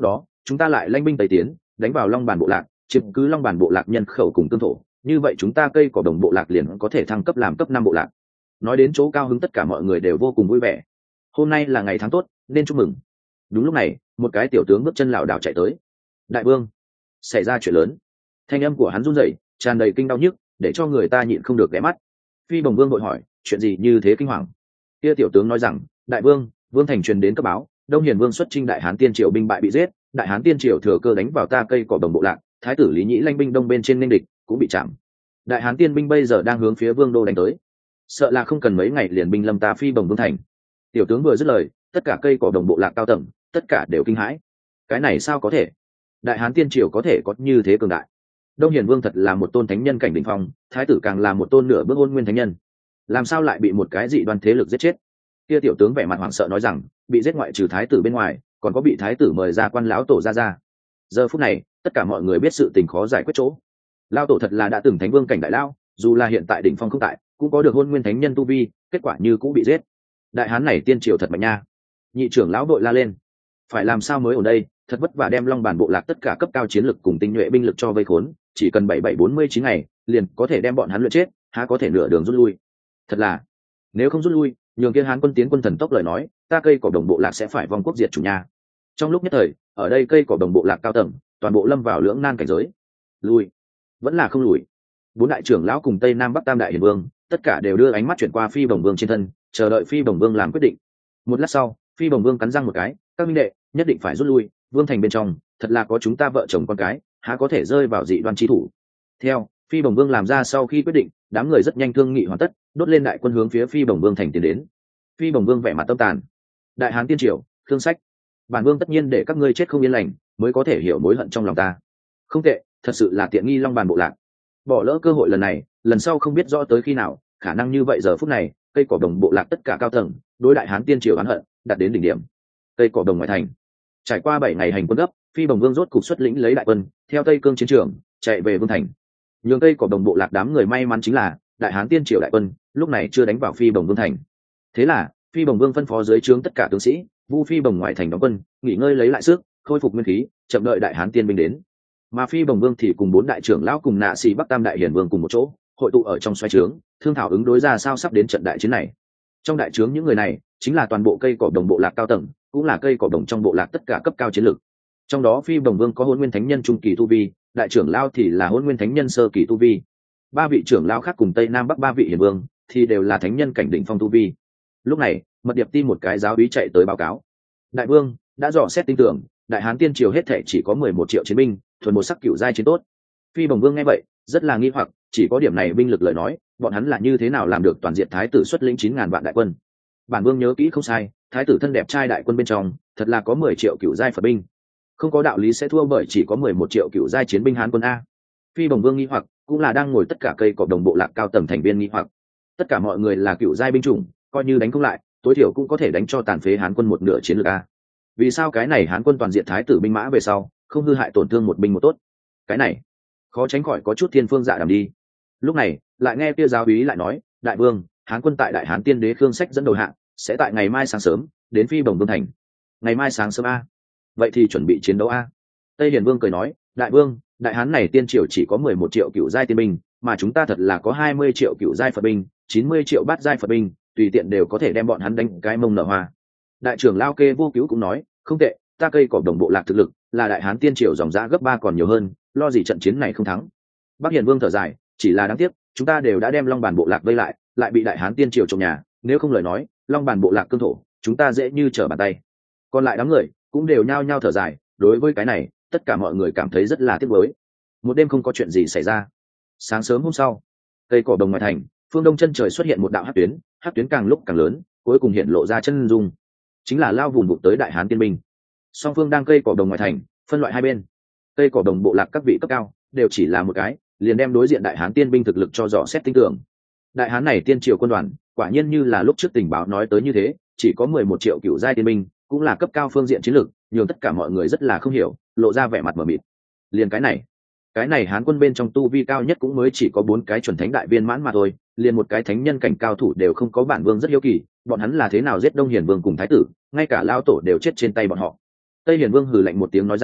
chúng ta lại lãnh binh tây tiến, đánh vào Long Bản bộ lạc, chiếm cứ Long Bản bộ lạc nhân khẩu cùng tương thổ, như vậy chúng ta cây cỏ đồng bộ lạc liền có thể thăng cấp làm cấp 5 bộ lạc. Nói đến chỗ cao hứng tất cả mọi người đều vô cùng vui vẻ. Hôm nay là ngày tháng tốt, nên chúc mừng. Đúng lúc này, một cái tiểu tướng bước chân lảo đảo chạy tới. Đại vương, xảy ra chuyện lớn. Thanh âm của hắn run rẩy, tràn đầy kinh đau nhức, để cho người ta nhịn không được ghé mắt. Phi Bồng Vương vội hỏi, chuyện gì như thế kinh hoàng? Kia tiểu tướng nói rằng, đại vương, vương thành truyền đến cấp báo, Đông Hiền Vương xuất chinh Đại Hán Tiên Triều binh bại bị giết, Đại Hán Tiên Triều thừa cơ đánh vào ta cây cỏ đồng bộ lạc, thái tử Lý Nhĩ lãnh binh đông bên trên nên địch, cũng bị chạm. Đại Hán Tiên binh bây giờ đang hướng phía Vương đô đánh tới, sợ là không cần mấy ngày liền binh lâm ta Phi Bồng Vương thành. Tiểu tướng vừa dứt lời, tất cả cây cỏ đồng bộ lạc cao tầng, tất cả đều kinh hãi. Cái này sao có thể? Đại Hán Tiên Triều có thể có như thế cường đại? Đông Hiền Vương thật là một tôn thánh nhân cảnh đỉnh phong, thái tử càng là một tôn nửa bước hôn nguyên thánh nhân, làm sao lại bị một cái dị đoan thế lực giết chết? Kia tiểu tướng vẻ mặt hoảng sợ nói rằng, bị giết ngoại trừ thái tử bên ngoài, còn có bị thái tử mời ra quan lão tổ ra. Giờ phút này, tất cả mọi người biết sự tình khó giải quyết chỗ. Lão tổ thật là đã từng thánh vương cảnh đại lão, dù là hiện tại đỉnh phong không tại, cũng có được hôn nguyên thánh nhân tu vi, kết quả như cũng bị giết. Đại Hán này tiên triều thật mạnh nha. Nhị trưởng lão đội la lên, phải làm sao mới ở đây, thật vất vả đem Long Bản bộ lạc tất cả cấp cao chiến lực cùng tinh nhuệ binh lực cho vây khốn, chỉ cần 7749 ngày, liền có thể đem bọn hắn luyện chết, há có thể nửa đường rút lui. Thật là, nếu không rút lui, nhường kia Hán quân tiến quân thần tốc lời nói, ta cây cỏ đồng bộ lạc sẽ phải vong quốc diệt chủ nhà. Trong lúc nhất thời, ở đây cây cỏ đồng bộ lạc cao tầng, toàn bộ lâm vào lưỡng nan cảnh giới. Lui, vẫn là không lùi. Bốn đại trưởng lão cùng Tây Nam Bắc Tam đại hiền vương, tất cả đều đưa ánh mắt chuyển qua Phi Bồng Vương trên thân, chờ đợi Phi Bồng Vương làm quyết định. Một lát sau, Phi Bồng Vương cắn răng một cái, các minh đệ, nhất định phải rút lui, Vương thành bên trong, thật là có chúng ta vợ chồng con cái, há có thể rơi vào dị đoan chi thủ. Theo Phi Bồng Vương làm ra sau khi quyết định, đám người rất nhanh thương nghị hoàn tất, đốt lên đại quân hướng phía Phi Bồng Vương thành tiến đến. Phi Bồng Vương vẻ mặt tâm tàn. Đại Hán Tiên Triều, Khương Sách, bản vương tất nhiên để các ngươi chết không yên lành, mới có thể hiểu mối hận trong lòng ta. Không tệ, thật sự là tiện nghi Long Bản bộ lạc. Bỏ lỡ cơ hội lần này, lần sau không biết rõ tới khi nào, khả năng như vậy giờ phút này, cây cỏ đồng bộ lạc tất cả cao tầng, đối Đại Hán Tiên Triều oán hận, đạt đến đỉnh điểm. Cây cỏ đồng ngoại thành. Trải qua 7 ngày hành quân gấp, Phi Bồng Vương rốt cục xuất lĩnh lấy đại quân, theo Tây Cương chiến trường, chạy về Vương thành. Nhường cây cỏ đồng bộ lạc đám người may mắn chính là, Đại Hán Tiên Triều đại quân, lúc này chưa đánh vào Phi Bồng Vương thành. Thế là, Phi Bồng Vương phân phó dưới trướng tất cả tướng sĩ, vu Phi Bồng ngoại thành đóng quân, nghỉ ngơi lấy lại sức, khôi phục nguyên khí, chậm đợi Đại Hán Tiên binh đến. Mà Phi Bồng Vương thì cùng 4 đại trưởng lão cùng Nạ Sĩ Bắc Tam đại hiền vương cùng một chỗ, hội tụ ở trong xoay trướng, thương thảo ứng đối ra sao sắp đến trận đại chiến này. Trong đại trướng những người này, chính là toàn bộ cây cỏ đồng bộ lạc cao tầng, cũng là cây cỏ đồng trong bộ lạc tất cả cấp cao chiến lược. Trong đó Phi Bồng Vương có Hôn Nguyên Thánh Nhân trung kỳ tu vi, đại trưởng lão thì là Hôn Nguyên Thánh Nhân sơ kỳ tu vi. 3 vị trưởng lão khác cùng Tây Nam Bắc 3 vị hiền vương thì đều là thánh nhân cảnh đỉnh phong tu vi. Lúc này, Mật Điệp Ti một cái giáo úy chạy tới báo cáo. Đại vương đã dò xét tin tưởng, Đại Hán Tiên Triều hết thể chỉ có 11 triệu chiến binh, thuần một sắc cửu giai chiến tốt. Phi Bồng Vương nghe vậy, rất là nghi hoặc, chỉ có điểm này binh lực lời nói, bọn hắn là như thế nào làm được toàn diện thái tử xuất lĩnh 9000 vạn đại quân? Bản vương nhớ kỹ không sai, thái tử thân đẹp trai đại quân bên trong, thật là có 10 triệu cửu giai Phật binh. Không có đạo lý sẽ thua bởi chỉ có 11 triệu cửu giai chiến binh Hán quân a. Phi Bồng Vương nghi hoặc, cũng là đang ngồi tất cả cây cỏ đồng bộ lạc cao tầng thành viên nghi hoặc. Tất cả mọi người là cửu giai binh chủng, coi như đánh không lại, tối thiểu cũng có thể đánh cho tàn phế Hán quân một nửa chiến lược a. Vì sao cái này Hán quân toàn diện thái tử binh mã về sau, không hư hại tổn thương một binh một tốt? Cái này, khó tránh khỏi có chút thiên phương dạ đàm đi. Lúc này, lại nghe kia giáo úy lại nói, đại vương, Hán quân tại Đại Hán Tiên đế Khương Sách dẫn đầu hạng, sẽ tại ngày mai sáng sớm đến Phi Bồng Vương thành. Ngày mai sáng sớm a? Vậy thì chuẩn bị chiến đấu a. Tây Hiền Vương cười nói, đại vương, Đại Hán này tiên triều chỉ có 11 triệu cửu giai tiên binh, mà chúng ta thật là có 20 triệu cửu giai Phật binh, 90 triệu bát giai Phật binh, tùy tiện đều có thể đem bọn hắn đánh cái mông nở hoa. Đại trưởng Lao Kê Vô Cứu cũng nói, không tệ, ta cây cỏ đồng bộ lạc thực lực là Đại Hán Tiên triều dòng dã gấp 3 còn nhiều hơn, lo gì trận chiến này không thắng. Bắc Hiền Vương thở dài, chỉ là đáng tiếc, chúng ta đều đã đem Long Bản bộ lạc vây lại, lại bị Đại Hán Tiên triều trộm nhà, nếu không lời nói, Long Bản bộ lạc cương thổ, chúng ta dễ như trở bàn tay. Còn lại đám người cũng đều nhao nhao thở dài, đối với cái này, tất cả mọi người cảm thấy rất là tiếc nuối. Một đêm không có chuyện gì xảy ra. Sáng sớm hôm sau, cây cỏ đồng ngoại thành, phương đông chân trời xuất hiện một đạo hắc tuyến càng lúc càng lớn, cuối cùng hiện lộ ra chân dung, chính là lao vùng vụt tới Đại Hán Tiên binh. Song phương đang cây cỏ đồng ngoại thành, phân loại hai bên. Cây cỏ đồng bộ lạc các vị cấp cao đều chỉ là một cái, liền đem đối diện Đại Hán Tiên binh thực lực cho dò xét tinh tưởng. Đại Hán này tiên triều quân đoàn, quả nhiên như là lúc trước tình báo nói tới như thế, chỉ có 11 triệu cửu giai tiên binh, cũng là cấp cao phương diện chiến lược, nhưng tất cả mọi người rất là không hiểu, lộ ra vẻ mặt mờ mịt. Liền cái này Hán quân bên trong tu vi cao nhất cũng mới chỉ có 4 cái chuẩn thánh đại viên mãn mà thôi, liền một cái thánh nhân cảnh cao thủ đều không có, bản vương rất hiếu kỳ, bọn hắn là thế nào giết Đông Hiền Vương cùng thái tử, ngay cả lao tổ đều chết trên tay bọn họ. Tây Hiền Vương hừ lạnh một tiếng nói rằng,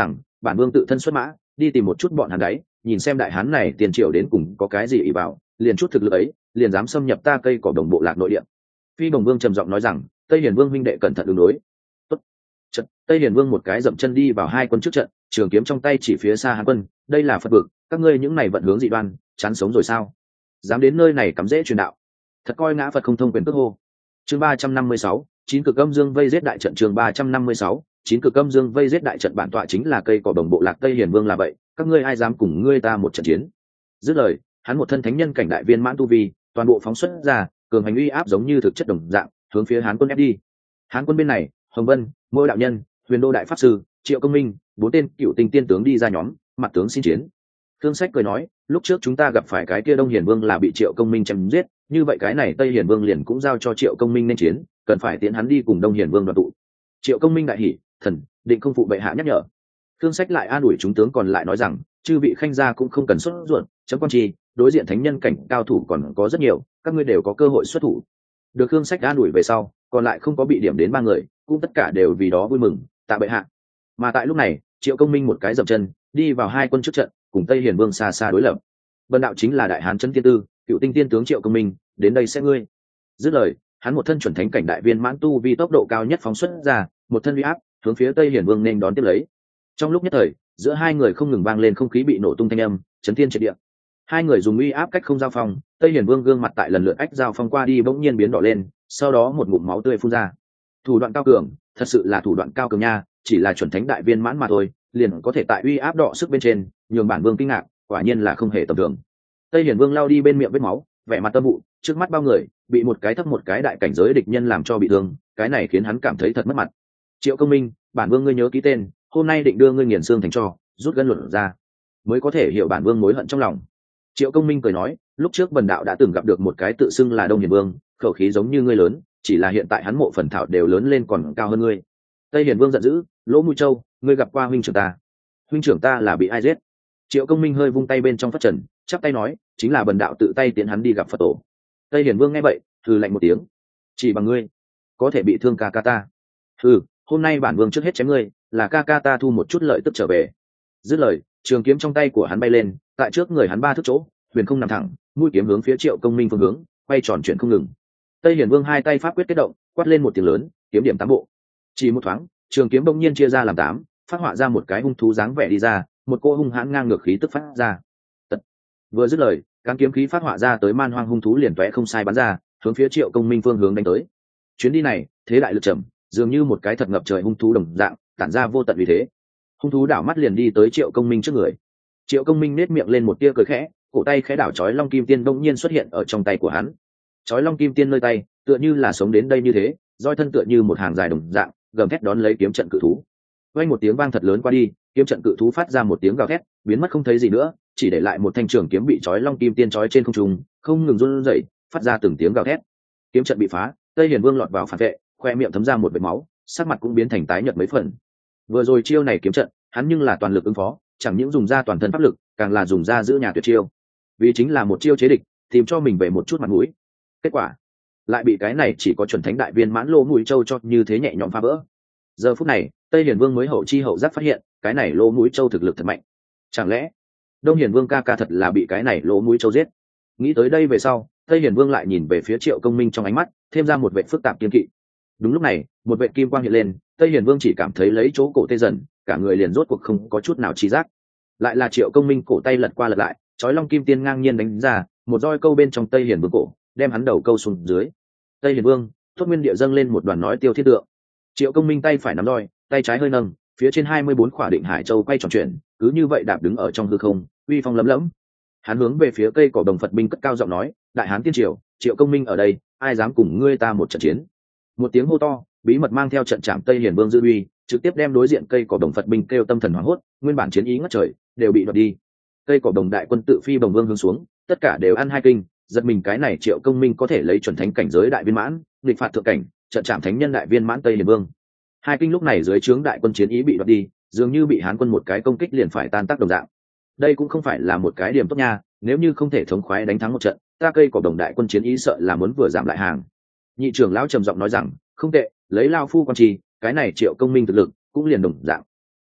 bản vương tự thân xuất mã đi tìm một chút bọn hắn đấy, nhìn xem đại hán này tiền triều đến cùng có cái gì ỷ vào, liền chút thực lực ấy liền dám xâm nhập ta cây cỏ đồng bộ lạc nội địa. Phi Bồng Vương trầm giọng nói rằng, Tây Hiền Vương huynh đệ cẩn thận ứng đối. Tốt. Trận, Tây Hiền Vương một cái dậm chân đi vào hai quân trước trận, trường kiếm trong tay chỉ phía xa Hán quân, đây là Phật vực, các ngươi những này vận hướng dị đoan, chán sống rồi sao? Dám đến nơi này cắm rễ truyền đạo, thật coi ngã Phật không thông quyền cước hô. Chương 356, chín cực âm dương vây giết đại trận. Chương 356, chín cực âm dương vây giết đại trận. Bản tọa chính là cây cỏ đồng bộ lạc Tây Hiền Vương là vậy, các ngươi ai dám cùng ngươi ta một trận chiến? Dứt lời, hắn một thân thánh nhân cảnh đại viên mãn tu vi, toàn bộ phóng xuất ra, cường hành uy áp giống như thực chất đồng dạng, hướng phía Hán quân ép đi. Hán quân bên này, Hồng Vân, Môi đạo nhân, Huyền Đô đại pháp sư, Triệu Công Minh, bốn tên cựu tinh tiên tướng đi ra nhóm, mặt tướng xin chiến. Thương Sách cười nói, lúc trước chúng ta gặp phải cái kia Đông Hiền Vương là bị Triệu Công Minh chém giết, như vậy cái này Tây Hiền Vương liền cũng giao cho Triệu Công Minh nên chiến, cần phải tiến hắn đi cùng Đông Hiền Vương đoàn tụ. Triệu Công Minh đại hỉ, thần định không phụ bệ hạ nhắc nhở. Thương Sách lại an ủi chúng tướng còn lại nói rằng, chư vị khanh gia cũng không cần xuất ruột, chấm quan chi, đối diện thánh nhân cảnh cao thủ còn có rất nhiều, các ngươi đều có cơ hội xuất thủ. Được Thương Sách an ủi về sau, còn lại không có bị điểm đến ba người, cũng tất cả đều vì đó vui mừng, tạ bệ hạ. Mà tại lúc này, Triệu Công Minh một cái dậm chân, đi vào hai quân trước trận, cùng Tây Hiền Vương xa xa đối lập. Bần đạo chính là đại hán chân tiên tư, cựu tinh tiên tướng Triệu Công Minh, đến đây sẽ ngươi. Dứt lời, hắn một thân chuẩn thánh cảnh đại viên mãn tu vi tốc độ cao nhất phóng xuất ra, một thân uy áp, hướng phía Tây Hiền Vương nên đón tiếp lấy. Trong lúc nhất thời, giữa hai người không ngừng vang lên không khí bị nổ tung thanh âm, chấn thiên triệt địa. Hai người dùng uy áp cách không giao phong, Tây Hiền Vương gương mặt tại lần lượt ách giao phong qua đi bỗng nhiên biến đỏ lên, sau đó một ngụm máu tươi phun ra. Thủ đoạn cao cường, thật sự là thủ đoạn cao cường nha, chỉ là chuẩn thánh đại viên mãn mà thôi, liền có thể tại uy áp đọ sức bên trên, nhường bản vương kinh ngạc, quả nhiên là không hề tầm thường. Tây Hiền Vương lao đi bên miệng vết máu, vẻ mặt tâm vụ, trước mắt bao người, bị một cái thấp một cái đại cảnh giới địch nhân làm cho bị thương, cái này khiến hắn cảm thấy thật mất mặt. Triệu Công Minh, bản vương ngươi nhớ ký tên, hôm nay định đưa ngươi nghiền xương thành tro, rút gân luận ra, mới có thể hiểu bản vương mối hận trong lòng. Triệu Công Minh cười nói, lúc trước bần đạo đã từng gặp được một cái tự xưng là Đông Hiền Vương, khẩu khí giống như ngươi lớn, chỉ là hiện tại hắn mộ phần thảo đều lớn lên còn cao hơn ngươi. Tây Hiền Vương giận dữ, Lỗ Mũi Châu, ngươi gặp qua huynh trưởng ta? Huynh trưởng ta là bị ai giết? Triệu Công Minh hơi vung tay bên trong phất trần, chắp tay nói, chính là bần đạo tự tay tiễn hắn đi gặp Phật tổ. Tây Hiền Vương nghe vậy, hừ lạnh một tiếng, chỉ bằng ngươi có thể bị thương ca ca ta? Hừ, hôm nay bản vương trước hết chém ngươi, là ca ca ta thu một chút lợi tức trở về. Dứt lời, trường kiếm trong tay của hắn bay lên, tại trước người hắn ba thước chỗ, huyền không nằm thẳng, mũi kiếm hướng phía Triệu Công Minh phương hướng, quay tròn chuyển không ngừng. Tây Hiền Vương hai tay pháp quyết kết động, quát lên một tiếng lớn, kiếm điểm tám bộ. Chỉ một thoáng, trường kiếm bỗng nhiên chia ra làm tám, phát họa ra một cái hung thú dáng vẻ đi ra, một cô hung hãn ngang ngược khí tức phát ra. Tật. Vừa dứt lời, cán kiếm khí phát họa ra tới man hoang hung thú liền toé không sai bắn ra, hướng phía Triệu Công Minh phương hướng đánh tới. Chuyến đi này, thế đại lực trầm, dường như một cái thật ngập trời hung thú đồng dạng, tản ra vô tận uy thế. Hung thú đảo mắt liền đi tới Triệu Công Minh trước người. Triệu Công Minh nét miệng lên một tia cười khẽ, cổ tay khẽ đảo chói long kim tiên bỗng nhiên xuất hiện ở trong tay của hắn. Chói long kim tiên nơi tay, tựa như là sống đến đây như thế, roi thân tựa như một hàng dài đồng dạng, gầm thét đón lấy kiếm trận cự thú. Vang một tiếng vang thật lớn qua đi, kiếm trận cự thú phát ra một tiếng gào thét, biến mất không thấy gì nữa, chỉ để lại một thanh trường kiếm bị chói long kim tiên chói trên không trung, không ngừng run rẩy, phát ra từng tiếng gào thét. Kiếm trận bị phá, Tây Hiền Vương lọt vào phản vệ, khoe miệng thấm ra một vệt máu, sắc mặt cũng biến thành tái nhợt mấy phần. Vừa rồi chiêu này kiếm trận, hắn nhưng là toàn lực ứng phó, chẳng những dùng ra toàn thân pháp lực, càng là dùng ra giữ nhà tuyệt chiêu. Vì chính là một chiêu chế địch, tìm cho mình về một chút mặt mũi. Kết quả lại bị cái này chỉ có chuẩn thánh đại viên mãn Lỗ Mũi Châu cho như thế nhẹ nhõm phá vỡ. Giờ phút này, Tây Hiền Vương mới hậu chi hậu giác phát hiện, cái này Lỗ Mũi Châu thực lực thật mạnh. Chẳng lẽ Đông Hiền Vương ca ca thật là bị cái này Lỗ Mũi Châu giết? Nghĩ tới đây về sau, Tây Hiền Vương lại nhìn về phía Triệu Công Minh trong ánh mắt, thêm ra một vẻ phức tạp kiên kỵ. Đúng lúc này, một vệt kim quang hiện lên, Tây Hiền Vương chỉ cảm thấy lấy chỗ cổ tê dần, cả người liền rốt cuộc không có chút nào trí giác. Lại là Triệu Công Minh cổ tay lật qua lật lại, chói long kim tiên ngang nhiên đánh ra, một roi câu bên trong Tây Hiền Vương cổ, đem hắn đầu câu xuống dưới. Tây Hiền Vương, thốt nguyên địa dâng lên một đoàn nói tiêu thiết tượng. Triệu Công Minh tay phải nắm roi, tay trái hơi nâng, phía trên 24 khỏa định hải châu quay tròn chuyển, cứ như vậy đạp đứng ở trong hư không, uy phong lấm lẫm. Hắn hướng về phía cây cỏ đồng Phật binh cất cao giọng nói, đại hán tiên triều, Triệu Công Minh ở đây, ai dám cùng ngươi ta một trận chiến? Một tiếng hô to, bí mật mang theo trận trảm Tây Hiền Vương dư uy, trực tiếp đem đối diện cây cỏ đồng Phật binh kêu tâm thần hoảng hốt, nguyên bản chiến ý ngất trời đều bị đoạt đi. Cây cỏ đồng đại quân tự phi bồng vương hướng xuống, tất cả đều ăn hai kinh, giật mình cái này Triệu Công Minh có thể lấy chuẩn thánh cảnh giới đại viên mãn, nghịch phạt thượng cảnh, trận trảm thánh nhân đại viên mãn Tây Hiền Vương. Hai kinh lúc này dưới trướng đại quân chiến ý bị đoạt đi, dường như bị Hán quân một cái công kích liền phải tan tác đồng dạng. Đây cũng không phải là một cái điểm tốt nha, nếu như không thể thống khoái đánh thắng một trận, ta cây cỏ đồng đại quân chiến ý sợ là muốn vừa giảm lại hàng. Nhị trưởng lão trầm giọng nói rằng, không tệ, lấy lao phu quan trì, cái này Triệu Công Minh thực lực cũng liền đồng dạng.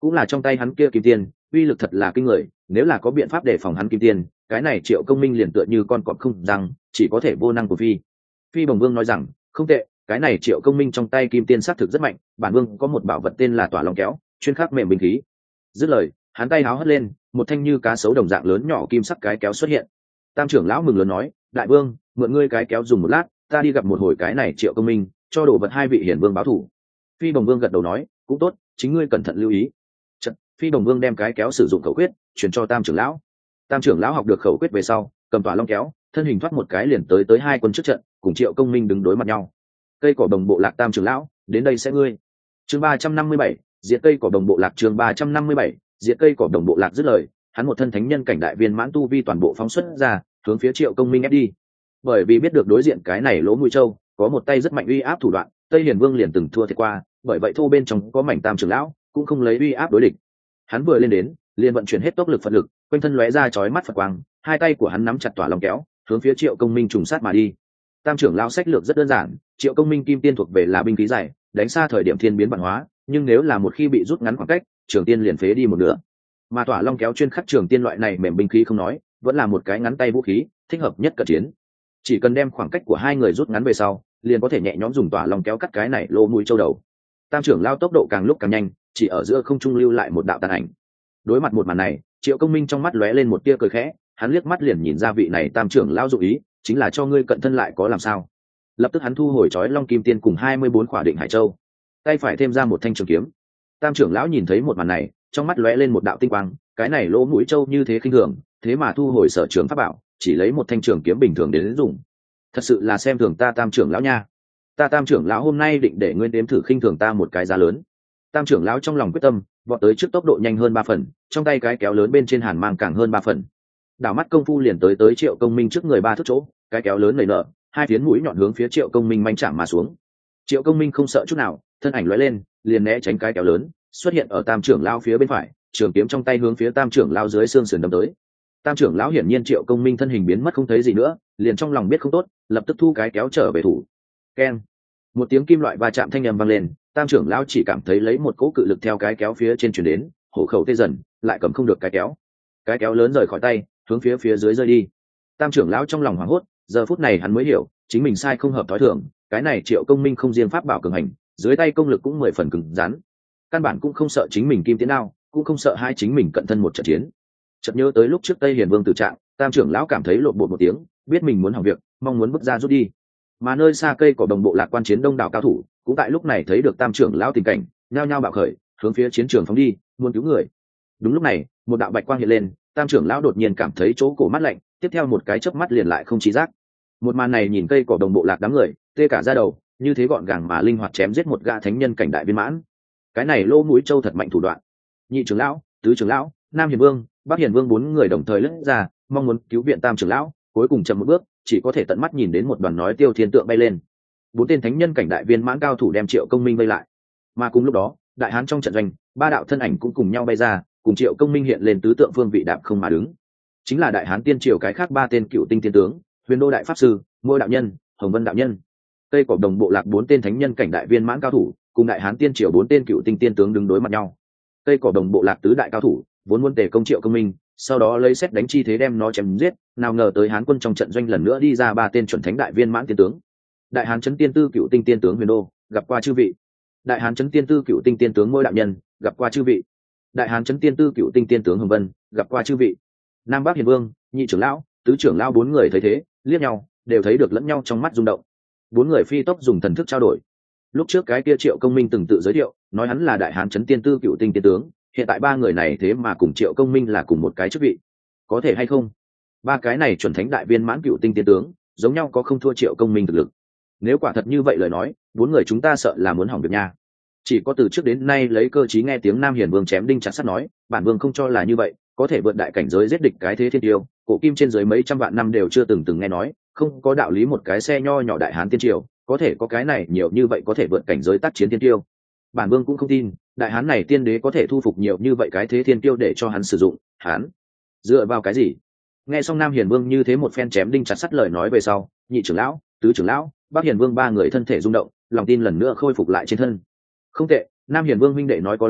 cũng là trong tay hắn kia kim tiên, uy lực thật là kinh người, nếu là có biện pháp để phòng hắn kim tiên, cái này Triệu Công Minh liền tựa như con cọp không răng, chỉ có thể vô năng của phi. Phi Bồng Vương nói rằng, không tệ, cái này Triệu Công Minh trong tay kim tiên xác thực rất mạnh, bản vương có một bảo vật tên là Tỏa Long Kéo, chuyên khắc mềm binh khí. Dứt lời, hắn tay háo hất lên, một thanh như cá sấu đồng dạng lớn nhỏ kim sắc cái kéo xuất hiện. Tam trưởng lão mừng lớn nói, đại vương, mượn ngươi cái kéo dùng một lát, ta đi gặp một hồi cái này Triệu Công Minh, cho đồ vật hai vị hiển vương báo thủ. Phi Bồng Vương gật đầu nói, cũng tốt, chính ngươi cẩn thận lưu ý. Chật, Phi Bồng Vương đem cái kéo sử dụng khẩu quyết truyền cho Tam trưởng lão. Tam trưởng lão học được khẩu quyết về sau, cầm Tỏa Long Kéo, thân hình thoát một cái liền tới hai quân trước trận, cùng Triệu Công Minh đứng đối mặt nhau. Cây cỏ đồng bộ lạc Tam trưởng lão, đến đây sẽ ngươi. Chương 357, diệt cây cỏ đồng bộ lạc. Chương 357, diệt cây cỏ đồng bộ lạc. Dứt lời, hắn một thân thánh nhân cảnh đại viên mãn tu vi toàn bộ phóng xuất ra, hướng phía Triệu Công Minh ép đi. Bởi vì biết được đối diện cái này Lỗ Mũi Châu có một tay rất mạnh uy áp thủ đoạn, Tây Hiền Vương liền từng thua thiệt qua, bởi vậy thô bên trong có mảnh Tam trưởng lão cũng không lấy uy áp đối địch. Hắn vừa lên đến, liền vận chuyển hết tốc lực Phật lực, quanh thân lóe ra chói mắt Phật quang, hai tay của hắn nắm chặt Tỏa Long Kéo, hướng phía Triệu Công Minh trùng sát mà đi. Tam trưởng lão sách lược rất đơn giản, Triệu Công Minh kim tiên thuộc về là binh khí dài, đánh xa thời điểm thiên biến vạn hóa, nhưng nếu là một khi bị rút ngắn khoảng cách, trường tiên liền phế đi một nửa. Mà Tỏa Long Kéo chuyên khắc trường tiên loại này mềm binh khí không nói, vẫn là một cái ngắn tay vũ khí, thích hợp nhất cận chiến. Chỉ cần đem khoảng cách của hai người rút ngắn về sau, liền có thể nhẹ nhõm dùng Tỏa Long Kéo cắt cái này Lỗ Mũi Châu đầu. Tam trưởng lão tốc độ càng lúc càng nhanh, chỉ ở giữa không trung lưu lại một đạo tàn ảnh. Đối mặt một màn này, Triệu Công Minh trong mắt lóe lên một tia cười khẽ, hắn liếc mắt liền nhìn ra vị này Tam trưởng lão dụng ý, chính là cho ngươi cận thân lại có làm sao. Lập tức hắn thu hồi chói Long Kim Tiên cùng 24 khỏa Định Hải Châu, tay phải thêm ra một thanh trường kiếm. Tam trưởng lão nhìn thấy một màn này, trong mắt lóe lên một đạo tinh quang, cái này Lỗ Mũi Châu như thế khinh thường, thế mà thu hồi sở trường pháp bảo, chỉ lấy một thanh trường kiếm bình thường đến dùng. Thật sự là xem thường ta Tam trưởng lão nha. Ta Tam trưởng lão hôm nay định để ngươi đếm thử khinh thường ta một cái giá lớn. Tam trưởng lão trong lòng quyết tâm, vọt tới trước tốc độ nhanh hơn 3 phần, trong tay cái kéo lớn bên trên hàn mang càng hơn 3 phần. Đảo mắt công phu liền tới Triệu Công Minh trước người 3 thước chỗ, cái kéo lớn nảy nở, hai phiến mũi nhọn hướng phía Triệu Công Minh manh chạm mà xuống. Triệu Công Minh không sợ chút nào, thân ảnh lóe lên, liền né tránh cái kéo lớn, xuất hiện ở Tam trưởng lão phía bên phải, trường kiếm trong tay hướng phía Tam trưởng lão dưới xương sườn đâm tới. Tam trưởng lão hiển nhiên Triệu Công Minh thân hình biến mất không thấy gì nữa, liền trong lòng biết không tốt, lập tức thu cái kéo trở về thủ. Keng! Một tiếng kim loại va chạm thanh âm vang lên, Tam trưởng lão chỉ cảm thấy lấy một cỗ cự lực theo cái kéo phía trên truyền đến, hổ khẩu tê dần, lại cầm không được cái kéo lớn rời khỏi tay, hướng phía dưới rơi đi. Tam trưởng lão trong lòng hoảng hốt, giờ phút này hắn mới hiểu, chính mình sai không hợp thói thường, cái này Triệu Công Minh không riêng pháp bảo cường hành, dưới tay công lực cũng 10 phần cứng rắn, căn bản cũng không sợ chính mình kim tiến nào, cũng không sợ hai chính mình cận thân một trận chiến. Chợt nhớ tới lúc trước Tây Hiền Vương tử trạng, Tam trưởng lão cảm thấy lộn bột một tiếng, biết mình muốn hỏng việc, mong muốn bước ra rút đi. Mà nơi xa cây cỏ đồng bộ lạc quan chiến đông đảo cao thủ cũng tại lúc này thấy được Tam trưởng lão tình cảnh, nhao nhao bạo khởi, hướng phía chiến trường phóng đi, muốn cứu người. Đúng lúc này, một đạo bạch quang hiện lên, Tam trưởng lão đột nhiên cảm thấy chỗ cổ mát lạnh, tiếp theo một cái chớp mắt liền lại không trí giác. Một màn này nhìn cây cỏ đồng bộ lạc đám người, tê cả da đầu, như thế gọn gàng mà linh hoạt chém giết một gã thánh nhân cảnh đại viên mãn. Cái này Lỗ Mũi Châu thật mạnh thủ đoạn. Nhị trưởng lão, tứ trưởng lão, Nam Hiền Vương, Bắc Hiền Vương 4 người đồng thời lướt ra, mong muốn cứu viện Tam trưởng lão, cuối cùng chậm một bước, chỉ có thể tận mắt nhìn đến một đoàn nói tiêu thiên tượng bay lên. 4 tên thánh nhân cảnh đại viên mãn cao thủ đem Triệu Công Minh vây lại. Mà cùng lúc đó, đại hán trong trận doanh, 3 đạo thân ảnh cũng cùng nhau bay ra, cùng Triệu Công Minh hiện lên tứ tượng phương vị đạp không mà đứng. Chính là đại hán tiên triều cái khác 3 tên cựu tinh tiên tướng, Huyền Đô đại pháp sư, Môi đạo nhân, Hồng Vân đạo nhân. Cây cỏ đồng bộ lạc 4 tên thánh nhân cảnh đại viên mãn cao thủ, cùng đại hán tiên triều 4 tên cựu tinh tiên tướng đứng đối mặt nhau. Cây cỏ đồng bộ lạc tứ đại cao thủ, vốn muốn tề công Triệu Công Minh, sau đó lấy xét đánh chi thế đem nó chém giết, nào ngờ tới hán quân trong trận doanh lần nữa đi ra 3 tên chuẩn thánh đại viên mãn tiên tướng. Đại hán chấn tiên tư cựu tinh tiên tướng Huyền Đô, gặp qua chư vị. Đại hán chấn tiên tư cựu tinh tiên tướng Môi đạo nhân, gặp qua chư vị. Đại hán chấn tiên tư cựu tinh tiên tướng Hồng Vân, gặp qua chư vị. Nam Bắc Hiền Vương, nhị trưởng lão, tứ trưởng lão 4 người thấy thế, liếc nhau, đều thấy được lẫn nhau trong mắt rung động. 4 người phi tốc dùng thần thức trao đổi. Lúc trước cái kia Triệu Công Minh từng tự giới thiệu, nói hắn là đại hán chấn tiên tư cựu tinh tiên tướng, hiện tại 3 người này thế mà cùng Triệu Công Minh là cùng một cái chức vị, có thể hay không? 3 cái này chuẩn thánh đại viên mãn cựu tinh tiên tướng, giống nhau có không thua Triệu Công Minh thực lực. Nếu quả thật như vậy lời nói, 4 người chúng ta sợ là muốn hỏng việc nha. Chỉ có từ trước đến nay lấy cơ trí nghe tiếng Nam Hiền Vương chém đinh chặt sắt nói, bản vương không cho là như vậy, có thể vượt đại cảnh giới giết địch cái thế thiên tiêu, cổ kim trên dưới mấy trăm vạn năm đều chưa từng nghe nói, không có đạo lý một cái xe nho nhỏ đại hán tiên triều, có thể có cái này nhiều như vậy có thể vượt cảnh giới tác chiến thiên tiêu. Bản vương cũng không tin, đại hán này tiên đế có thể thu phục nhiều như vậy cái thế thiên tiêu để cho hắn sử dụng, hắn dựa vào cái gì? Nghe xong Nam Hiền Vương như thế một phen chém đinh chặt sắt lời nói về sau, nhị trưởng lão, tứ trưởng lão, Bắc Hiền Vương 3 người thân thể rung động, lòng tin lần nữa khôi phục lại trên thân. Không tệ, Nam Hiền Vương huynh đệ nói có lý,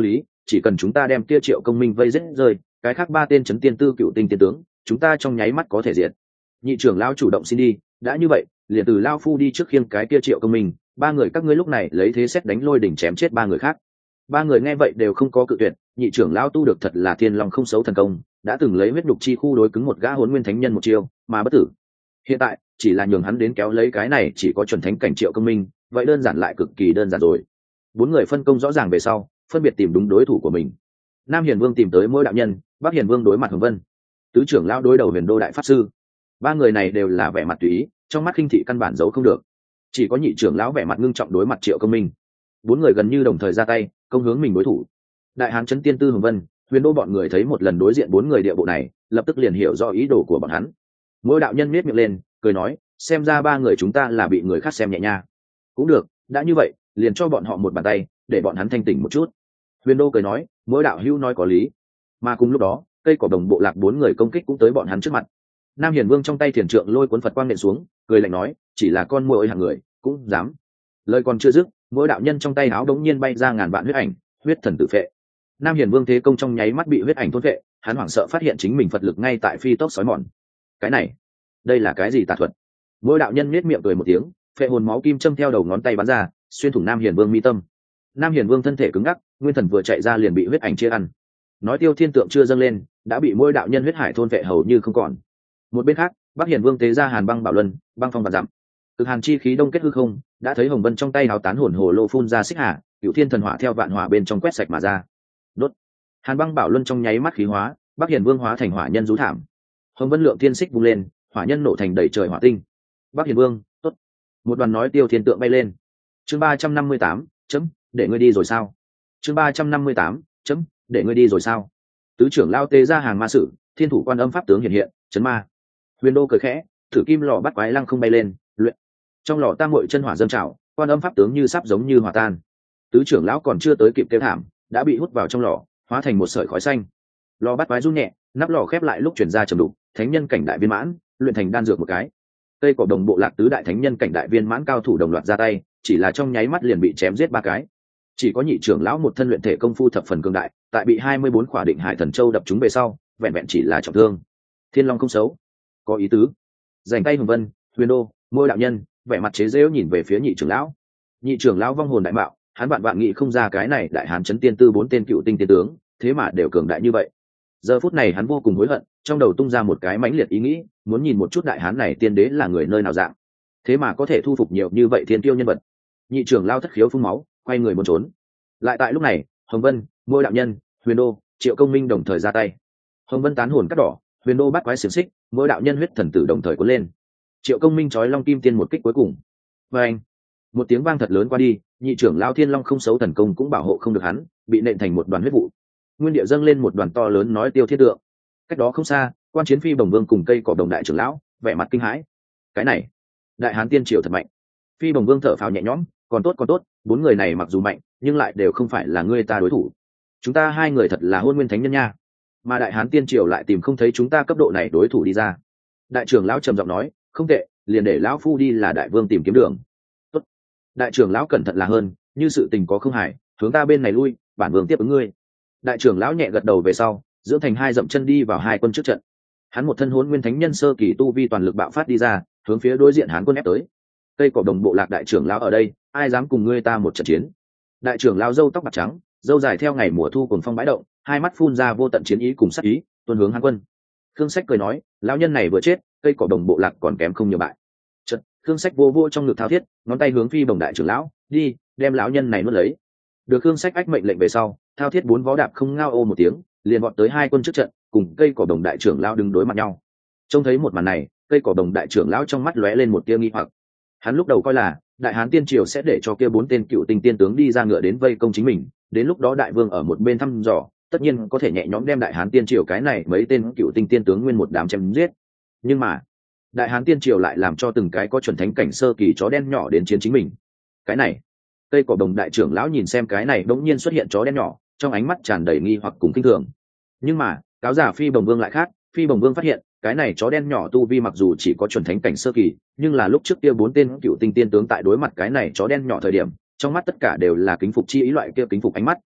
chỉ cần chúng ta đem kia Triệu Công Minh vây giết rơi, cái khác 3 tên chấn tiên tư cựu tinh tiên tướng chúng ta trong nháy mắt có thể diệt. Nhị trưởng lão chủ động xin đi, đã như vậy liền từ lao phu đi trước khiêng cái kia Triệu Công Minh, 3 người các ngươi lúc này lấy thế xét đánh lôi đỉnh chém chết 3 người khác. 3 người nghe vậy đều không có cự tuyệt, nhị trưởng lão tu được thật là thiên long không xấu thần công, đã từng lấy huyết đục chi khu đối cứng một gã Hỗn Nguyên Thánh Nhân một chiêu mà bất tử. Hiện tại chỉ là nhường hắn đến kéo lấy cái này chỉ có chuẩn thánh cảnh Triệu Công Minh, vậy đơn giản lại cực kỳ đơn giản rồi. 4 người phân công rõ ràng về sau, phân biệt tìm đúng đối thủ của mình. Nam Hiền Vương tìm tới Mỗi đạo nhân, Bắc Hiền Vương đối mặt Hồng Vân, tứ trưởng lão đối đầu Huyền Đô đại pháp sư. 3 người này đều là vẻ mặt tùy ý, trong mắt khinh thị căn bản giấu không được. Chỉ có nhị trưởng lão vẻ mặt ngưng trọng đối mặt Triệu Công Minh. 4 người gần như đồng thời ra tay, công hướng mình đối thủ. Đại hán chấn tiên tư Hồng Vân, Huyền Đô bọn người thấy một lần đối diện 4 người địa bộ này, lập tức liền hiểu rõ ý đồ của bọn hắn. Mỗi đạo nhân nhếch miệng lên, cười nói, xem ra 3 người chúng ta là bị người khác xem nhẹ nha. Cũng được, đã như vậy, liền cho bọn họ một bàn tay, để bọn hắn thanh tỉnh một chút. Huyền Đô cười nói, Mỗi đạo hữu nói có lý. Mà cùng lúc đó, cây cỏ đồng bộ lạc 4 người công kích cũng tới bọn hắn trước mặt. Nam Hiền Vương trong tay thiền trượng lôi cuốn Phật quang nện xuống, cười lạnh nói, chỉ là con muỗi hạng người, cũng dám. Lời còn chưa dứt, Mỗi đạo nhân trong tay áo đống nhiên bay ra ngàn vạn huyết ảnh, huyết thần tự phệ. Nam Hiền Vương thế công trong nháy mắt bị huyết ảnh thôn phệ, hắn hoảng sợ phát hiện chính mình Phật lực ngay tại phi tốc sói mòn. Cái này, đây là cái gì tà thuật? Mỗi đạo nhân nhếch miệng cười một tiếng, phệ hồn máu kim châm theo đầu ngón tay bắn ra, xuyên thủng Nam Hiền Vương mi tâm. Nam Hiền Vương thân thể cứng ngắc, nguyên thần vừa chạy ra liền bị huyết ảnh chia ăn. Nói Tiêu Thiên tượng chưa dâng lên, đã bị Mỗi đạo nhân huyết hải thôn phệ hầu như không còn. Một bên khác, Bắc Hiền Vương tế ra Hàn Băng Bảo Luân, băng phong vạn dặm. Cực hàn chi khí đông kết hư không, đã thấy Hồng Vân trong tay hào tán hồn hồ lô phun ra xích hà, Cửu Thiên thần hỏa theo vạn hỏa bên trong quét sạch mà ra. Đốt. Hàn Băng Bảo Luân trong nháy mắt khí hóa, Bắc Hiền Vương hóa thành hỏa nhân rú thảm. Hồng Vân lượng thiên xích vung lên, hỏa nhân nổ thành đầy trời hỏa tinh. Bắc Hiền Vương, tốt. Một đoàn nói Tiêu Thiên tượng bay lên. Chương 358, chấm, để ngươi đi rồi sao? Chương 358, chấm, để ngươi đi rồi sao? Tứ trưởng lao tê ra hàng ma sử, Thiên thủ quan âm pháp tướng hiện hiện, chấn ma. Huyền Đô cười khẽ, thử kim lò bắt quái lăng không bay lên, luyện. Trong lò tam muội chân hỏa dâng trào, quan âm pháp tướng như sắp giống như hòa tan. Tứ trưởng lão còn chưa tới kịp kêu thảm, đã bị hút vào trong lò, hóa thành một sợi khói xanh. Lò bắt quái run nhẹ, nắp lò khép lại lúc chuyển ra trầm đục, thánh nhân cảnh đại viên mãn, luyện thành đan dược một cái. Cây cỏ đồng bộ lạc tứ đại thánh nhân cảnh đại viên mãn cao thủ đồng loạt ra tay, chỉ là trong nháy mắt liền bị chém giết 3 cái. Chỉ có nhị trưởng lão một thân luyện thể công phu thập phần cường đại, tại bị 24 khỏa định hải thần châu đập trúng về sau, vẹn vẹn chỉ là trọng thương. Thiên Long không xấu, có ý tứ. Giành tay Hồng Vân, Huyền Đô, Mỗi đạo nhân, vẻ mặt chế giễu nhìn về phía nhị trưởng lão. Nhị trưởng lão vong hồn đại mạo, hắn vạn nghĩ không ra cái này đại hán chấn tiên tư 4 tên cựu tinh tiên tướng, thế mà đều cường đại như vậy. Giờ phút này hắn vô cùng hối hận, trong đầu tung ra một cái mãnh liệt ý nghĩ, muốn nhìn một chút đại hán này tiên đế là người nơi nào dạng, thế mà có thể thu phục nhiều như vậy thiên tiêu nhân vật. Nhị trưởng lão thất khiếu phun máu, quay người muốn trốn. Lại tại lúc này, Hồng Vân, Mỗi đạo nhân, Huyền Đô, Triệu Công Minh đồng thời ra tay. Hồng Vân tán hồn cắt đỏ, Huyền Đô bắt quái xiềng xích, Mỗi đạo nhân huyết thần tử đồng thời cuốn lên. Triệu Công Minh chói long kim tiên một kích cuối cùng. Và anh, một tiếng vang thật lớn qua đi, nhị trưởng lão Thiên Long không xấu thần công cũng bảo hộ không được hắn, bị nện thành một đoàn huyết vụ. Nguyên địa dâng lên một đoàn to lớn nói Tiêu Thiên tượng. Cách đó không xa, Quan Chiến Phi Bồng Vương cùng cây cỏ đồng đại trưởng lão, vẻ mặt kinh hãi. Cái này, đại hán tiên triều thật mạnh. Phi Bồng Vương thở phào nhẹ nhõm, còn tốt, 4 người này mặc dù mạnh, nhưng lại đều không phải là ngươi ta đối thủ. Chúng ta 2 người thật là Hôn Nguyên Thánh Nhân nha, mà đại hán tiên triều lại tìm không thấy chúng ta cấp độ này đối thủ đi ra. Đại trưởng lão trầm giọng nói, không tệ, liền để lão phu đi là đại vương tìm kiếm đường. Tốt. Đại trưởng lão cẩn thận là hơn, như sự tình có không hài, hướng ta bên này lui, bản vương tiếp ứng ngươi. Đại trưởng lão nhẹ gật đầu về sau, dưỡng thành 2 dậm chân đi vào 2 quân trước trận. Hắn một thân Hỗn Nguyên Thánh Nhân sơ kỳ tu vi toàn lực bạo phát đi ra, hướng phía đối diện Hán quân ép tới. Cây cỏ đồng bộ lạc đại trưởng lão ở đây, ai dám cùng ngươi ta một trận chiến? Đại trưởng lão râu tóc bạc trắng, râu dài theo ngày mùa thu cuồng phong bãi động, 2 mắt phun ra vô tận chiến ý cùng sát ý, tuôn hướng Hán quân. Khương Sách cười nói, lão nhân này vừa chết, cây cỏ đồng bộ lạc còn kém không nhiều bại. Chợt, Khương Sách vô trong ngực thao thiết, ngón tay hướng Phi Bồng đại trưởng lão, đi, đem lão nhân này nuốt lấy. Được Khương Sách ách mệnh lệnh về sau, thao thiết 4 vó đạp không ngao ô một tiếng, liền vọt tới 2 quân trước trận, cùng cây cỏ đồng đại trưởng lão đứng đối mặt nhau. Trông thấy một màn này, cây cỏ đồng đại trưởng lão trong mắt lóe lên một tia nghi hoặc. Hắn lúc đầu coi là đại hán tiên triều sẽ để cho kia 4 tên cựu tinh tiên tướng đi ra ngựa đến vây công chính mình, đến lúc đó đại vương ở một bên thăm dò, tất nhiên có thể nhẹ nhõm đem đại hán tiên triều cái này mấy tên cựu tinh tiên tướng nguyên một đám chém giết. Nhưng mà đại hán tiên triều lại làm cho từng cái có chuẩn thánh cảnh sơ kỳ chó đen nhỏ đến chiến chính mình. Cái này, cây cỏ đồng đại trưởng lão nhìn xem cái này bỗng nhiên xuất hiện chó đen nhỏ, trong ánh mắt tràn đầy nghi hoặc cùng kinh thường. Nhưng mà cáo giả Phi Bồng Vương lại khác, Phi Bồng Vương phát hiện cái này chó đen nhỏ tu vi mặc dù chỉ có chuẩn thánh cảnh sơ kỳ, nhưng là lúc trước kia 4 tên cựu tinh tiên tướng tại đối mặt cái này chó đen nhỏ thời điểm, trong mắt tất cả đều là kính phục chi ý, loại kia kính phục ánh mắt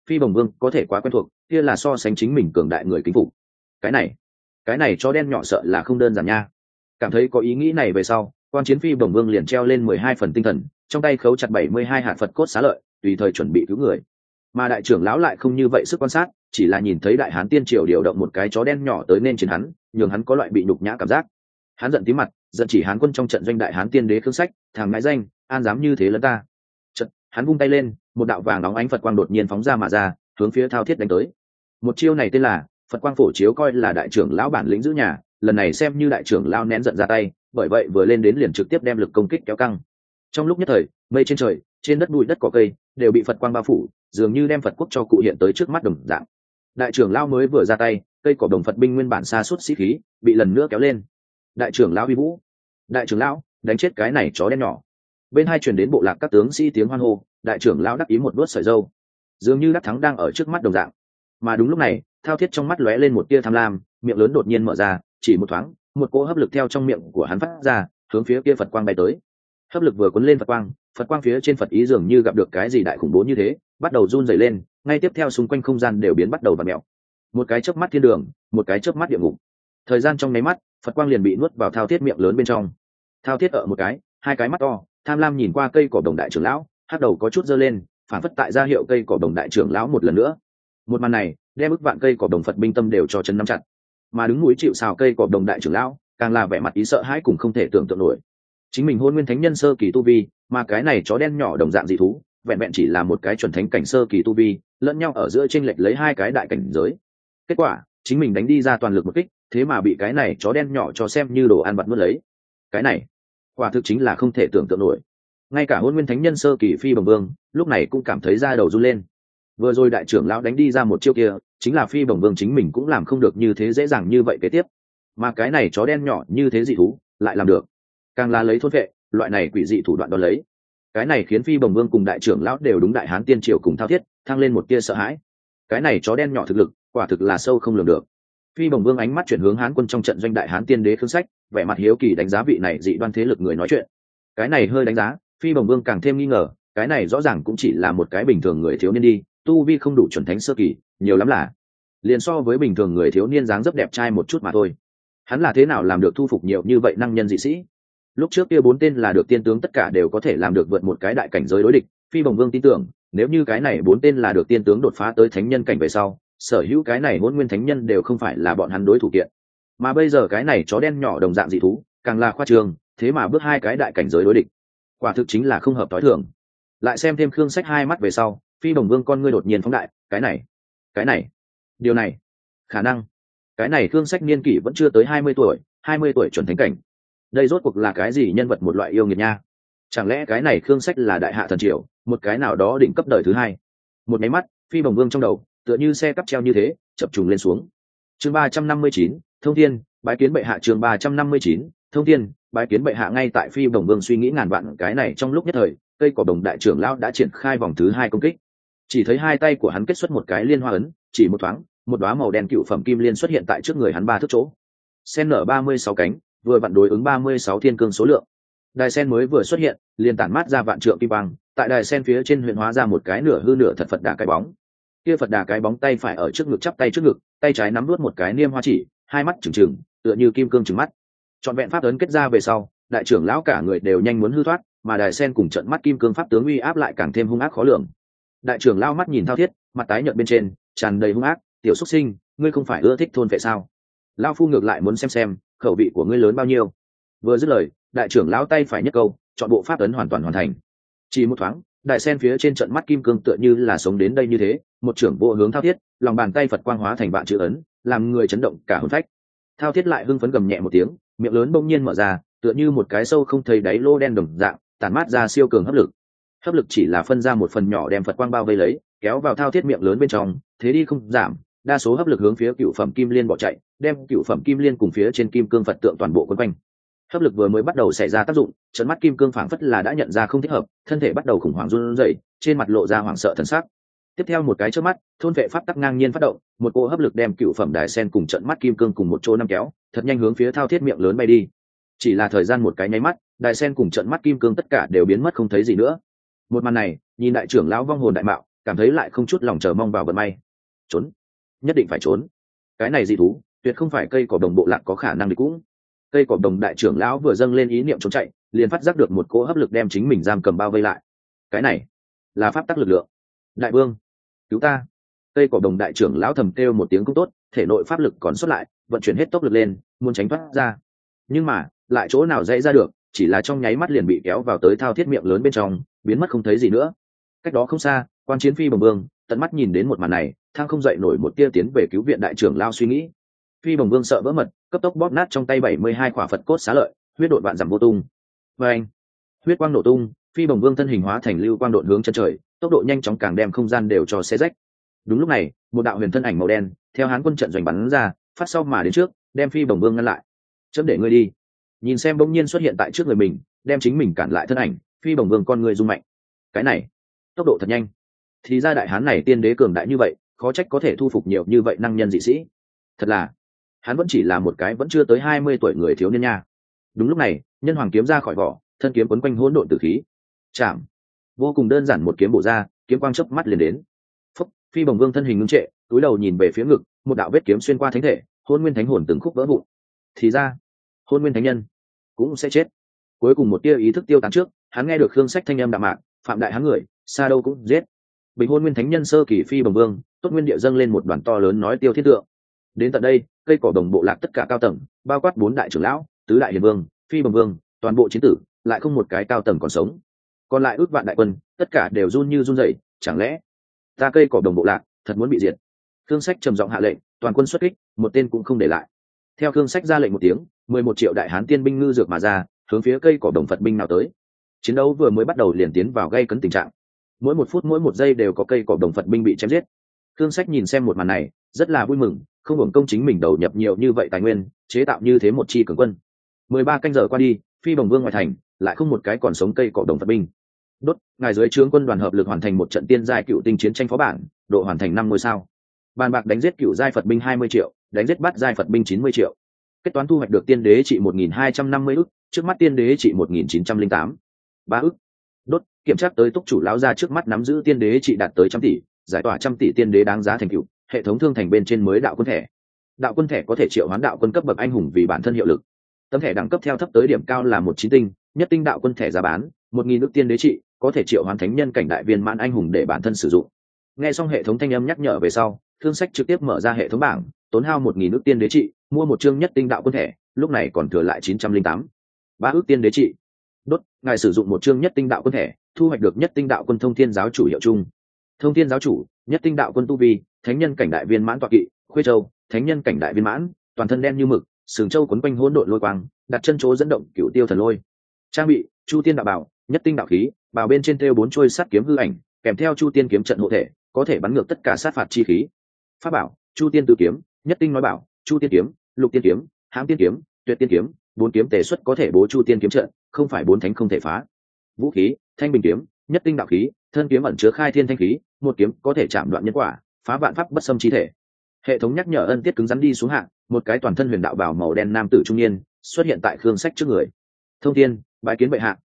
Phi Bồng Vương có thể quá quen thuộc, kia là so sánh chính mình cường đại người kính phục. Cái này chó đen nhỏ sợ là không đơn giản nha. Cảm thấy có ý nghĩ này về sau, quan chiến Phi Bồng Vương liền treo lên 12 phần tinh thần, trong tay khấu chặt 72 hạt Phật cốt xá lợi, tùy thời chuẩn bị cứu người. Mà đại trưởng lão lại không như vậy sức quan sát, chỉ là nhìn thấy đại hán tiên triều điều động một cái chó đen nhỏ tới nên chiến hắn, nhường hắn có loại bị nhục nhã cảm giác. Hắn giận tím mặt, giận chỉ hán quân trong trận doanh đại hán tiên đế Khương Sách, thằng ngãi danh, an dám như thế lẫn ta. Chợt, hắn vung tay lên, một đạo vàng nóng ánh Phật quang đột nhiên phóng ra mà ra, hướng phía Thao Thiết đánh tới. Một chiêu này tên là Phật quang phổ chiếu, coi là đại trưởng lão bản lĩnh giữ nhà, lần này xem như đại trưởng lão nén giận ra tay, bởi vậy vừa lên đến liền trực tiếp đem lực công kích kéo căng. Trong lúc nhất thời, mây trên trời, trên đất bụi đất cỏ cây đều bị Phật quang bao phủ, dường như đem Phật quốc cho cụ hiện tới trước mắt đồng dạng. Đại trưởng lão mới vừa ra tay, cây cỏ đồng Phật binh nguyên bản sa sút sĩ khí bị lần nữa kéo lên. Đại trưởng lão uy vũ, đại trưởng lão đánh chết cái này chó đen nhỏ. Bên hai truyền đến bộ lạc các tướng sĩ tiếng hoan hô, đại trưởng lão đắc ý một đuốt sợi râu, dường như đắc thắng đang ở trước mắt đồng dạng. Mà đúng lúc này, Thao Thiết trong mắt lóe lên một tia tham lam, miệng lớn đột nhiên mở ra, chỉ một thoáng, một cỗ hấp lực theo trong miệng của hắn phát ra, hướng phía kia Phật quang bay tới. Hấp lực vừa cuốn lên Phật quang phía trên Phật ý dường như gặp được cái gì đại khủng bố như thế, bắt đầu run rẩy lên, ngay tiếp theo xung quanh không gian đều biến bắt đầu vặn mèo. Một cái chớp mắt thiên đường, một cái chớp mắt địa ngục. Thời gian trong nháy mắt, Phật quang liền bị nuốt vào Thao Thiết miệng lớn bên trong. Thao Thiết ở một cái, hai cái mắt to, tham lam nhìn qua cây cỏ đồng đại trưởng lão, hắc đầu có chút giơ lên, phản phất tại ra hiệu cây cỏ đồng đại trưởng lão một lần nữa. Một màn này, đem ức vạn cây cỏ đồng Phật binh tâm đều cho chân nắm chặt. Mà đứng núi chịu sào cây cỏ đồng đại trưởng lão, càng là vẻ mặt ý sợ hãi cùng không thể tưởng tượng nổi. Chính mình Hôn Nguyên Thánh Nhân sơ kỳ tu vi, mà cái này chó đen nhỏ đồng dạng dị thú, vẹn vẹn chỉ là một cái chuẩn thánh cảnh sơ kỳ tu vi, lẫn nhau ở giữa chênh lệch lấy hai cái đại cảnh giới. Kết quả, chính mình đánh đi ra toàn lực một kích, thế mà bị cái này chó đen nhỏ cho xem như đồ ăn vặt nuốt lấy. Cái này, quả thực chính là không thể tưởng tượng nổi. Ngay cả Hôn Nguyên Thánh Nhân sơ kỳ Phi Bồng Vương, lúc này cũng cảm thấy da đầu run lên. Vừa rồi đại trưởng lão đánh đi ra một chiêu kia, chính là Phi Bồng Vương chính mình cũng làm không được như thế dễ dàng như vậy kế tiếp. Mà cái này chó đen nhỏ như thế dị thú, lại làm được. Càng là lấy thôn vệ, loại này quỷ dị thủ đoạn đó lấy. Cái này khiến Phi Bồng Vương cùng đại trưởng lão đều đúng đại hán tiên triều cùng Thao Thiết, thăng lên một tia sợ hãi. Cái này chó đen nhỏ thực lực, quả thực là sâu không lường được. Phi Bồng Vương ánh mắt chuyển hướng hán quân trong trận doanh đại hán tiên đế Khương Sách, vẻ mặt hiếu kỳ đánh giá vị này dị đoan thế lực người nói chuyện. Cái này hơi đánh giá, Phi Bồng Vương càng thêm nghi ngờ, cái này rõ ràng cũng chỉ là một cái bình thường người thiếu niên đi, tu vi không đủ chuẩn thánh sơ kỳ, nhiều lắm là liền so với bình thường người thiếu niên dáng dấp đẹp trai một chút mà thôi. Hắn là thế nào làm được thu phục nhiều như vậy năng nhân dị sĩ? Lúc trước kia 4 tên là được tiên tướng tất cả đều có thể làm được vượt một cái đại cảnh giới đối địch, Phi Bồng Vương tin tưởng, nếu như cái này 4 tên là được tiên tướng đột phá tới thánh nhân cảnh về sau, sở hữu cái này Hôn Nguyên Thánh Nhân đều không phải là bọn hắn đối thủ kiện. Mà bây giờ cái này chó đen nhỏ đồng dạng dị thú, càng là khoa trương, thế mà bước hai cái đại cảnh giới đối địch. Quả thực chính là không hợp tối thường. Lại xem thêm Khương Sách hai mắt về sau, Phi Bồng Vương con ngươi đột nhiên phóng đại, cái này, điều này, khả năng, cái này Khương Sách niên kỷ vẫn chưa tới 20 tuổi chuẩn thánh cảnh. Đây rốt cuộc là cái gì nhân vật một loại yêu nghiệt nha? Chẳng lẽ cái này Khương Sách là đại hạ thần triều, một cái nào đó đỉnh cấp đời thứ hai? Một máy mắt, Phi Bồng Vương trong đầu, tựa như xe cắp treo như thế, chập trùng lên xuống. Chương 359, Thông Thiên, bái kiến bệ hạ. Chương 359, Thông Thiên, bái kiến bệ hạ. Ngay tại Phi Bồng Vương suy nghĩ ngàn vạn cái này trong lúc nhất thời, cây cỏ đồng đại trưởng lão đã triển khai vòng thứ 2 công kích. Chỉ thấy hai tay của hắn kết xuất một cái liên hoa ấn, chỉ một thoáng, một đóa màu đen cựu phẩm kim liên xuất hiện tại trước người hắn 3 thước chỗ. Sen nở 36 cánh, vừa vặn đối ứng 36 thiên cương số lượng. Đài sen mới vừa xuất hiện, liền tản mát ra vạn trượng kim quang, tại đài sen phía trên huyện hóa ra một cái nửa hư nửa thật Phật Đà cái bóng. Kia Phật Đà cái bóng tay phải ở trước ngực chắp tay trước ngực, tay trái nắm nuốt một cái niêm hoa chỉ, hai mắt trừng trừng, tựa như kim cương trừng mắt. Trọn vẹn pháp ấn kết ra về sau, đại trưởng lão cả người đều nhanh muốn hư thoát, mà đài sen cùng trận mắt kim cương pháp tướng uy áp lại càng thêm hung ác khó lường. Đại trưởng lão mắt nhìn Thao Thiết, mặt tái nhợt bên trên tràn đầy hung ác, tiểu xuất sinh, ngươi không phải ưa thích thôn vệ sao? Lão phu ngược lại muốn xem khẩu vị của ngươi lớn bao nhiêu. Vừa dứt lời, đại trưởng lão tay phải nhất câu, chọn bộ pháp ấn hoàn toàn hoàn thành. Chỉ một thoáng, đại sen phía trên trận mắt kim cương tựa như là sống đến đây như thế, một trưởng bộ hướng Thao Thiết, lòng bàn tay Phật quang hóa thành vạn chữ ấn, làm người chấn động cả hồn phách. Thao Thiết lại hưng phấn gầm nhẹ một tiếng, miệng lớn bỗng nhiên mở ra, tựa như một cái sâu không thấy đáy lô đen đồng dạng, tản mát ra siêu cường hấp lực. Hấp lực chỉ là phân ra một phần nhỏ đem Phật quang bao vây lấy, kéo vào Thao Thiết miệng lớn bên trong, thế đi không giảm, đa số hấp lực hướng phía cựu phẩm kim liên bỏ chạy, đem cựu phẩm kim liên cùng phía trên kim cương Phật tượng toàn bộ quấn quanh. Hấp lực vừa mới bắt đầu xảy ra tác dụng, trận mắt kim cương phảng phất là đã nhận ra không thích hợp, thân thể bắt đầu khủng hoảng run rẩy, trên mặt lộ ra hoảng sợ thần sắc. Tiếp theo một cái chớp mắt, thôn vệ pháp tắc ngang nhiên phát động, một cỗ hấp lực đem cựu phẩm đài sen cùng trận mắt kim cương cùng một chỗ năm kéo, thật nhanh hướng phía Thao Thiết miệng lớn bay đi. Chỉ là thời gian một cái nháy mắt, đài sen cùng trận mắt kim cương tất cả đều biến mất không thấy gì nữa. Một màn này, nhìn đại trưởng lão vong hồn đại mạo, cảm thấy lại không chút lòng chờ mong vào vận may. Trốn, nhất định phải trốn. Cái này dị thú tuyệt không phải cây cỏ đồng bộ lạc có khả năng địch cũng. Cây cỏ đồng đại trưởng lão vừa dâng lên ý niệm trốn chạy, liền phát giác được một cỗ hấp lực đem chính mình giam cầm bao vây lại. Cái này là pháp tắc lực lượng. Đại vương, cứu ta! Cây cỏ đồng đại trưởng lão thầm kêu một tiếng cũng tốt, thể nội pháp lực còn xuất lại, vận chuyển hết tốc lực lên, muốn tránh thoát ra. Nhưng mà lại chỗ nào dễ ra được, chỉ là trong nháy mắt liền bị kéo vào tới thao thiết miệng lớn bên trong, biến mất không thấy gì nữa. Cách đó không xa, quan chiến phi bồng vương tận mắt nhìn đến một màn này, thang không dậy nổi một tia tiến về cứu viện đại trưởng lao suy nghĩ. Phi bồng vương sợ vỡ mật, cấp tốc bóp nát trong tay 72 quả Phật cốt xá lợi, huyết độn vạn dặm vô tung. Và anh, huyết quang nổ tung, phi bồng vương thân hình hóa thành lưu quang độn hướng chân trời, tốc độ nhanh chóng càng đem không gian đều cho xé rách. Đúng lúc này, một đạo huyền thân ảnh màu đen theo Hán quân trận doanh bắn ra, phát sau mà đến trước, đem phi bồng vương ngăn lại. Chấm để ngươi đi. Nhìn xem bỗng nhiên xuất hiện tại trước người mình, đem chính mình cản lại thân ảnh, phi bồng vương con người rung mạnh. Cái này tốc độ thật nhanh, thì ra đại hán này tiên đế cường đại như vậy, khó trách có thể thu phục nhiều như vậy năng nhân dị sĩ. Thật là hắn vẫn chỉ là một cái vẫn chưa tới 20 tuổi người thiếu niên nha. Đúng lúc này, nhân hoàng kiếm ra khỏi vỏ, thân kiếm quấn quanh hỗn độn tử khí, chạm, vô cùng đơn giản một kiếm bổ ra, kiếm quang chớp mắt liền đến. Phúc, phi bồng vương thân hình ngưng trệ, túi đầu nhìn về phía ngực, một đạo vết kiếm xuyên qua thánh thể, hôn nguyên thánh hồn từng khúc vỡ vụn. Thì ra hôn nguyên thánh nhân cũng sẽ chết. Cuối cùng một tia ý thức tiêu tán trước, hắn nghe được Khương Sách thanh âm đạm mạc, phạm đại hán người, xa đâu cũng giết. Bình hôn nguyên thánh nhân sơ kỳ phi bồng vương, tốt nguyên địa dâng lên một đoàn to lớn nói tiêu thiết tượng. Đến tận đây, cây cỏ đồng bộ lạc tất cả cao tầng, bao quát 4 đại trưởng lão, tứ đại hiền vương, phi bồng vương, toàn bộ chiến tử, lại không một cái cao tầng còn sống. Còn lại ước vạn đại quân, tất cả đều run như run rẩy, chẳng lẽ ta cây cỏ đồng bộ lạc thật muốn bị diệt? Khương Sách trầm giọng hạ lệnh, toàn quân xuất kích, một tên cũng không để lại. Theo Khương Sách ra lệnh một tiếng, 11 triệu đại hán tiên binh ngư dược mà ra, hướng phía cây cỏ đồng Phật binh nào tới. Chiến đấu vừa mới bắt đầu liền tiến vào gây cấn tình trạng. Mỗi một phút mỗi một giây đều có cây cỏ đồng Phật binh bị chém giết. Khương Sách nhìn xem một màn này, rất là vui mừng, không hưởng công chính mình đầu nhập nhiều như vậy tài nguyên, chế tạo như thế một chi cường quân. 13 canh giờ qua đi, phi bồng vương ngoại thành, lại không một cái còn sống cây cỏ đồng Phật binh. Đốt, ngài dưới trướng quân đoàn hợp lực hoàn thành một trận tiên giai cựu tinh chiến tranh phó bản, độ hoàn thành 5 ngôi sao. Bàn bạc đánh giết cựu giai Phật binh 20 triệu, đánh giết bát giai Phật binh 90 triệu. Kết toán thu hoạch được tiên đế trị 1250 ức, trước mắt tiên đế trị 1908. 3 ức. Đốt, kiểm tra tới túc chủ lão ra trước mắt nắm giữ tiên đế trị đạt tới trăm tỷ, giải tỏa trăm tỷ tiên đế đáng giá thành tựu, hệ thống thương thành bên trên mới đạo quân thẻ. Đạo quân thẻ có thể triệu hoán đạo quân cấp bậc anh hùng vì bản thân hiệu lực. Tấm thẻ đẳng cấp theo thấp tới điểm cao là 19 tinh, nhất tinh đạo quân thẻ giá bán 1000 ức tiên đế trị, có thể triệu hoán thánh nhân cảnh đại viên mãn anh hùng để bản thân sử dụng. Nghe xong hệ thống thanh âm nhắc nhở về sau, Thương Sách trực tiếp mở ra hệ thống bảng, tốn hao 1000 ức tiên đế trị, mua một chương nhất tinh đạo quân thẻ, lúc này còn thừa lại 908. 3 ức tiên đế trị. Đốt, ngài sử dụng một chương nhất tinh đạo quân thẻ, thu hoạch được nhất tinh đạo quân thông thiên giáo chủ hiệu chung. Thông thiên giáo chủ, nhất tinh đạo quân tu vi, thánh nhân cảnh đại viên mãn tọa kỵ, khuê châu, thánh nhân cảnh đại viên mãn, toàn thân đen như mực, sừng châu quấn quanh hỗn độn lôi quang, đặt chân chỗ dẫn động cửu tiêu thần lôi. Trang bị, chu tiên đạo bảo, nhất tinh đạo khí, bảo bên trên thêu 4 chuôi sắt kiếm hư ảnh, kèm theo chu tiên kiếm trận hộ thể, có thể bắn ngược tất cả sát phạt chi khí. Pháp bảo, chu tiên tứ kiếm, nhất tinh nói bảo, chu tiên kiếm, lục tiên kiếm, hãm tiên kiếm, tuyệt tiên kiếm, 4 kiếm tề xuất có thể bố chu tiên kiếm trận, không phải 4 thánh không thể phá. Vũ khí, thanh bình kiếm, nhất tinh đạo khí, thân kiếm ẩn chứa khai thiên thanh khí, một kiếm có thể chạm đoạn nhân quả, phá vạn pháp bất xâm chi thể. Hệ thống nhắc nhở ân tiết cứng rắn đi xuống hạng, một cái toàn thân huyền đạo bào màu đen nam tử trung niên xuất hiện tại Khương Sách trước người. Thông thiên, bái kiến bệ hạ.